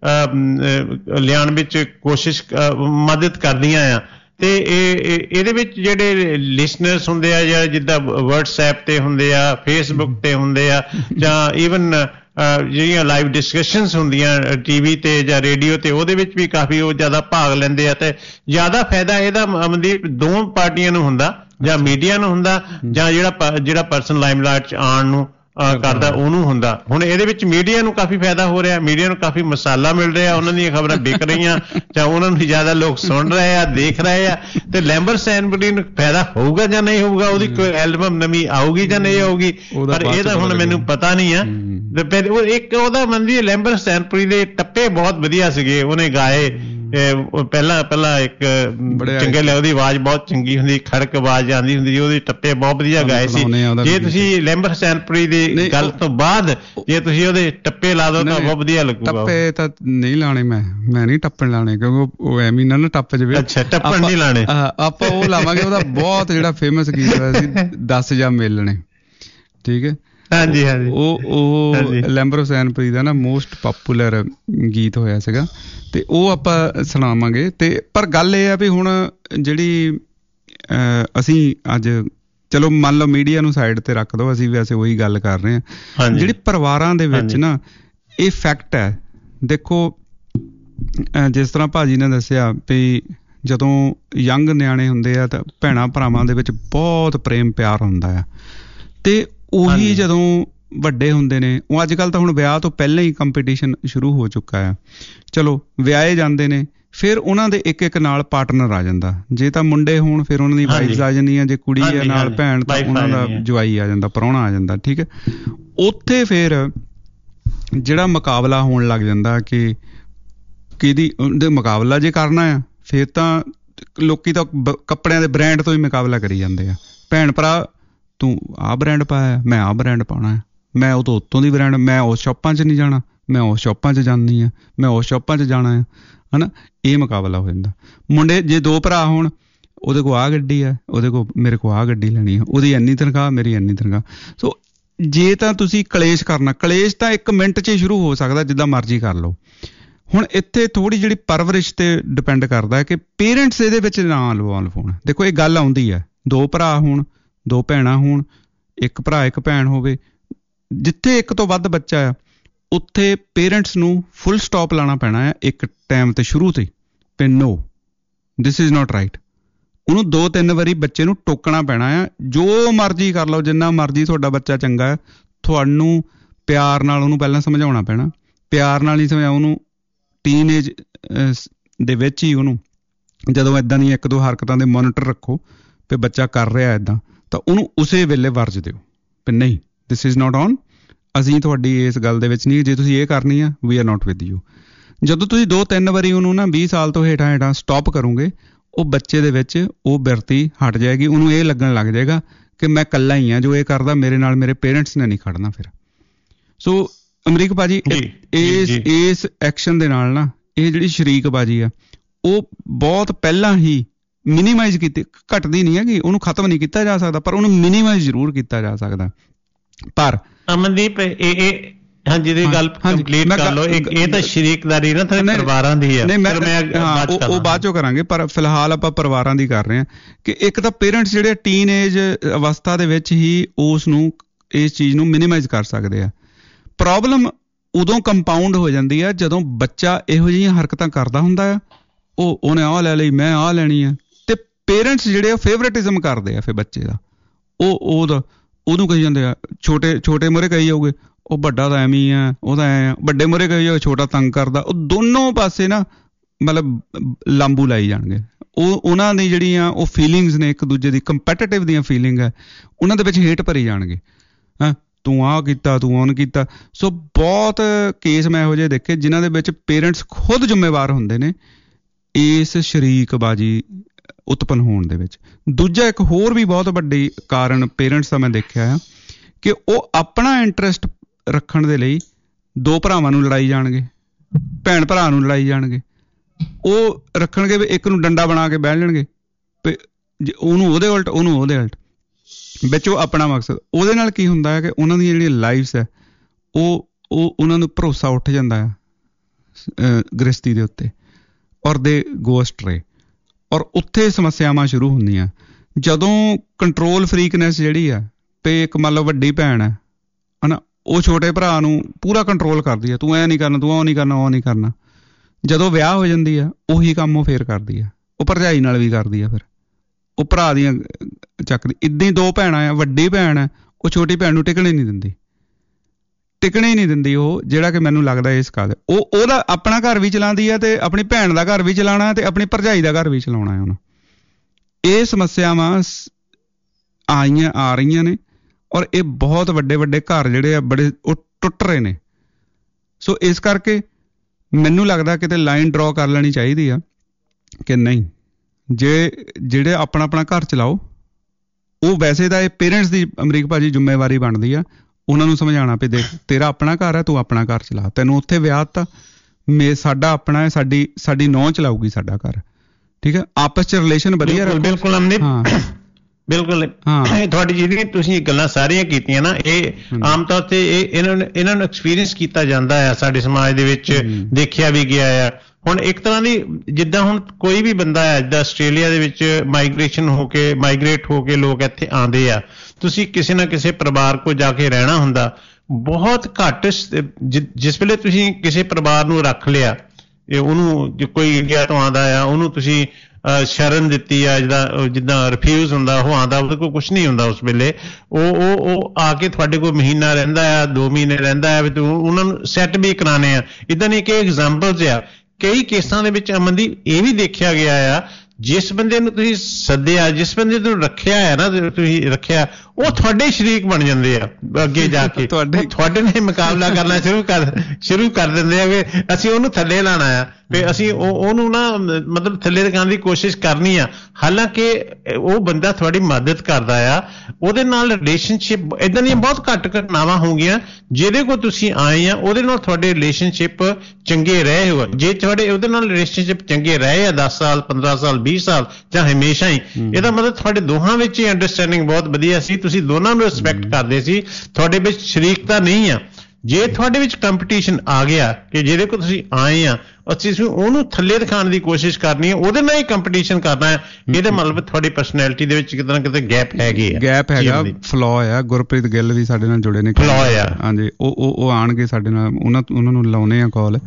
ਲਿਆਉਣ ਵਿੱਚ ਕੋਸ਼ਿਸ਼ ਮਦਦ ਕਰਦੀਆਂ ਆ। ਤੇ ਇਹ ਇਹਦੇ ਵਿੱਚ ਜਿਹੜੇ ਲਿਸਨਰਸ ਹੁੰਦੇ ਆ ਜਾਂ ਜਿੱਦਾਂ ਵਟਸਐਪ ਤੇ ਹੁੰਦੇ ਆ, ਫੇਸਬੁੱਕ ਤੇ ਹੁੰਦੇ ਆ, ਜਾਂ ਈਵਨ ਜਿਹੜੀਆਂ ਲਾਈਵ ਡਿਸਕਸ਼ਨਸ ਹੁੰਦੀਆਂ ਟੀ ਵੀ ਤੇ ਜਾਂ ਰੇਡੀਓ ਤੇ, ਉਹਦੇ ਵਿੱਚ ਵੀ ਕਾਫੀ ਉਹ ਜ਼ਿਆਦਾ ਭਾਗ ਲੈਂਦੇ ਆ। ਤੇ ਜ਼ਿਆਦਾ ਫਾਇਦਾ ਇਹਦਾ ਅਮਨਦੀਪ ਦੋ ਪਾਰਟੀਆਂ ਨੂੰ ਹੁੰਦਾ, ਜਾਂ ਮੀਡੀਆ ਨੂੰ ਹੁੰਦਾ ਜਾਂ ਜਿਹੜਾ ਜਿਹੜਾ ਪਰਸਨ ਲਾਈਮਲਾਈਟ 'ਚ ਆਉਣ ਨੂੰ ਕਰਦਾ ਉਹਨੂੰ ਹੁੰਦਾ। ਹੁਣ ਇਹਦੇ ਵਿੱਚ ਮੀਡੀਆ ਨੂੰ ਕਾਫੀ ਫਾਇਦਾ ਹੋ ਰਿਹਾ, ਮੀਡੀਆ ਨੂੰ ਕਾਫੀ ਮਸਾਲਾ ਮਿਲ ਰਿਹਾ, ਉਹਨਾਂ ਦੀਆਂ ਖਬਰਾਂ ਵਿਕ ਰਹੀਆਂ ਜਾਂ ਉਹਨਾਂ ਨੂੰ ਜ਼ਿਆਦਾ ਲੋਕ ਸੁਣ ਰਹੇ ਆ, ਦੇਖ ਰਹੇ ਆ। ਤੇ ਲੈਂਬਰ ਹੁਸੈਨਪੁਰੀ ਨੂੰ ਫਾਇਦਾ ਹੋਊਗਾ ਜਾਂ ਨਹੀਂ ਹੋਊਗਾ, ਉਹਦੀ ਕੋਈ ਐਲਬਮ ਨਵੀਂ ਆਊਗੀ ਜਾਂ ਨਹੀਂ ਆਊਗੀ, ਪਰ ਇਹ ਤਾਂ ਹੁਣ ਮੈਨੂੰ ਪਤਾ ਨਹੀਂ ਆ। ਇੱਕ ਉਹਦਾ ਮੰਦੀ ਲੈਂਬਰ ਹੁਸੈਨਪੁਰੀ ਦੇ ਟੱਪੇ ਬਹੁਤ ਵਧੀਆ ਸੀਗੇ, ਉਹਨੇ ਗਾਏ ਪਹਿਲਾਂ ਪਹਿਲਾਂ ਇੱਕ ਚੰਗੇ ਲੈ, ਉਹਦੀ ਆਵਾਜ਼ ਬਹੁਤ ਚੰਗੀ ਹੁੰਦੀ, ਖੜਕ ਆਵਾਜ਼ ਆਉਂਦੀ ਹੁੰਦੀ ਸੀ, ਉਹਦੇ ਟੱਪੇ ਬਹੁਤ ਵਧੀਆ ਗਾਏ ਸੀ। ਜੇ ਤੁਸੀਂ ਲੈਂਬਰ ਹੁਸੈਨਪੁਰੀ ਦੀ ਗੱਲ ਤੋਂ ਬਾਅਦ ਜੇ ਤੁਸੀਂ ਉਹਦੇ ਟੱਪੇ ਲਾ ਦੋ ਤਾਂ ਬਹੁਤ ਵਧੀਆ ਲੱਗੂਗਾ। ਟੱਪੇ ਤਾਂ ਨਹੀਂ ਲਾਣੇ, ਮੈਂ ਮੈਂ ਨਹੀਂ ਟੱਪਣ ਲਾਣੇ, ਕਿਉਂਕਿ ਉਹ ਐਵੇਂ ਨਾ ਟੱਪ ਜਾਵੇ। ਅੱਛਾ, ਟੱਪਣ ਨਹੀਂ ਲਾਣੇ, ਆਪਾਂ ਉਹ ਲਾਵਾਂਗੇ ਉਹਦਾ ਬਹੁਤ ਜਿਹੜਾ ਫੇਮਸ ਗੀਤ ਹੋਇਆ ਸੀ ਦਸ ਜਾਂ ਮਿਲਣੇ, ਠੀਕ ਹੈ। ਹਾਂਜੀ ਹਾਂਜੀ, ਉਹ ਉਹ ਲੈਂਬਰ ਹੁਸੈਨਪੁਰੀ ਦਾ ਨਾ ਮੋਸਟ ਪਪੂਲਰ ਗੀਤ ਹੋਇਆ ਸੀਗਾ, ਤੇ ਉਹ ਆਪਾਂ ਸੁਣਾਵਾਂਗੇ। ਤੇ ਪਰ ਗੱਲ ਇਹ ਆ ਵੀ ਹੁਣ ਜਿਹੜੀ ਅਸੀਂ ਅੱਜ ਚਲੋ ਮੰਨ ਲਓ ਮੀਡੀਆ ਨੂੰ ਸਾਈਡ ਤੇ ਰੱਖ ਦਿਓ, ਅਸੀਂ ਵੈਸੇ ਉਹੀ ਗੱਲ ਕਰ ਰਹੇ ਹਾਂ। ਜਿਹੜੀ ਪਰਿਵਾਰਾਂ ਦੇ ਵਿੱਚ ਨਾ ਇਹ ਫੈਕਟ ਹੈ, ਦੇਖੋ ਜਿਸ ਤਰ੍ਹਾਂ ਭਾਜੀ ਨੇ ਦੱਸਿਆ ਵੀ ਜਦੋਂ ਯੰਗ ਨਿਆਣੇ ਹੁੰਦੇ ਆ ਤਾਂ ਭੈਣਾਂ ਭਰਾਵਾਂ ਦੇ ਵਿੱਚ ਬਹੁਤ ਪ੍ਰੇਮ ਪਿਆਰ ਹੁੰਦਾ ਆ, ਤੇ ਉਹੀ ਜਦੋਂ ਵੱਡੇ ਹੁੰਦੇ ਨੇ, ਉਹ ਅੱਜ ਕੱਲ੍ਹ ਤਾਂ ਹੁਣ ਵਿਆਹ ਤੋਂ ਪਹਿਲਾਂ ਹੀ ਕੰਪੀਟੀਸ਼ਨ ਸ਼ੁਰੂ ਹੋ ਚੁੱਕਾ ਆ। ਚਲੋ ਵਿਆਹੇ ਜਾਂਦੇ ਨੇ, ਫਿਰ ਉਹਨਾਂ ਦੇ ਇੱਕ ਇੱਕ ਨਾਲ ਪਾਰਟਨਰ ਆ ਜਾਂਦਾ। ਜੇ ਤਾਂ ਮੁੰਡੇ ਹੋਣ ਫਿਰ ਉਹਨਾਂ ਦੀ ਵਾਈਫ ਆ ਜਾਂਦੀਆਂ, ਜੇ ਕੁੜੀ ਆ ਨਾਲ ਭੈਣ ਤਾਂ ਉਹਨਾਂ ਦਾ ਜਵਾਈ ਆ ਜਾਂਦਾ, ਪ੍ਰਾਹੁਣਾ ਆ ਜਾਂਦਾ। ਠੀਕ ਹੈ, ਉੱਥੇ ਫਿਰ ਜਿਹੜਾ ਮੁਕਾਬਲਾ ਹੋਣ ਲੱਗ ਜਾਂਦਾ ਕਿ ਕਿਹਦੀ ਉਹਦੇ ਮੁਕਾਬਲਾ ਜੇ ਕਰਨਾ ਆ, ਫਿਰ ਤਾਂ ਲੋਕੀ ਤਾਂ ਕੱਪੜਿਆਂ ਦੇ ਬ੍ਰਾਂਡ ਤੋਂ ਹੀ ਮੁਕਾਬਲਾ ਕਰੀ ਜਾਂਦੇ ਆ। ਭੈਣ ਭਰਾ, ਤੂੰ ਆਹ ਬ੍ਰਾਂਡ ਪਾਇਆ, ਮੈਂ ਆਹ ਬ੍ਰਾਂਡ ਪਾਉਣਾ ਹੈ, ਮੈਂ ਉਹ ਤੋਂ ਉੱਤੋਂ ਦੀ ਬ੍ਰਾਂਡ, ਮੈਂ ਉਸ ਸ਼ੌਪਾਂ 'ਚ ਨਹੀਂ ਜਾਣਾ, ਮੈਂ ਉਸ ਸ਼ੌਪਾਂ 'ਚ ਜਾਂਦੀ ਹਾਂ, ਮੈਂ ਉਸ ਸ਼ੌਪਾਂ 'ਚ ਜਾਣਾ ਆ, ਹੈ ਨਾ। ਇਹ ਮੁਕਾਬਲਾ ਹੋ ਜਾਂਦਾ। ਮੁੰਡੇ ਜੇ ਦੋ ਭਰਾ ਹੋਣ, ਉਹਦੇ ਕੋਲ ਆਹ ਗੱਡੀ ਆ, ਉਹਦੇ ਕੋਲ ਮੇਰੇ ਕੋਲ ਆਹ ਗੱਡੀ ਲੈਣੀ ਆ, ਉਹਦੀ ਇੰਨੀ ਤਨਖਾਹ, ਮੇਰੀ ਇੰਨੀ ਤਨਖਾਹ। ਸੋ ਜੇ ਤਾਂ ਤੁਸੀਂ ਕਲੇਸ਼ ਕਰਨਾ, ਕਲੇਸ਼ ਤਾਂ ਇੱਕ ਮਿੰਟ 'ਚ ਹੀ ਸ਼ੁਰੂ ਹੋ ਸਕਦਾ, ਜਿੱਦਾਂ ਮਰਜ਼ੀ ਕਰ ਲਓ। ਹੁਣ ਇੱਥੇ ਥੋੜ੍ਹੀ ਜਿਹੜੀ ਪਰਵਰਿਸ਼ 'ਤੇ ਡਿਪੈਂਡ ਕਰਦਾ ਹੈ ਕਿ ਪੇਰੈਂਟਸ ਇਹਦੇ ਵਿੱਚ ਨਾ ਇਨਵੋਲਵ ਹੋਣ। ਦੇਖੋ ਇਹ ਗੱਲ ਆਉਂਦੀ ਹੈ, ਦੋ ਭਰਾ ਹੋਣ, ਦੋ ਭੈਣਾਂ ਹੋਣ, ਇੱਕ ਭਰਾ ਇੱਕ ਭੈਣ ਹੋਵੇ, ਜਿੱਥੇ ਇੱਕ ਤੋਂ ਵੱਧ ਬੱਚਾ ਆ ਉੱਥੇ ਪੇਰੈਂਟਸ ਨੂੰ ਫੁੱਲ ਸਟਾਪ ਲਾਉਣਾ ਪੈਣਾ ਹੈ ਇੱਕ ਟਾਈਮ 'ਤੇ, ਸ਼ੁਰੂ ਤੋਂ ਹੀ, ਵੀ ਨੋ ਦਿਸ ਇਜ਼ ਨਾਟ ਰਾਈਟ। ਉਹਨੂੰ ਦੋ ਤਿੰਨ ਵਾਰੀ ਬੱਚੇ ਨੂੰ ਟੋਕਣਾ ਪੈਣਾ ਆ। ਜੋ ਮਰਜ਼ੀ ਕਰ ਲਓ, ਜਿੰਨਾ ਮਰਜ਼ੀ ਤੁਹਾਡਾ ਬੱਚਾ ਚੰਗਾ ਹੈ, ਤੁਹਾਨੂੰ ਪਿਆਰ ਨਾਲ ਉਹਨੂੰ ਪਹਿਲਾਂ ਸਮਝਾਉਣਾ ਪੈਣਾ। ਪਿਆਰ ਨਾਲ ਹੀ ਸਮਝਾਓ ਉਹਨੂੰ, ਟੀਨਏਜ ਦੇ ਵਿੱਚ ਹੀ ਉਹਨੂੰ, ਜਦੋਂ ਇੱਦਾਂ ਦੀਆਂ ਇੱਕ ਦੋ ਹਰਕਤਾਂ ਦੇ ਮੋਨੀਟਰ ਰੱਖੋ ਵੀ ਬੱਚਾ ਕਰ ਰਿਹਾ ਇੱਦਾਂ, ਤਾਂ ਉਹਨੂੰ ਉਸੇ ਵੇਲੇ ਵਰਜ ਦਿਓ ਵੀ ਨਹੀਂ, ਦਿਸ ਇਜ਼ ਨਾਟ ਔਨ, ਅਸੀਂ ਤੁਹਾਡੀ ਇਸ ਗੱਲ ਦੇ ਵਿੱਚ ਨਹੀਂ, ਜੇ ਤੁਸੀਂ ਇਹ ਕਰਨੀ ਆ we are not with you. ਜਦੋਂ ਤੁਸੀਂ ਦੋ ਤਿੰਨ ਵਾਰੀ ਉਹਨੂੰ ਨਾ ਵੀਹ ਸਾਲ ਤੋਂ ਹੇਠਾਂ ਹੇਠਾਂ ਸਟਾਪ ਕਰੋਗੇ, ਉਹ ਬੱਚੇ ਦੇ ਵਿੱਚ ਉਹ ਬਿਰਤੀ ਹਟ ਜਾਏਗੀ। ਉਹਨੂੰ ਇਹ ਲੱਗਣ ਲੱਗ ਜਾਏਗਾ ਕਿ ਮੈਂ ਇਕੱਲਾ ਹੀ ਹਾਂ ਜੋ ਇਹ ਕਰਦਾ, ਮੇਰੇ ਨਾਲ ਮੇਰੇ ਪੇਰੈਂਟਸ ਨੇ ਨਹੀਂ ਖੜਨਾ ਫਿਰ। ਸੋ ਅਮਰੀਕ ਭਾਜੀ, ਇਸ ਇਸ ਐਕਸ਼ਨ ਦੇ ਨਾਲ ਨਾ ਇਹ ਜਿਹੜੀ ਸ਼ਰੀਕਬਾਜ਼ੀ ਆ ਉਹ ਬਹੁਤ ਪਹਿਲਾਂ ਹੀ ਮਿਨੀਮਾਈਜ਼ ਕੀਤੀ, ਘਟਦੀ ਨਹੀਂ ਹੈਗੀ, ਉਹਨੂੰ ਖਤਮ ਨਹੀਂ ਕੀਤਾ ਜਾ ਸਕਦਾ, ਪਰ ਉਹਨੂੰ ਮਿਨੀਮਾਈਜ਼ ਜ਼ਰੂਰ ਕੀਤਾ ਜਾ ਸਕਦਾ। ਪਰ ਅਮਨਦੀਪ ਇਹ ਇਹ ਹਾਂਜੀ ਦੀ ਗੱਲ ਕੰਪਲੀਟ ਕਰ ਲਓ। ਇਹ ਤਾਂ ਸ਼ਰੀਕਦਾਰੀ ਨਾ ਪਰਿਵਾਰਾਂ ਦੀ ਹੈ, ਉਹ ਬਾਅਦ ਚੋਂ ਕਰਾਂਗੇ, ਪਰ ਫਿਲਹਾਲ ਆਪਾਂ ਪਰਿਵਾਰਾਂ ਦੀ ਕਰ ਰਹੇ ਹਾਂ ਕਿ ਇੱਕ ਤਾਂ ਪੇਰੈਂਟਸ ਜਿਹੜੇ ਟੀਨ ਏਜ ਅਵਸਥਾ ਦੇ ਵਿੱਚ ਹੀ ਉਸ ਨੂੰ ਇਸ ਚੀਜ਼ ਨੂੰ ਮਿਨੀਮਾਈਜ਼ ਕਰ ਸਕਦੇ ਆ। ਪ੍ਰੋਬਲਮ ਉਦੋਂ ਕੰਪਾਊਂਡ ਹੋ ਜਾਂਦੀ ਆ ਜਦੋਂ ਬੱਚਾ ਇਹੋ ਜਿਹੀਆਂ ਹਰਕਤਾਂ ਕਰਦਾ ਹੁੰਦਾ ਆ, ਉਹ ਉਹਨੇ ਆਹ ਲੈ ਲਈ, ਮੈਂ ਆਹ ਲੈਣੀ ਆ, ਤੇ ਪੇਰੈਂਟਸ ਜਿਹੜੇ ਆ ਫੇਵਰੇਟਿਜ਼ਮ ਕਰਦੇ ਆ ਫਿਰ ਬੱਚੇ ਦਾ। ਉਹ ਉਹਦਾ ਉਹਨੂੰ ਕਹੀ ਜਾਂਦੇ ਆ, ਛੋਟੇ ਛੋਟੇ ਮੂਹਰੇ ਕਹੀ ਜਾਊਗੇ ਉਹ ਵੱਡਾ ਤਾਂ ਐਵੇਂ ਹੀ ਆ, ਉਹਦਾ ਐ ਆ, ਵੱਡੇ ਮੂਹਰੇ ਕਹੀ ਜਾਊਗੇ ਛੋਟਾ ਤੰਗ ਕਰਦਾ। ਉਹ ਦੋਨੋਂ ਪਾਸੇ ਨਾ ਮਤਲਬ ਲਾਂਬੂ ਲਾਈ ਜਾਣਗੇ। ਉਹ ਉਹਨਾਂ ਦੀ ਜਿਹੜੀਆਂ ਉਹ ਫੀਲਿੰਗਸ ਨੇ ਇੱਕ ਦੂਜੇ ਦੀ ਕੰਪੈਟੀਟਿਵ ਦੀਆਂ ਫੀਲਿੰਗ ਹੈ, ਉਹਨਾਂ ਦੇ ਵਿੱਚ ਹੇਟ ਭਰੀ ਜਾਣਗੇ। ਹਾਂ, ਤੂੰ ਆਹ ਕੀਤਾ, ਤੂੰ ਉਹਨ ਕੀਤਾ। ਸੋ ਬਹੁਤ ਕੇਸ ਮੈਂ ਇਹੋ ਜਿਹੇ ਦੇਖੇ ਜਿਨ੍ਹਾਂ ਦੇ ਵਿੱਚ ਪੇਰੈਂਟਸ ਖੁਦ ਜ਼ਿੰਮੇਵਾਰ ਹੁੰਦੇ ਨੇ ਇਸ ਸ਼ਰੀਕਬਾਜ਼ੀ ਉਤਪੰਨ ਹੋਣ ਦੇ ਵਿੱਚ। ਦੂਜਾ ਇੱਕ ਹੋਰ ਵੀ ਬਹੁਤ ਵੱਡੀ ਕਾਰਨ ਪੇਰੈਂਟਸ ਦਾ ਮੈਂ ਦੇਖਿਆ ਆ ਕਿ ਉਹ ਆਪਣਾ ਇੰਟਰਸਟ ਰੱਖਣ ਦੇ ਲਈ ਦੋ ਭਰਾਵਾਂ ਨੂੰ ਲੜਾਈ ਜਾਣਗੇ, ਭੈਣ ਭਰਾ ਨੂੰ ਲੜਾਈ ਜਾਣਗੇ। ਉਹ ਰੱਖਣਗੇ ਵੀ ਇੱਕ ਨੂੰ ਡੰਡਾ ਬਣਾ ਕੇ ਬਹਿ ਜਾਣਗੇ, ਉਹਨੂੰ ਉਹਦੇ ਉਲਟ, ਉਹਨੂੰ ਉਹਦੇ ਉਲਟ, ਵਿੱਚ ਉਹ ਆਪਣਾ ਮਕਸਦ। ਉਹਦੇ ਨਾਲ ਕੀ ਹੁੰਦਾ ਹੈ ਕਿ ਉਹਨਾਂ ਦੀਆਂ ਜਿਹੜੀਆਂ ਲਾਈਫਸ ਹੈ ਉਹ ਉਹ ਉਹਨਾਂ ਨੂੰ ਭਰੋਸਾ ਉੱਠ ਜਾਂਦਾ ਹੈ ਗ੍ਰਸਤੀ ਦੇ ਉੱਤੇ, ਔਰ ਦੇ ਗੋ ਅਸਟਰੇ, ਔਰ ਉੱਥੇ ਸਮੱਸਿਆਵਾਂ ਸ਼ੁਰੂ ਹੁੰਦੀਆਂ ਜਦੋਂ ਕੰਟਰੋਲ ਫਰੀਕਨੈਸ ਜਿਹੜੀ ਆ। ਤੇ ਇੱਕ ਮੰਨ ਲਓ ਵੱਡੀ ਭੈਣ ਹੈ ਹਨਾ, ਉਹ ਛੋਟੇ ਭਰਾ ਨੂੰ ਪੂਰਾ ਕੰਟਰੋਲ ਕਰਦੀ ਆ, ਤੂੰ ਐ ਨਹੀਂ ਕਰਨਾ, ਤੂੰ ਉਹ ਨਹੀਂ ਕਰਨਾ, ਉਹ ਨਹੀਂ ਕਰਨਾ। ਜਦੋਂ ਵਿਆਹ ਹੋ ਜਾਂਦੀ ਆ ਉਹੀ ਕੰਮ ਉਹ ਫੇਰ ਕਰਦੀ ਆ, ਉਹ ਭਰਜਾਈ ਨਾਲ ਵੀ ਕਰਦੀ ਆ, ਫਿਰ ਉਹ ਭਰਾ ਦੀਆਂ ਚੱਕਦੀ। ਇੱਦਾਂ ਹੀ ਦੋ ਭੈਣਾਂ ਆ, ਵੱਡੀ ਭੈਣ ਹੈ ਉਹ ਛੋਟੀ ਭੈਣ ਨੂੰ ਟਿਕਣੇ ਨਹੀਂ ਦਿੰਦੀ, ਟਿਕਣੇ ਹੀ ਨਹੀਂ ਦਿੰਦੀ ਉਹ, ਜਿਹੜਾ ਕਿ ਮੈਨੂੰ ਲੱਗਦਾ ਇਸ ਕਾਰਨ ਉਹ ਉਹਦਾ ਆਪਣਾ ਘਰ ਵੀ ਚਲਾਉਂਦੀ ਆ ਤੇ ਆਪਣੀ ਭੈਣ ਦਾ ਘਰ ਵੀ ਚਲਾਉਣਾ ਤੇ ਆਪਣੀ ਭਰਜਾਈ ਦਾ ਘਰ ਵੀ ਚਲਾਉਣਾ ਹੈ ਉਹਨੂੰ। ਇਹ ਸਮੱਸਿਆਵਾਂ ਆਈਆਂ ਆ ਰਹੀਆਂ ਨੇ, ਔਰ ਇਹ ਬਹੁਤ ਵੱਡੇ ਵੱਡੇ ਘਰ ਜਿਹੜੇ ਆ ਬੜੇ ਉਹ ਟੁੱਟ ਰਹੇ ਨੇ। ਸੋ ਇਸ ਕਰਕੇ ਮੈਨੂੰ ਲੱਗਦਾ ਕਿਤੇ ਲਾਈਨ ਡਰਾ ਕਰ ਲੈਣੀ ਚਾਹੀਦੀ ਆ ਕਿ ਨਹੀਂ, ਜੇ ਜਿਹੜੇ ਆਪਣਾ ਆਪਣਾ ਘਰ ਚਲਾਓ, ਉਹ ਵੈਸੇ ਤਾਂ ਇਹ ਪੇਰੈਂਟਸ ਦੀ ਅਮਰੀਕ ਭਾਜੀ ਜ਼ਿੰਮੇਵਾਰੀ ਬਣਦੀ ਆ ਉਹਨਾਂ ਨੂੰ ਸਮਝਾਉਣਾ ਵੀ ਦੇਖ ਤੇਰਾ ਆਪਣਾ ਘਰ ਹੈ, ਤੂੰ ਆਪਣਾ ਘਰ ਚਲਾ, ਤੈਨੂੰ ਉੱਥੇ ਵਿਆਹ ਤਾਂ ਮੇ ਸਾਡਾ ਆਪਣਾ ਹੈ, ਸਾਡੀ ਸਾਡੀ ਨੌਂ ਚਲਾਊਗੀ ਸਾਡਾ ਘਰ, ਠੀਕ ਹੈ। ਆਪਸ ਚ ਰਿਲੇਸ਼ਨ ਵਧੀਆ ਰੱਖੋ। ਬਿਲਕੁਲ ਅਮਨੀਤ, ਬਿਲਕੁਲ ਹਾਂ, ਤੁਹਾਡੀ ਜਿਹੜੀਆਂ ਤੁਸੀਂ ਗੱਲਾਂ ਸਾਰੀਆਂ ਕੀਤੀਆਂ ਨਾ, ਇਹ ਆਮ ਤੌਰ ਤੇ ਇਹ ਇਹਨਾਂ ਨੂੰ ਇਹਨਾਂ ਨੂੰ ਐਕਸਪੀਰੀਅੰਸ ਕੀਤਾ ਜਾਂਦਾ ਹੈ, ਸਾਡੇ ਸਮਾਜ ਦੇ ਵਿੱਚ ਦੇਖਿਆ ਵੀ ਗਿਆ ਆ। ਹੁਣ ਇੱਕ ਤਰ੍ਹਾਂ ਦੀ ਜਿੱਦਾਂ ਹੁਣ ਕੋਈ ਵੀ ਬੰਦਾ ਹੈ, ਜਿੱਦਾਂ ਆਸਟ੍ਰੇਲੀਆ ਦੇ ਵਿੱਚ ਮਾਈਗ੍ਰੇਸ਼ਨ ਹੋ ਕੇ ਮਾਈਗ੍ਰੇਟ ਹੋ ਕੇ ਲੋਕ ਇੱਥੇ ਆਉਂਦੇ ਆ, ਤੁਸੀਂ ਕਿਸੇ ਨਾ ਕਿਸੇ ਪਰਿਵਾਰ ਕੋਲ ਜਾ ਕੇ ਰਹਿਣਾ ਹੁੰਦਾ, ਬਹੁਤ ਘੱਟ ਜਿਸ ਵੇਲੇ ਤੁਸੀਂ ਕਿਸੇ ਪਰਿਵਾਰ ਨੂੰ ਰੱਖ ਲਿਆ, ਉਹਨੂੰ ਕੋਈ ਇੰਡੀਆ ਤੋਂ ਆਉਂਦਾ ਆ ਉਹਨੂੰ ਤੁਸੀਂ ਸ਼ਰਨ ਦਿੱਤੀ ਆ, ਜਿੱਦਾਂ ਜਿੱਦਾਂ ਰਿਫਿਊਜ਼ ਹੁੰਦਾ ਉਹ ਆਉਂਦਾ, ਉਹਦੇ ਕੋਲ ਕੁਛ ਨਹੀਂ ਹੁੰਦਾ ਉਸ ਵੇਲੇ, ਉਹ ਉਹ ਉਹ ਆ ਕੇ ਤੁਹਾਡੇ ਕੋਲ ਮਹੀਨਾ ਰਹਿੰਦਾ ਆ, ਦੋ ਮਹੀਨੇ ਰਹਿੰਦਾ ਆ, ਵੀ ਤੂੰ ਉਹਨਾਂ ਨੂੰ ਸੈੱਟ ਵੀ ਕਰਾਣੇ ਆ। ਇੱਦਾਂ ਨਹੀਂ ਕਿ ਐਗਜ਼ਾਮਪਲਸ ਆ। ਕਈ ਕੇਸਾਂ ਦੇ ਵਿੱਚ ਅਮਨਦੀਪ ਇਹ ਵੀ ਦੇਖਿਆ ਗਿਆ ਆ, ਜਿਸ ਬੰਦੇ ਨੂੰ ਤੁਸੀਂ ਸੱਦਿਆ, ਜਿਸ ਬੰਦੇ ਨੂੰ ਰੱਖਿਆ ਹੈ ਨਾ, ਤੁਸੀਂ ਰੱਖਿਆ, ਉਹ ਤੁਹਾਡੇ ਸ਼ਰੀਕ ਬਣ ਜਾਂਦੇ ਆ ਅੱਗੇ ਜਾ ਕੇ, ਤੁਹਾਡੇ ਤੁਹਾਡੇ ਨਾਲ ਮੁਕਾਬਲਾ ਕਰਨਾ ਸ਼ੁਰੂ ਕਰ ਸ਼ੁਰੂ ਕਰ ਦਿੰਦੇ ਆ ਵੀ ਅਸੀਂ ਉਹਨੂੰ ਥੱਲੇ ਲਾਣਾ ਆ, ਵੀ ਅਸੀਂ ਉਹ ਉਹਨੂੰ ਨਾ ਮਤਲਬ ਥੱਲੇ ਲਗਾਉਣ ਦੀ ਕੋਸ਼ਿਸ਼ ਕਰਨੀ ਆ। ਹਾਲਾਂਕਿ ਉਹ ਬੰਦਾ ਤੁਹਾਡੀ ਮਦਦ ਕਰਦਾ ਆ, ਉਹਦੇ ਨਾਲ ਰਿਲੇਸ਼ਨਸ਼ਿਪ ਇੱਦਾਂ ਦੀਆਂ ਬਹੁਤ ਘੱਟ ਘਟਨਾਵਾਂ ਹੋਣਗੀਆਂ ਜਿਹਦੇ ਕੋਲ ਤੁਸੀਂ ਆਏ ਆ ਉਹਦੇ ਨਾਲ ਤੁਹਾਡੇ ਰਿਲੇਸ਼ਨਸ਼ਿਪ ਚੰਗੇ ਰਹੇ ਹੋ। ਜੇ ਤੁਹਾਡੇ ਉਹਦੇ ਨਾਲ ਰਿਲੇਸ਼ਨਸ਼ਿਪ ਚੰਗੇ ਰਹੇ ਆ ਦਸ ਸਾਲ ਪੰਦਰਾਂ ਸਾਲ ਵੀਹ ਸਾਲ ਜਾਂ ਹਮੇਸ਼ਾ ਹੀ, ਇਹਦਾ ਮਤਲਬ ਤੁਹਾਡੇ ਦੋਹਾਂ ਵਿੱਚ ਹੀ ਅੰਡਰਸਟੈਂਡਿੰਗ ਬਹੁਤ ਵਧੀਆ ਸੀ, ਤੁਸੀਂ ਦੋਨਾਂ ਨੂੰ ਰਿਸਪੈਕਟ ਕਰਦੇ ਸੀ, ਤੁਹਾਡੇ ਵਿੱਚ ਸ਼ਰੀਕਤਾ ਨਹੀਂ ਆ। ਜੇ ਤੁਹਾਡੇ ਵਿੱਚ ਕੰਪੀਟੀਸ਼ਨ ਆ ਗਿਆ ਕਿ ਜਿਹਦੇ ਕੋਲ ਤੁਸੀਂ ਆਏ ਆ ਅਸੀਂ ਉਹਨੂੰ ਥੱਲੇ ਦਿਖਾਉਣ ਦੀ ਕੋਸ਼ਿਸ਼ ਕਰਨੀ ਹੈ, ਉਹਦੇ ਨਾਲ ਹੀ ਕੰਪੀਟੀਸ਼ਨ ਕਰਨਾ ਹੈ, ਇਹਦਾ ਮਤਲਬ ਤੁਹਾਡੀ ਪਰਸਨੈਲਿਟੀ ਦੇ ਵਿੱਚ ਕਿਤੇ ਨਾ ਕਿਤੇ ਗੈਪ ਹੈਗੇ ਆ, ਗੈਪ ਹੈਗਾ, ਫਲੋ ਆ। ਗੁਰਪ੍ਰੀਤ ਗਿੱਲ ਵੀ ਸਾਡੇ ਨਾਲ ਜੁੜੇ ਨੇ, ਫਲੋ ਆ। ਹਾਂਜੀ, ਉਹ ਉਹ ਆਉਣਗੇ ਸਾਡੇ ਨਾਲ, ਉਹਨਾਂ ਉਹਨਾਂ ਨੂੰ ਲਾਉਣੇ ਆ ਕਾਲ।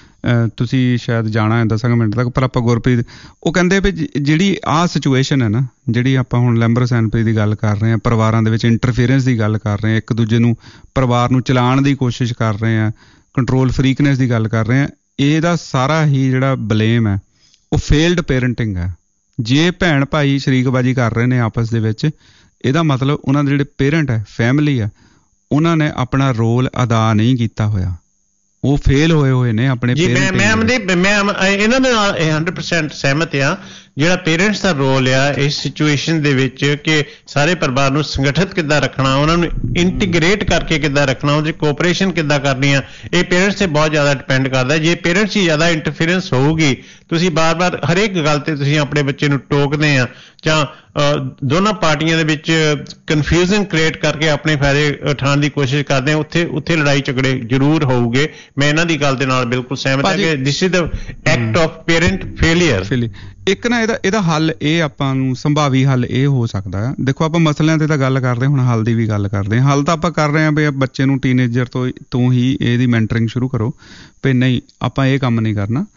ਤੁਸੀਂ ਸ਼ਾਇਦ ਜਾਣਾ ਹੈ ਦਸਾਂ ਮਿੰਟ ਤੱਕ, ਪਰ ਆਪਾਂ ਗੁਰਪ੍ਰੀਤ ਉਹ ਕਹਿੰਦੇ ਵੀ ਜਿਹੜੀ ਆਹ ਸਿਚੁਏਸ਼ਨ ਹੈ ਨਾ, ਜਿਹੜੀ ਆਪਾਂ ਹੁਣ ਲੈਂਬਰ ਸੈਨਪਰੀ ਦੀ ਗੱਲ ਕਰ ਰਹੇ ਹਾਂ, ਪਰਿਵਾਰਾਂ ਦੇ ਵਿੱਚ ਇੰਟਰਫੇਰੈਂਸ ਦੀ ਗੱਲ ਕਰ ਰਹੇ ਹਾਂ, ਇੱਕ ਦੂਜੇ ਨੂੰ ਪਰਿਵਾਰ ਨੂੰ ਚਲਾਉਣ ਦੀ ਕੋਸ਼ਿਸ਼ ਕਰ ਰਹੇ ਹਾਂ, ਕੰਟਰੋਲ ਫਰੀਕਨੈਸ ਦੀ ਗੱਲ ਕਰ ਰਹੇ ਹਾਂ, ਇਹਦਾ ਸਾਰਾ ਹੀ ਜਿਹੜਾ ਬਲੇਮ ਹੈ ਉਹ ਫੇਲਡ ਪੇਰੈਂਟਿੰਗ ਹੈ। ਜੇ ਭੈਣ ਭਾਈ ਸ਼ਰੀਕਬਾਜ਼ੀ ਕਰ ਰਹੇ ਨੇ ਆਪਸ ਦੇ ਵਿੱਚ, ਇਹਦਾ ਮਤਲਬ ਉਹਨਾਂ ਦੇ ਜਿਹੜੇ ਪੇਰੈਂਟ ਹੈ, ਫੈਮਿਲੀ ਆ, ਉਹਨਾਂ ਨੇ ਆਪਣਾ ਰੋਲ ਅਦਾ ਨਹੀਂ ਕੀਤਾ ਹੋਇਆ, ਉਹ ਫੇਲ ਹੋਏ ਹੋਏ ਨੇ ਆਪਣੇ ਜੀ। ਮੈਂ ਮੈਂ ਮੈਂ ਇਹਨਾਂ ਦੇ ਨਾਲ ਹੰਡਰਡ ਪਰਸੈਂਟ ਸਹਿਮਤ ਹਾਂ। ਜਿਹੜਾ ਪੇਰੈਂਟਸ ਦਾ ਰੋਲ ਆ ਇਸ ਸਿਚੁਏਸ਼ਨ ਦੇ ਵਿੱਚ ਕਿ ਸਾਰੇ ਪਰਿਵਾਰ ਨੂੰ ਸੰਗਠਿਤ ਕਿੱਦਾਂ ਰੱਖਣਾ, ਉਹਨਾਂ ਨੂੰ ਇੰਟੀਗ੍ਰੇਟ ਕਰਕੇ ਕਿੱਦਾਂ ਰੱਖਣਾ, ਉਹਦੀ ਕੋਆਪਰੇਸ਼ਨ ਕਿੱਦਾਂ ਕਰਨੀ ਆ, ਇਹ ਪੇਰੈਂਟਸ 'ਤੇ ਬਹੁਤ ਜ਼ਿਆਦਾ ਡਿਪੈਂਡ ਕਰਦਾ। ਜੇ ਪੇਰੈਂਟਸ 'ਚ ਜ਼ਿਆਦਾ ਇੰਟਰਫੀਰੈਂਸ ਹੋਊਗੀ, ਤੁਸੀਂ ਬਾਰ-ਬਾਰ ਹਰੇਕ ਗੱਲ 'ਤੇ ਤੁਸੀਂ ਆਪਣੇ ਬੱਚੇ ਨੂੰ ਟੋਕਦੇ ਆ ਜਾਂ ਦੋਨਾਂ ਪਾਰਟੀਆਂ ਦੇ ਵਿੱਚ ਕਨਫਿਊਜ਼ਨ ਕ੍ਰੀਏਟ ਕਰਕੇ ਆਪਣੇ ਫਾਇਦੇ ਉਠਾਉਣ ਦੀ ਕੋਸ਼ਿਸ਼ ਕਰਦੇ ਆ, ਉੱਥੇ ਉੱਥੇ ਲੜਾਈ ਝਗੜੇ ਜ਼ਰੂਰ ਹੋਊਗੇ। ਮੈਂ ਇਹਨਾਂ ਦੀ ਗੱਲ ਦੇ ਨਾਲ ਬਿਲਕੁਲ ਸਹਿਮਤ ਹਾਂ ਕਿ this is the act of parent failure. ਇੱਕ ਨਾ ਇਹਦਾ ਇਹਦਾ ਹੱਲ ਇਹ ਆਪਾਂ ਨੂੰ ਸੰਭਾਵੀ ਹੱਲ ਇਹ ਹੋ ਸਕਦਾ ਹੈ। ਦੇਖੋ ਆਪਾਂ ਮਸਲਿਆਂ ਤੇ ਤਾਂ ਗੱਲ ਕਰਦੇ, ਹੁਣ ਹੱਲ ਦੀ ਵੀ ਗੱਲ ਕਰਦੇ ਹਾਂ। ਹੱਲ ਤਾਂ ਆਪਾਂ ਕਰ ਰਹੇ ਹਾਂ ਵੀ ਬੱਚੇ ਨੂੰ ਟੀਨੇਜਰ ਤੋਂ ਤੋਂ ਹੀ ਇਹਦੀ ਮੈਂਟਰਿੰਗ ਸ਼ੁਰੂ ਕਰੋ ਵੀ ਨਹੀਂ ਆਪਾਂ ਇਹ ਕੰਮ ਨਹੀਂ ਕਰਨਾ,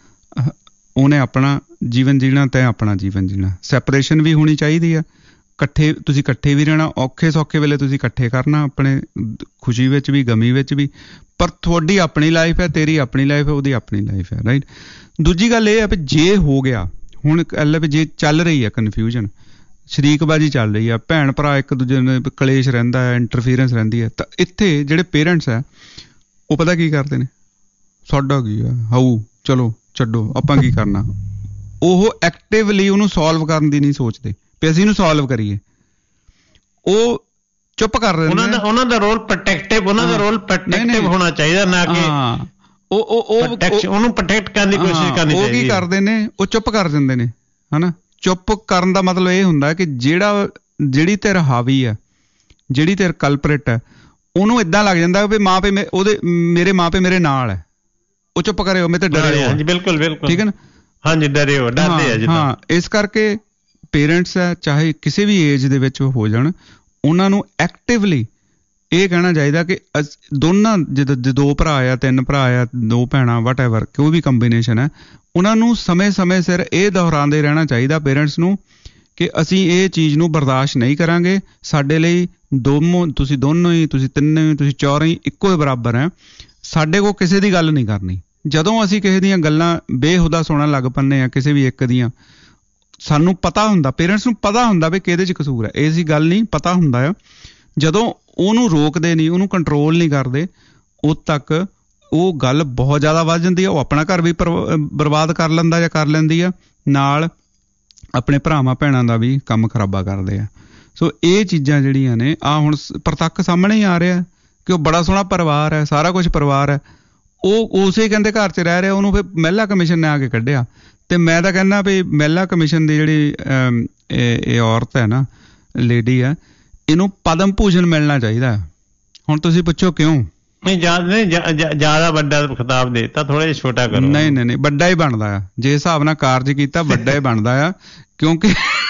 ਉਹਨੇ ਆਪਣਾ ਜੀਵਨ ਜੀਣਾ ਤੈਂ ਆਪਣਾ ਜੀਵਨ ਜੀਣਾ। ਸੈਪਰੇਸ਼ਨ ਵੀ ਹੋਣੀ ਚਾਹੀਦੀ ਆ, ਇਕੱਠੇ ਤੁਸੀਂ ਇਕੱਠੇ ਵੀ ਰਹਿਣਾ, ਔਖੇ ਸੌਖੇ ਵੇਲੇ ਤੁਸੀਂ ਇਕੱਠੇ ਕਰਨਾ, ਆਪਣੇ ਖੁਸ਼ੀ ਵਿੱਚ ਵੀ ਗਮੀ ਵਿੱਚ ਵੀ, ਪਰ ਤੁਹਾਡੀ ਆਪਣੀ ਲਾਈਫ ਹੈ, ਤੇਰੀ ਆਪਣੀ ਲਾਈਫ ਹੈ, ਉਹਦੀ ਆਪਣੀ ਲਾਈਫ ਹੈ, ਰਾਈਟ। ਦੂਜੀ ਗੱਲ ਇਹ ਹੈ ਵੀ ਜੇ ਹੋ ਗਿਆ ਹੁਣ ਐਲ ਵੀ ਜੇ ਚੱਲ ਰਹੀ ਹੈ ਕਨਫਿਊਜ਼ਨ, ਸ਼ਰੀਕਬਾਜ਼ੀ ਚੱਲ ਰਹੀ ਆ, ਭੈਣ ਭਰਾ ਇੱਕ ਦੂਜੇ ਨੂੰ ਕਲੇਸ਼ ਰਹਿੰਦਾ ਹੈ, ਇੰਟਰਫੀਰੈਂਸ ਰਹਿੰਦੀ ਹੈ, ਤਾਂ ਇੱਥੇ ਜਿਹੜੇ ਪੇਰੈਂਟਸ ਹੈ ਉਹ ਪਤਾ ਕੀ ਕਰਦੇ ਨੇ, ਸਾਡਾ ਕੀ ਆ ਹਾਊ ਚਲੋ ਛੱਡੋ ਆਪਾਂ ਕੀ ਕਰਨਾ, ਉਹ ਐਕਟਿਵਲੀ ਉਹਨੂੰ ਸੋਲਵ ਕਰਨ ਦੀ ਨਹੀਂ ਸੋਚਦੇ ਵੀ ਅਸੀਂ ਇਹਨੂੰ ਸੋਲਵ ਕਰੀਏ, ਉਹ ਚੁੱਪ ਕਰ ਰਹੇ ਨੇ। ਉਹਨਾਂ ਦਾ ਉਹਨਾਂ ਦਾ ਰੋਲ ਪ੍ਰੋਟੈਕਟਿਵ, ਉਹਨਾਂ ਦਾ ਰੋਲ ਪ੍ਰੋਟੈਕਟਿਵ ਹੋਣਾ ਚਾਹੀਦਾ, ਨਾ ਕਿ ਉਹ ਉਹ ਉਹਨੂੰ ਪ੍ਰੋਟੈਕਟ ਕਰਨ ਦੀ ਕੋਸ਼ਿਸ਼ ਕਰਨੀ ਚਾਹੀਦੀ। ਉਹ ਕੀ ਕਰਦੇ ਨੇ, ਉਹ ਚੁੱਪ ਕਰ ਦਿੰਦੇ ਨੇ, ਹਨਾ। ਚੁੱਪ ਕਰਨ ਦਾ ਮਤਲਬ ਇਹ ਹੁੰਦਾ ਕਿ ਜਿਹੜਾ ਜਿਹੜੀ ਧਿਰ ਹਾਵੀ ਆ, ਜਿਹੜੀ ਧਿਰ ਕਲਪਰੇਟ ਹੈ, ਉਹਨੂੰ ਏਦਾਂ ਲੱਗ ਜਾਂਦਾ ਵੀ ਮਾਂ ਪਿਓ ਉਹਦੇ ਮੇਰੇ ਮਾਂ ਪਿਓ ਮੇਰੇ ਨਾਲ ਹੈ, ਉਹ ਚੁੱਪ ਕਰੇ, ਉਹ ਮੇਰੇ ਤੇ ਡਰੇ ਹੋ। ਬਿਲਕੁਲ ਬਿਲਕੁਲ ਠੀਕ ਹੈ ਨਾ। ਹਾਂਜੀ, ਡਰੇ ਹੋ, ਡਰਦੇ ਆ ਜਿੱਦਾਂ। ਹਾਂ, ਇਸ ਕਰਕੇ ਪੇਰੈਂਟਸ ਹੈ ਚਾਹੇ ਕਿਸੇ ਵੀ ਏਜ ਦੇ ਵਿੱਚ ਹੋ ਜਾਣ, ਉਹਨਾਂ ਨੂੰ ਐਕਟਿਵਲੀ ਇਹ ਕਹਿਣਾ ਚਾਹੀਦਾ ਕਿ ਦੋਨਾਂ ਜਦੋਂ ਦੋ ਭਰਾ ਆ, ਤਿੰਨ ਭਰਾ ਆ, ਦੋ ਭੈਣਾਂ, ਵਟ ਐਵਰ ਕੋਈ ਵੀ ਕੰਬੀਨੇਸ਼ਨ ਹੈ, ਉਹਨਾਂ ਨੂੰ ਸਮੇਂ ਸਮੇਂ ਸਿਰ ਇਹ ਦੁਹਰਾਉਂਦੇ ਰਹਿਣਾ ਚਾਹੀਦਾ ਪੇਰੈਂਟਸ ਨੂੰ ਕਿ ਅਸੀਂ ਇਹ ਚੀਜ਼ ਨੂੰ ਬਰਦਾਸ਼ਤ ਨਹੀਂ ਕਰਾਂਗੇ, ਸਾਡੇ ਲਈ ਦੋਨੋਂ ਤੁਸੀਂ ਦੋਨੋਂ ਹੀ, ਤੁਸੀਂ ਤਿੰਨੋਂ ਹੀ, ਤੁਸੀਂ ਚੌਰਾਂ ਹੀ ਇੱਕੋ ਹੀ ਬਰਾਬਰ ਹੈ, ਸਾਡੇ ਕੋਲ ਕਿਸੇ ਦੀ ਗੱਲ ਨਹੀਂ ਕਰਨੀ। ਜਦੋਂ ਅਸੀਂ ਕਿਸੇ ਦੀਆਂ ਗੱਲਾਂ ਬੇਹੁਦਾ ਸੁਣਨ ਲੱਗ ਪੈਂਦੇ ਹਾਂ, ਕਿਸੇ ਵੀ ਇੱਕ ਦੀਆਂ, ਸਾਨੂੰ ਪਤਾ ਹੁੰਦਾ, ਪੇਰੈਂਟਸ ਨੂੰ ਪਤਾ ਹੁੰਦਾ ਵੀ ਕਿਹਦੇ 'ਚ ਕਸੂਰ ਹੈ, ਇਹ ਸੀ ਗੱਲ ਨਹੀਂ ਪਤਾ ਹੁੰਦਾ ਆ। ਜਦੋਂ ਉਹਨੂੰ ਰੋਕਦੇ ਨਹੀਂ, ਉਹਨੂੰ ਕੰਟਰੋਲ ਨਹੀਂ ਕਰਦੇ, ਉਦ ਤੱਕ ਉਹ ਗੱਲ ਬਹੁਤ ਜ਼ਿਆਦਾ ਵੱਧ ਜਾਂਦੀ ਹੈ। ਉਹ ਆਪਣਾ ਘਰ ਵੀ ਬਰਬਾਦ ਕਰ ਲੈਂਦਾ ਜਾਂ ਕਰ ਲੈਂਦੀ ਆ, ਨਾਲ ਆਪਣੇ ਭਰਾਵਾਂ ਭੈਣਾਂ ਦਾ ਵੀ ਕੰਮ ਖਰਾਬਾ ਕਰਦੇ ਆ। ਸੋ ਇਹ ਚੀਜ਼ਾਂ ਜਿਹੜੀਆਂ ਨੇ, ਆਹ ਹੁਣ ਪ੍ਰਤੱਖ ਸਾਹਮਣੇ ਹੀ ਆ ਰਿਹਾ ਕਿ ਉਹ ਬੜਾ ਸੋਹਣਾ ਪਰਿਵਾਰ ਹੈ, ਸਾਰਾ ਕੁਛ ਪਰਿਵਾਰ ਹੈ, ਉਹ ਉਸੇ ਕਹਿੰਦੇ ਘਰ 'ਚ ਰਹਿ ਰਿਹਾ, ਉਹਨੂੰ ਫਿਰ ਮਹਿਲਾ ਕਮਿਸ਼ਨ ਨੇ ਆ ਕੇ ਕੱਢਿਆ। ਤੇ ਮੈਂ ਤਾਂ ਕਹਿੰਦਾ ਵੀ ਮਹਿਲਾ ਕਮਿਸ਼ਨ ਦੀ ਜਿਹੜੀ ਇਹ ਔਰਤ ਹੈ ਨਾ, ਲੇਡੀ ਆ, ਇਹਨੂੰ ਪਦਮ ਭੂਸ਼ਣ ਮਿਲਣਾ ਚਾਹੀਦਾ। ਹੁਣ ਤੁਸੀਂ ਪੁੱਛੋ ਕਿਉਂ? ਨਹੀਂ ਜ਼ਿਆਦਾ ਵੱਡਾ ਖਿਤਾਬ ਦੇ ਦਿੱਤਾ, ਥੋੜਾ ਜਿਹਾ ਛੋਟਾ ਕਰੋ। ਨਹੀਂ ਨਹੀਂ ਨਹੀਂ ਵੱਡਾ ਹੀ ਬਣਦਾ ਆ, ਜੇ ਹਿਸਾਬ ਨਾਲ ਕਾਰਜ ਕੀਤਾ ਵੱਡਾ ਹੀ ਬਣਦਾ ਆ, ਕਿਉਂਕਿ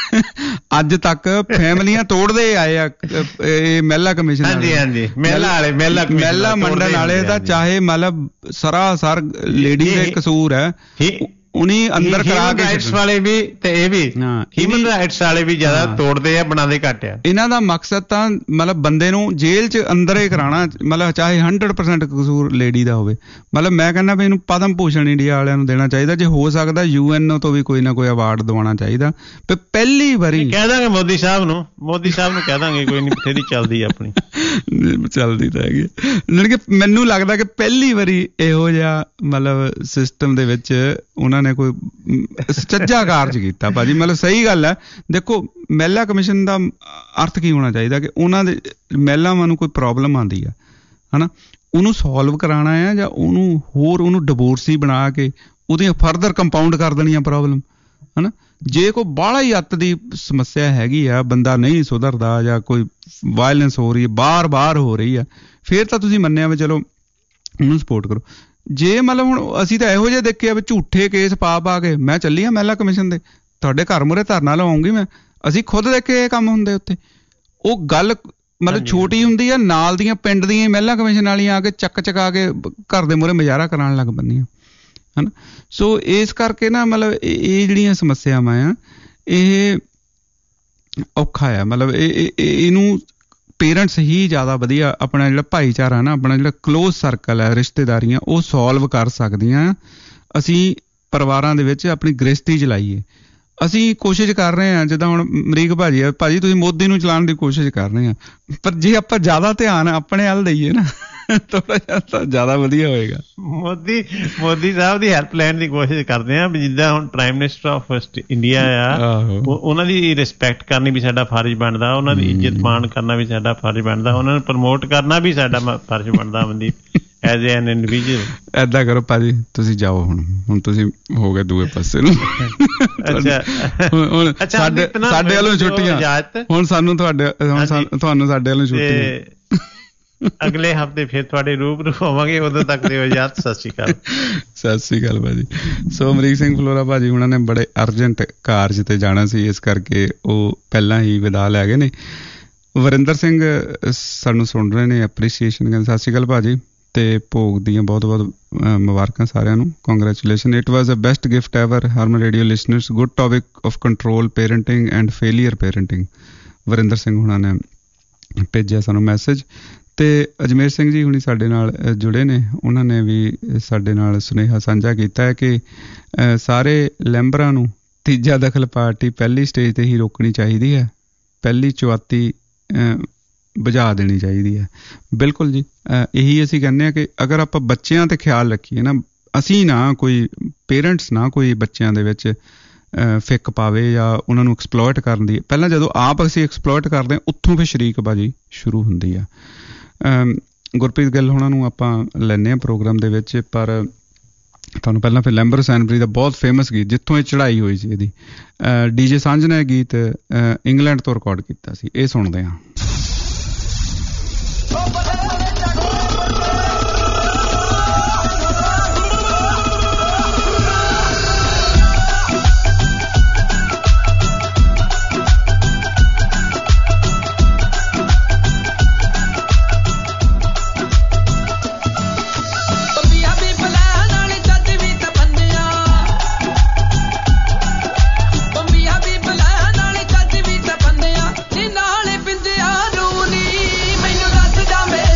ਅੱਜ ਤੱਕ ਫੈਮਲੀਆਂ ਤੋੜਦੇ ਆਏ ਆ ਇਹ ਮਹਿਲਾ ਕਮਿਸ਼ਨ। ਹਾਂਜੀ ਹਾਂਜੀ ਮਹਿਲਾ ਵਾਲੇ ਮਹਿਲਾ ਮਹਿਲਾ ਮੰਡਲ ਵਾਲੇ ਦਾ ਚਾਹੇ ਮਤਲਬ ਸਰਾਸਰ ਲੇਡੀ ਦਾ ਕਸੂਰ ਹੈ, ਉਨੀ ਅੰਦਰ ਕਰਾ ਕੇ ਰਾਈਟਸ ਵਾਲੇ ਵੀ ਤੇ ਇਹ ਵੀ ਹਿਊਮਨ ਰਾਈਟਸ ਵਾਲੇ ਵੀ ਜ਼ਿਆਦਾ ਤੋੜਦੇ ਆ, ਬਣਾਉਂਦੇ ਘੱਟ ਆ। ਇਹਨਾਂ ਦਾ ਮਕਸਦ ਤਾਂ ਮਤਲਬ ਬੰਦੇ ਨੂੰ ਜੇਲ੍ਹ 'ਚ ਅੰਦਰ ਹੀ ਕਰਾਉਣਾ, ਮਤਲਬ ਚਾਹੇ ਹੰਡਰਡ ਪਰਸੈਂਟ ਕਸੂਰ ਲੇਡੀ ਦਾ ਹੋਵੇ। ਮਤਲਬ ਮੈਂ ਕਹਿੰਦਾ ਵੀ ਇਹਨੂੰ ਪਦਮ ਭੂਸ਼ਣ ਇੰਡੀਆ ਵਾਲਿਆਂ ਨੂੰ ਦੇਣਾ ਚਾਹੀਦਾ, ਜੇ ਹੋ ਸਕਦਾ ਯੂ ਐਨ ਓ ਤੋਂ ਵੀ ਕੋਈ ਨਾ ਕੋਈ ਅਵਾਰਡ ਦਿਵਾਉਣਾ ਚਾਹੀਦਾ। ਵੀ ਪਹਿਲੀ ਵਾਰੀ ਕਹਿ ਦਾਂਗੇ ਮੋਦੀ ਸਾਹਿਬ ਨੂੰ, ਮੋਦੀ ਸਾਹਿਬ ਨੂੰ ਕਹਿ ਦਾਂਗੇ, ਕੋਈ ਨਹੀਂ ਬਥੇਰੀ ਚੱਲਦੀ ਆਪਣੀ ਚੱਲਦੀ ਤਾਂ ਹੈਗੀ। ਜਾਣੀ ਕਿ ਮੈਨੂੰ ਲੱਗਦਾ ਕਿ ਪਹਿਲੀ ਵਾਰੀ ਇਹੋ ਜਿਹਾ ਮਤਲਬ ਸਿਸਟਮ ਦੇ ਵਿੱਚ ਉਹਨਾਂ ਨੇ ਕੋਈ ਸੁਚੱਜਾ ਕਾਰਜ ਕੀਤਾ ਭਾਜੀ। ਮਤਲਬ ਸਹੀ ਗੱਲ ਹੈ। ਦੇਖੋ ਮਹਿਲਾ ਕਮਿਸ਼ਨ ਦਾ ਅਰਥ ਕੀ ਹੋਣਾ ਚਾਹੀਦਾ ਕਿ ਉਹਨਾਂ ਦੇ ਮਹਿਲਾਵਾਂ ਨੂੰ ਕੋਈ ਪ੍ਰੋਬਲਮ ਆਉਂਦੀ ਆ ਹੈ ਨਾ, ਉਹਨੂੰ ਸੋਲਵ ਕਰਾਉਣਾ ਆ ਜਾਂ ਉਹਨੂੰ ਹੋਰ ਉਹਨੂੰ ਡਿਵੋਰਸੀ ਬਣਾ ਕੇ ਉਹਦੀਆਂ ਫਰਦਰ ਕੰਪਾਊਂਡ ਕਰ ਦੇਣੀਆਂ ਪ੍ਰੋਬਲਮ ਹੈ ਨਾ। ਜੇ ਕੋਈ ਬਾਹਲਾ ਹੀ ਅੱਤ ਦੀ ਸਮੱਸਿਆ ਹੈਗੀ ਆ, ਬੰਦਾ ਨਹੀਂ ਸੁਧਰਦਾ ਜਾਂ ਕੋਈ ਵਾਇਲੈਂਸ ਹੋ ਰਹੀ ਹੈ, ਬਾਰ ਬਾਰ ਹੋ ਰਹੀ ਆ, ਫਿਰ ਤਾਂ ਤੁਸੀਂ ਮੰਨਿਆ ਵੀ ਚਲੋ ਉਹਨੂੰ ਸਪੋਰਟ ਕਰੋ। ਜੇ ਮਤਲਬ ਹੁਣ ਅਸੀਂ ਤਾਂ ਇਹੋ ਜਿਹੇ ਦੇਖੇ ਆ ਵੀ ਝੂਠੇ ਕੇਸ ਪਾ ਪਾ ਕੇ, ਮੈਂ ਚੱਲੀ ਆ ਮਹਿਲਾ ਕਮਿਸ਼ਨ ਦੇ, ਤੁਹਾਡੇ ਘਰ ਮੂਹਰੇ ਧਰਨਾ ਲਵਾਉਂਗੀ ਮੈਂ, ਅਸੀਂ ਖੁਦ ਦੇਖੇ ਇਹ ਕੰਮ ਹੁੰਦੇ ਉੱਥੇ। ਉਹ ਗੱਲ ਮਤਲਬ ਛੋਟੀ ਹੁੰਦੀ ਆ, ਨਾਲ ਦੀਆਂ ਪਿੰਡ ਦੀਆਂ ਮਹਿਲਾ ਕਮਿਸ਼ਨ ਵਾਲੀਆਂ ਆ ਕੇ ਚੱਕ ਚਕਾ ਕੇ ਘਰ ਦੇ ਮੂਹਰੇ ਮੁਜ਼ਾਹਰਾ ਕਰਾਉਣ ਲੱਗ ਪੈਂਦੀਆਂ ਹੈ ਨਾ। ਸੋ ਇਸ ਕਰਕੇ ਨਾ ਮਤਲਬ ਇਹ ਜਿਹੜੀਆਂ ਸਮੱਸਿਆਵਾਂ ਆ ਇਹ ਔਖਾ ਆ। ਮਤਲਬ ਇਹ ਇਹਨੂੰ ਪੇਰੈਂਟਸ ਹੀ ਜ਼ਿਆਦਾ ਵਧੀਆ, ਆਪਣਾ ਜਿਹੜਾ ਭਾਈਚਾਰਾ ਨਾ, ਆਪਣਾ ਜਿਹੜਾ ਕਲੋਜ਼ ਸਰਕਲ ਹੈ, ਰਿਸ਼ਤੇਦਾਰੀਆਂ, ਉਹ ਸੋਲਵ ਕਰ ਸਕਦੀਆਂ। ਅਸੀਂ ਪਰਿਵਾਰਾਂ ਦੇ ਵਿੱਚ ਆਪਣੀ ਗ੍ਰਸਤੀ ਚਲਾਈਏ। ਅਸੀਂ ਕੋਸ਼ਿਸ਼ ਕਰ ਰਹੇ ਹਾਂ, ਜਿੱਦਾਂ ਹੁਣ ਅਮਰੀਕ ਭਾਜੀ ਆ, ਭਾਜੀ ਤੁਸੀਂ ਮੋਦੀ ਨੂੰ ਚਲਾਉਣ ਦੀ ਕੋਸ਼ਿਸ਼ ਕਰ ਰਹੇ ਹਾਂ, ਪਰ ਜੇ ਆਪਾਂ ਜ਼ਿਆਦਾ ਧਿਆਨ ਆਪਣੇ ਵੱਲ ਦਈਏ ਨਾ ਥੋੜਾ ਜਿਹਾ ਤਾਂ ਜ਼ਿਆਦਾ ਵਧੀਆ ਹੋਏਗਾ। ਮੋਦੀ ਮੋਦੀ ਸਾਹਿਬ ਦੀ ਹੈਲਪ ਲੈਣ ਦੀ ਕੋਸ਼ਿਸ਼ ਕਰਦੇ ਹਾਂ, ਜਿੱਦਾਂ ਹੁਣ ਪ੍ਰਾਈਮ ਮਿਨਿਸਟਰ ਆਫ ਇੰਡੀਆ ਆ, ਉਹਨਾਂ ਦੀ ਰਿਸਪੈਕਟ ਕਰਨੀ ਵੀ ਸਾਡਾ ਫਰਜ਼ ਬਣਦਾ, ਉਹਨਾਂ ਦੀ ਇੱਜ਼ਤ ਮਾਣ ਕਰਨਾ ਵੀ ਸਾਡਾ ਫਰਜ਼ ਬਣਦਾ, ਉਹਨਾਂ ਨੂੰ ਪ੍ਰਮੋਟ ਕਰਨਾ ਵੀ ਸਾਡਾ ਫਰਜ਼ ਬਣਦਾ ਮਨਦੀਪ ਐਜ਼ ਐਨ ਇੰਡੀਵਿਜੂਅਲ। ਏਦਾਂ ਕਰੋ ਭਾਜੀ, ਤੁਸੀਂ ਜਾਓ ਹੁਣ, ਹੁਣ ਤੁਸੀਂ ਹੋ ਗਏ ਦੂਏ ਪਾਸੇ ਨੂੰ। ਅੱਛਾ ਹੁਣ ਸਾਡੇ ਸਾਡੇ ਵੱਲੋਂ ਛੁੱਟੀਆਂ, ਹੁਣ ਸਾਨੂੰ ਤੁਹਾਡੇ ਤੁਹਾਨੂੰ ਸਾਡੇ ਵੱਲੋਂ ਛੁੱਟੀਆਂ। ਅਗਲੇ ਹਫ਼ਤੇ ਫਿਰ ਤੁਹਾਡੇ ਰੂਬਰੂ ਹੋਵਾਂਗੇ, ਉਦੋਂ ਤੱਕ ਦਿਓ ਇਜਾਜ਼ਤ। ਸਤਿ ਸ਼੍ਰੀ ਅਕਾਲ। ਸਤਿ ਸ਼੍ਰੀ ਅਕਾਲ ਭਾਜੀ। ਸੋ ਅਮਰੀਕ ਸਿੰਘ ਫਲੋਰਾ ਭਾਜੀ ਉਹਨਾਂ ਨੇ ਬੜੇ ਅਰਜੈਂਟ ਕਾਰਜ ਤੇ ਜਾਣਾ ਸੀ, ਇਸ ਕਰਕੇ ਉਹ ਪਹਿਲਾਂ ਹੀ ਵਿਦਾ ਲੈ ਗਏ ਨੇ। ਵਰਿੰਦਰ ਸਿੰਘ ਸਾਨੂੰ ਸੁਣ ਰਹੇ ਨੇ, ਐਪਰੀਸੀਏਸ਼ਨ ਕਹਿੰਦੇ। ਸਤਿ ਸ਼੍ਰੀ ਅਕਾਲ ਭਾਜੀ, ਤੇ ਭੋਗ ਦੀਆਂ ਬਹੁਤ ਬਹੁਤ ਮੁਬਾਰਕਾਂ ਸਾਰਿਆਂ ਨੂੰ, congratulation. It was a best gift ever Harman radio listeners, good topic of control parenting and failure parenting. Varinder Singh ਹੁਣਾਂ ਨੇ ਭੇਜਿਆ ਸਾਨੂੰ ਮੈਸੇਜ। ਤੇ ਅਜਮੇਰ ਸਿੰਘ ਜੀ ਹੁਣੀ ਸਾਡੇ ਨਾਲ ਜੁੜੇ ਨੇ, ਉਹਨਾਂ ਨੇ ਵੀ ਸਾਡੇ ਨਾਲ ਸੁਨੇਹਾ ਸਾਂਝਾ ਕੀਤਾ ਹੈ ਕਿ ਸਾਰੇ ਲੈਂਬਰਾਂ ਨੂੰ ਤੀਜਾ ਦਖਲ ਪਾਰਟੀ ਪਹਿਲੀ ਸਟੇਜ ਤੇ ਹੀ ਰੋਕਣੀ ਚਾਹੀਦੀ ਹੈ, ਪਹਿਲੀ ਚੁਆਤੀ ਬੁਝਾ ਦੇਣੀ ਚਾਹੀਦੀ ਹੈ। ਬਿਲਕੁਲ ਜੀ, ਇਹੀ ਅਸੀਂ ਕਹਿੰਦੇ ਹਾਂ ਕਿ ਅਗਰ ਆਪਾਂ ਬੱਚਿਆਂ ਤੇ ਖਿਆਲ ਰੱਖੀਏ ਨਾ, ਅਸੀਂ ਨਾ ਕੋਈ ਪੇਰੈਂਟਸ ਨਾ ਕੋਈ ਬੱਚਿਆਂ ਦੇ ਵਿੱਚ ਫਿੱਕ ਪਾਵੇ ਜਾਂ ਉਹਨਾਂ ਨੂੰ ਐਕਸਪਲੋਇਟ ਕਰਨ ਦੀ, ਪਹਿਲਾਂ ਜਦੋਂ ਆਪ ਅਸੀਂ ਐਕਸਪਲੋਇਟ ਕਰਦੇ ਹਾਂ ਉੱਥੋਂ ਫਿਰ ਸ਼ਰੀਕਬਾਜ਼ੀ ਸ਼ੁਰੂ ਹੁੰਦੀ ਆ। ਗੁਰਪ੍ਰੀਤ ਗਿੱਲ ਹੋਣਾ ਨੂੰ ਆਪਾਂ ਲੈਂਦੇ ਹਾਂ ਪ੍ਰੋਗਰਾਮ ਦੇ ਵਿੱਚ, ਪਰ ਤੁਹਾਨੂੰ ਪਹਿਲਾਂ ਫਿਰ ਲੈਂਬਰ ਸੈਨਬਰੀ ਦਾ ਬਹੁਤ ਫੇਮਸ ਗੀਤ, ਜਿੱਥੋਂ ਇਹ ਚੜ੍ਹਾਈ ਹੋਈ ਸੀ, ਇਹਦੀ ਡੀ ਜੇ ਸਾਂਝ ਨੇ ਗੀਤ ਇੰਗਲੈਂਡ ਤੋਂ ਰਿਕਾਰਡ ਕੀਤਾ ਸੀ, ਇਹ ਸੁਣਦੇ ਹਾਂ। ਨਾਲੇ ਪਿੰਜਿਆ ਨੂੰ ਨੀ ਮੈਨੂੰ ਦੱਸ ਜਾ।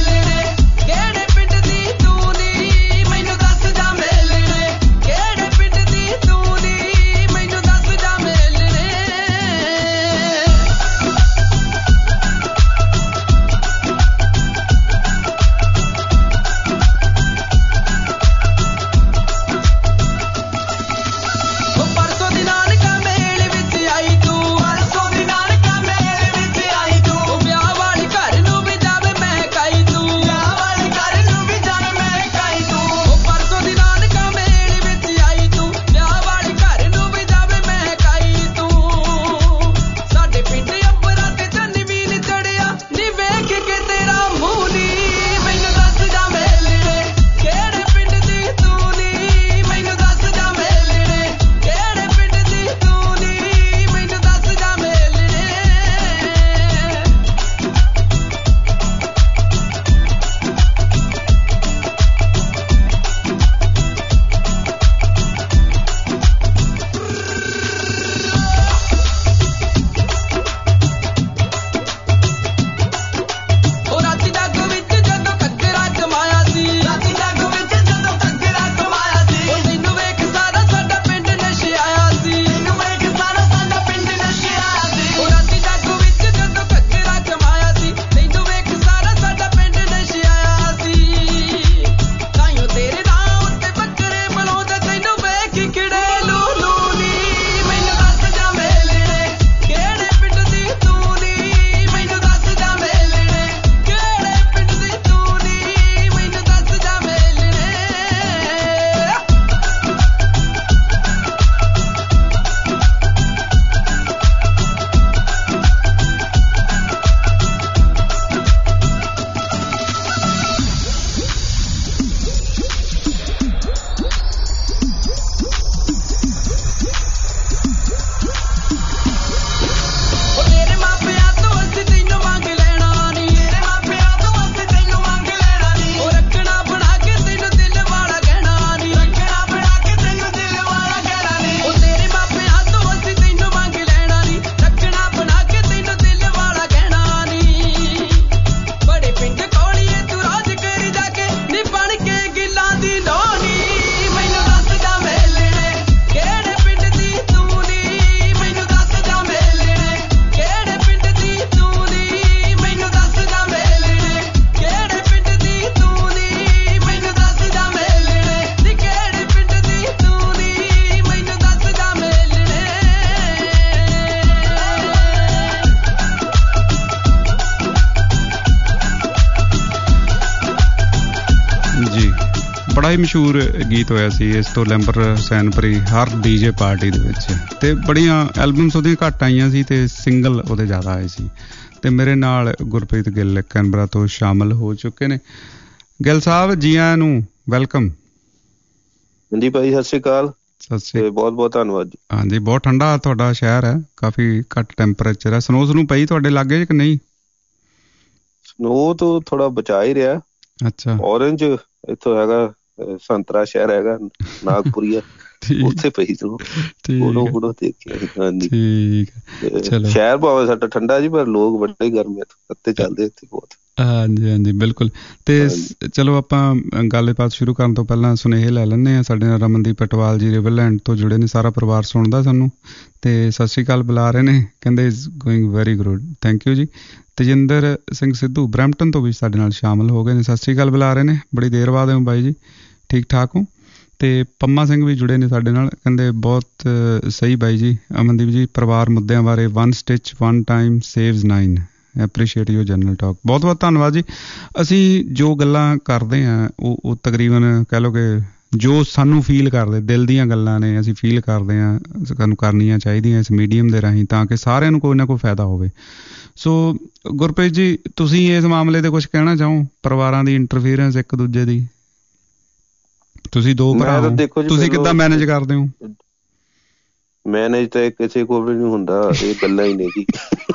ਹੀ ਮਸ਼ਹੂਰ ਗੀਤ ਹੋਇਆ ਸੀ ਇਸ ਤੋਂ ਲੈਂਬਰ ਸੈਨਪਰੀ ਹਰ ਡੀਜੇ ਪਾਰਟੀ ਦੇ ਵਿੱਚ, ਤੇ ਬੜੀਆਂ ਐਲਬਮਸ ਉਹਦੀਆਂ ਘੱਟ ਆਈਆਂ ਸੀ ਤੇ ਸਿੰਗਲ ਉਹਦੇ ਜ਼ਿਆਦਾ ਆਏ ਸੀ। ਤੇ ਮੇਰੇ ਨਾਲ ਗੁਰਪ੍ਰੀਤ ਗਿੱਲ ਕੈਨਬਰਾ ਤੋਂ ਸ਼ਾਮਲ ਹੋ ਚੁੱਕੇ ਨੇ। ਗਿੱਲ ਸਾਹਿਬ ਜੀ ਆਇਆਂ ਨੂੰ, ਵੈਲਕਮ। ਹਾਂਜੀ ਭਾਈ, ਸਤਿ ਸ਼੍ਰੀ ਅਕਾਲ। ਸਤਿ ਸ਼੍ਰੀ ਬਹੁਤ ਬਹੁਤ ਧੰਨਵਾਦ ਜੀ। ਹਾਂਜੀ, ਬਹੁਤ ਠੰਡਾ ਤੁਹਾਡਾ ਸ਼ਹਿਰ ਹੈ, ਕਾਫੀ ਘੱਟ ਟੈਂਪਰੇਚਰ ਹੈ। ਸਨੋ ਸਨੂ ਪਈ ਤੁਹਾਡੇ ਲਾਗੇ ਕਿ ਨਹੀਂ? ਸਨੋ ਤੋਂ ਥੋੜਾ ਬਚਾ ਹੀ ਰਿਹਾ। ਅੱਛਾ। ਔਰੰਜ ਇੱਥੋਂ ਹੈਗਾ, ਸੰਤਰਾ ਸ਼ਹਿਰ ਹੈਗਾ ਨਾਗਪੁਰੀਆ, ਉੱਥੇ ਪਈ ਸਨੋ। ਫੋਟੋ ਫੋਟੋ ਦੇਖਿਆ। ਹਾਂਜੀ ਠੀਕ। ਸ਼ਹਿਰ ਭਾਵੇਂ ਸਾਡਾ ਠੰਡਾ ਜੀ, ਪਰ ਲੋਕ ਬੜੇ ਗਰਮ ਹੈ, ਤੱਤੇ ਚੱਲਦੇ ਇੱਥੇ ਬਹੁਤ। ਹਾਂਜੀ ਹਾਂਜੀ ਬਿਲਕੁਲ। ਤੇ ਚਲੋ ਆਪਾਂ ਗੱਲਬਾਤ ਸ਼ੁਰੂ ਕਰਨ ਤੋਂ ਪਹਿਲਾਂ ਸੁਨੇਹੇ ਲੈ ਲੈਂਦੇ ਹਾਂ। ਸਾਡੇ ਨਾਲ ਰਮਨਦੀਪ ਪਟਵਾਲ ਜੀ ਰਿਵਰਲੈਂਡ ਤੋਂ ਜੁੜੇ ਨੇ, ਸਾਰਾ ਪਰਿਵਾਰ ਸੁਣਦਾ ਸਾਨੂੰ, ਤੇ ਸਤਿ ਸ਼੍ਰੀ ਅਕਾਲ ਬੁਲਾ ਰਹੇ ਨੇ, ਕਹਿੰਦੇ is going very good, thank you ਜੀ। ਤੇਜਿੰਦਰ ਸਿੰਘ ਸਿੱਧੂ ਬਰੈਂਪਟਨ ਤੋਂ ਵੀ ਸਾਡੇ ਨਾਲ ਸ਼ਾਮਲ ਹੋ ਗਏ ਨੇ, ਸਤਿ ਸ਼੍ਰੀ ਅਕਾਲ ਬੁਲਾ ਰਹੇ ਨੇ, ਬੜੀ ਦੇਰ ਬਾਅਦ ਹੋ ਬਾਈ ਜੀ, ਠੀਕ ਠਾਕ ਹੋ? ਤੇ ਪੰਮਾ ਸਿੰਘ ਵੀ ਜੁੜੇ ਨੇ ਸਾਡੇ ਨਾਲ, ਕਹਿੰਦੇ ਬਹੁਤ ਸਹੀ ਬਾਈ ਜੀ। ਅਮਨਦੀਪ ਜੀ, ਪਰਿਵਾਰ ਮੁੱਦਿਆਂ ਬਾਰੇ one stitch one time saves nine, appreciate you general talk. ਬਹੁਤ ਬਹੁਤ ਧੰਨਵਾਦ ਜੀ। ਅਸੀਂ ਜੋ ਗੱਲਾਂ ਕਰਦੇ ਹਾਂ ਉਹ ਉਹ ਤਕਰੀਬਨ ਕਹਿ ਲਓ ਕਿ ਜੋ ਸਾਨੂੰ ਫੀਲ ਕਰਦੇ, ਦਿਲ ਦੀਆਂ ਗੱਲਾਂ ਨੇ, ਅਸੀਂ ਫੀਲ ਕਰਦੇ ਹਾਂ, ਸਾਨੂੰ ਕਰਨੀਆਂ ਚਾਹੀਦੀਆਂ ਇਸ ਮੀਡੀਅਮ ਦੇ ਰਾਹੀਂ, ਤਾਂ ਕਿ ਸਾਰਿਆਂ ਨੂੰ ਕੋਈ ਨਾ ਕੋਈ ਫਾਇਦਾ ਹੋਵੇ। ਸੋ ਗੁਰਪ੍ਰੀਤ ਜੀ, ਤੁਸੀਂ ਇਸ ਮਾਮਲੇ 'ਤੇ ਕੁਛ ਕਹਿਣਾ ਚਾਹੋ? ਪਰਿਵਾਰਾਂ ਦੀ ਇੰਟਰਫੀਅਰੈਂਸ ਇੱਕ ਦੂਜੇ ਦੀ, ਤੁਸੀਂ ਦੋ ਭਰਾ ਹੋ, ਤੁਸੀਂ ਕਿੱਦਾਂ ਮੈਨੇਜ ਕਰਦੇ ਹੋ? ਮੈਨੇਜ ਤਾਂ ਕਿਸੇ ਕੋਲ ਵੀ ਨਹੀਂ ਹੁੰਦਾ, ਇਹ ਗੱਲਾਂ ਹੀ ਨੇ ਜੀ।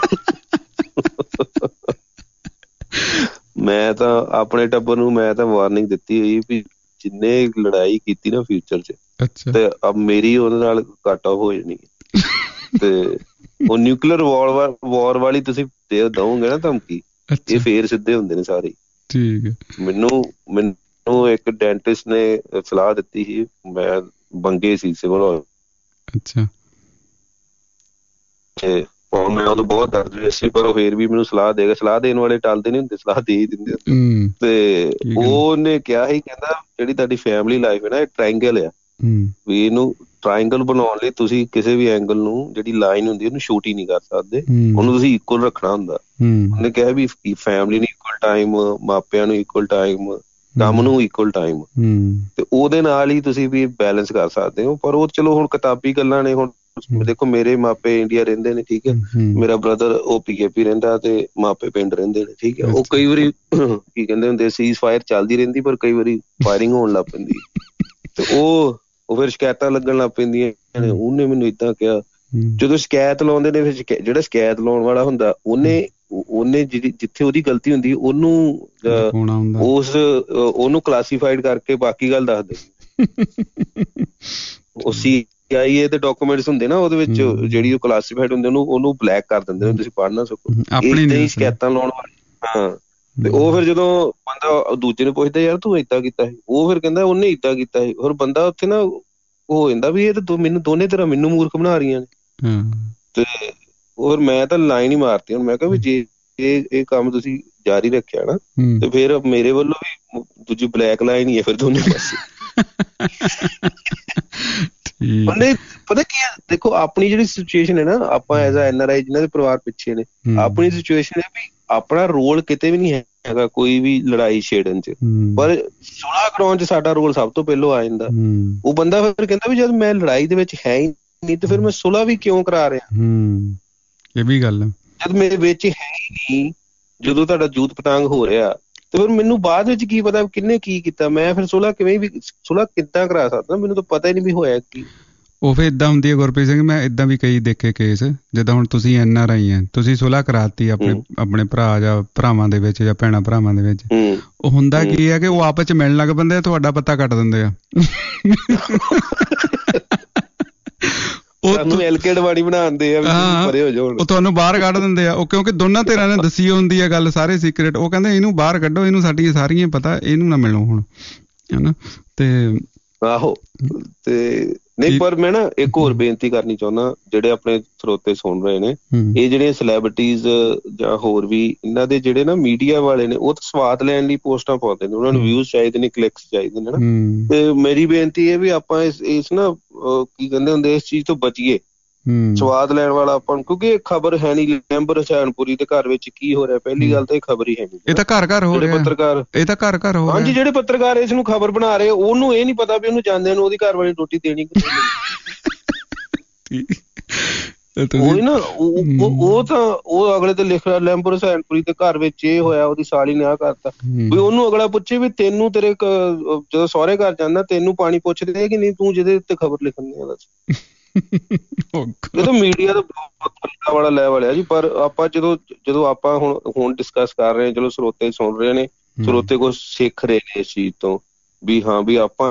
ਮੈਂ ਤਾਂ ਆਪਣੇ ਟੱਬਰ ਨੂੰ ਮੈਂ ਤਾਂ ਵਾਰਨਿੰਗ ਦਿੱਤੀ ਹੋਈ ਵੀ ਜਿੰਨੇ ਲੜਾਈ ਕੀਤੀ ਨਾ ਫਿਊਚਰ 'ਚ, ਤੇ ਅਬ ਮੇਰੀ ਉਹਦੇ ਨਾਲ ਕੱਟ ਆਫ ਹੋ ਜਾਣੀ ਹੈ। ਤੇ ਉਹ ਨਿਊਕਲੀਅਰ ਵਾਰ ਵਾਰ ਵਾਲੀ ਤੁਸੀਂ ਦੇ ਦਓਗੇ ਨਾ ਧਮਕੀ, ਇਹ ਫੇਰ ਸਿੱਧੇ ਹੁੰਦੇ ਨੇ ਸਾਰੇ। ਠੀਕ ਹੈ। ਮੈਨੂੰ ਮੈਨੂੰ ਇੱਕ ਡੈਂਟਿਸਟ ਨੇ ਸਲਾਹ ਦਿੱਤੀ ਸੀ, ਮੈਂ ਬੰਗੇ ਸੀ ਸਿਵਲ। ਅੱਛਾ। ਤੇ ਮੈਂ ਉਦੋਂ ਬਹੁਤ ਦਰਦ ਰਿਹਾ ਸੀ, ਪਰ ਉਹ ਫੇਰ ਵੀ ਮੈਨੂੰ ਸਲਾਹ ਦੇ ਗਿਆ। ਸਲਾਹ ਦੇਣ ਵਾਲੇ ਟਲਦੇ ਨੀ ਹੁੰਦੇ, ਸਲਾਹ ਦੇ ਹੀ ਦਿੰਦੇ। ਤੇ ਉਹਨੇ ਕਿਹਾ ਸੀ, ਕਹਿੰਦਾ ਜਿਹੜੀ ਤੁਹਾਡੀ ਫੈਮਿਲੀ ਲਾਈਫ ਹੈ ਨਾ, ਇਹ ਟਰਾਇੰਗਲ ਆ, ਵੀ ਇਹਨੂੰ ਟਰਾਇੰਗਲ ਬਣਾਉਣ ਲਈ ਤੁਸੀਂ ਕਿਸੇ ਵੀ ਐਂਗਲ ਨੂੰ, ਜਿਹੜੀ ਲਾਈਨ ਹੁੰਦੀ ਉਹਨੂੰ ਸ਼ੂਟ ਹੀ ਨਹੀਂ ਕਰ ਸਕਦੇ, ਉਹਨੂੰ ਤੁਸੀਂ ਇਕੁਅਲ ਰੱਖਣਾ ਹੁੰਦਾ। ਉਹਨੇ ਕਿਹਾ ਵੀ ਫੈਮਿਲੀ ਨੂੰ ਇਕੁਅਲ ਟਾਈਮ, ਮਾਪਿਆਂ ਨੂੰ ਇਕੁਅਲ ਟਾਈਮ, ਕੰਮ ਨੂੰ ਇਕੁਅਲ ਟਾਈਮ, ਤੇ ਉਹਦੇ ਨਾਲ ਹੀ ਤੁਸੀਂ ਵੀ ਬੈਲੈਂਸ ਕਰ ਸਕਦੇ ਹੋ। ਪਰ ਉਹ ਚਲੋ ਹੁਣ ਕਿਤਾਬੀ ਗੱਲਾਂ ਨੇ। ਹੁਣ ਦੇਖੋ, ਮੇਰੇ ਮਾਪੇ ਇੰਡੀਆ ਰਹਿੰਦੇ ਨੇ, ਠੀਕ ਹੈ, ਮੇਰਾ ਬ੍ਰਦਰ ਉਹ ਪੀ ਕੇ ਪੀ ਰਹਿੰਦਾ, ਤੇ ਮਾਪੇ ਪਿੰਡ ਰਹਿੰਦੇ ਨੇ, ਠੀਕ ਹੈ। ਉਹ ਕਈ ਵਾਰੀ ਕੀ ਕਹਿੰਦੇ ਹੁੰਦੇ, ਸੀਜ਼ ਫਾਇਰ ਚੱਲਦੀ ਰਹਿੰਦੀ, ਪਰ ਕਈ ਵਾਰੀ ਫਾਇਰਿੰਗ ਹੋਣ ਲੱਗ ਪੈਂਦੀ, ਤੇ ਉਹ ਉਹ ਫਿਰ ਸ਼ਿਕਾਇਤਾਂ ਲੱਗਣ ਲੱਗ ਪੈਂਦੀਆਂ। ਉਹਨੇ ਮੈਨੂੰ ਏਦਾਂ ਕਿਹਾ, ਜਦੋਂ ਸ਼ਿਕਾਇਤ ਲਾਉਂਦੇ ਨੇ, ਫਿਰ ਜਿਹੜਾ ਸ਼ਿਕਾਇਤ ਲਾਉਣ ਵਾਲਾ ਹੁੰਦਾ, ਉਹਨੇ ਉਹਨੇ ਜਿਹੜੀ ਜਿੱਥੇ ਉਹਦੀ ਗਲਤੀ ਹੁੰਦੀ, ਉਹਨੂੰ ਉਸ ਉਹਨੂੰ ਕਲਾਸੀਫਾਈਡ ਕਰਕੇ ਬਾਕੀ ਗੱਲ ਦੱਸ ਦੇ। ਉਹ ਸੀ ਆਈ ਏ ਦੇ ਡਾਕੂਮੈਂਟਸ ਹੁੰਦੇ ਨਾ, ਉਹਦੇ ਵਿੱਚ ਜਿਹੜੀ ਉਹ ਕਲਾਸੀਫਾਈਡ ਹੁੰਦੇ, ਉਹਨੂੰ ਉਹਨੂੰ ਬਲੈਕ ਕਰ ਦਿੰਦੇ ਨੇ, ਤੁਸੀਂ ਪੜ੍ਹ ਨਾ ਸਕੋ। ਏਦਾਂ ਹੀ ਸ਼ਿਕਾਇਤਾਂ ਲਾਉਣ ਵਾਲੇ। ਹਾਂ, ਤੇ ਉਹ ਫਿਰ ਜਦੋਂ ਬੰਦਾ ਦੂਜੇ ਨੂੰ ਪੁੱਛਦਾ, ਯਾਰ ਤੂੰ ਏਦਾਂ ਕੀਤਾ ਸੀ, ਉਹ ਫਿਰ ਕਹਿੰਦਾ ਉਹਨੇ ਏਦਾਂ ਕੀਤਾ ਸੀ। ਹੋਰ ਬੰਦਾ ਉੱਥੇ ਨਾ ਉਹ ਹੋ ਜਾਂਦਾ ਵੀ ਇਹ ਤਾਂ ਮੈਨੂੰ ਦੋਨੇ ਤਰ੍ਹਾਂ ਮੈਨੂੰ ਮੂਰਖ ਬਣਾ ਰਹੀਆਂ ਨੇ। ਤੇ ਹੋਰ ਮੈਂ ਤਾਂ ਲਾਈਨ ਹੀ ਮਾਰਤੀ। ਹੁਣ ਮੈਂ ਕਿਹਾ ਵੀ ਜੇ ਇਹ ਇਹ ਕੰਮ ਤੁਸੀਂ ਜਾਰੀ ਰੱਖਿਆ ਨਾ, ਤੇ ਫਿਰ ਮੇਰੇ ਵੱਲੋਂ ਵੀ ਦੂਜੀ ਬਲੈਕ ਲਾਈਨ ਹੀ ਹੈ ਫਿਰ ਦੋਨੇ ਪਾਸੇ। ਉਹਨੇ ਪਤਾ ਕੀ ਹੈ, ਦੇਖੋ ਆਪਣੀ ਜਿਹੜੀ ਸਿਚੁਏਸ਼ਨ ਹੈ ਨਾ, ਆਪਾਂ ਐਜ਼ ਐਨ ਆਰ ਆਈ ਜਿਨ੍ਹਾਂ ਦੇ ਪਰਿਵਾਰ ਪਿੱਛੇ ਨੇ, ਆਪਣੀ ਸਿਚੁਏਸ਼ਨ ਹੈ ਵੀ ਆਪਣਾ ਰੋਲ ਕਿਤੇ ਵੀ ਨਹੀਂ ਹੈਗਾ ਕੋਈ ਵੀ ਲੜਾਈ ਛੇੜਨ ਚ, ਪਰ ਸੁਲ੍ਹਾ ਕਰਾਉਣ ਚ ਸਾਡਾ ਰੋਲ ਸਭ ਤੋਂ ਪਹਿਲੋਂ ਆ ਜਾਂਦਾ। ਉਹ ਬੰਦਾ ਫਿਰ ਕਹਿੰਦਾ ਵੀ ਜਦ ਮੈਂ ਲੜਾਈ ਦੇ ਵਿੱਚ ਹੈ ਹੀ ਨਹੀਂ, ਤੇ ਫਿਰ ਮੈਂ ਸੁਲ੍ਹਾ ਵੀ ਕਿਉਂ ਕਰਾ ਰਿਹਾ? ਇਹ ਵੀ ਗੱਲ ਜਦ ਮੇਰੇ ਵਿੱਚ ਹੈ ਹੀ ਨਹੀਂ, ਜਦੋਂ ਤੁਹਾਡਾ ਜੂਤ ਪਤੰਗ ਹੋ ਰਿਹਾ, ਤੇ ਫਿਰ ਮੈਨੂੰ ਬਾਅਦ ਵਿੱਚ ਕੀ ਪਤਾ ਕਿਹਨੇ ਕੀ ਕੀਤਾ, ਮੈਂ ਫਿਰ ਸੁਲ੍ਹਾ ਕਿਵੇਂ ਵੀ ਸੁਲ੍ਹਾ ਕਿੱਦਾਂ ਕਰਾ ਸਕਦਾ? ਮੈਨੂੰ ਤਾਂ ਪਤਾ ਹੀ ਨਹੀਂ ਵੀ ਹੋਇਆ ਕੀ। ਉਹ ਫਿਰ ਏਦਾਂ ਹੁੰਦੀ ਹੈ ਗੁਰਪ੍ਰੀਤ ਸਿੰਘ, ਮੈਂ ਏਦਾਂ ਵੀ ਕਈ ਦੇਖੇ ਕੇਸ, ਜਿੱਦਾਂ ਹੁਣ ਤੁਸੀਂ ਐਨ ਆਰ ਆਈ ਹੈ, ਤੁਸੀਂ ਸੁਲ੍ਹਾ ਕਰਾਤੀ ਆਪਣੇ ਆਪਣੇ ਭਰਾ ਜਾਂ ਭਰਾਵਾਂ ਦੇ ਵਿੱਚ ਜਾਂ ਭੈਣਾਂ ਭਰਾਵਾਂ ਦੇ ਵਿੱਚ, ਉਹ ਹੁੰਦਾ ਕੀ ਹੈ ਕਿ ਉਹ ਆਪਸ ਚ ਮਿਲਣ ਲੱਗ ਪੈਂਦੇ ਆ, ਤੁਹਾਡਾ ਪੱਤਾ ਕੱਟ ਦਿੰਦੇ ਆ। ਉਹ ਤੁਹਾਨੂੰ ਬਾਹਰ ਕੱਢ ਦਿੰਦੇ ਆ, ਉਹ ਕਿਉਂਕਿ ਦੋਨਾਂ ਧਿਰਾਂ ਨੇ ਦੱਸੀ ਹੁੰਦੀ ਆ ਗੱਲ, ਸਾਰੇ ਸੀਕ੍ਰੇਟ। ਉਹ ਕਹਿੰਦੇ ਇਹਨੂੰ ਬਾਹਰ ਕੱਢੋ, ਇਹਨੂੰ ਸਾਡੀਆਂ ਸਾਰੀਆਂ ਪਤਾ, ਇਹਨੂੰ ਨਾ ਮਿਲੋ ਹੁਣ, ਹਨਾ। ਤੇ ਆਹੋ, ਤੇ ਨਹੀਂ, ਪਰ ਮੈਂ ਨਾ ਇੱਕ ਹੋਰ ਬੇਨਤੀ ਕਰਨੀ ਚਾਹੁੰਦਾ, ਜਿਹੜੇ ਆਪਣੇ ਸਰੋਤੇ ਸੁਣ ਰਹੇ ਨੇ, ਇਹ ਜਿਹੜੀਆਂ ਸੈਲੇਬ੍ਰਿਟੀਜ਼ ਜਾਂ ਹੋਰ ਵੀ ਇਹਨਾਂ ਦੇ ਜਿਹੜੇ ਨਾ ਮੀਡੀਆ ਵਾਲੇ ਨੇ, ਉਹ ਤਾਂ ਸਵਾਦ ਲੈਣ ਲਈ ਪੋਸਟਾਂ ਪਾਉਂਦੇ ਨੇ, ਉਹਨਾਂ ਨੂੰ ਵਿਊਜ਼ ਚਾਹੀਦੇ ਨੇ, ਕਲਿੱਕਸ ਚਾਹੀਦੇ ਨੇ ਨਾ। ਤੇ ਮੇਰੀ ਬੇਨਤੀ ਇਹ ਵੀ ਆਪਾਂ ਇਸ ਇਸ ਨਾ ਕੀ ਕਹਿੰਦੇ ਹੁੰਦੇ, ਇਸ ਚੀਜ਼ ਤੋਂ ਬਚੀਏ ਸਵਾਦ ਲੈਣ ਵਾਲਾ ਆਪਾਂ ਨੂੰ, ਕਿਉਂਕਿ ਇਹ ਖਬਰ ਹੈ ਨੀ ਮੈਂਬਰ ਹੁਸੈਨਪੁਰੀ ਦੇ ਘਰ ਵਿੱਚ ਕੀ ਹੋ ਰਿਹਾ। ਪਹਿਲੀ ਗੱਲ ਤਾਂ ਇਹ ਖਬਰ ਹੀ ਹੈ ਨੀ। ਇਹ ਤਾਂ ਘਰ ਘਰ ਹੋ ਰਿਹਾ ਪੱਤਰਕਾਰ, ਇਹ ਤਾਂ ਘਰ ਘਰ ਹੋ ਰਿਹਾ। ਹਾਂਜੀ, ਜਿਹੜੇ ਪੱਤਰਕਾਰ ਇਸ ਨੂੰ ਖਬਰ ਬਣਾ ਰਹੇ ਉਹਨੂੰ ਇਹ ਨੀ ਪਤਾ ਵੀ ਉਹਨੂੰ ਜਾਂਦੇ ਨੂੰ ਉਹਦੀ ਘਰ ਵਾਲੀ ਰੋਟੀ ਦੇਣੀ। ਉਹੀ ਨਾ, ਉਹ ਤਾਂ ਉਹ ਅਗਲੇ ਤੇ ਲਿਖ ਰਿਹਾ ਮੈਂਬਰ ਹੁਸੈਨਪੁਰੀ ਦੇ ਘਰ ਵਿੱਚ ਇਹ ਹੋਇਆ, ਉਹਦੀ ਸਾਲੀ ਨੇ ਆਹ ਕਰਤਾ। ਵੀ ਉਹਨੂੰ ਅਗਲਾ ਪੁੱਛੇ ਵੀ ਤੈਨੂੰ ਤੇਰੇ ਜਦੋਂ ਸਹੁਰੇ ਘਰ ਜਾਂਦਾ ਤੈਨੂੰ ਪਾਣੀ ਪੁੱਛਦੇ ਕਿ ਨਹੀਂ, ਤੂੰ ਜਿਹਦੇ ਉੱਤੇ ਖਬਰ ਲਿਖਣੀ ਆ। ਦੱਸ, ਇਹ ਤਾਂ ਮੀਡੀਆ ਦਾ ਬਹੁਤ ਵਾਲਾ ਲੈਵਲ ਹੈ ਜੀ। ਪਰ ਆਪਾਂ ਜਦੋਂ ਜਦੋਂ ਆਪਾਂ ਹੁਣ ਹੁਣ ਡਿਸਕਸ ਕਰ ਰਹੇ ਹਾਂ, ਚਲੋ ਸਰੋਤੇ ਸੁਣ ਰਹੇ ਨੇ, ਸਰੋਤੇ ਕੁਛ ਸਿੱਖ ਰਹੇ ਨੇ ਇਸ ਚੀਜ਼ ਤੋਂ ਵੀ ਹਾਂ ਵੀ ਆਪਾਂ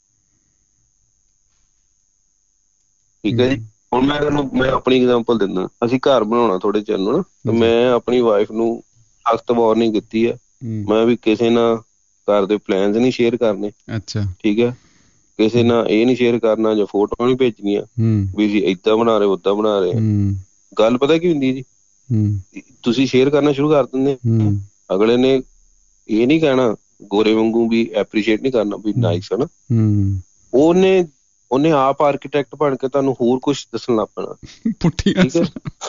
ਠੀਕ ਹੈ ਜੀ। ਹੁਣ ਮੈਂ ਤੁਹਾਨੂੰ ਮੈਂ ਆਪਣੀ ਐਗਜ਼ਾਮਪਲ ਦਿੰਦਾ। ਅਸੀਂ ਘਰ ਬਣਾਉਣਾ ਥੋੜੇ ਚਿਰ ਨੂੰ ਨਾ, ਮੈਂ ਆਪਣੀ ਵਾਈਫ ਨੂੰ ਸਖਤ ਵਾਰਨਿੰਗ ਦਿੱਤੀ ਹੈ, ਮੈਂ ਵੀ ਕਿਸੇ ਨਾਲ ਘਰ ਦੇ ਪਲਾਨਸ ਨਹੀਂ ਸ਼ੇਅਰ ਕਰਨੇ। ਅੱਛਾ, ਠੀਕ ਹੈ, ਕਿਸੇ ਨਾਲ ਇਹ ਨੀ ਸ਼ੇਅਰ ਕਰਨਾ ਜਾਂ ਫੋਟੋ ਨੀ ਭੇਜਣੀਆਂ ਵੀ ਜੀ ਏਦਾਂ ਬਣਾ ਰਹੇ ਓਦਾਂ ਬਣਾ ਰਹੇ। ਗੱਲ ਪਤਾ ਕੀ ਹੁੰਦੀ ਜੀ, ਤੁਸੀਂ ਸ਼ੇਅਰ ਕਰਨਾ ਸ਼ੁਰੂ ਕਰ ਦਿੰਦੇ, ਅਗਲੇ ਨੇ ਇਹ ਨੀ ਕਹਿਣਾ ਗੋਰੇ ਵਾਂਗੂ ਵੀ ਐਪਰੀਸ਼ੀਏਟ ਨੀ ਕਰਨਾ ਵੀ ਨਾਈਸ ਹੈ ਨਾ, ਉਹਨੇ ਉਹਨੇ ਆਪ ਆਰਕੀਟੈਕਟ ਬਣ ਕੇ ਤੁਹਾਨੂੰ ਹੋਰ ਕੁਛ ਦੱਸਣ ਲੱਗ ਪੈਣਾ। ਠੀਕ ਹੈ,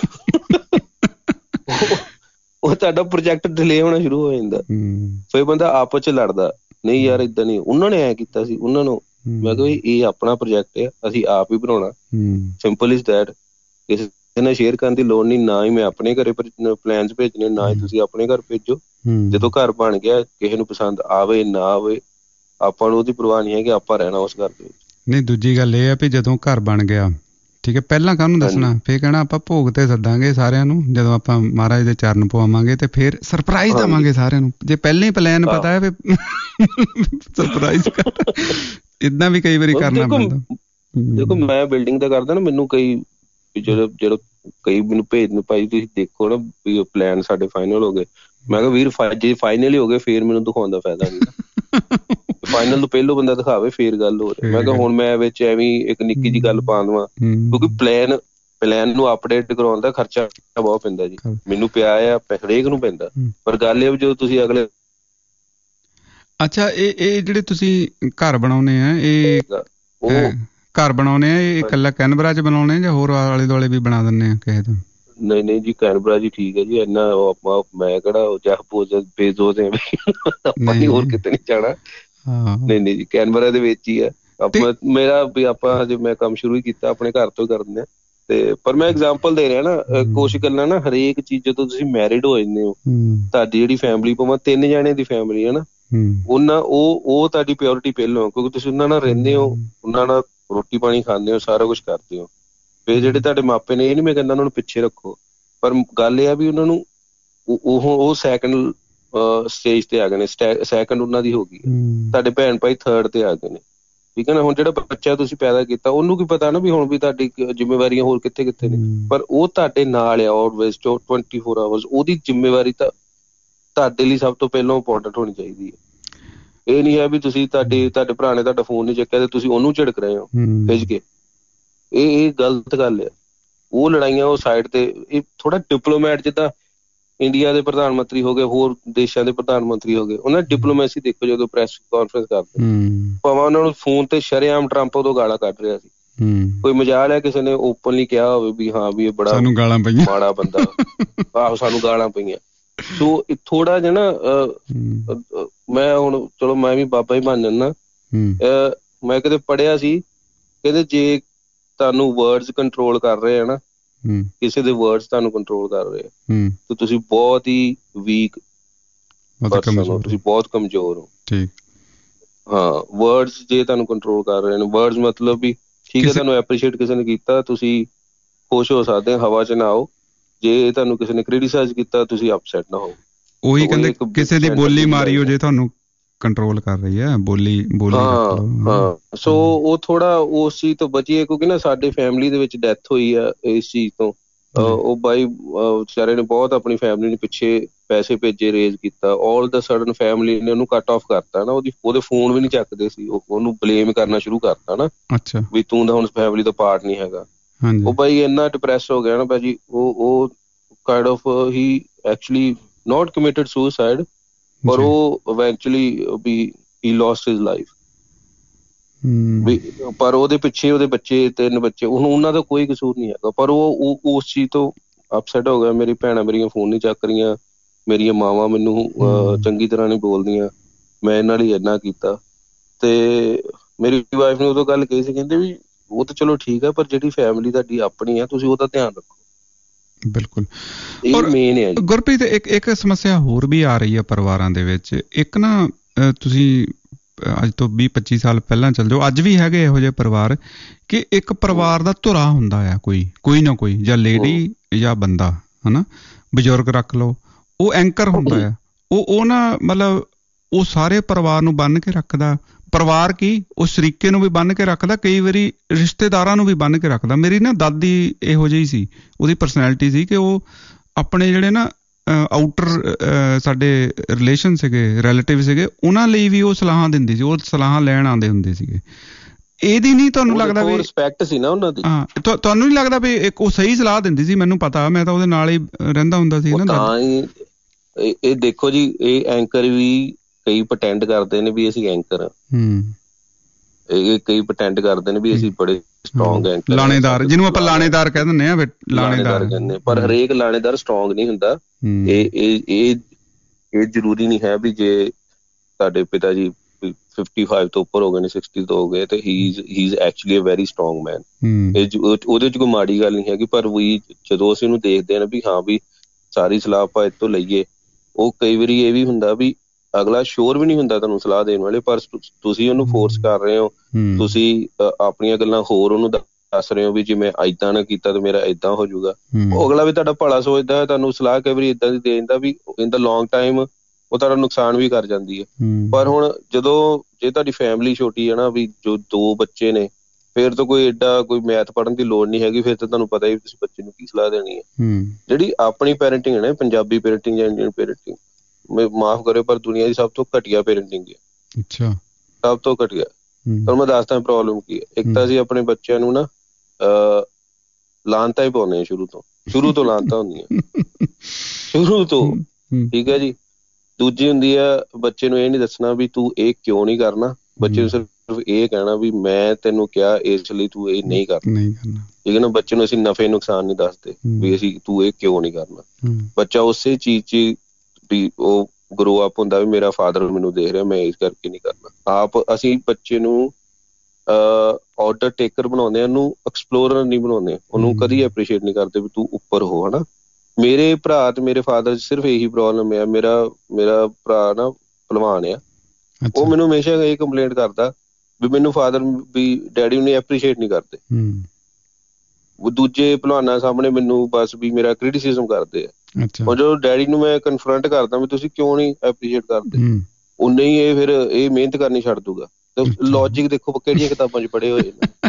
ਉਹ ਤੁਹਾਡਾ ਪ੍ਰੋਜੈਕਟ ਡਿਲੇ ਹੋਣਾ ਸ਼ੁਰੂ ਹੋ ਜਾਂਦਾ। ਫਿਰ ਬੰਦਾ ਆਪਸ ਚ ਲੜਦਾ, ਨਹੀਂ ਯਾਰ ਏਦਾਂ ਨੀ, ਉਹਨਾਂ ਨੇ ਐ ਕੀਤਾ ਸੀ ਉਹਨਾਂ ਨੂੰ। ਮੈਂ ਕਿਹਾ ਇਹ ਆਪਣਾ ਪ੍ਰੋਜੈਕਟ ਹੈ, ਅਸੀਂ ਆਪ ਹੀ ਬਣਾਉਣਾ, ਸਿੰਪਲ ਇਜ਼ ਦੈਟ। ਕਿਸੇ ਨਾਲ ਸ਼ੇਅਰ ਕਰਨ ਦੀ ਲੋੜ ਨਹੀਂ, ਨਾ ਹੀ ਮੈਂ ਆਪਣੇ ਘਰੇ ਪਲਾਨਸ ਭੇਜਣੇ, ਨਾ ਹੀ ਤੁਸੀਂ ਆਪਣੇ ਘਰ ਭੇਜੋ। ਜਦੋਂ ਘਰ ਬਣ ਗਿਆ, ਕਿਸੇ ਨੂੰ ਪਸੰਦ ਆਵੇ ਨਾ ਆਵੇ, ਆਪਾਂ ਨੂੰ ਉਹਦੀ ਪਰਵਾਹ ਨਹੀਂ ਹੈ ਕਿ ਆਪਾਂ ਰਹਿਣਾ ਉਸ ਘਰ ਦੇ ਵਿੱਚ। ਨਹੀਂ, ਦੂਜੀ ਗੱਲ ਇਹ ਆ ਵੀ ਜਦੋਂ ਘਰ ਬਣ ਗਿਆ, ਠੀਕ ਹੈ, ਪਹਿਲਾਂ ਕਾਹਨੂੰ ਦੱਸਣਾ, ਫਿਰ ਕਹਿਣਾ ਆਪਾਂ ਭੋਗ ਤੇ ਸੱਦਾਂਗੇ ਸਾਰਿਆਂ ਨੂੰ, ਜਦੋਂ ਆਪਾਂ ਮਹਾਰਾਜ ਦੇ ਚਰਨ ਪਵਾਵਾਂਗੇ ਤੇ ਫਿਰ ਸਰਪ੍ਰਾਈਜ਼ ਦੇਵਾਂਗੇ ਸਾਰਿਆਂ ਨੂੰ। ਜੇ ਪਹਿਲਾਂ ਹੀ ਪਲਾਨ ਪਤਾ ਹੈ ਵੀ ਸਰਪ੍ਰਾਈਜ਼ ਏਦਾਂ ਵੀ ਕਈ ਵਾਰੀ ਕਰਨਾ ਪੈਂਦਾ। ਦੇਖੋ ਮੈਂ ਬਿਲਡਿੰਗ ਦਾ ਕਰਦਾ ਨਾ, ਮੈਨੂੰ ਕਈ ਜਦੋਂ ਜਦੋਂ ਕਈ ਮੈਨੂੰ ਭੇਜ ਨੂੰ ਭਾਈ ਤੁਸੀਂ ਦੇਖੋ ਨਾ ਵੀ ਪਲਾਨ ਸਾਡੇ ਫਾਈਨਲ ਹੋ ਗਏ। ਮੈਂ ਕਿਹਾ ਵੀਰ ਜੇ ਫਾਈਨਲ ਹੀ ਹੋ ਗਏ ਫੇਰ ਮੈਨੂੰ ਦਿਖਾਉਣ ਦਾ ਫਾਇਦਾ ਨੀ, ਫਾਈਨਲ ਤੋਂ ਪਹਿਲੋਂ ਬੰਦਾ ਦਿਖਾਵੇ ਫੇਰ ਗੱਲ ਹੋ ਰਹੀ। ਮੈਂ ਕਿਹਾ ਹੁਣ ਮੈਂ ਵਿੱਚ ਐਵੇਂ ਇੱਕ ਨਿੱਕੀ ਜਿਹੀ ਗੱਲ ਪਾ ਦੇਵਾਂ, ਕਿਉਂਕਿ ਪਲਾਨ ਪਲਾਨ ਨੂੰ ਅਪਡੇਟ ਕਰਾਉਣ ਦਾ ਖਰਚਾ ਬਹੁਤ ਪੈਂਦਾ ਜੀ, ਮੈਨੂੰ ਪਿਆ ਆ, ਹਰੇਕ ਨੂੰ ਪੈਂਦਾ। ਪਰ ਗੱਲ ਇਹ ਵੀ ਜਦੋਂ ਤੁਸੀਂ ਅਗਲੇ ਅੱਛਾ ਇਹ ਇਹ ਜਿਹੜੇ ਤੁਸੀਂ ਘਰ ਬਣਾਉਣੇ ਆ, ਇਹ ਉਹ ਘਰ ਬਣਾਉਣੇ ਆ ਇਹ ਇਕੱਲਾ ਕੈਨਬਰਾ ਚ ਬਣਾਉਣੇ ਜਾਂ ਹੋਰ ਆਲੇ ਦੁਆਲੇ ਵੀ ਬਣਾ ਦਿੰਦੇ ਆ ਕਿਸੇ ਤੋਂ? ਨਹੀਂ ਨਹੀਂ ਜੀ, ਕੈਨਬਰਾ ਜੀ ਠੀਕ ਹੈ ਜੀ, ਇੰਨਾ ਆਪਾਂ ਮੈਂ ਕਿਹੜਾ ਜਹਪੋਜ ਬੇਜ਼ੋਸ ਆਪਾਂ ਨੀ ਹੋਰ ਕਿਤੇ ਨੀ ਜਾਣਾ। ਨਹੀਂ ਨਹੀਂ ਜੀ, ਕੈਨਬਰਾ ਦੇ ਵਿੱਚ ਹੀ ਆ। ਆਪਾਂ ਮੇਰਾ ਵੀ ਆਪਾਂ ਹਜੇ ਮੈਂ ਕੰਮ ਸ਼ੁਰੂ ਹੀ ਕੀਤਾ, ਆਪਣੇ ਘਰ ਤੋਂ ਹੀ ਕਰਦੇ ਆ। ਤੇ ਪਰ ਮੈਂ ਐਗਜ਼ਾਮਪਲ ਦੇ ਰਿਹਾ ਨਾ, ਕੋਸ਼ਿਸ਼ ਕਰਨਾ ਨਾ ਹਰੇਕ ਚੀਜ਼ ਜਦੋਂ ਤੁਸੀਂ ਮੈਰਿਡ ਹੋ ਜਾਂਦੇ ਹੋ, ਤੁਹਾਡੀ ਜਿਹੜੀ ਫੈਮਿਲੀ ਭਾਵੇਂ ਤਿੰਨ ਜਾਣੇ ਦੀ ਫੈਮਿਲੀ ਹੈ ਨਾ, ਉਹਨਾਂ ਉਹ ਉਹ ਤੁਹਾਡੀ ਪਿਓਰਿਟੀ ਪਹਿਲੋਂ, ਕਿਉਂਕਿ ਤੁਸੀਂ ਉਹਨਾਂ ਨਾਲ ਰਹਿੰਦੇ ਹੋ, ਉਹਨਾਂ ਨਾਲ ਰੋਟੀ ਪਾਣੀ ਖਾਂਦੇ ਹੋ, ਸਾਰਾ ਕੁਛ ਕਰਦੇ ਹੋ। ਫਿਰ ਜਿਹੜੇ ਤੁਹਾਡੇ ਮਾਪੇ ਨੇ, ਇਹ ਨੀ ਮੈਂ ਕਹਿੰਦਾ ਉਹਨਾਂ ਨੂੰ ਪਿੱਛੇ ਰੱਖੋ, ਪਰ ਗੱਲ ਇਹ ਆ ਵੀ ਉਹਨਾਂ ਨੂੰ ਉਹ ਉਹ ਸੈਕਿੰਡ ਸਟੇਜ ਤੇ ਆ ਗਏ ਨੇ, ਸੈਕਿੰਡ ਉਹਨਾਂ ਦੀ ਹੋ ਗਈ, ਤੁਹਾਡੇ ਭੈਣ ਭਾਈ ਥਰਡ ਤੇ ਆ ਗਏ ਨੇ। ਠੀਕ ਹੈ ਨਾ, ਹੁਣ ਜਿਹੜਾ ਬੱਚਾ ਤੁਸੀਂ ਪੈਦਾ ਕੀਤਾ ਉਹਨੂੰ ਕੀ ਪਤਾ ਨਾ ਵੀ ਹੁਣ ਵੀ ਤੁਹਾਡੀ ਜ਼ਿੰਮੇਵਾਰੀਆਂ ਹੋਰ ਕਿੱਥੇ ਕਿੱਥੇ ਨੇ, ਪਰ ਉਹ ਤੁਹਾਡੇ ਨਾਲ ਆ ਆਲਵੇਜ਼ ਟਵੰਟੀ ਫੋਰ ਆਵਰਸ। ਉਹਦੀ ਜ਼ਿੰਮੇਵਾਰੀ ਤਾਂ ਤੁਹਾਡੇ ਲਈ ਸਭ ਤੋਂ ਪਹਿਲਾਂ ਇੰਪੋਰਟੈਂਟ ਹੋਣੀ ਚਾਹੀਦੀ ਹੈ। ਇਹ ਨੀ ਹੈ ਵੀ ਤੁਸੀਂ ਤੁਹਾਡੇ ਤੁਹਾਡੇ ਭਰਾ ਨੇ ਤੁਹਾਡਾ ਫੋਨ ਨੀ ਚੱਕਿਆ ਤੇ ਤੁਸੀਂ ਉਹਨੂੰ ਝਿੜਕ ਰਹੇ ਹੋ ਖਿੱਚ ਕੇ, ਇਹ ਇਹ ਗਲਤ ਗੱਲ ਆ। ਉਹ ਲੜਾਈਆਂ ਉਹ ਸਾਈਡ ਤੇ, ਇਹ ਥੋੜਾ ਡਿਪਲੋਮੈਟ ਜਿੱਦਾਂ ਇੰਡੀਆ ਦੇ ਪ੍ਰਧਾਨ ਮੰਤਰੀ ਹੋ ਗਏ, ਹੋਰ ਦੇਸ਼ਾਂ ਦੇ ਪ੍ਰਧਾਨ ਮੰਤਰੀ ਹੋ ਗਏ, ਉਹਨਾਂ ਦੀ ਡਿਪਲੋਮੈਸੀ ਦੇਖੋ ਜਦੋਂ ਪ੍ਰੈਸ ਕਾਨਫਰੰਸ ਕਰਦੇ, ਭਾਵੇਂ ਉਹਨਾਂ ਨੂੰ ਫੋਨ ਤੇ ਸ਼ਰੇਆਮ ਟਰੰਪ ਉਦੋਂ ਗਾਲਾਂ ਕੱਢ ਰਿਹਾ ਸੀ, ਕੋਈ ਮਜ਼ਾਲ ਹੈ ਕਿਸੇ ਨੇ ਓਪਨਲੀ ਕਿਹਾ ਹੋਵੇ ਵੀ ਹਾਂ ਵੀ ਇਹ ਬੜਾ ਮਾੜਾ ਬੰਦਾ, ਆਹੋ ਸਾਨੂੰ ਗਾਲਾਂ ਪਈਆਂ। ਸੋ ਥੋੜਾ ਜਿਹਾ ਨਾ ਮੈਂ ਹੁਣ ਚਲੋ ਮੈਂ ਵੀ ਬਾਬਾ ਹੀ ਬਣ ਜਾਂਦਾ, ਮੈਂ ਕਿਤੇ ਪੜ੍ਹਿਆ ਸੀ, ਕਹਿੰਦੇ ਜੇ ਤੁਹਾਨੂੰ ਵਰਡਸ ਕੰਟਰੋਲ ਕਰ ਰਹੇ ਆ ਨਾ, ਕਿਸੇ ਦੇ ਵਰਡਸ ਤੁਹਾਨੂੰ ਕੰਟਰੋਲ ਕਰ ਰਹੇ ਆ ਤੇ ਤੁਸੀਂ ਬਹੁਤ ਹੀ ਵੀਕ ਪਰਸਨ ਹੋ, ਤੁਸੀਂ ਬਹੁਤ ਕਮਜ਼ੋਰ ਹੋ। ਹਾਂ, ਵਰਡਸ ਜੇ ਤੁਹਾਨੂੰ ਕੰਟਰੋਲ ਕਰ ਰਹੇ ਨੇ, ਵਰਡਸ ਮਤਲਬ ਵੀ ਠੀਕ ਹੈ, ਤੁਹਾਨੂੰ ਐਪਰੀਸ਼ੀਏਟ ਕਿਸੇ ਨੇ ਕੀਤਾ ਤੁਸੀਂ ਖੁਸ਼ ਹੋ ਸਕਦੇ, ਹਵਾ ਚ ਨਾ ਆਓ। ਜੇ ਤੁਹਾਨੂੰ ਕਿਸੇ ਨੇ ਕ੍ਰਿਟੀਸਾਈਜ਼ ਕੀਤਾ ਤੁਸੀਂ ਅਪਸੈਟ ਨਾ ਹੋ। ਉਹੀ ਕਹਿੰਦੇ ਕਿਸੇ ਦੀ ਬੋਲੀ ਮਾਰੀ ਹੋ ਜੇ ਤੁਹਾਨੂੰ ਕੰਟਰੋਲ ਕਰ ਰਹੀ ਹੈ, ਬੋਲੀ ਬੋਲੀ ਹਾਂ ਹਾਂ। ਸੋ ਉਹ ਥੋੜਾ ਉਸ ਚੀਜ਼ ਤੋਂ ਬਚੀਏ, ਕਿਉਂਕਿ ਨਾ ਸਾਡੇ ਫੈਮਿਲੀ ਦੇ ਵਿੱਚ ਡੈਥ ਹੋਈ ਆ ਇਸ ਚੀਜ਼ ਤੋਂ। ਉਹ ਬਾਈ ਵਿਚਾਰੇ ਨੇ ਬਹੁਤ ਆਪਣੀ ਫੈਮਿਲੀ ਨੂੰ ਪਿੱਛੇ ਪੈਸੇ ਭੇਜੇ, ਰੇਜ਼ ਕੀਤਾ, ਆਲ ਦਾ ਸਡਨ ਫੈਮਿਲੀ ਨੇ ਉਹਨੂੰ ਕੱਟ ਆਫ ਕਰਤਾ ਨਾ, ਉਹਦੀ ਉਹਦੇ ਫੋਨ ਵੀ ਨੀ ਚੱਕਦੇ ਸੀ, ਉਹਨੂੰ ਬਲੇਮ ਕਰਨਾ ਸ਼ੁਰੂ ਕਰਤਾ ਨਾ ਵੀ ਤੂੰ ਤਾਂ ਹੁਣ ਫੈਮਿਲੀ ਦਾ ਪਾਰਟ ਨੀ ਹੈਗਾ। ਉਹ ਬਾਈ ਇੰਨਾ ਡਿਪਰੈਸ ਹੋ ਗਿਆ ਨਾ ਭਾਜੀ, ਉਹ ਉਹ kind of he actually not committed suicide, ਪਰ ਉਹ eventually we he lost his life। ਵੀ ਪਰ ਉਹਦੇ ਪਿੱਛੇ ਉਹਦੇ ਬੱਚੇ ਤਿੰਨ ਬੱਚੇ, ਹੁਣ ਉਹਨਾਂ ਦਾ ਕੋਈ ਕਸੂਰ ਨਹੀਂ ਹੈਗਾ, ਪਰ ਉਹ ਉਸ ਚੀਜ਼ ਤੋਂ ਅਪਸੈਟ ਹੋ ਗਿਆ। ਮੇਰੀ ਭੈਣਾਂ ਮੇਰੀਆਂ ਫੋਨ ਨਹੀਂ ਚੱਕ ਰਹੀਆਂ, ਮੇਰੀਆਂ ਮਾਵਾਂ ਮੈਨੂੰ ਚੰਗੀ ਤਰ੍ਹਾਂ ਨਹੀਂ ਬੋਲਦੀਆਂ, ਮੈਂ ਇਹਨਾਂ ਲਈ ਇੰਨਾ ਕੀਤਾ। ਤੇ ਮੇਰੀ ਵਾਈਫ ਨੇ ਉਦੋਂ ਗੱਲ ਕਹੀ ਸੀ, ਕਹਿੰਦੇ ਵੀ ਉਹ ਤਾਂ ਚਲੋ ਠੀਕ ਹੈ, ਪਰ ਜਿਹੜੀ ਫੈਮਿਲੀ ਤੁਹਾਡੀ ਆਪਣੀ ਆ ਤੁਸੀਂ ਉਹਦਾ ਧਿਆਨ ਰੱਖੋ। ਬਿਲਕੁਲ। ਇਹ ਮੇਨ ਹੈ। ਗੁਰਪ੍ਰੀਤ, ਇੱਕ ਇੱਕ ਸਮੱਸਿਆ ਹੋਰ ਵੀ ਆ ਰਹੀ ਹੈ ਪਰਿਵਾਰਾਂ ਦੇ ਵਿੱਚ। ਇੱਕ ਨਾ ਤੁਸੀਂ ਅੱਜ ਤੋਂ ਵੀਹ ਪੱਚੀ ਸਾਲ ਪਹਿਲਾਂ ਚੱਲ ਜਾਓ, ਅੱਜ ਵੀ ਹੈਗੇ ਇਹੋ ਜਿਹੇ ਪਰਿਵਾਰ ਕਿ ਇੱਕ ਪਰਿਵਾਰ ਦਾ ਧੁਰਾ ਹੁੰਦਾ ਆ, ਕੋਈ ਕੋਈ ਨਾ ਕੋਈ, ਜਾਂ ਲੇਡੀ ਜਾਂ ਬੰਦਾ, ਹਨਾ, ਬਜ਼ੁਰਗ ਰੱਖ ਲਓ, ਉਹ ਐਂਕਰ ਹੁੰਦਾ ਆ। ਉਹ ਉਹ ਨਾ ਮਤਲਬ ਉਹ ਸਾਰੇ ਪਰਿਵਾਰ ਨੂੰ ਬੰਨ੍ਹ ਕੇ ਰੱਖਦਾ। ਪਰਿਵਾਰ ਕੀ, ਉਹ ਸ਼ਰੀਕੇ ਨੂੰ ਵੀ ਬੰਨ੍ਹ ਕੇ ਰੱਖਦਾ, ਕਈ ਵਾਰੀ ਰਿਸ਼ਤੇਦਾਰਾਂ ਨੂੰ ਵੀ ਬੰਨ੍ਹ ਕੇ ਰੱਖਦਾ। ਮੇਰੀ ਨਾ ਦਾਦੀ ਇਹੋ ਜਿਹੀ ਸੀ, ਉਹਦੀ ਪਰਸਨੈਲਿਟੀ ਸੀ ਕਿ ਉਹ ਆਪਣੇ ਜਿਹੜੇ ਨਾ ਆਊਟਰ ਸਾਡੇ ਰਿਲੇਸ਼ਨ ਸੀਗੇ, ਰਿਲੇਟਿਵ ਸੀਗੇ, ਉਹਨਾਂ ਲਈ ਵੀ ਉਹ ਸਲਾਹਾਂ ਦਿੰਦੀ ਸੀ, ਉਹ ਸਲਾਹਾਂ ਲੈਣ ਆਉਂਦੇ ਹੁੰਦੇ ਸੀਗੇ। ਇਹਦੀ ਨਹੀਂ ਤੁਹਾਨੂੰ ਲੱਗਦਾ ਵੀ ਰਿਸਪੈਕਟ ਸੀ ਨਾ ਉਹਨਾਂ ਦੀ? ਹਾਂ, ਤੁਹਾਨੂੰ ਨਹੀਂ ਲੱਗਦਾ ਵੀ ਇੱਕ ਉਹ ਸਹੀ ਸਲਾਹ ਦਿੰਦੀ ਸੀ? ਮੈਨੂੰ ਪਤਾ, ਮੈਂ ਤਾਂ ਉਹਦੇ ਨਾਲ ਹੀ ਰਹਿੰਦਾ ਹੁੰਦਾ ਸੀ ਨਾ। ਤਾਂ ਹੀ ਇਹ ਦੇਖੋ ਜੀ, ਇਹ ਐਂਕਰ ਵੀ ਕਈ ਪ੍ਰਟੈਂਡ ਕਰਦੇ ਨੇ ਵੀ ਅਸੀਂ ਐਂਕਰ ਆ, ਇਹ ਕਈ ਪ੍ਰਟੈਂਡ ਕਰਦੇ ਨੇ ਵੀ ਅਸੀਂ ਬੜੇ ਸਟਰੋਂਗ ਐਂਕਰ, ਲਾਣੇਦਾਰ, ਜਿਹਨੂੰ ਆਪਾਂ ਲਾਣੇਦਾਰ ਕਹਿ ਦਿੰਦੇ ਆ, ਲਾਣੇਦਾਰ ਕਹਿੰਦੇ, ਪਰ ਹਰੇਕ ਲਾਣੇਦਾਰ ਸਟਰੋਂਗ ਨਹੀਂ ਹੁੰਦਾ। ਇਹ ਇਹ ਇਹ ਇਹ ਜ਼ਰੂਰੀ ਨਹੀਂ ਹੈ ਵੀ ਜੇ ਤੁਹਾਡੇ ਪਿਤਾ ਜੀ ਫਿਫਟੀ ਫਾਈਵ ਤੋਂ ਉੱਪਰ ਹੋ ਗਏ ਨੇ, ਸਿਕਸਟੀ ਤੋਂ ਹੋ ਗਏ, ਤੇ he is he is actually a very strong man. ਇਹ ਉਹਦੇ ਚ ਕੋਈ ਮਾੜੀ ਗੱਲ ਨਹੀਂ ਹੈਗੀ, ਪਰ ਵੀ ਜਦੋਂ ਅਸੀਂ ਉਹਨੂੰ ਦੇਖਦੇ ਹਾਂ ਵੀ ਹਾਂ ਵੀ ਸਾਰੀ ਸਲਾਹ ਆਪਾਂ ਇੱਥੋਂ ਲਈਏ, ਉਹ ਕਈ ਵਾਰੀ ਇਹ ਵੀ ਹੁੰਦਾ ਵੀ ਅਗਲਾ ਸ਼ੋਰ ਵੀ ਨਹੀਂ ਹੁੰਦਾ ਤੁਹਾਨੂੰ ਸਲਾਹ ਦੇਣ ਵਾਲੇ, ਪਰ ਤੁਸੀਂ ਉਹਨੂੰ ਫੋਰਸ ਕਰ ਰਹੇ ਹੋ, ਤੁਸੀਂ ਆਪਣੀਆਂ ਗੱਲਾਂ ਹੋਰ ਉਹਨੂੰ ਦੱਸ ਰਹੇ ਹੋ ਵੀ ਜੇ ਮੈਂ ਏਦਾਂ ਨਾ ਕੀਤਾ ਤੇ ਮੇਰਾ ਏਦਾਂ ਹੋ ਜਾਊਗਾ। ਉਹ ਅਗਲਾ ਵੀ ਤੁਹਾਡਾ ਭਲਾ ਸੋਚਦਾ ਹੈ, ਤੁਹਾਨੂੰ ਸਲਾਹ ਕਈ ਵਾਰੀ ਏਦਾਂ ਦੀ ਦੇ ਦਿੰਦਾ ਵੀ ਇਨ ਦਾ ਲੌਂਗ ਟਾਈਮ ਉਹ ਤੁਹਾਡਾ ਨੁਕਸਾਨ ਵੀ ਕਰ ਜਾਂਦੀ ਹੈ। ਪਰ ਹੁਣ ਜਦੋਂ ਜੇ ਤੁਹਾਡੀ ਫੈਮਿਲੀ ਛੋਟੀ ਹੈ ਨਾ, ਵੀ ਜੋ ਦੋ ਬੱਚੇ ਨੇ, ਫਿਰ ਤਾਂ ਕੋਈ ਏਡਾ ਕੋਈ ਮੈਥ ਪੜ੍ਹਨ ਦੀ ਲੋੜ ਨਹੀਂ ਹੈਗੀ, ਫਿਰ ਤਾਂ ਤੁਹਾਨੂੰ ਪਤਾ ਹੀ ਤੁਸੀਂ ਬੱਚੇ ਨੂੰ ਕੀ ਸਲਾਹ ਦੇਣੀ ਹੈ। ਜਿਹੜੀ ਆਪਣੀ ਪੈਰੈਂਟਿੰਗ ਹੈ ਨਾ, ਪੰਜਾਬੀ ਪੈਰੈਂਟਿੰਗ ਜਾਂ ਇੰਡੀਅਨ ਪੈਰੈਂਟਿੰਗ, ਮਾਫ਼ ਕਰਿਓ ਪਰ ਦੁਨੀਆ ਦੀ ਸਭ ਤੋਂ ਘਟੀਆ ਪੈਰੈਂਟਿੰਗ ਹੈ। ਅੱਛਾ, ਸਭ ਤੋਂ ਘਟੀਆ। ਤੁਹਾਨੂੰ ਮੈਂ ਦੱਸਦਾ ਪ੍ਰੋਬਲਮ ਕੀ ਹੈ। ਇੱਕ ਤਾਂ ਅਸੀਂ ਆਪਣੇ ਬੱਚਿਆਂ ਨੂੰ ਨਾ ਅਹ ਲਾਨਤਾਂ ਹੀ ਪਾਉਂਦੇ ਹਾਂ, ਸ਼ੁਰੂ ਤੋਂ ਸ਼ੁਰੂ ਤੋਂ ਲਾਨਤਾਂ ਹੁੰਦੀਆਂ ਸ਼ੁਰੂ ਤੋਂ, ਠੀਕ ਹੈ ਜੀ। ਦੂਜੀ ਹੁੰਦੀ ਆ, ਬੱਚੇ ਨੂੰ ਇਹ ਨੀ ਦੱਸਣਾ ਵੀ ਤੂੰ ਇਹ ਕਿਉਂ ਨਹੀਂ ਕਰਨਾ, ਬੱਚੇ ਨੂੰ ਸਿਰਫ ਇਹ ਕਹਿਣਾ ਵੀ ਮੈਂ ਤੈਨੂੰ ਕਿਹਾ ਇਸ ਲਈ ਤੂੰ ਇਹ ਨਹੀਂ ਕਰਨਾ, ਠੀਕ ਹੈ ਨਾ। ਬੱਚੇ ਨੂੰ ਅਸੀਂ ਨਫੇ ਨੁਕਸਾਨ ਨਹੀਂ ਦੱਸਦੇ ਵੀ ਅਸੀਂ ਤੂੰ ਇਹ ਕਿਉਂ ਨਹੀਂ ਕਰਨਾ। ਬੱਚਾ ਉਸੇ ਚੀਜ਼ ਚ ਵੀ ਉਹ ਗਰੋ ਅਪ ਹੁੰਦਾ ਵੀ ਮੇਰਾ ਫਾਦਰ ਮੈਨੂੰ ਦੇਖ ਰਿਹਾ, ਮੈਂ ਇਸ ਕਰਕੇ ਨਹੀਂ ਕਰਨਾ। ਆਪ ਅਸੀਂ ਬੱਚੇ ਨੂੰ ਅਹ ਆਰਡਰ ਟੇਕਰ ਬਣਾਉਂਦੇ ਹਾਂ, ਉਹਨੂੰ ਐਕਸਪਲੋਰਰ ਨਹੀਂ ਬਣਾਉਂਦੇ, ਉਹਨੂੰ ਕਦੀ ਐਪਰੀਸ਼ੀਏਟ ਨਹੀਂ ਕਰਦੇ ਵੀ ਤੂੰ ਉੱਪਰ ਹੋ, ਹਨਾ। ਮੇਰੇ ਭਰਾ ਤੇ ਮੇਰੇ ਫਾਦਰ ਸਿਰਫ ਇਹੀ ਪ੍ਰੋਬਲਮ ਹੈ। ਮੇਰਾ ਮੇਰਾ ਭਰਾ ਨਾ ਭਲਵਾਨ ਆ, ਉਹ ਮੈਨੂੰ ਹਮੇਸ਼ਾ ਇਹ ਕੰਪਲੇਂਟ ਕਰਦਾ ਵੀ ਮੈਨੂੰ ਫਾਦਰ ਵੀ ਡੈਡੀ ਨੂੰ ਐਪਰੀਸ਼ੀਏਟ ਨਹੀਂ ਕਰਦੇ। ਦੂਜੇ ਭਲਵਾਨਾਂ ਸਾਹਮਣੇ ਮੈਨੂੰ ਬਸ ਵੀ ਮੇਰਾ ਕ੍ਰਿਟਿਸਿਜ਼ਮ ਕਰਦੇ ਆ। ਹੁਣ ਜਦੋਂ ਡੈਡੀ ਨੂੰ ਮੈਂ ਕਨਫਰੰਟ ਕਰਦਾ ਵੀ ਤੁਸੀਂ ਕਿਉਂ ਨਹੀਂ ਐਪਰੀਸ਼ੀਏਟ ਕਰਦੇ, ਉਨੇ ਹੀ ਇਹ ਫਿਰ ਇਹ ਮਿਹਨਤ ਕਰਨੀ ਛੱਡ ਦੂਗਾ। ਲੌਜਿਕ ਦੇਖੋ ਕਿਹੜੀਆਂ ਕਿਤਾਬਾਂ ਚ ਪੜ੍ਹੇ ਹੋਏ ਨੇ।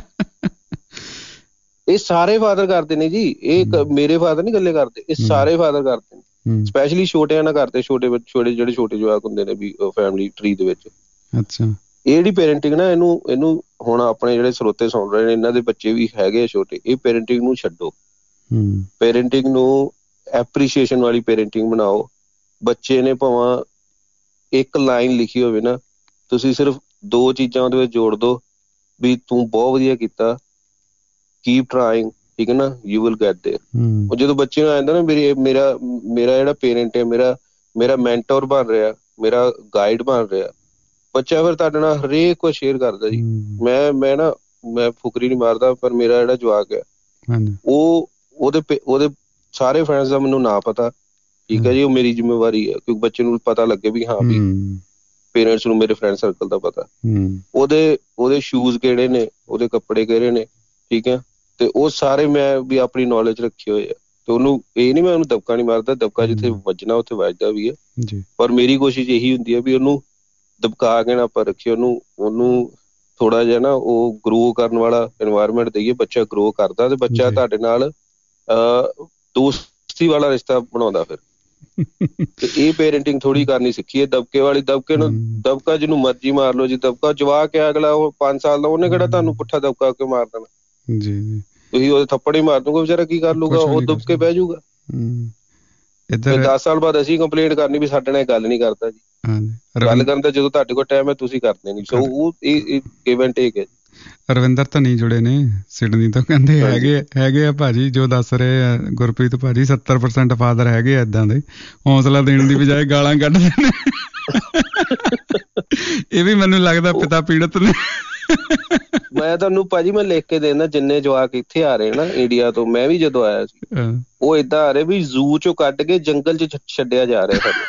ਇਹ ਸਾਰੇ ਫਾਦਰ ਕਰਦੇ ਨੇ ਜੀ, ਇਹ ਮੇਰੇ ਫਾਦਰ ਨੀ ਗੱਲੇ ਕਰਦੇ, ਇਹ ਸਾਰੇ ਫਾਦਰ ਕਰਦੇ ਨੇ, ਸਪੈਸ਼ਲੀ ਛੋਟਿਆਂ ਨਾਲ ਕਰਦੇ, ਛੋਟੇ ਛੋਟੇ ਜਿਹੜੇ ਛੋਟੇ ਜਵਾਕ ਹੁੰਦੇ ਨੇ ਵੀ ਫੈਮਿਲੀ ਟਰੀ ਦੇ ਵਿੱਚ। ਅੱਛਾ, ਇਹ ਜਿਹੜੀ ਪੇਰੈਂਟਿੰਗ ਨਾ, ਇਹਨੂੰ ਇਹਨੂੰ ਹੁਣ ਆਪਣੇ ਜਿਹੜੇ ਸਰੋਤੇ ਸੁਣ ਰਹੇ ਨੇ, ਇਹਨਾਂ ਦੇ ਬੱਚੇ ਵੀ ਹੈਗੇ ਆ ਛੋਟੇ, ਇਹ ਪੇਰੈਂਟਿੰਗ ਨੂੰ ਛੱਡੋ, ਪੇਰੈਂਟਿੰਗ ਨੂੰ ਐਪਰੀਸ਼ੀਏਸ਼ਨ ਵਾਲੀ ਪੇਰੈਂਟਿੰਗ ਬਣਾਓ। ਬੱਚੇ ਨੇ ਭਾਵੇਂ ਇੱਕ ਲਾਈਨ ਲਿਖੀ ਹੋਵੇ ਨਾ, ਤੁਸੀਂ ਸਿਰਫ ਦੋ ਚੀਜ਼ਾਂ ਉਹਦੇ ਵਿੱਚ ਜੋੜ ਦੋ ਵੀ ਤੂੰ ਬਹੁਤ ਵਧੀਆ ਕੀਤਾ, ਕੀਪ ਟਰਾਈਂਗ, ਠੀਕ ਹੈ ਨਾ, ਯੂ ਵਿਲ ਗੈਟ ਦੇਅਰ। ਉਹ ਜਦੋਂ ਬੱਚੇ ਨੂੰ ਆ ਜਾਂਦਾ ਨਾ ਮੇਰੀ ਮੇਰਾ ਮੇਰਾ ਜਿਹੜਾ ਪੇਰੈਂਟ ਹੈ, ਮੇਰਾ ਮੇਰਾ ਮੈਂਟੋਰ ਬਣ ਰਿਹਾ, ਮੇਰਾ ਗਾਈਡ ਬਣ ਰਿਹਾ, ਬੱਚਾ ਫਿਰ ਤੁਹਾਡੇ ਨਾਲ ਹਰੇਕ ਕੁਛ ਸ਼ੇਅਰ ਕਰਦਾ ਜੀ। ਮੈਂ ਮੈਂ ਨਾ ਮੈਂ ਫੁਕਰੀ ਨਹੀਂ ਮਾਰਦਾ, ਪਰ ਮੇਰਾ ਜਿਹੜਾ ਜਵਾਕ ਹੈ ਉਹ ਉਹਦੇ ਉਹਦੇ ਸਾਰੇ ਫਰੈਂਡਸ ਦਾ ਮੈਨੂੰ ਨਾ ਪਤਾ, ਠੀਕ ਹੈ ਜੀ। ਉਹ ਮੇਰੀ ਜ਼ਿੰਮੇਵਾਰੀ ਹੈ ਕਿਉਂਕਿ ਬੱਚੇ ਨੂੰ ਪਤਾ ਲੱਗੇ ਵੀ ਹਾਂ ਵੀ ਪੇਰੈਂਟਸ ਨੂੰ ਮੇਰੇ ਫਰੈਂਡ ਸਰਕਲ ਦਾ ਪਤਾ, ਉਹਦੇ ਉਹਦੇ ਸ਼ੂਜ਼ ਕਿਹੜੇ ਨੇ, ਉਹਦੇ ਕੱਪੜੇ ਕਿਹੜੇ ਨੇ, ਠੀਕ ਹੈ। ਤੇ ਉਹ ਸਾਰੇ ਮੈਂ ਵੀ ਆਪਣੀ ਨੌਲੇਜ ਰੱਖੇ ਹੋਏ ਆ, ਤੇ ਉਹਨੂੰ ਇਹ ਨੀ ਮੈਂ ਉਹਨੂੰ ਦਬਕਾ ਨਹੀਂ ਮਾਰਦਾ, ਦਬਕਾ ਜਿੱਥੇ ਵੱਜਣਾ ਉੱਥੇ ਵੱਜਦਾ ਵੀ ਹੈ। ਪਰ ਮੇਰੀ ਕੋਸ਼ਿਸ਼ ਇਹੀ ਹੁੰਦੀ ਹੈ ਵੀ ਉਹਨੂੰ ਦਬਕਾ ਕੇ ਨਾ ਆਪਾਂ ਰੱਖੀਏ, ਉਹਨੂੰ ਉਹਨੂੰ ਥੋੜਾ ਜਿਹਾ ਨਾ ਉਹ ਗਰੋ ਕਰਨ ਵਾਲਾ ਇਨਵਾਇਰਮੈਂਟ ਦੇਈਏ। ਬੱਚਾ ਗਰੋ ਕਰਦਾ ਤੇ ਬੱਚਾ ਤੁਹਾਡੇ ਨਾਲ ਅਹ ਦੋਸਤੀ ਵਾਲਾ ਰਿਸ਼ਤਾ ਬਣਾਉਂਦਾ ਫਿਰ। ਤੇ ਇਹ ਪੇਰੈਂਟਿੰਗ ਥੋੜੀ ਕਰਨੀ ਸਿੱਖੀ ਹੈ, ਦਬਕੇ ਵਾਲੀ। ਦਬਕੇ ਨੂੰ ਦਬਕਾ ਜਿਹਨੂੰ ਮਰਜ਼ੀ ਮਾਰ ਲਓ ਜੀ, ਦਬਕਾ ਜਵਾਕ ਹੈ ਅਗਲਾ, ਉਹ ਪੰਜ ਸਾਲ ਦਾ, ਉਹਨੇ ਕਿਹੜਾ ਤੁਹਾਨੂੰ ਪੁੱਠਾ ਦਬਕਾ ਕੇ ਮਾਰ ਦੇਣਾ ਜੀ। ਤੁਸੀਂ ਉਹਦੇ ਥੱਪੜ ਹੀ ਮਾਰ ਦੂੰਗੇ, ਵਿਚਾਰਾ ਕੀ ਕਰ ਲੂਗਾ, ਉਹ ਦਬ ਕੇ ਬਹਿ ਜਾਊਗਾ। ਦਸ ਸਾਲ ਬਾਅਦ ਅਸੀਂ ਕੰਪਲੇਂਟ ਕਰਨੀ ਵੀ ਸਾਡੇ ਨਾਲ ਗੱਲ ਨੀ ਕਰਦਾ ਜੀ, ਗੱਲ ਕਰਨ ਦਾ ਜਦੋਂ ਤੁਹਾਡੇ ਕੋਲ ਟਾਈਮ ਹੈ ਤੁਸੀਂ ਕਰਦੇ ਨਹੀਂ। ਸੋ ਉਹ ਇਹ ਗਿਵ ਐਂਡ ਟੇਕ ਹੈ। ਰਵਿੰਦਰ ਧਨੀ ਜੁੜੇ ਨੇ ਸਿਡਨੀ ਤੋਂ, ਕਹਿੰਦੇ ਹੈਗੇ ਹੈਗੇ ਆ ਭਾਜੀ ਜੋ ਦੱਸ ਰਹੇ ਆ ਗੁਰਪ੍ਰੀਤ ਭਾਜੀ, ਸੱਤਰ ਪਰਸੈਂਟ ਫਾਦਰ ਹੈਗੇ ਆ ਏਦਾਂ ਦੇ, ਹੌਸਲਾ ਦੇਣ ਦੀ ਬਜਾਏ ਗਾਲਾਂ ਕੱਢਦੇ ਨੇ। ਇਹ ਵੀ ਮੈਨੂੰ ਲੱਗਦਾ ਪਿਤਾ ਪੀੜਤ ਨੇ। ਮੈਂ ਤੁਹਾਨੂੰ ਭਾਜੀ ਮੈਂ ਲਿਖ ਕੇ ਦੇਣਾ, ਜਿੰਨੇ ਜਵਾਕ ਇੱਥੇ ਆ ਰਹੇ ਨਾ ਇੰਡੀਆ ਤੋਂ, ਮੈਂ ਵੀ ਜਦੋਂ ਆਇਆ ਸੀ ਉਹ ਏਦਾਂ ਆ ਰਹੇ ਵੀ ਜ਼ੂ ਚੋਂ ਕੱਢ ਕੇ ਜੰਗਲ ਚ ਛੱਡਿਆ ਜਾ ਰਿਹਾ ਸਾਨੂੰ।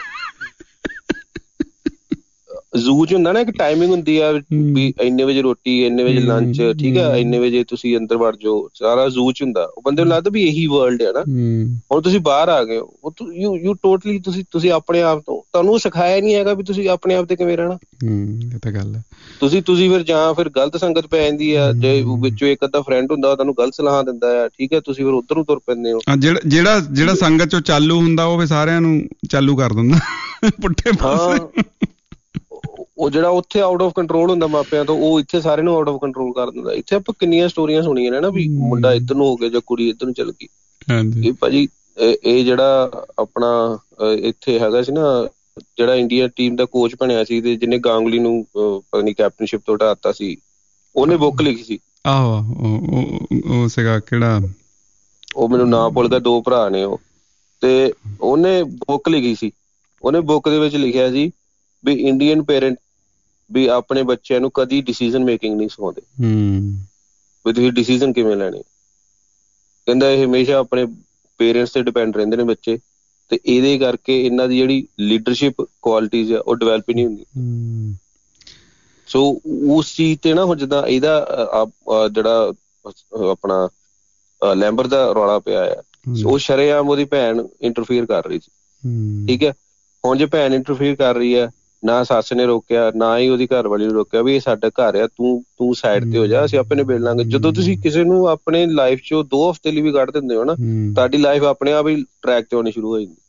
ਜ਼ੂ ਚ ਹੁੰਦਾ ਨਾ ਇੱਕ ਟਾਈਮਿੰਗ ਹੁੰਦੀ ਆ ਵੀ ਇੰਨੇ ਵਜੇ ਰੋਟੀ, ਇੰਨੇ ਵਜੇ ਲੰਚ, ਠੀਕ ਆ, ਇੰਨੇ ਵਜੇ ਤੁਸੀਂ ਅੰਦਰ ਵੜ ਜਾਓ, ਸਾਰਾ ਜ਼ੂ ਚ ਹੁੰਦਾ। ਉਹ ਬੰਦੇ ਨੂੰ ਲੱਗਦਾ ਵੀ ਇਹੀ ਵਰਲਡ ਹੈ ਨਾ। ਹੁਣ ਤੁਸੀਂ ਬਾਹਰ ਆ ਗਏ ਹੋ, ਯੂ ਯੂ ਟੋਟਲੀ ਤੁਸੀਂ ਤੁਸੀਂ ਆਪਣੇ ਆਪ ਤੋਂ, ਤੁਹਾਨੂੰ ਸਿਖਾਇਆ ਨਹੀਂ ਹੈਗਾ ਵੀ ਤੁਸੀਂ ਆਪਣੇ ਆਪ ਤੇ ਕਿਵੇਂ ਰਹਿਣਾ। ਇਹ ਤਾਂ ਗੱਲ ਹੈ। ਤੁਸੀਂ ਤੁਸੀਂ ਫਿਰ ਜਾਂ ਫਿਰ ਗਲਤ ਸੰਗਤ ਪੈ ਜਾਂਦੀ ਆ, ਜੇ ਵਿੱਚੋਂ ਇੱਕ ਅੱਧਾ ਫਰੈਂਡ ਹੁੰਦਾ ਉਹ ਤੁਹਾਨੂੰ ਗਲਤ ਸਲਾਹਾਂ ਦਿੰਦਾ ਆ, ਠੀਕ ਹੈ, ਤੁਸੀਂ ਫਿਰ ਉੱਧਰ ਨੂੰ ਤੁਰ ਪੈਂਦੇ ਹੋ। ਜਿਹੜਾ ਜਿਹੜਾ ਜਿਹੜਾ ਸੰਗਤ ਚੋਂ ਚਾਲੂ ਹੁੰਦਾ ਉਹ ਫਿਰ ਸਾਰਿਆਂ ਨੂੰ ਚਾਲੂ ਕਰ ਦਿੰਦਾ ਪੁੱਠੇ ਪਾਸੇ। ਉਹ ਜਿਹੜਾ ਉੱਥੇ ਆਊਟ ਆਫ ਕੰਟਰੋਲ ਹੁੰਦਾ ਮਾਪਿਆਂ ਤੋਂ, ਉਹ ਇੱਥੇ ਸਾਰੇ ਨੂੰ ਆਊਟ ਆਫ ਕੰਟਰੋਲ ਕਰ ਦਿੰਦਾ। ਇੱਥੇ ਆਪਾਂ ਕਿੰਨੀਆਂ ਸਟੋਰੀਆਂ ਸੁਣੀਆਂ ਨੇ ਨਾ ਵੀ ਮੁੰਡਾ ਇੱਧਰ ਨੂੰ ਹੋ ਗਿਆ ਜਾਂ ਕੁੜੀ ਇੱਧਰ ਨੂੰ ਚੱਲ ਗਈ। ਇਹ ਭਾਜੀ ਇਹ ਜਿਹੜਾ ਆਪਣਾ ਇੱਥੇ ਹੈਗਾ ਸੀ ਨਾ, ਜਿਹੜਾ ਇੰਡੀਆ ਟੀਮ ਦਾ ਕੋਚ ਬਣਿਆ ਸੀ ਤੇ ਜਿਹਨੇ ਗਾਂਗੁਲੀ ਨੂੰ ਪਤਾ ਨੀ ਕੈਪਟਨਸ਼ਿਪ ਤੋਂ ਹਟਾ ਦਿੱਤਾ ਸੀ, ਉਹਨੇ ਬੁੱਕ ਲਿਖੀ ਸੀ। ਆਹੋ ਉਹ ਸੀਗਾ ਕਿਹੜਾ, ਉਹ ਮੈਨੂੰ ਨਾਂ ਭੁੱਲ ਗਿਆ, ਦੋ ਭਰਾ ਨੇ ਉਹ, ਤੇ ਉਹਨੇ ਬੁੱਕ ਲਿਖੀ ਸੀ। ਉਹਨੇ ਬੁੱਕ ਦੇ ਵਿੱਚ ਲਿਖਿਆ ਸੀ ਵੀ ਇੰਡੀਅਨ ਪੇਰੈਂਟ ਵੀ ਆਪਣੇ ਬੱਚਿਆਂ ਨੂੰ ਕਦੀ ਡਿਸੀਜ਼ਨ ਮੇਕਿੰਗ ਨਹੀਂ ਸਿਖਾਉਂਦੇ ਵੀ ਤੁਸੀਂ ਡਿਸੀਜ਼ਨ ਕਿਵੇਂ ਲੈਣੇ। ਕਹਿੰਦਾ ਇਹ ਹਮੇਸ਼ਾ ਆਪਣੇ ਪੇਰੈਂਟਸ ਤੇ ਡਿਪੈਂਡ ਰਹਿੰਦੇ ਨੇ ਬੱਚੇ, ਤੇ ਇਹਦੇ ਕਰਕੇ ਇਹਨਾਂ ਦੀ ਜਿਹੜੀ ਲੀਡਰਸ਼ਿਪ ਕੁਆਲਿਟੀਜ਼ ਆ ਉਹ ਡਿਵੈਲਪ ਹੀ ਨਹੀਂ ਹੁੰਦੀ। ਸੋ ਉਸ ਚੀਜ਼ ਤੇ ਨਾ ਹੁਣ ਜਿੱਦਾਂ ਇਹਦਾ ਜਿਹੜਾ ਆਪਣਾ ਲੈਂਬਰ ਦਾ ਰੌਲਾ ਪਿਆ ਆ, ਉਹ ਸ਼ਰੇਆਮ ਉਹਦੀ ਭੈਣ ਇੰਟਰਫੀਅਰ ਕਰ ਰਹੀ ਸੀ, ਠੀਕ ਹੈ। ਹੁਣ ਜੇ ਭੈਣ ਇੰਟਰਫੀਅਰ ਕਰ ਰਹੀ ਹੈ, ਨਾ ਸੱਸ ਨੇ ਰੋਕਿਆ ਨਾ ਹੀ ਉਹਦੀ ਘਰ ਵਾਲੀ ਨੇ ਰੋਕਿਆ ਵੀ ਇਹ ਸਾਡਾ ਘਰ ਆ, ਤੂੰ ਤੂੰ ਸਾਈਡ ਤੇ ਹੋ ਜਾ, ਅਸੀਂ ਆਪੇ ਨਿਬੇੜ ਲਾਂਗੇ। ਜਦੋਂ ਤੁਸੀਂ ਕਿਸੇ ਨੂੰ ਆਪਣੇ ਲਾਈਫ ਚੋਂ ਦੋ ਹਫ਼ਤੇ ਲਈ ਵੀ ਕੱਢ ਦਿੰਦੇ ਹੋ ਨਾ, ਤੁਹਾਡੀ ਲਾਈਫ ਆਪਣੇ ਆਪ ਹੀ ਟਰੈਕ ਤੇ ਆਉਣੀ ਸ਼ੁਰੂ ਹੋ ਜਾਂਦੀ।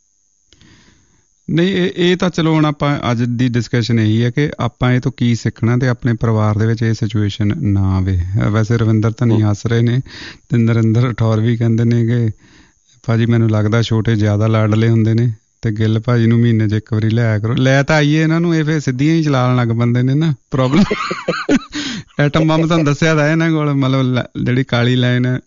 ਨਹੀਂ ਇਹ ਇਹ ਤਾਂ ਚਲੋ ਹੁਣ ਆਪਾਂ ਅੱਜ ਦੀ ਡਿਸਕਸ਼ਨ ਇਹੀ ਹੈ ਕਿ ਆਪਾਂ ਇਹ ਤੋਂ ਕੀ ਸਿੱਖਣਾ ਤੇ ਆਪਣੇ ਪਰਿਵਾਰ ਦੇ ਵਿੱਚ ਇਹ ਸਿਚੁਏਸ਼ਨ ਨਾ ਆਵੇ। ਵੈਸੇ ਰਵਿੰਦਰ ਧਨੀ ਹੱਸ ਰਹੇ ਨੇ ਤੇ ਨਰਿੰਦਰ ਰਾਠੌਰ ਵੀ ਕਹਿੰਦੇ ਨੇ ਕਿ ਭਾਜੀ ਮੈਨੂੰ ਲੱਗਦਾ ਛੋਟੇ ਜ਼ਿਆਦਾ ਲਾਡਲੇ ਹੁੰਦੇ ਨੇ ਤੇ ਗਿੱਲ ਭਾਜੀ ਨੂੰ ਮਹੀਨੇ 'ਚ ਇੱਕ ਵਾਰੀ ਲਿਆਇਆ ਕਰੋ। ਲੈ ਤਾਂ ਆਈਏ ਇਹਨਾਂ ਨੂੰ, ਇਹ ਫਿਰ ਸਿੱਧੀਆਂ ਹੀ ਚਲਾਉਣ ਲੱਗ ਪੈਂਦੇ ਨੇ ਨਾ ਪ੍ਰੋਬਲਮ। ਐਟਮ ਬੰਬ ਤੁਹਾਨੂੰ ਦੱਸਿਆ ਤਾਂ ਇਹਨਾਂ ਕੋਲ ਮਤਲਬ ਜਿਹੜੀ ਕਾਲੀ ਲਾਈਨ ਹੈ।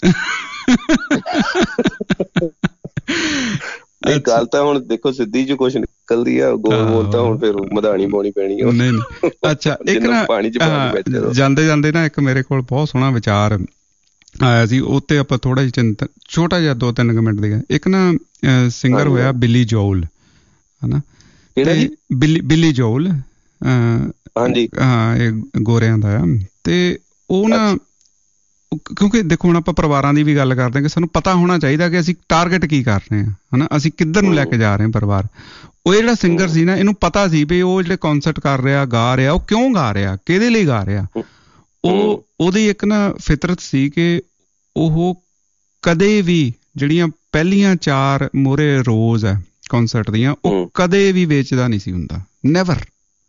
ਗੱਲ ਤਾਂ ਹੁਣ ਦੇਖੋ ਸਿੱਧੀ ਚ ਕੁਛ ਨਿਕਲਦੀ ਆ, ਗੋਲ ਗੋਲ ਤਾਂ ਹੁਣ ਫਿਰ ਮਧਾਣੀ ਪਾਉਣੀ ਪੈਣੀ ਹੈ। ਨਹੀਂ ਨਹੀਂ ਅੱਛਾ ਇੱਕ ਨਾ ਜਾਂਦੇ ਜਾਂਦੇ ਨਾ ਇੱਕ ਮੇਰੇ ਕੋਲ ਬਹੁਤ ਸੋਹਣਾ ਵਿਚਾਰ ਆਇਆ ਸੀ, ਉਹ ਤੇ ਆਪਾਂ ਥੋੜਾ ਜਿਹਾ ਚਿੰਤਨ ਛੋਟਾ ਜਿਹਾ ਦੋ ਤਿੰਨ ਕੁ ਮਿੰਟ ਦੀ। ਇੱਕ ਨਾ ਸਿੰਗਰ ਹੋਇਆ ਬਿਲੀ ਜੋਲ, ਹਨਾ, ਬਿਲੀ ਬਿਲੀ ਜੋਲ, ਹਾਂਜੀ ਹਾਂ ਇਹ ਗੋਰਿਆਂ ਦਾ ਆ। ਤੇ ਉਹ ਨਾ ਕਿਉਂਕਿ ਦੇਖੋ ਹੁਣ ਆਪਾਂ ਪਰਿਵਾਰਾਂ ਦੀ ਵੀ ਗੱਲ ਕਰਦੇ ਹਾਂ ਕਿ ਸਾਨੂੰ ਪਤਾ ਹੋਣਾ ਚਾਹੀਦਾ ਕਿ ਅਸੀਂ ਟਾਰਗੇਟ ਕੀ ਕਰ ਰਹੇ ਹਾਂ, ਹਨਾ, ਅਸੀਂ ਕਿੱਧਰ ਨੂੰ ਲੈ ਕੇ ਜਾ ਰਹੇ ਹਾਂ ਪਰਿਵਾਰ। ਉਹ ਜਿਹੜਾ ਸਿੰਗਰ ਸੀ ਨਾ, ਇਹਨੂੰ ਪਤਾ ਸੀ ਵੀ ਉਹ ਜਿਹੜੇ ਕੌਨਸਰਟ ਕਰ ਰਿਹਾ ਗਾ ਰਿਹਾ ਉਹ ਕਿਉਂ ਗਾ ਰਿਹਾ, ਕਿਹਦੇ ਲਈ ਗਾ ਰਿਹਾ। ਉਹ ਉਹਦੀ ਇੱਕ ਨਾ ਫਿਤਰਤ ਸੀ ਕਿ ਉਹ ਕਦੇ ਵੀ ਜਿਹੜੀਆਂ ਪਹਿਲੀਆਂ ਚਾਰ ਮੋਹਰੇ ਰੋਜ਼ ਹੈ ਕੌਨਸਰਟ ਦੀਆਂ ਉਹ ਕਦੇ ਵੀ ਵੇਚਦਾ ਨਹੀਂ ਸੀ ਹੁੰਦਾ, ਨੈਵਰ।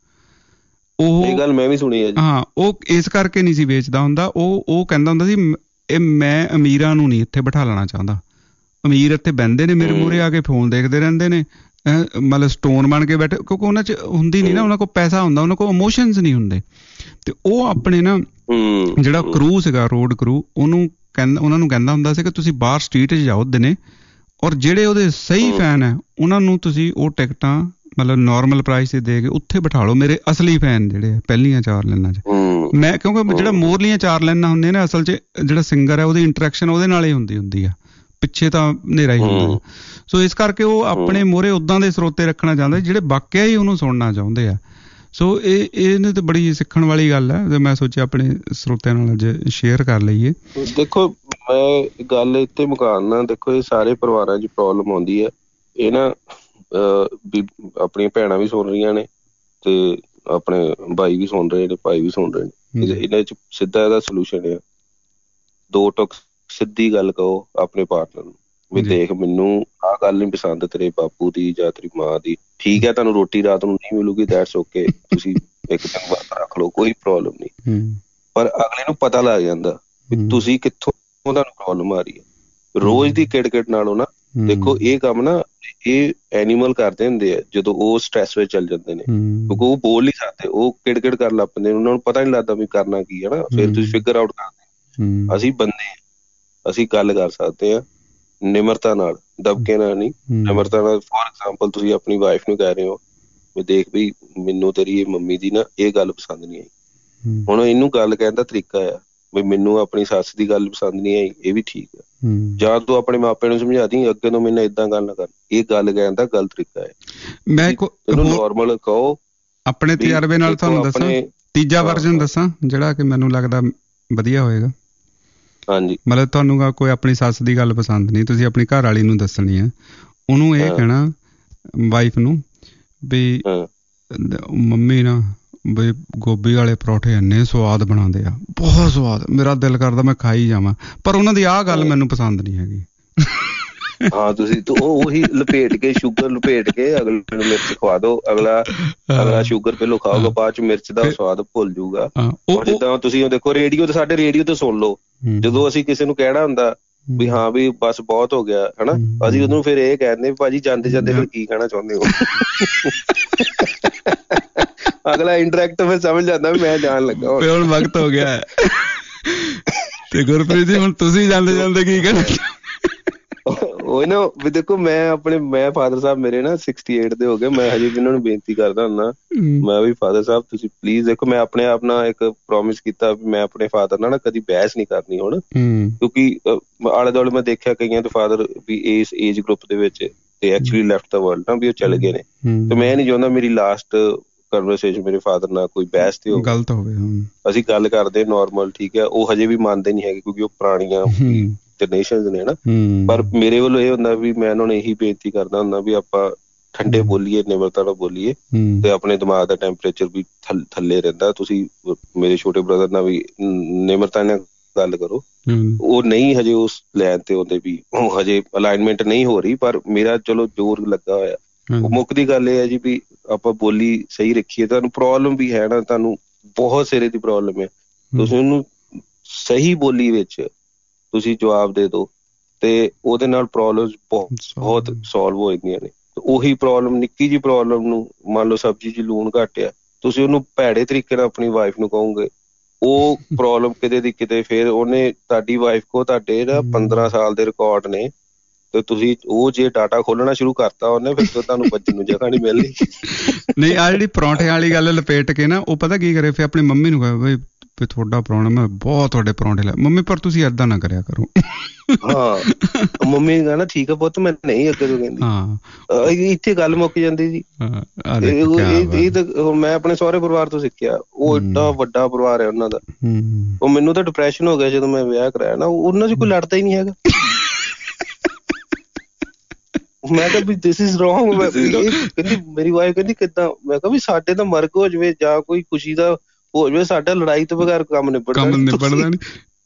ਉਹ ਇਹ ਗੱਲ ਮੈਂ ਵੀ ਸੁਣੀ ਹੈ ਜੀ। ਹਾਂ, ਉਹ ਇਸ ਕਰਕੇ ਨਹੀਂ ਸੀ ਵੇਚਦਾ ਹੁੰਦਾ। ਉਹ ਉਹ ਕਹਿੰਦਾ ਹੁੰਦਾ ਸੀ ਇਹ ਮੈਂ ਅਮੀਰਾਂ ਨੂੰ ਨਹੀਂ ਇੱਥੇ ਬਿਠਾ ਲੈਣਾ ਚਾਹੁੰਦਾ, ਅਮੀਰ ਇੱਥੇ ਬਹਿੰਦੇ ਨੇ ਮੇਰੇ ਮੂਹਰੇ ਆ ਕੇ ਫੋਨ ਦੇਖਦੇ ਰਹਿੰਦੇ ਨੇ, ਮਤਲਬ ਸਟੋਨ ਬਣ ਕੇ ਬੈਠੇ, ਕਿਉਂਕਿ ਉਹਨਾਂ 'ਚ ਹੁੰਦੀ ਨਹੀਂ ਨਾ, ਉਹਨਾਂ ਕੋਲ ਪੈਸਾ ਹੁੰਦਾ, ਉਹਨਾਂ ਕੋਲ ਇਮੋਸ਼ਨਸ ਨਹੀਂ ਹੁੰਦੇ। ਤੇ ਉਹ ਆਪਣੇ ਨਾ ਜਿਹੜਾ ਕਰੂ ਸੀਗਾ ਰੋਡ ਕਰੂ, ਉਹਨੂੰ ਕਹਿੰਦਾ ਉਹਨਾਂ ਨੂੰ ਕਹਿੰਦਾ ਹੁੰਦਾ ਸੀ ਕਿ ਤੁਸੀਂ ਬਾਹਰ ਸਟਰੀਟ 'ਚ ਜਾਓ ਦਿਨੇ, ਔਰ ਜਿਹੜੇ ਉਹਦੇ ਸਹੀ ਫੈਨ ਹੈ ਉਹਨਾਂ ਨੂੰ ਤੁਸੀਂ ਉਹ ਟਿਕਟਾਂ ਮਤਲਬ ਨੋਰਮਲ ਪ੍ਰਾਈਸ ਤੇ ਦੇ ਕੇ ਉੱਥੇ ਬਿਠਾ ਲਓ, ਮੇਰੇ ਅਸਲੀ ਫੈਨ ਜਿਹੜੇ ਆ ਪਹਿਲੀਆਂ ਚਾਰ ਲਾਈਨਾਂ 'ਚ। ਮੈਂ ਕਿਉਂਕਿ ਜਿਹੜਾ ਮੋਰਲੀਆਂ ਚਾਰ ਲਾਈਨਾਂ ਹੁੰਦੀਆਂ ਨੇ ਅਸਲ 'ਚ ਜਿਹੜਾ ਸਿੰਗਰ ਹੈ ਉਹਦੀ ਇੰਟਰੈਕਸ਼ਨ ਉਹਦੇ ਨਾਲ ਹੀ ਹੁੰਦੀ ਹੁੰਦੀ ਆ, ਪਿੱਛੇ ਤਾਂ ਹਨੇਰਾ ਹੀ ਹੁੰਦਾ। ਸੋ ਇਸ ਕਰਕੇ ਉਹ ਆਪਣੇ ਮੋਹਰੇ ਉੱਦਾਂ ਦੇ ਸਰੋਤੇ ਰੱਖਣਾ ਚਾਹੁੰਦੇ ਜਿਹੜੇ ਵਾਕਿਆ ਹੀ ਉਹਨੂੰ ਸੁਣਨਾ ਚਾਹੁੰਦੇ ਆ। ਸੋ ਇਹ ਇਹਨੇ ਤਾਂ ਬੜੀ ਸਿੱਖਣ ਵਾਲੀ ਗੱਲ ਹੈ ਤੇ ਮੈਂ ਸੋਚਿਆ ਆਪਣੇ ਸਰੋਤਿਆਂ ਨਾਲ ਅੱਜ ਸ਼ੇਅਰ ਕਰ ਲਈਏ। ਦੇਖੋ ਮੈਂ ਗੱਲ ਇੱਥੇ ਮੁਕਾਉਣਾ, ਦੇਖੋ ਇਹ ਸਾਰੇ ਪਰਿਵਾਰਾਂ 'ਚ ਪ੍ਰੋਬਲਮ ਆਉਂਦੀ ਹੈ। ਇਹ ਨਾ ਵੀ ਆਪਣੀਆਂ ਭੈਣਾਂ ਵੀ ਸੁਣ ਰਹੀਆਂ ਨੇ ਤੇ ਆਪਣੇ ਭਾਈ ਵੀ ਸੁਣ ਰਹੇ ਨੇ, ਭਾਈ ਵੀ ਸੁਣ ਰਹੇ ਨੇ। ਇਹਨਾਂ 'ਚ ਸਿੱਧਾ ਇਹਦਾ ਸੋਲਿਊਸ਼ਨ ਹੈ, ਦੋ ਟੁਕ ਸਿੱਧੀ ਗੱਲ ਕਹੋ ਆਪਣੇ ਪਾਰਟਨਰ ਨੂੰ ਵੀ ਦੇਖ ਮੈਨੂੰ ਆਹ ਗੱਲ ਨੀ ਪਸੰਦ ਤੇਰੇ ਬਾਪੂ ਦੀ ਜਾਂ ਤੇਰੀ ਮਾਂ ਦੀ, ਠੀਕ ਹੈ ਤੁਹਾਨੂੰ ਰੋਟੀ ਰਾਤ ਨੂੰ ਨਹੀਂ ਮਿਲੂਗੀ, ਦੈਟਸ ਓਕੇ, ਤੁਸੀਂ ਇੱਕ ਦਿਨ ਵਰਤ ਰੱਖ ਲਓ, ਕੋਈ ਪ੍ਰੋਬਲਮ ਨਹੀਂ। ਪਰ ਅਗਲੇ ਨੂੰ ਪਤਾ ਲੱਗ ਜਾਂਦਾ ਵੀ ਤੁਸੀਂ ਕਿੱਥੋਂ ਤੁਹਾਨੂੰ ਪ੍ਰੋਬਲਮ ਆ ਰਹੀ ਹੈ। ਰੋਜ਼ ਦੀ ਕਿੜ ਕਿੜ ਨਾਲੋਂ ਨਾ ਦੇਖੋ ਇਹ ਕੰਮ ਨਾ ਇਹ ਐਨੀਮਲ ਕਰਦੇ ਹੁੰਦੇ ਆ ਜਦੋਂ ਉਹ ਸਟ੍ਰੈਸ ਵਿੱਚ ਚੱਲ ਜਾਂਦੇ ਨੇ, ਕਿਉਂਕਿ ਉਹ ਬੋਲ ਨਹੀਂ ਸਕਦੇ, ਉਹ ਕਿੜ-ਕਿੜ ਕਰਨ ਲੱਗ ਪੈਂਦੇ, ਉਹਨਾਂ ਨੂੰ ਪਤਾ ਨੀ ਲੱਗਦਾ ਵੀ ਕਰਨਾ ਕੀ ਹੈ ਨਾ, ਫਿਰ ਤੁਸੀਂ ਫਿਗਰ ਆਊਟ ਕਰਦੇ। ਅਸੀਂ ਬੰਦੇ ਅਸੀਂ ਗੱਲ ਕਰ ਸਕਦੇ ਹਾਂ ਨਿਮਰਤਾ ਨਾਲ, ਦਬਕੇ ਨਾਲ ਨਹੀਂ, ਨਿਮਰਤਾ ਨਾਲ। ਫੋਰ ਐਗਜ਼ਾਮਪਲ ਤੁਸੀਂ ਆਪਣੀ ਵਾਈਫ ਨੂੰ ਕਹਿ ਰਹੇ ਹੋ ਵੀ ਦੇਖ ਵੀ ਮੈਨੂੰ ਤੇਰੀ ਇਹ ਮੰਮੀ ਦੀ ਨਾ ਇਹ ਗੱਲ ਪਸੰਦ ਨਹੀਂ ਆਈ, ਹੁਣ ਇਹਨੂੰ ਗੱਲ ਕਹਿਣ ਦਾ ਤਰੀਕਾ ਆ ਵੀ ਮੈਨੂੰ ਆਪਣੀ ਸੱਸ ਦੀ ਗੱਲ ਪਸੰਦ ਨਹੀਂ ਆਈ, ਇਹ ਵੀ ਠੀਕ ਆ। ਜਾਂ ਤੂੰ ਆਪਣੇ ਮਾਪਿਆਂ ਨੂੰ ਸਮਝਾ ਦੀ ਅੱਗੇ ਤੋਂ ਮੈਨੂੰ ਏਦਾਂ ਗੱਲ ਨਾ ਕਰ, ਇਹ ਗੱਲ ਕਹਿਣ ਦਾ ਗਲਤ ਤਰੀਕਾ ਹੈ। ਮੈਂ ਇਹਨੂੰ ਨਾਰਮਲ ਕਹੋ। ਆਪਣੇ ਤਜਰਬੇ ਨਾਲ ਤੁਹਾਨੂੰ ਦੱਸਾਂ, ਤੀਜਾ ਵਰਜਨ ਦੱਸਾਂ ਜਿਹੜਾ ਕਿ ਮੈਨੂੰ ਲੱਗਦਾ ਵਧੀਆ ਹੋਏਗਾ। ਹਾਂਜੀ, ਮਤਲਬ ਤੁਹਾਨੂੰ ਕੋਈ ਆਪਣੀ ਸੱਸ ਦੀ ਗੱਲ ਪਸੰਦ ਨਹੀਂ, ਤੁਸੀਂ ਆਪਣੀ ਘਰ ਵਾਲੀ ਨੂੰ ਦੱਸਣੀ ਹੈ, ਉਹਨੂੰ ਇਹ ਕਹਿਣਾ ਵਾਈਫ ਨੂੰ ਵੀ ਮੰਮੀ ਨਾ ਬਈ ਗੋਭੀ ਵਾਲੇ ਪਰੌਠੇ ਇੰਨੇ ਸਵਾਦ ਬਣਾਉਂਦੇ ਆ, ਬਹੁਤ ਸਵਾਦ, ਮੇਰਾ ਦਿਲ ਕਰਦਾ ਮੈਂ ਖਾਈ ਜਾਵਾਂ, ਪਰ ਉਹਨਾਂ ਦੀ ਆਹ ਗੱਲ ਮੈਨੂੰ ਪਸੰਦ ਨਹੀਂ ਹੈਗੀ। ਹਾਂ ਤੁਸੀਂ ਉਹੀ ਲਪੇਟ ਕੇ ਸ਼ੂਗਰ ਲਪੇਟ ਕੇ ਅਗਲੇ ਨੂੰ ਮਿਰਚ ਖਵਾ ਦੋ, ਅਗਲਾ ਅਗਲਾ ਸ਼ੂਗਰ ਪਹਿਲੋਂ ਖਾਊਗਾ, ਬਾਅਦ ਚ ਮਿਰਚ ਦਾ ਸਵਾਦ ਭੁੱਲ ਜਾਊਗਾ। ਜਿੱਦਾਂ ਤੁਸੀਂ ਦੇਖੋ ਰੇਡੀਓ ਤੇ, ਸਾਡੇ ਰੇਡੀਓ ਤੇ ਸੁਣ ਲਓ, ਜਦੋਂ ਅਸੀਂ ਕਿਸੇ ਨੂੰ ਕਹਿਣਾ ਹੁੰਦਾ ਵੀ ਹਾਂ ਵੀ ਬਸ ਬਹੁਤ ਹੋ ਗਿਆ ਹਨਾ, ਅਸੀਂ ਉਹਨੂੰ ਫਿਰ ਇਹ ਕਹਿੰਦੇ ਭਾਜੀ ਜਾਂਦੇ ਜਾਂਦੇ ਫਿਰ ਕੀ ਕਹਿਣਾ ਚਾਹੁੰਦੇ ਹੋ। ਅਗਲਾ ਇੰਟਰੈਕਟ ਫਿਰ ਸਮਝ ਜਾਂਦਾ ਵੀ ਮੈਂ ਜਾਣ ਲੱਗਾ, ਹੁਣ ਵਕਤ ਹੋ ਗਿਆ। ਤੇ ਗੁਰਪ੍ਰੀਤ ਜੀ ਹੁਣ ਤੁਸੀਂ ਜਾਂਦੇ ਜਾਂਦੇ ਕੀ ਕਹਿਣਾ? ਉਹ ਨਾ ਵੀ ਦੇਖੋ ਮੈਂ ਆਪਣੇ ਮੈਂ ਫਾਦਰ ਸਾਹਿਬ ਮੇਰੇ ਨਾ ਸਿਕਸਟੀ ਏਟ ਦੇ ਹੋ ਗਏ, ਮੈਂ ਹਜੇ ਵੀ ਇਹਨਾਂ ਨੂੰ ਬੇਨਤੀ ਕਰਦਾ ਹੁੰਦਾ, ਮੈਂ ਵੀ ਫਾਦਰ ਸਾਹਿਬ ਤੁਸੀਂ ਪਲੀਜ਼ ਦੇਖੋ, ਮੈਂ ਆਪਣੇ ਆਪ ਨਾਲ ਇੱਕ ਪ੍ਰੋਮਿਸ ਕੀਤਾ ਵੀ ਮੈਂ ਆਪਣੇ ਫਾਦਰ ਨਾਲ ਨਾ ਕਦੀ ਬਹਿਸ ਨਹੀਂ ਕਰਨੀ ਹੁਣ, ਕਿਉਂਕਿ ਆਲੇ ਦੁਆਲੇ ਮੈਂ ਦੇਖਿਆ ਕਈਆਂ ਦੇ ਫਾਦਰ ਵੀ ਇਸ ਏਜ ਗਰੁੱਪ ਦੇ ਵਿੱਚ ਤੇ ਐਕਚੁਅਲੀ ਲੈਫਟ ਦਾ ਵਰਲਡ ਨਾ, ਵੀ ਉਹ ਚਲੇ ਗਏ ਨੇ, ਤੇ ਮੈਂ ਨਹੀਂ ਚਾਹੁੰਦਾ ਮੇਰੀ ਲਾਸਟ ਕਨਵਰਸੇਸ਼ਨ ਮੇਰੇ ਫਾਦਰ ਨਾਲ ਕੋਈ ਬਹਿਸ ਤੇ ਗਲਤ ਹੋਵੇ। ਅਸੀਂ ਗੱਲ ਕਰਦੇ ਨੋਰਮਲ, ਠੀਕ ਹੈ, ਉਹ ਹਜੇ ਵੀ ਮੰਨਦੇ ਨੀ ਹੈਗੇ ਕਿਉਂਕਿ ਉਹ ਪੁਰਾਣੀਆਂ ਜਨਰੇਸ਼ਨ ਨੇ ਨਾ, ਪਰ ਮੇਰੇ ਵੱਲੋਂ ਇਹ ਹੁੰਦਾ ਵੀ ਮੈਂ ਉਹਨਾਂ ਨੂੰ ਇਹੀ ਬੇਨਤੀ ਕਰਦਾ ਹੁੰਦਾ ਵੀ ਆਪਾਂ ਠੰਡੇ ਬੋਲੀਏ, ਨਿਮਰਤਾ ਨਾਲ ਬੋਲੀਏ, ਤੇ ਆਪਣੇ ਦਿਮਾਗ ਦਾ ਟੈਂਪਰੇਚਰ ਵੀ ਥੱਲੇ ਰਹਿੰਦਾ। ਤੁਸੀਂ ਮੇਰੇ ਛੋਟੇ ਬ੍ਰਦਰ ਨਾਲ ਵੀ ਨਿਮਰਤਾ ਨਾਲ ਗੱਲ ਕਰੋ, ਉਹ ਨਹੀਂ ਹਜੇ ਉਸ ਲੈਨ ਤੇ ਉਹਦੇ ਵੀ ਉਹ ਹਜੇ ਅਲਾਈਨਮੈਂਟ ਨਹੀਂ ਹੋ ਰਹੀ, ਪਰ ਮੇਰਾ ਚਲੋ ਜ਼ੋਰ ਲੱਗਾ ਹੋਇਆ। ਉਹ ਮੁੱਕਦੀ ਗੱਲ ਇਹ ਹੈ ਜੀ ਵੀ ਆਪਾਂ ਬੋਲੀ ਸਹੀ ਰੱਖੀਏ। ਤੁਹਾਨੂੰ ਪ੍ਰੋਬਲਮ ਵੀ ਹੈ ਨਾ, ਤੁਹਾਨੂੰ ਬਹੁਤ ਸਿਰੇ ਦੀ ਪ੍ਰੋਬਲਮ ਹੈ, ਤੁਸੀਂ ਉਹਨੂੰ ਸਹੀ ਬੋਲੀ ਵਿੱਚ ਤੁਸੀਂ ਜਵਾਬ ਦੇ ਦਿਓ ਤੇ ਉਹਦੇ ਨਾਲ ਪ੍ਰੋਬਲਮ ਬਹੁਤ ਬਹੁਤ ਸੋਲਵ ਹੋ ਜਾਂਦੀਆਂ ਨੇ। ਉਹੀ ਪ੍ਰੋਬਲਮ, ਨਿੱਕੀ ਜਿਹੀ ਪ੍ਰੋਬਲਮ ਨੂੰ, ਮੰਨ ਲਓ ਸਬਜ਼ੀ 'ਚ ਲੂਣ ਘੱਟ ਆ, ਤੁਸੀਂ ਉਹਨੂੰ ਭੈੜੇ ਤਰੀਕੇ ਨਾਲ ਆਪਣੀ ਵਾਈਫ ਨੂੰ ਕਹੋਗੇ, ਉਹ ਪ੍ਰੋਬਲਮ ਕਿਤੇ ਦੀ ਕਿਤੇ ਫਿਰ ਉਹਨੇ ਤੁਹਾਡੀ ਵਾਈਫ ਕੋ ਤੁਹਾਡੇ ਨਾ ਪੰਦਰਾਂ ਸਾਲ ਦੇ ਰਿਕਾਰਡ ਨੇ, ਤੇ ਤੁਸੀਂ ਉਹ ਜੇ ਡਾਟਾ ਖੋਲਣਾ ਸ਼ੁਰੂ ਕਰਤਾ ਉਹਨੇ, ਫਿਰ ਤੋਂ ਤੁਹਾਨੂੰ ਬੱਚੇ ਨੂੰ ਜਗ੍ਹਾ ਨਹੀਂ ਮਿਲਣੀ। ਨਹੀਂ ਆਹ ਜਿਹੜੀ ਪਰੌਂਠੇ ਵਾਲੀ ਗੱਲ ਲਪੇਟ ਕੇ ਨਾ, ਉਹ ਪਤਾ ਕੀ ਕਰੇ ਫਿਰ ਆਪਣੀ ਮੰਮੀ ਨੂੰ ਕਹੇ ਬਈ ਵੀ ਤੁਹਾਡਾ ਪਰੌਣਾ ਮੈਂ ਬਹੁਤ ਤੁਹਾਡੇ ਪਰੌਂਠੇ ਲੈ, ਮੰਮੀ ਪਰ ਤੁਸੀਂ ਏਦਾਂ ਨਾ ਕਰਿਆ ਕਰੋ। ਹਾਂ ਮੰਮੀ ਕਹਿੰਦਾ ਠੀਕ ਆ ਪੁੱਤ, ਮੈਂ ਨਹੀਂ ਅੱਗੇ ਤੋਂ ਕਹਿੰਦੀ। ਹਾਂ ਇੱਥੇ ਗੱਲ ਮੁੱਕ ਜਾਂਦੀ ਜੀ। ਇਹ ਤਾਂ ਮੈਂ ਆਪਣੇ ਸਹੁਰੇ ਪਰਿਵਾਰ ਤੋਂ ਸਿੱਖਿਆ, ਉਹ ਏਡਾ ਵੱਡਾ ਪਰਿਵਾਰ ਹੈ ਉਹਨਾਂ ਦਾ। ਉਹ ਮੈਨੂੰ ਤਾਂ ਡਿਪਰੈਸ਼ਨ ਹੋ ਗਿਆ ਜਦੋਂ ਮੈਂ ਵਿਆਹ ਕਰਾਇਆ ਨਾ, ਉਹਨਾਂ 'ਚ ਕੋਈ ਲੜਦਾ ਹੀ ਨਹੀਂ ਹੈਗਾ। ਮੈਂ ਕਿਹਾ ਵੀ ਦਿਸ ਇਜ਼ ਰੋਂਗ। ਕਹਿੰਦੀ ਮੇਰੀ ਵਾਈਫ ਕਹਿੰਦੀ ਕਿੱਦਾਂ? ਮੈਂ ਕਿਹਾ ਵੀ ਸਾਡੇ ਤਾਂ ਮਰਗ ਹੋ ਜਾਵੇ ਜਾਂ ਕੋਈ ਖੁਸ਼ੀ ਦਾ ਹੋ ਜਾਵੇ, ਸਾਡਾ ਲੜਾਈ ਤੋਂ ਬਗੈਰ ਕੰਮ ਨਿਬੜਦਾ ਨੀ।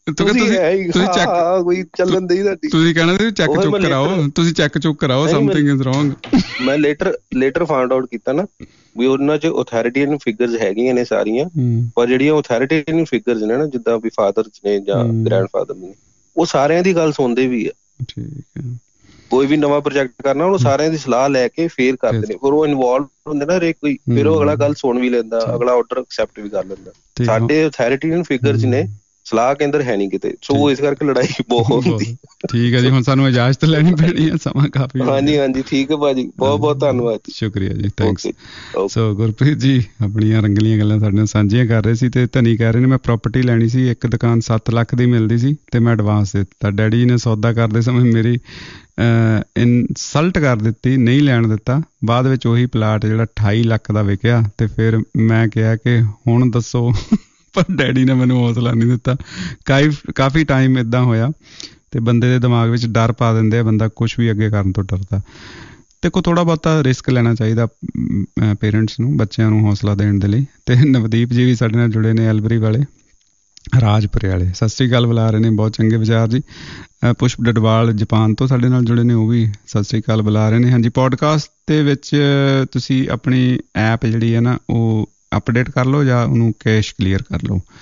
ਕੋਈ ਚੱਲਣ ਦੀ ਤੁਸੀਂ ਕਹਿਣਾ ਚੈੱਕ ਚੁੱਕ ਕਰਾਓ, ਤੁਸੀਂ ਚੈੱਕ ਚੁੱਕ ਕਰਾਓ, ਸਮਥਿੰਗ ਇਜ਼ ਰੋਂਗ। ਮੈਂ ਲੇਟਰ ਲੇਟਰ ਫਾਈਂਡ ਆਊਟ ਕੀਤਾ ਨਾ ਵੀ ਉਹਨਾਂ 'ਚ ਅਥਾਰਟੀਅਨ ਫਿਗਰਸ ਹੈਗੀਆਂ ਨੇ ਸਾਰੀਆਂ, ਪਰ ਜਿਹੜੀਆਂ ਅਥਾਰਟੀਅਨ ਫਿਗਰਸ ਨੇ ਨਾ, ਜਿੱਦਾਂ ਵੀ ਫਾਦਰ ਨੇ ਜਾਂ ਗ੍ਰੈਂਡ ਫਾਦਰ ਨੇ, ਉਹ ਸਾਰਿਆਂ ਦੀ ਗੱਲ ਸੁਣਦੇ ਵੀ ਆ। ਠੀਕ ਹੈ। ਕੋਈ ਵੀ ਨਵਾਂ ਪ੍ਰੋਜੈਕਟ ਕਰਨਾ ਉਹਨੂੰ ਸਾਰਿਆਂ ਦੀ ਸਲਾਹ ਲੈ ਕੇ ਫੇਰ ਕਰਦੇ ਨੇ, ਫਿਰ ਉਹ ਇਨਵੋਲਵ ਹੁੰਦੇ ਨਾ ਹਰੇਕ ਕੋਈ, ਫਿਰ ਉਹ ਅਗਲਾ ਗੱਲ ਸੁਣ ਵੀ ਲੈਂਦਾ, ਅਗਲਾ ਆਰਡਰ ਐਕਸੈਪਟ ਵੀ ਕਰ ਲੈਂਦਾ। ਸਾਡੇ ਅਥਾਰਟੀਅਨ ਫਿਗਰਸ ਨੇ, ਸਲਾਹ ਕੇਂਦਰ ਹੈ ਨੀ ਕਿਤੇ, ਸੋ ਇਸ ਕਰਕੇ ਲੜਾਈ ਬਹੁਤ ਹੁੰਦੀ। ਠੀਕ ਹੈ ਜੀ, ਹੁਣ ਸਾਨੂੰ ਇਜਾਜ਼ਤ ਲੈਣੀ ਪੈਣੀ ਹੈ, ਸਮਾਂ ਕਾਫੀ। ਹਾਂਜੀ ਹਾਂਜੀ ਠੀਕ ਹੈ ਭਾਜੀ, ਬਹੁਤ ਬਹੁਤ ਧੰਨਵਾਦ, ਸ਼ੁਕਰੀਆ ਜੀ, ਥੈਂਕਸ। ਸੋ ਗੁਰਪ੍ਰੀਤ ਜੀ ਆਪਣੀਆਂ ਰੰਗਲੀਆਂ ਗੱਲਾਂ ਸਾਡੇ ਨਾਲ ਸਾਂਝੀਆਂ ਕਰ ਰਹੇ ਸੀ, ਤੇ ਧਨੀ ਕਹਿ ਰਹੇ ਨੇ ਮੈਂ ਪ੍ਰਾਪਰਟੀ ਲੈਣੀ ਸੀ, ਇੱਕ ਦੁਕਾਨ ਸੱਤ ਲੱਖ ਦੀ ਮਿਲਦੀ ਸੀ ਤੇ ਮੈਂ ਐਡਵਾਂਸ ਦੇ ਦਿੱਤਾ, ਡੈਡੀ ਨੇ ਸੌਦਾ ਕਰਦੇ ਸਮੇਂ ਮੇਰੀ ਇਨਸਲਟ ਕਰ ਦਿੱਤੀ, ਨਹੀਂ ਲੈਣ ਦਿੱਤਾ, ਬਾਅਦ ਵਿੱਚ ਉਹੀ ਪਲਾਟ ਜਿਹੜਾ ਅਠਾਈ ਲੱਖ ਦਾ ਵਿਕਿਆ, ਤੇ ਫਿਰ ਮੈਂ ਕਿਹਾ ਕਿ ਹੁਣ ਦੱਸੋ, ਪਰ ਡੈਡੀ ਨੇ ਮੈਨੂੰ ਹੌਸਲਾ ਨਹੀਂ ਦਿੱਤਾ। ਕਾਫੀ ਕਾਫੀ ਟਾਈਮ ਇੱਦਾਂ ਹੋਇਆ, ਤੇ ਬੰਦੇ ਦੇ ਦਿਮਾਗ ਵਿੱਚ ਡਰ ਪਾ ਦਿੰਦੇ ਆ, ਬੰਦਾ ਕੁਛ ਵੀ ਅੱਗੇ ਕਰਨ ਤੋਂ ਡਰਦਾ। ਤੇ ਕੋਈ ਥੋੜ੍ਹਾ ਬਹੁਤਾ ਰਿਸਕ ਲੈਣਾ ਚਾਹੀਦਾ ਪੇਰੈਂਟਸ ਨੂੰ, ਬੱਚਿਆਂ ਨੂੰ ਹੌਸਲਾ ਦੇਣ ਦੇ ਲਈ। ਤੇ ਨਵਦੀਪ ਜੀ ਵੀ ਸਾਡੇ ਨਾਲ ਜੁੜੇ ਨੇ, ਐਲਬਰੀ ਵਾਲੇ, ਰਾਜਪੁਰੇ ਵਾਲੇ, ਸਤਿ ਸ਼੍ਰੀ ਅਕਾਲ ਬੁਲਾ ਰਹੇ ਨੇ, ਬਹੁਤ ਚੰਗੇ ਵਿਚਾਰ ਜੀ। ਪੁਸ਼ਪ ਡਡਵਾਲ ਜਾਪਾਨ ਤੋਂ ਸਾਡੇ ਨਾਲ ਜੁੜੇ ਨੇ, ਉਹ ਵੀ ਸਤਿ ਸ਼੍ਰੀ ਅਕਾਲ ਬੁਲਾ ਰਹੇ ਨੇ। ਹਾਂਜੀ, ਪੋਡਕਾਸਟ ਦੇ ਵਿੱਚ ਤੁਸੀਂ ਆਪਣੀ ਐਪ ਜਿਹੜੀ ਹੈ ਨਾ ਉਹ ਅਪਡੇਟ ਕਰ ਲਓ ਜਾਂ ਉਹਨੂੰ ਕੈਸ਼ ਕਲੀਅਰ ਕਰ ਲਓ।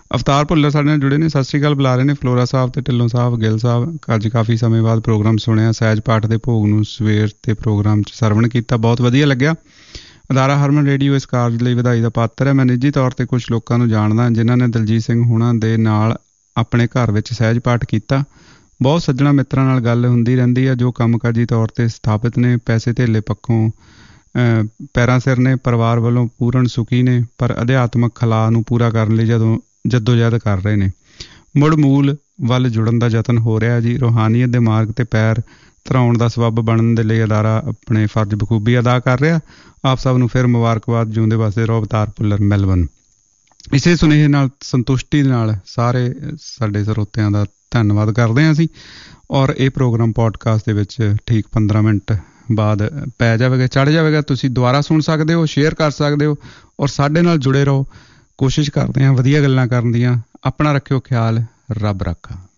ਅਵਤਾਰ ਭੁੱਲਰ ਸਾਡੇ ਨਾਲ ਜੁੜੇ ਨੇ, ਸਤਿ ਸ਼੍ਰੀ ਅਕਾਲ ਬੁਲਾ ਰਹੇ ਨੇ। ਫਲੋਰਾ ਸਾਹਿਬ ਤੇ ਢਿੱਲੋਂ ਸਾਹਿਬ, ਗਿੱਲ ਸਾਹਿਬ, ਅੱਜ ਕਾਫੀ ਸਮੇਂ ਬਾਅਦ ਪ੍ਰੋਗਰਾਮ ਸੁਣਿਆ। ਸਹਿਜ ਪਾਠ ਦੇ ਭੋਗ ਨੂੰ ਸਵੇਰ ਤੇ ਪ੍ਰੋਗਰਾਮ 'ਚ ਸਰਵਣ ਕੀਤਾ, ਬਹੁਤ ਵਧੀਆ ਲੱਗਿਆ। ਅਦਾਰਾ ਹਰਮਨ ਰੇਡੀਓ ਇਸ ਕਾਰਜ ਲਈ ਵਧਾਈ ਦਾ ਪਾਤਰ ਹੈ। ਮੈਂ ਨਿੱਜੀ ਤੌਰ ਤੇ ਕੁਝ ਲੋਕਾਂ ਨੂੰ ਜਾਣਦਾ ਜਿਨ੍ਹਾਂ ਨੇ ਦਲਜੀਤ ਸਿੰਘ ਹੁਣਾਂ ਦੇ ਨਾਲ ਆਪਣੇ ਘਰ ਵਿੱਚ ਸਹਿਜ ਪਾਠ ਕੀਤਾ। ਬਹੁਤ ਸੱਜਣਾ ਮਿੱਤਰਾਂ ਨਾਲ ਗੱਲ ਹੁੰਦੀ ਰਹਿੰਦੀ ਹੈ ਜੋ ਕੰਮਕਾਜੀ ਤੌਰ ਤੇ ਸਥਾਪਿਤ ਨੇ, ਪੈਸੇ ਧੇਲੇ ਪੱਖੋਂ ਪੈਰਾਂ ਸਿਰ ਨੇ, ਪਰਿਵਾਰ ਵੱਲੋਂ ਪੂਰਨ ਸੁਖੀ ਨੇ, ਪਰ ਅਧਿਆਤਮਕ ਖਲਾਅ ਨੂੰ ਪੂਰਾ ਕਰਨ ਲਈ ਜਦੋਂ ਜੱਦੋ-ਜਹਿਦ ਕਰ ਰਹੇ ਨੇ। ਮੁੜ ਮੂਲ ਵੱਲ ਜੁੜਨ ਦਾ ਯਤਨ ਹੋ ਰਿਹਾ ਜੀ। ਰੂਹਾਨੀਅਤ ਦੇ ਮਾਰਗ ਤੇ ਪੈਰ ਧਰਾਉਣ ਦਾ ਸਬੱਬ ਬਣਨ ਦੇ ਲਈ ਅਦਾਰਾ ਆਪਣੇ ਫਰਜ਼ ਬਖੂਬੀ ਅਦਾ ਕਰ ਰਿਹਾ। ਆਪ ਸਭ ਨੂੰ ਫਿਰ ਮੁਬਾਰਕਬਾਦ। ਜਿਉਂਦੇ ਵਸਦੇ ਰਹੋ। ਅਵਤਾਰ ਭੁੱਲਰ, ਮੈਲਬਨ। ਇਸੇ ਸੁਨੇਹੇ ਨਾਲ, ਸੰਤੁਸ਼ਟੀ ਨਾਲ ਸਾਰੇ ਸਾਡੇ ਸਰੋਤਿਆਂ ਦਾ ਧੰਨਵਾਦ ਕਰਦੇ ਹਾਂ ਅਸੀਂ। ਔਰ ਇਹ ਪ੍ਰੋਗਰਾਮ ਪੋਡਕਾਸਟ ਦੇ ਵਿੱਚ ਠੀਕ ਪੰਦਰਾਂ ਮਿੰਟ ਬਾਅਦ ਪੈ ਜਾਵੇਗਾ, ਚੜ੍ਹ ਜਾਵੇਗਾ। ਤੁਸੀਂ ਦੁਬਾਰਾ ਸੁਣ ਸਕਦੇ ਹੋ, ਸ਼ੇਅਰ ਕਰ ਸਕਦੇ ਹੋ ਔਰ ਸਾਡੇ ਨਾਲ ਜੁੜੇ ਰਹੋ। ਕੋਸ਼ਿਸ਼ ਕਰਦੇ ਹਾਂ ਵਧੀਆ ਗੱਲਾਂ ਕਰਨ ਦੀਆਂ। ਆਪਣਾ ਰੱਖਿਓ ਖਿਆਲ। ਰੱਬ ਰਾਖਾ।